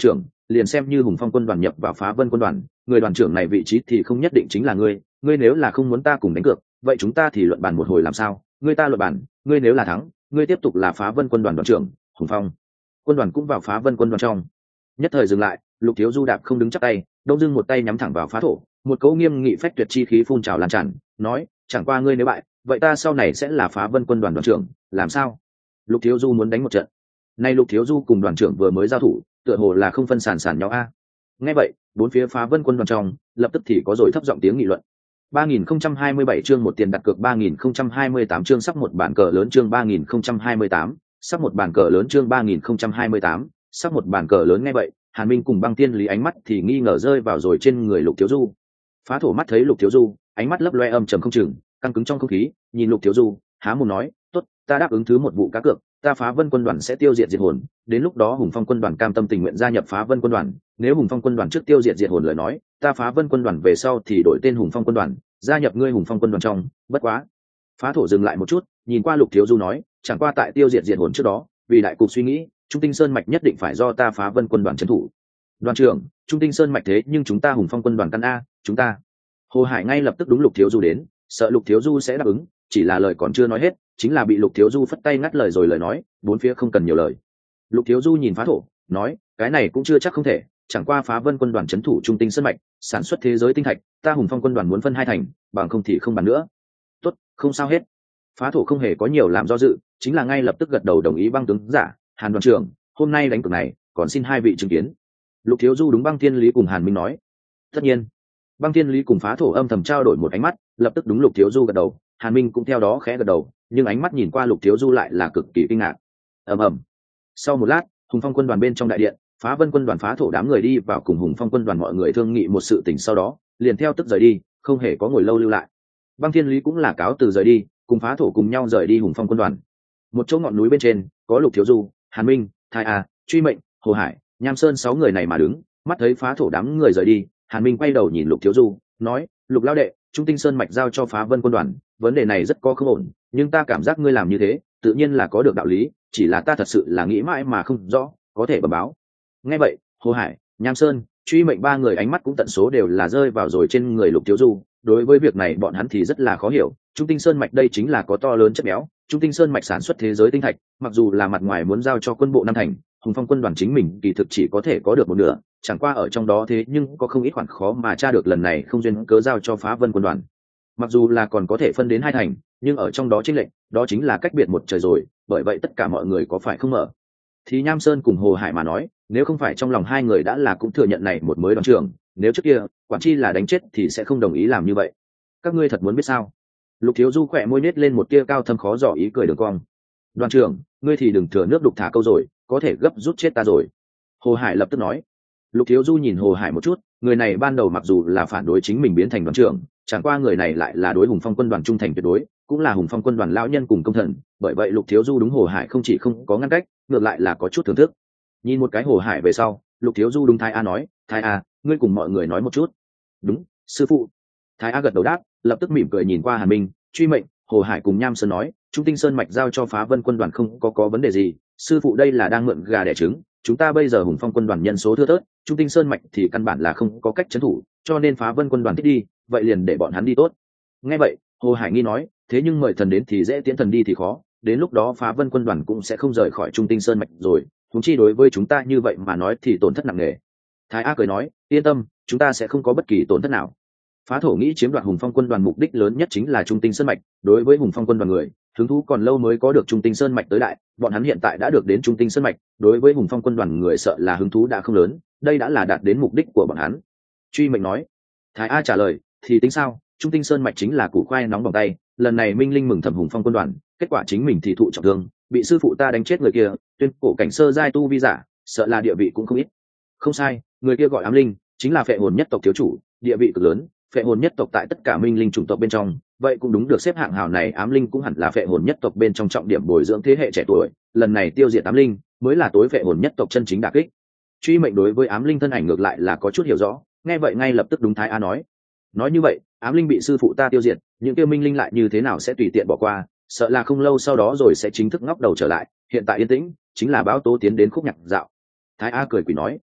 liền xem như hùng phong quân đoàn nhập vào phá vân quân đoàn, người đoàn trưởng này vị trí thì không nhất định chính là ngươi. Ngươi nếu là không muốn ta cùng đánh cược, vậy chúng ta thì luận bàn một hồi làm sao? Ngươi ta luận bàn, ngươi nếu là thắng, ngươi tiếp tục là phá vân quân đoàn đoàn trưởng, hùng phong quân đoàn cũng vào phá vân quân đoàn trong. Nhất thời dừng lại, Lục Thiếu Du đạp không đứng chắc tay, đông dưng một tay nhắm thẳng vào phá thổ, một cỗ nghiêm nghị phách tuyệt chi khí phun trào lan tràn, nói: chẳng qua ngươi nếu bại, vậy ta sau này sẽ là phá vân quân đoàn đoàn trưởng, làm sao? Lục Thiếu Du muốn đánh một trận. Nay Lục Thiếu Du cùng đoàn trưởng vừa mới giao thủ, tựa hồ là không phân sản sản nhau a. Nghe vậy, bốn phía phá vân quân đoàn trong lập tức thì có rồi thấp giọng tiếng nghị luận. ba nghìn không trăm hai mươi bảy chương một tiền đặt cược, ba nghìn không trăm hai mươi tám chương sắp một bản cờ lớn, chương ba nghìn không trăm hai mươi tám sắp một bản cờ lớn, chương ba nghìn không trăm hai mươi tám sắp một bản cờ lớn. Nghe vậy, Hàn Minh cùng Băng Tiên Lý ánh mắt thì nghi ngờ rơi vào rồi trên người Lục Thiếu Du. Phá thổ mắt thấy Lục Thiếu Du, ánh mắt lấp loe âm trầm không chừng, căng cứng trong không khí, nhìn Lục Thiếu Du, há mồm nói: tốt, ta đáp ứng thứ một vụ cá cược, ta phá vân quân đoàn sẽ tiêu diệt diệt hồn, đến lúc đó hùng phong quân đoàn cam tâm tình nguyện gia nhập phá vân quân đoàn. Nếu hùng phong quân đoàn trước tiêu diệt diệt hồn lời nói, ta phá vân quân đoàn về sau thì đổi tên hùng phong quân đoàn, gia nhập ngươi hùng phong quân đoàn trong. Bất quá, phá thổ dừng lại một chút, nhìn qua Lục Thiếu Du nói: chẳng qua tại tiêu diệt diệt hồn trước đó, vì đại cục suy nghĩ, Trung Tinh Sơn mạch nhất định phải do ta phá vân quân đoàn trấn thủ. Đoàn trưởng, Trung Tinh Sơn mạch thế nhưng chúng ta hùng phong quân đoàn căn a, chúng ta. Hồ Hải ngay lập tức đúng Lục Thiếu Du đến, sợ Lục Thiếu Du sẽ đáp ứng, chỉ là lời còn chưa nói hết, chính là bị Lục Thiếu Du phất tay ngắt lời rồi lời nói, bốn phía không cần nhiều lời. Lục Thiếu Du nhìn phá thổ, nói: cái này cũng chưa chắc không thể, chẳng qua phá vân quân đoàn trấn thủ Trung Tinh Sơn mạch, sản xuất thế giới tinh thạch, ta hùng phong quân đoàn muốn phân hai thành, bằng không thì không bàn nữa. Tốt, không sao hết. Phá thổ không hề có nhiều làm do dự, chính là ngay lập tức gật đầu đồng ý. Băng tướng giả, Hàn đoàn trưởng, hôm nay đánh cược này, còn xin hai vị chứng kiến. Lục Thiếu Du đúng Băng Thiên Lý cùng Hàn Minh nói. Tất nhiên. Băng Thiên Lý cùng phá thổ âm thầm trao đổi một ánh mắt, lập tức đúng Lục Thiếu Du gật đầu, Hàn Minh cũng theo đó khẽ gật đầu, nhưng ánh mắt nhìn qua Lục Thiếu Du lại là cực kỳ kinh ngạc. ầm ầm. Sau một lát, hùng phong quân đoàn bên trong đại điện, phá vân quân đoàn phá thổ đám người đi vào cùng hùng phong quân đoàn mọi người thương nghị một sự tình, sau đó liền theo tức rời đi, không hề có ngồi lâu lưu lại. Băng Thiên Lý cũng là cáo từ rời đi, cùng phá thổ cùng nhau rời đi hùng phong quân đoàn. Một chỗ ngọn núi bên trên có Lục Thiếu Du, Hàn Minh, Thái A, Truy Mệnh, Hồ Hải, Nham Sơn sáu người này mà đứng, mắt thấy phá thổ đám người rời đi, Hàn Minh quay đầu nhìn Lục Thiếu Du, nói: Lục lão đệ, Trung Tinh Sơn mạch giao cho phá vân quân đoàn, vấn đề này rất có không ổn, nhưng ta cảm giác ngươi làm như thế tự nhiên là có được đạo lý, chỉ là ta thật sự là nghĩ mãi mà không rõ, có thể bẩm báo. Nghe vậy, Hồ Hải, Nham Sơn, Truy Mệnh ba người ánh mắt cũng tận số đều là rơi vào rồi trên người Lục Thiếu Du. Đối với việc này bọn hắn thì rất là khó hiểu, Trung Tinh Sơn mạch đây chính là có to lớn chất béo, Trung Tinh Sơn mạch sản xuất thế giới tinh thạch, mặc dù là mặt ngoài muốn giao cho quân bộ năm thành, hùng phong quân đoàn chính mình kỳ thực chỉ có thể có được một nửa, chẳng qua ở trong đó thế nhưng có không ít khoản khó mà tra được, lần này không duyên cớ giao cho phá vân quân đoàn. Mặc dù là còn có thể phân đến hai thành, nhưng ở trong đó chênh lệch, đó chính là cách biệt một trời rồi, bởi vậy tất cả mọi người có phải không mở. Thì Nham Sơn cùng Hồ Hải mà nói, nếu không phải trong lòng hai người đã là cũng thừa nhận này một mới đoàn trưởng, nếu trước kia quản chi là đánh chết thì sẽ không đồng ý làm như vậy. Các ngươi thật muốn biết sao? Lục Thiếu Du khỏe môi nết lên một tia cao thâm khó dò ý cười đường cong. Đoàn trưởng, ngươi thì đừng thừa nước đục thả câu rồi, có thể gấp rút chết ta rồi. Hồ Hải lập tức nói. Lục Thiếu Du nhìn Hồ Hải một chút, người này ban đầu mặc dù là phản đối chính mình biến thành đoàn trưởng, chẳng qua người này lại là đối hùng phong quân đoàn trung thành tuyệt đối, cũng là hùng phong quân đoàn lão nhân cùng công thần, bởi vậy Lục Thiếu Du đúng Hồ Hải không chỉ không có ngăn cách, ngược lại là có chút thưởng thức. Nhìn một cái Hồ Hải về sau, Lục Thiếu Du đúng Thái A nói: Thái A, ngươi cùng mọi người nói một chút. Đúng, sư phụ. Thái A gật đầu đáp, lập tức mỉm cười nhìn qua Hàn Minh, Truy Mệnh, Hồ Hải cùng Nham Sơn nói: Trung Tinh Sơn mạch giao cho phá vân quân đoàn không có có vấn đề gì, sư phụ đây là đang mượn gà đẻ trứng, chúng ta bây giờ hùng phong quân đoàn nhân số thưa thớt, Trung Tinh Sơn mạch thì căn bản là không có cách trấn thủ, cho nên phá vân quân đoàn thích đi, vậy liền để bọn hắn đi tốt. Nghe vậy, Hồ Hải nghi nói: thế nhưng mời thần đến thì dễ, tiễn thần đi thì khó, đến lúc đó phá vân quân đoàn cũng sẽ không rời khỏi Trung Tinh Sơn mạch rồi, huống chi đối với chúng ta như vậy mà nói thì tổn thất nặng nề. Thái A cười nói: yên tâm, chúng ta sẽ không có bất kỳ tổn thất nào. Phá thổ nghĩ chiếm đoạt hùng phong quân đoàn mục đích lớn nhất chính là Trung Tinh Sơn mạch, đối với hùng phong quân đoàn người hứng thú còn lâu mới có được Trung Tinh Sơn mạch tới đại, bọn hắn hiện tại đã được đến Trung Tinh Sơn mạch, đối với hùng phong quân đoàn người sợ là hứng thú đã không lớn, đây đã là đạt đến mục đích của bọn hắn. Truy Mệnh nói. Thái A trả lời: thì tính sao, Trung Tinh Sơn mạch chính là củ khoai nóng bỏng tay, lần này minh linh mừng thầm hùng phong quân đoàn, kết quả chính mình thì thụ trọng thương, bị sư phụ ta đánh chết người kia, tuyên cổ cảnh sơ giai tu vi giả, sợ là địa vị cũng không ít. Không sai, người kia gọi ám linh, chính là phệ hồn nhất tộc thiếu chủ, địa vị cực lớn, phệ hồn nhất tộc tại tất cả minh linh chủng tộc bên trong, vậy cũng đúng được xếp hạng hào này, ám linh cũng hẳn là phệ hồn nhất tộc bên trong trọng điểm bồi dưỡng thế hệ trẻ tuổi, lần này tiêu diệt ám linh mới là tối phệ hồn nhất tộc chân chính đả kích. Truy Mệnh đối với ám linh thân ảnh ngược lại là có chút hiểu rõ, nghe vậy ngay lập tức đúng Thái A nói. Nói như vậy, ám linh bị sư phụ ta tiêu diệt, những tiêu minh linh lại như thế nào sẽ tùy tiện bỏ qua, sợ là không lâu sau đó rồi sẽ chính thức ngóc đầu trở lại, hiện tại yên tĩnh chính là báo tố tiến đến khúc nhạc dạo. Thái A cười quỷ nói.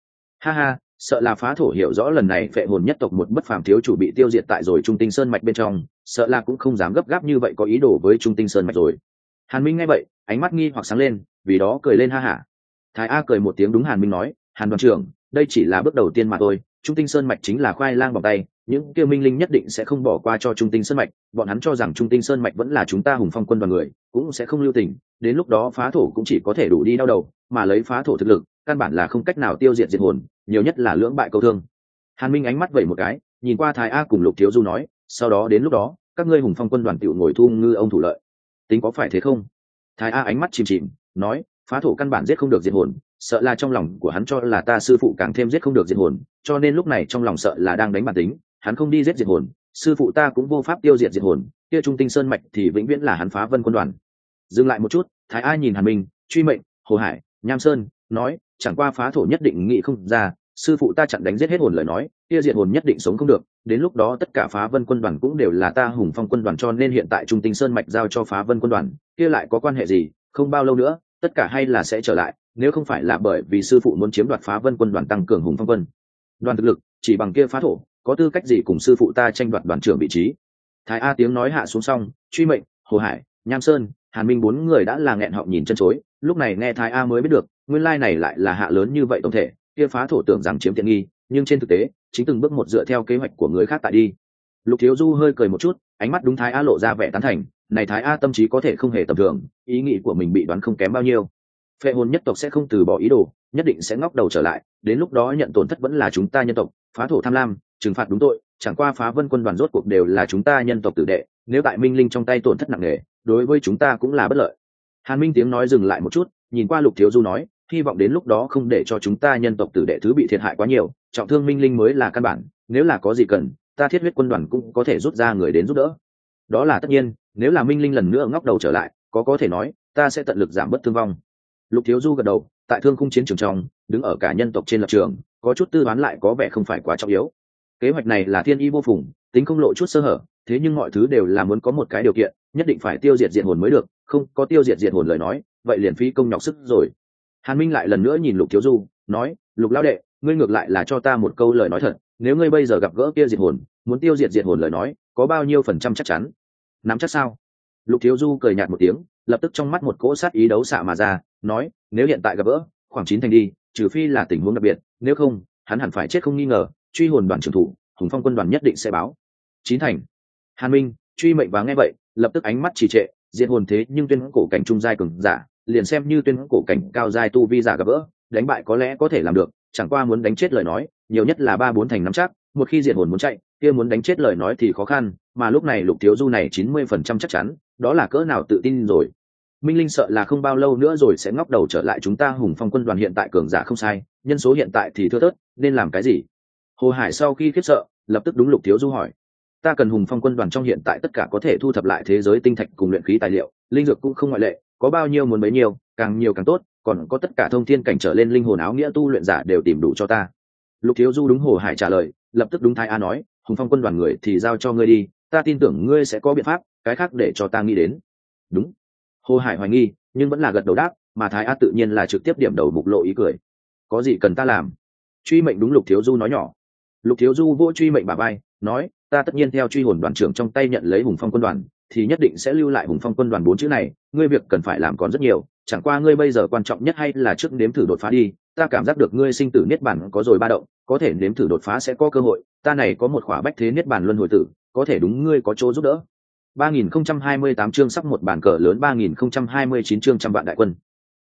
Ha ha, sợ là phá thổ hiểu rõ lần này phệ hồn nhất tộc một bất phàm thiếu chủ bị tiêu diệt tại rồi trung tinh sơn mạch bên trong, sợ là cũng không dám gấp gáp như vậy có ý đồ với trung tinh sơn mạch rồi. Hàn Minh nghe vậy, ánh mắt nghi hoặc sáng lên, vì đó cười lên ha hả. Thái A cười một tiếng đúng Hàn Minh nói, Hàn đoàn trưởng, đây chỉ là bước đầu tiên mà thôi, trung tinh sơn mạch chính là khoai lang bằng tay, những kia minh linh nhất định sẽ không bỏ qua cho trung tinh sơn mạch, bọn hắn cho rằng trung tinh sơn mạch vẫn là chúng ta hùng phong quân đoàn người, cũng sẽ không lưu tình, đến lúc đó phá thổ cũng chỉ có thể đủ đi đau đầu, mà lấy phá thổ thực lực, căn bản là không cách nào tiêu diệt diệt hồn, nhiều nhất là lưỡng bại câu thương. Hàn Minh ánh mắt vẩy một cái, nhìn qua Thái A cùng Lục Thiếu Du nói, sau đó đến lúc đó, các ngươi hùng phong quân đoàn tiểu ngồi thu ngư ông thủ lợi. Tính có phải thế không? Thái A ánh mắt chìm chìm, nói, phá thổ căn bản giết không được diệt hồn, sợ là trong lòng của hắn cho là ta sư phụ càng thêm giết không được diệt hồn, cho nên lúc này trong lòng sợ là đang đánh bản tính, hắn không đi giết diệt hồn, sư phụ ta cũng vô pháp tiêu diệt diệt hồn, kia trung tinh sơn mạch thì vĩnh viễn là hắn phá vân quân đoàn. Dừng lại một chút, Thái A nhìn Hàn Minh, truy mệnh, Hồ Hải, Nham Sơn, nói, chẳng qua phá thổ nhất định nghĩ không ra, sư phụ ta chặn đánh giết hết hồn lời nói, kia diệt hồn nhất định sống không được, đến lúc đó tất cả phá vân quân đoàn cũng đều là ta hùng phong quân đoàn, cho nên hiện tại trung tinh sơn mạch giao cho phá vân quân đoàn, kia lại có quan hệ gì, không bao lâu nữa, tất cả hay là sẽ trở lại, nếu không phải là bởi vì sư phụ muốn chiếm đoạt phá vân quân đoàn tăng cường hùng phong quân đoàn thực lực, chỉ bằng kia phá thổ, có tư cách gì cùng sư phụ ta tranh đoạt đoàn trưởng vị trí. Thái A tiếng nói hạ xuống xong, truy mệnh, Hồ Hải, Nham Sơn, Hàn Minh bốn người đã là nghẹn họng nhìn chân chối, lúc này nghe Thái A mới biết được, nguyên lai này lại là hạ lớn như vậy tổng thể, kia phá thổ tưởng rằng chiếm tiện nghi, nhưng trên thực tế, chính từng bước một dựa theo kế hoạch của người khác tại đi. Lục Thiếu Du hơi cười một chút, ánh mắt đúng Thái A lộ ra vẻ tán thành, này Thái A tâm trí có thể không hề tầm thường, ý nghĩ của mình bị đoán không kém bao nhiêu. Phệ hồn nhất tộc sẽ không từ bỏ ý đồ, nhất định sẽ ngóc đầu trở lại, đến lúc đó nhận tổn thất vẫn là chúng ta nhân tộc, phá thổ tham lam, trừng phạt đúng tội, chẳng qua phá vân quân đoàn rốt cuộc đều là chúng ta nhân tộc tử đệ, nếu tại minh linh trong tay tổn thất nặng nề, đối với chúng ta cũng là bất lợi. Hàn Minh tiếng nói dừng lại một chút, nhìn qua Lục Thiếu Du nói, hy vọng đến lúc đó không để cho chúng ta nhân tộc tử đệ thứ bị thiệt hại quá nhiều, trọng thương minh linh mới là căn bản, nếu là có gì cần, ta thiết huyết quân đoàn cũng có thể rút ra người đến giúp đỡ. Đó là tất nhiên, nếu là minh linh lần nữa ngóc đầu trở lại, có có thể nói, ta sẽ tận lực giảm bớt thương vong. Lục Thiếu Du gật đầu, tại thương khung chiến trường trong, đứng ở cả nhân tộc trên lập trường, có chút tư đoán lại có vẻ không phải quá trọng yếu. Kế hoạch này là thiên y vô phùng, tính không lộ chút sơ hở, thế nhưng mọi thứ đều là muốn có một cái điều kiện, nhất định phải tiêu diệt diệt hồn mới được, không có tiêu diệt diệt hồn lời nói, vậy liền phí công nhọc sức rồi. Hàn Minh lại lần nữa nhìn Lục Thiếu Du, nói, Lục lão đệ, ngươi ngược lại là cho ta một câu lời nói thật, nếu ngươi bây giờ gặp gỡ kia diệt hồn, muốn tiêu diệt diệt hồn lời nói, có bao nhiêu phần trăm chắc chắn? Nắm chắc sao? Lục Thiếu Du cười nhạt một tiếng, lập tức trong mắt một cỗ sát ý đấu xạ mà ra, nói, nếu hiện tại gặp gỡ, khoảng chín thành đi, trừ phi là tình huống đặc biệt, nếu không, hắn hẳn phải chết không nghi ngờ, truy hồn đoàn trưởng thủ, hùng phong quân đoàn nhất định sẽ báo. Chín thành. Hàn Minh, truy mệnh và nghe vậy, lập tức ánh mắt trì trệ, diệt hồn thế nhưng tuyên cổ cảnh trung giai cường giả, liền xem như tuyên cổ cảnh cao giai tu vi giả gặp gỡ, đánh bại có lẽ có thể làm được, chẳng qua muốn đánh chết lời nói, nhiều nhất là ba bốn thành nắm chắc, một khi diệt hồn muốn chạy, kia muốn đánh chết lời nói thì khó khăn, mà lúc này Lục Thiếu Du này chín mươi phần trăm chắc chắn, đó là cỡ nào tự tin rồi. Minh Linh sợ là không bao lâu nữa rồi sẽ ngóc đầu trở lại, chúng ta hùng phong quân đoàn hiện tại cường giả không sai, nhân số hiện tại thì thưa thớt, nên làm cái gì? Hồ Hải sau khi khiếp sợ, lập tức đúng Lục Thiếu Du hỏi, ta cần hùng phong quân đoàn trong hiện tại tất cả có thể thu thập lại thế giới tinh thạch cùng luyện khí tài liệu, linh dược cũng không ngoại lệ, có bao nhiêu muốn bấy nhiêu, càng nhiều càng tốt, còn có tất cả thông thiên cảnh trở lên linh hồn áo nghĩa tu luyện giả đều tìm đủ cho ta. Lục Thiếu Du đúng Hồ Hải trả lời, lập tức đúng Thái A nói, hùng phong quân đoàn người thì giao cho ngươi đi, ta tin tưởng ngươi sẽ có biện pháp, cái khác để cho ta nghĩ đến. Đúng. Hồ Hải hoài nghi, nhưng vẫn là gật đầu đáp, mà Thái A tự nhiên là trực tiếp điểm đầu bộc lộ ý cười. Có gì cần ta làm? Truy mệnh đúng Lục Thiếu Du nói nhỏ. Lục Thiếu Du vỗ truy mệnh bả vai, nói, ta tất nhiên theo truy hồn đoàn trưởng trong tay nhận lấy hùng phong quân đoàn, thì nhất định sẽ lưu lại hùng phong quân đoàn bốn chữ này, ngươi việc cần phải làm còn rất nhiều, chẳng qua ngươi bây giờ quan trọng nhất hay là trước nếm thử đột phá đi, ta cảm giác được ngươi sinh tử niết bàn có rồi ba động, có thể nếm thử đột phá sẽ có cơ hội, ta này có một khỏa bách thế niết bàn luân hồi tử, có thể đúng ngươi có chỗ giúp đỡ. ba nghìn không trăm hai mươi tám chương sắp một bàn cờ lớn, ba nghìn không trăm hai mươi chín chương trăm vạn đại quân.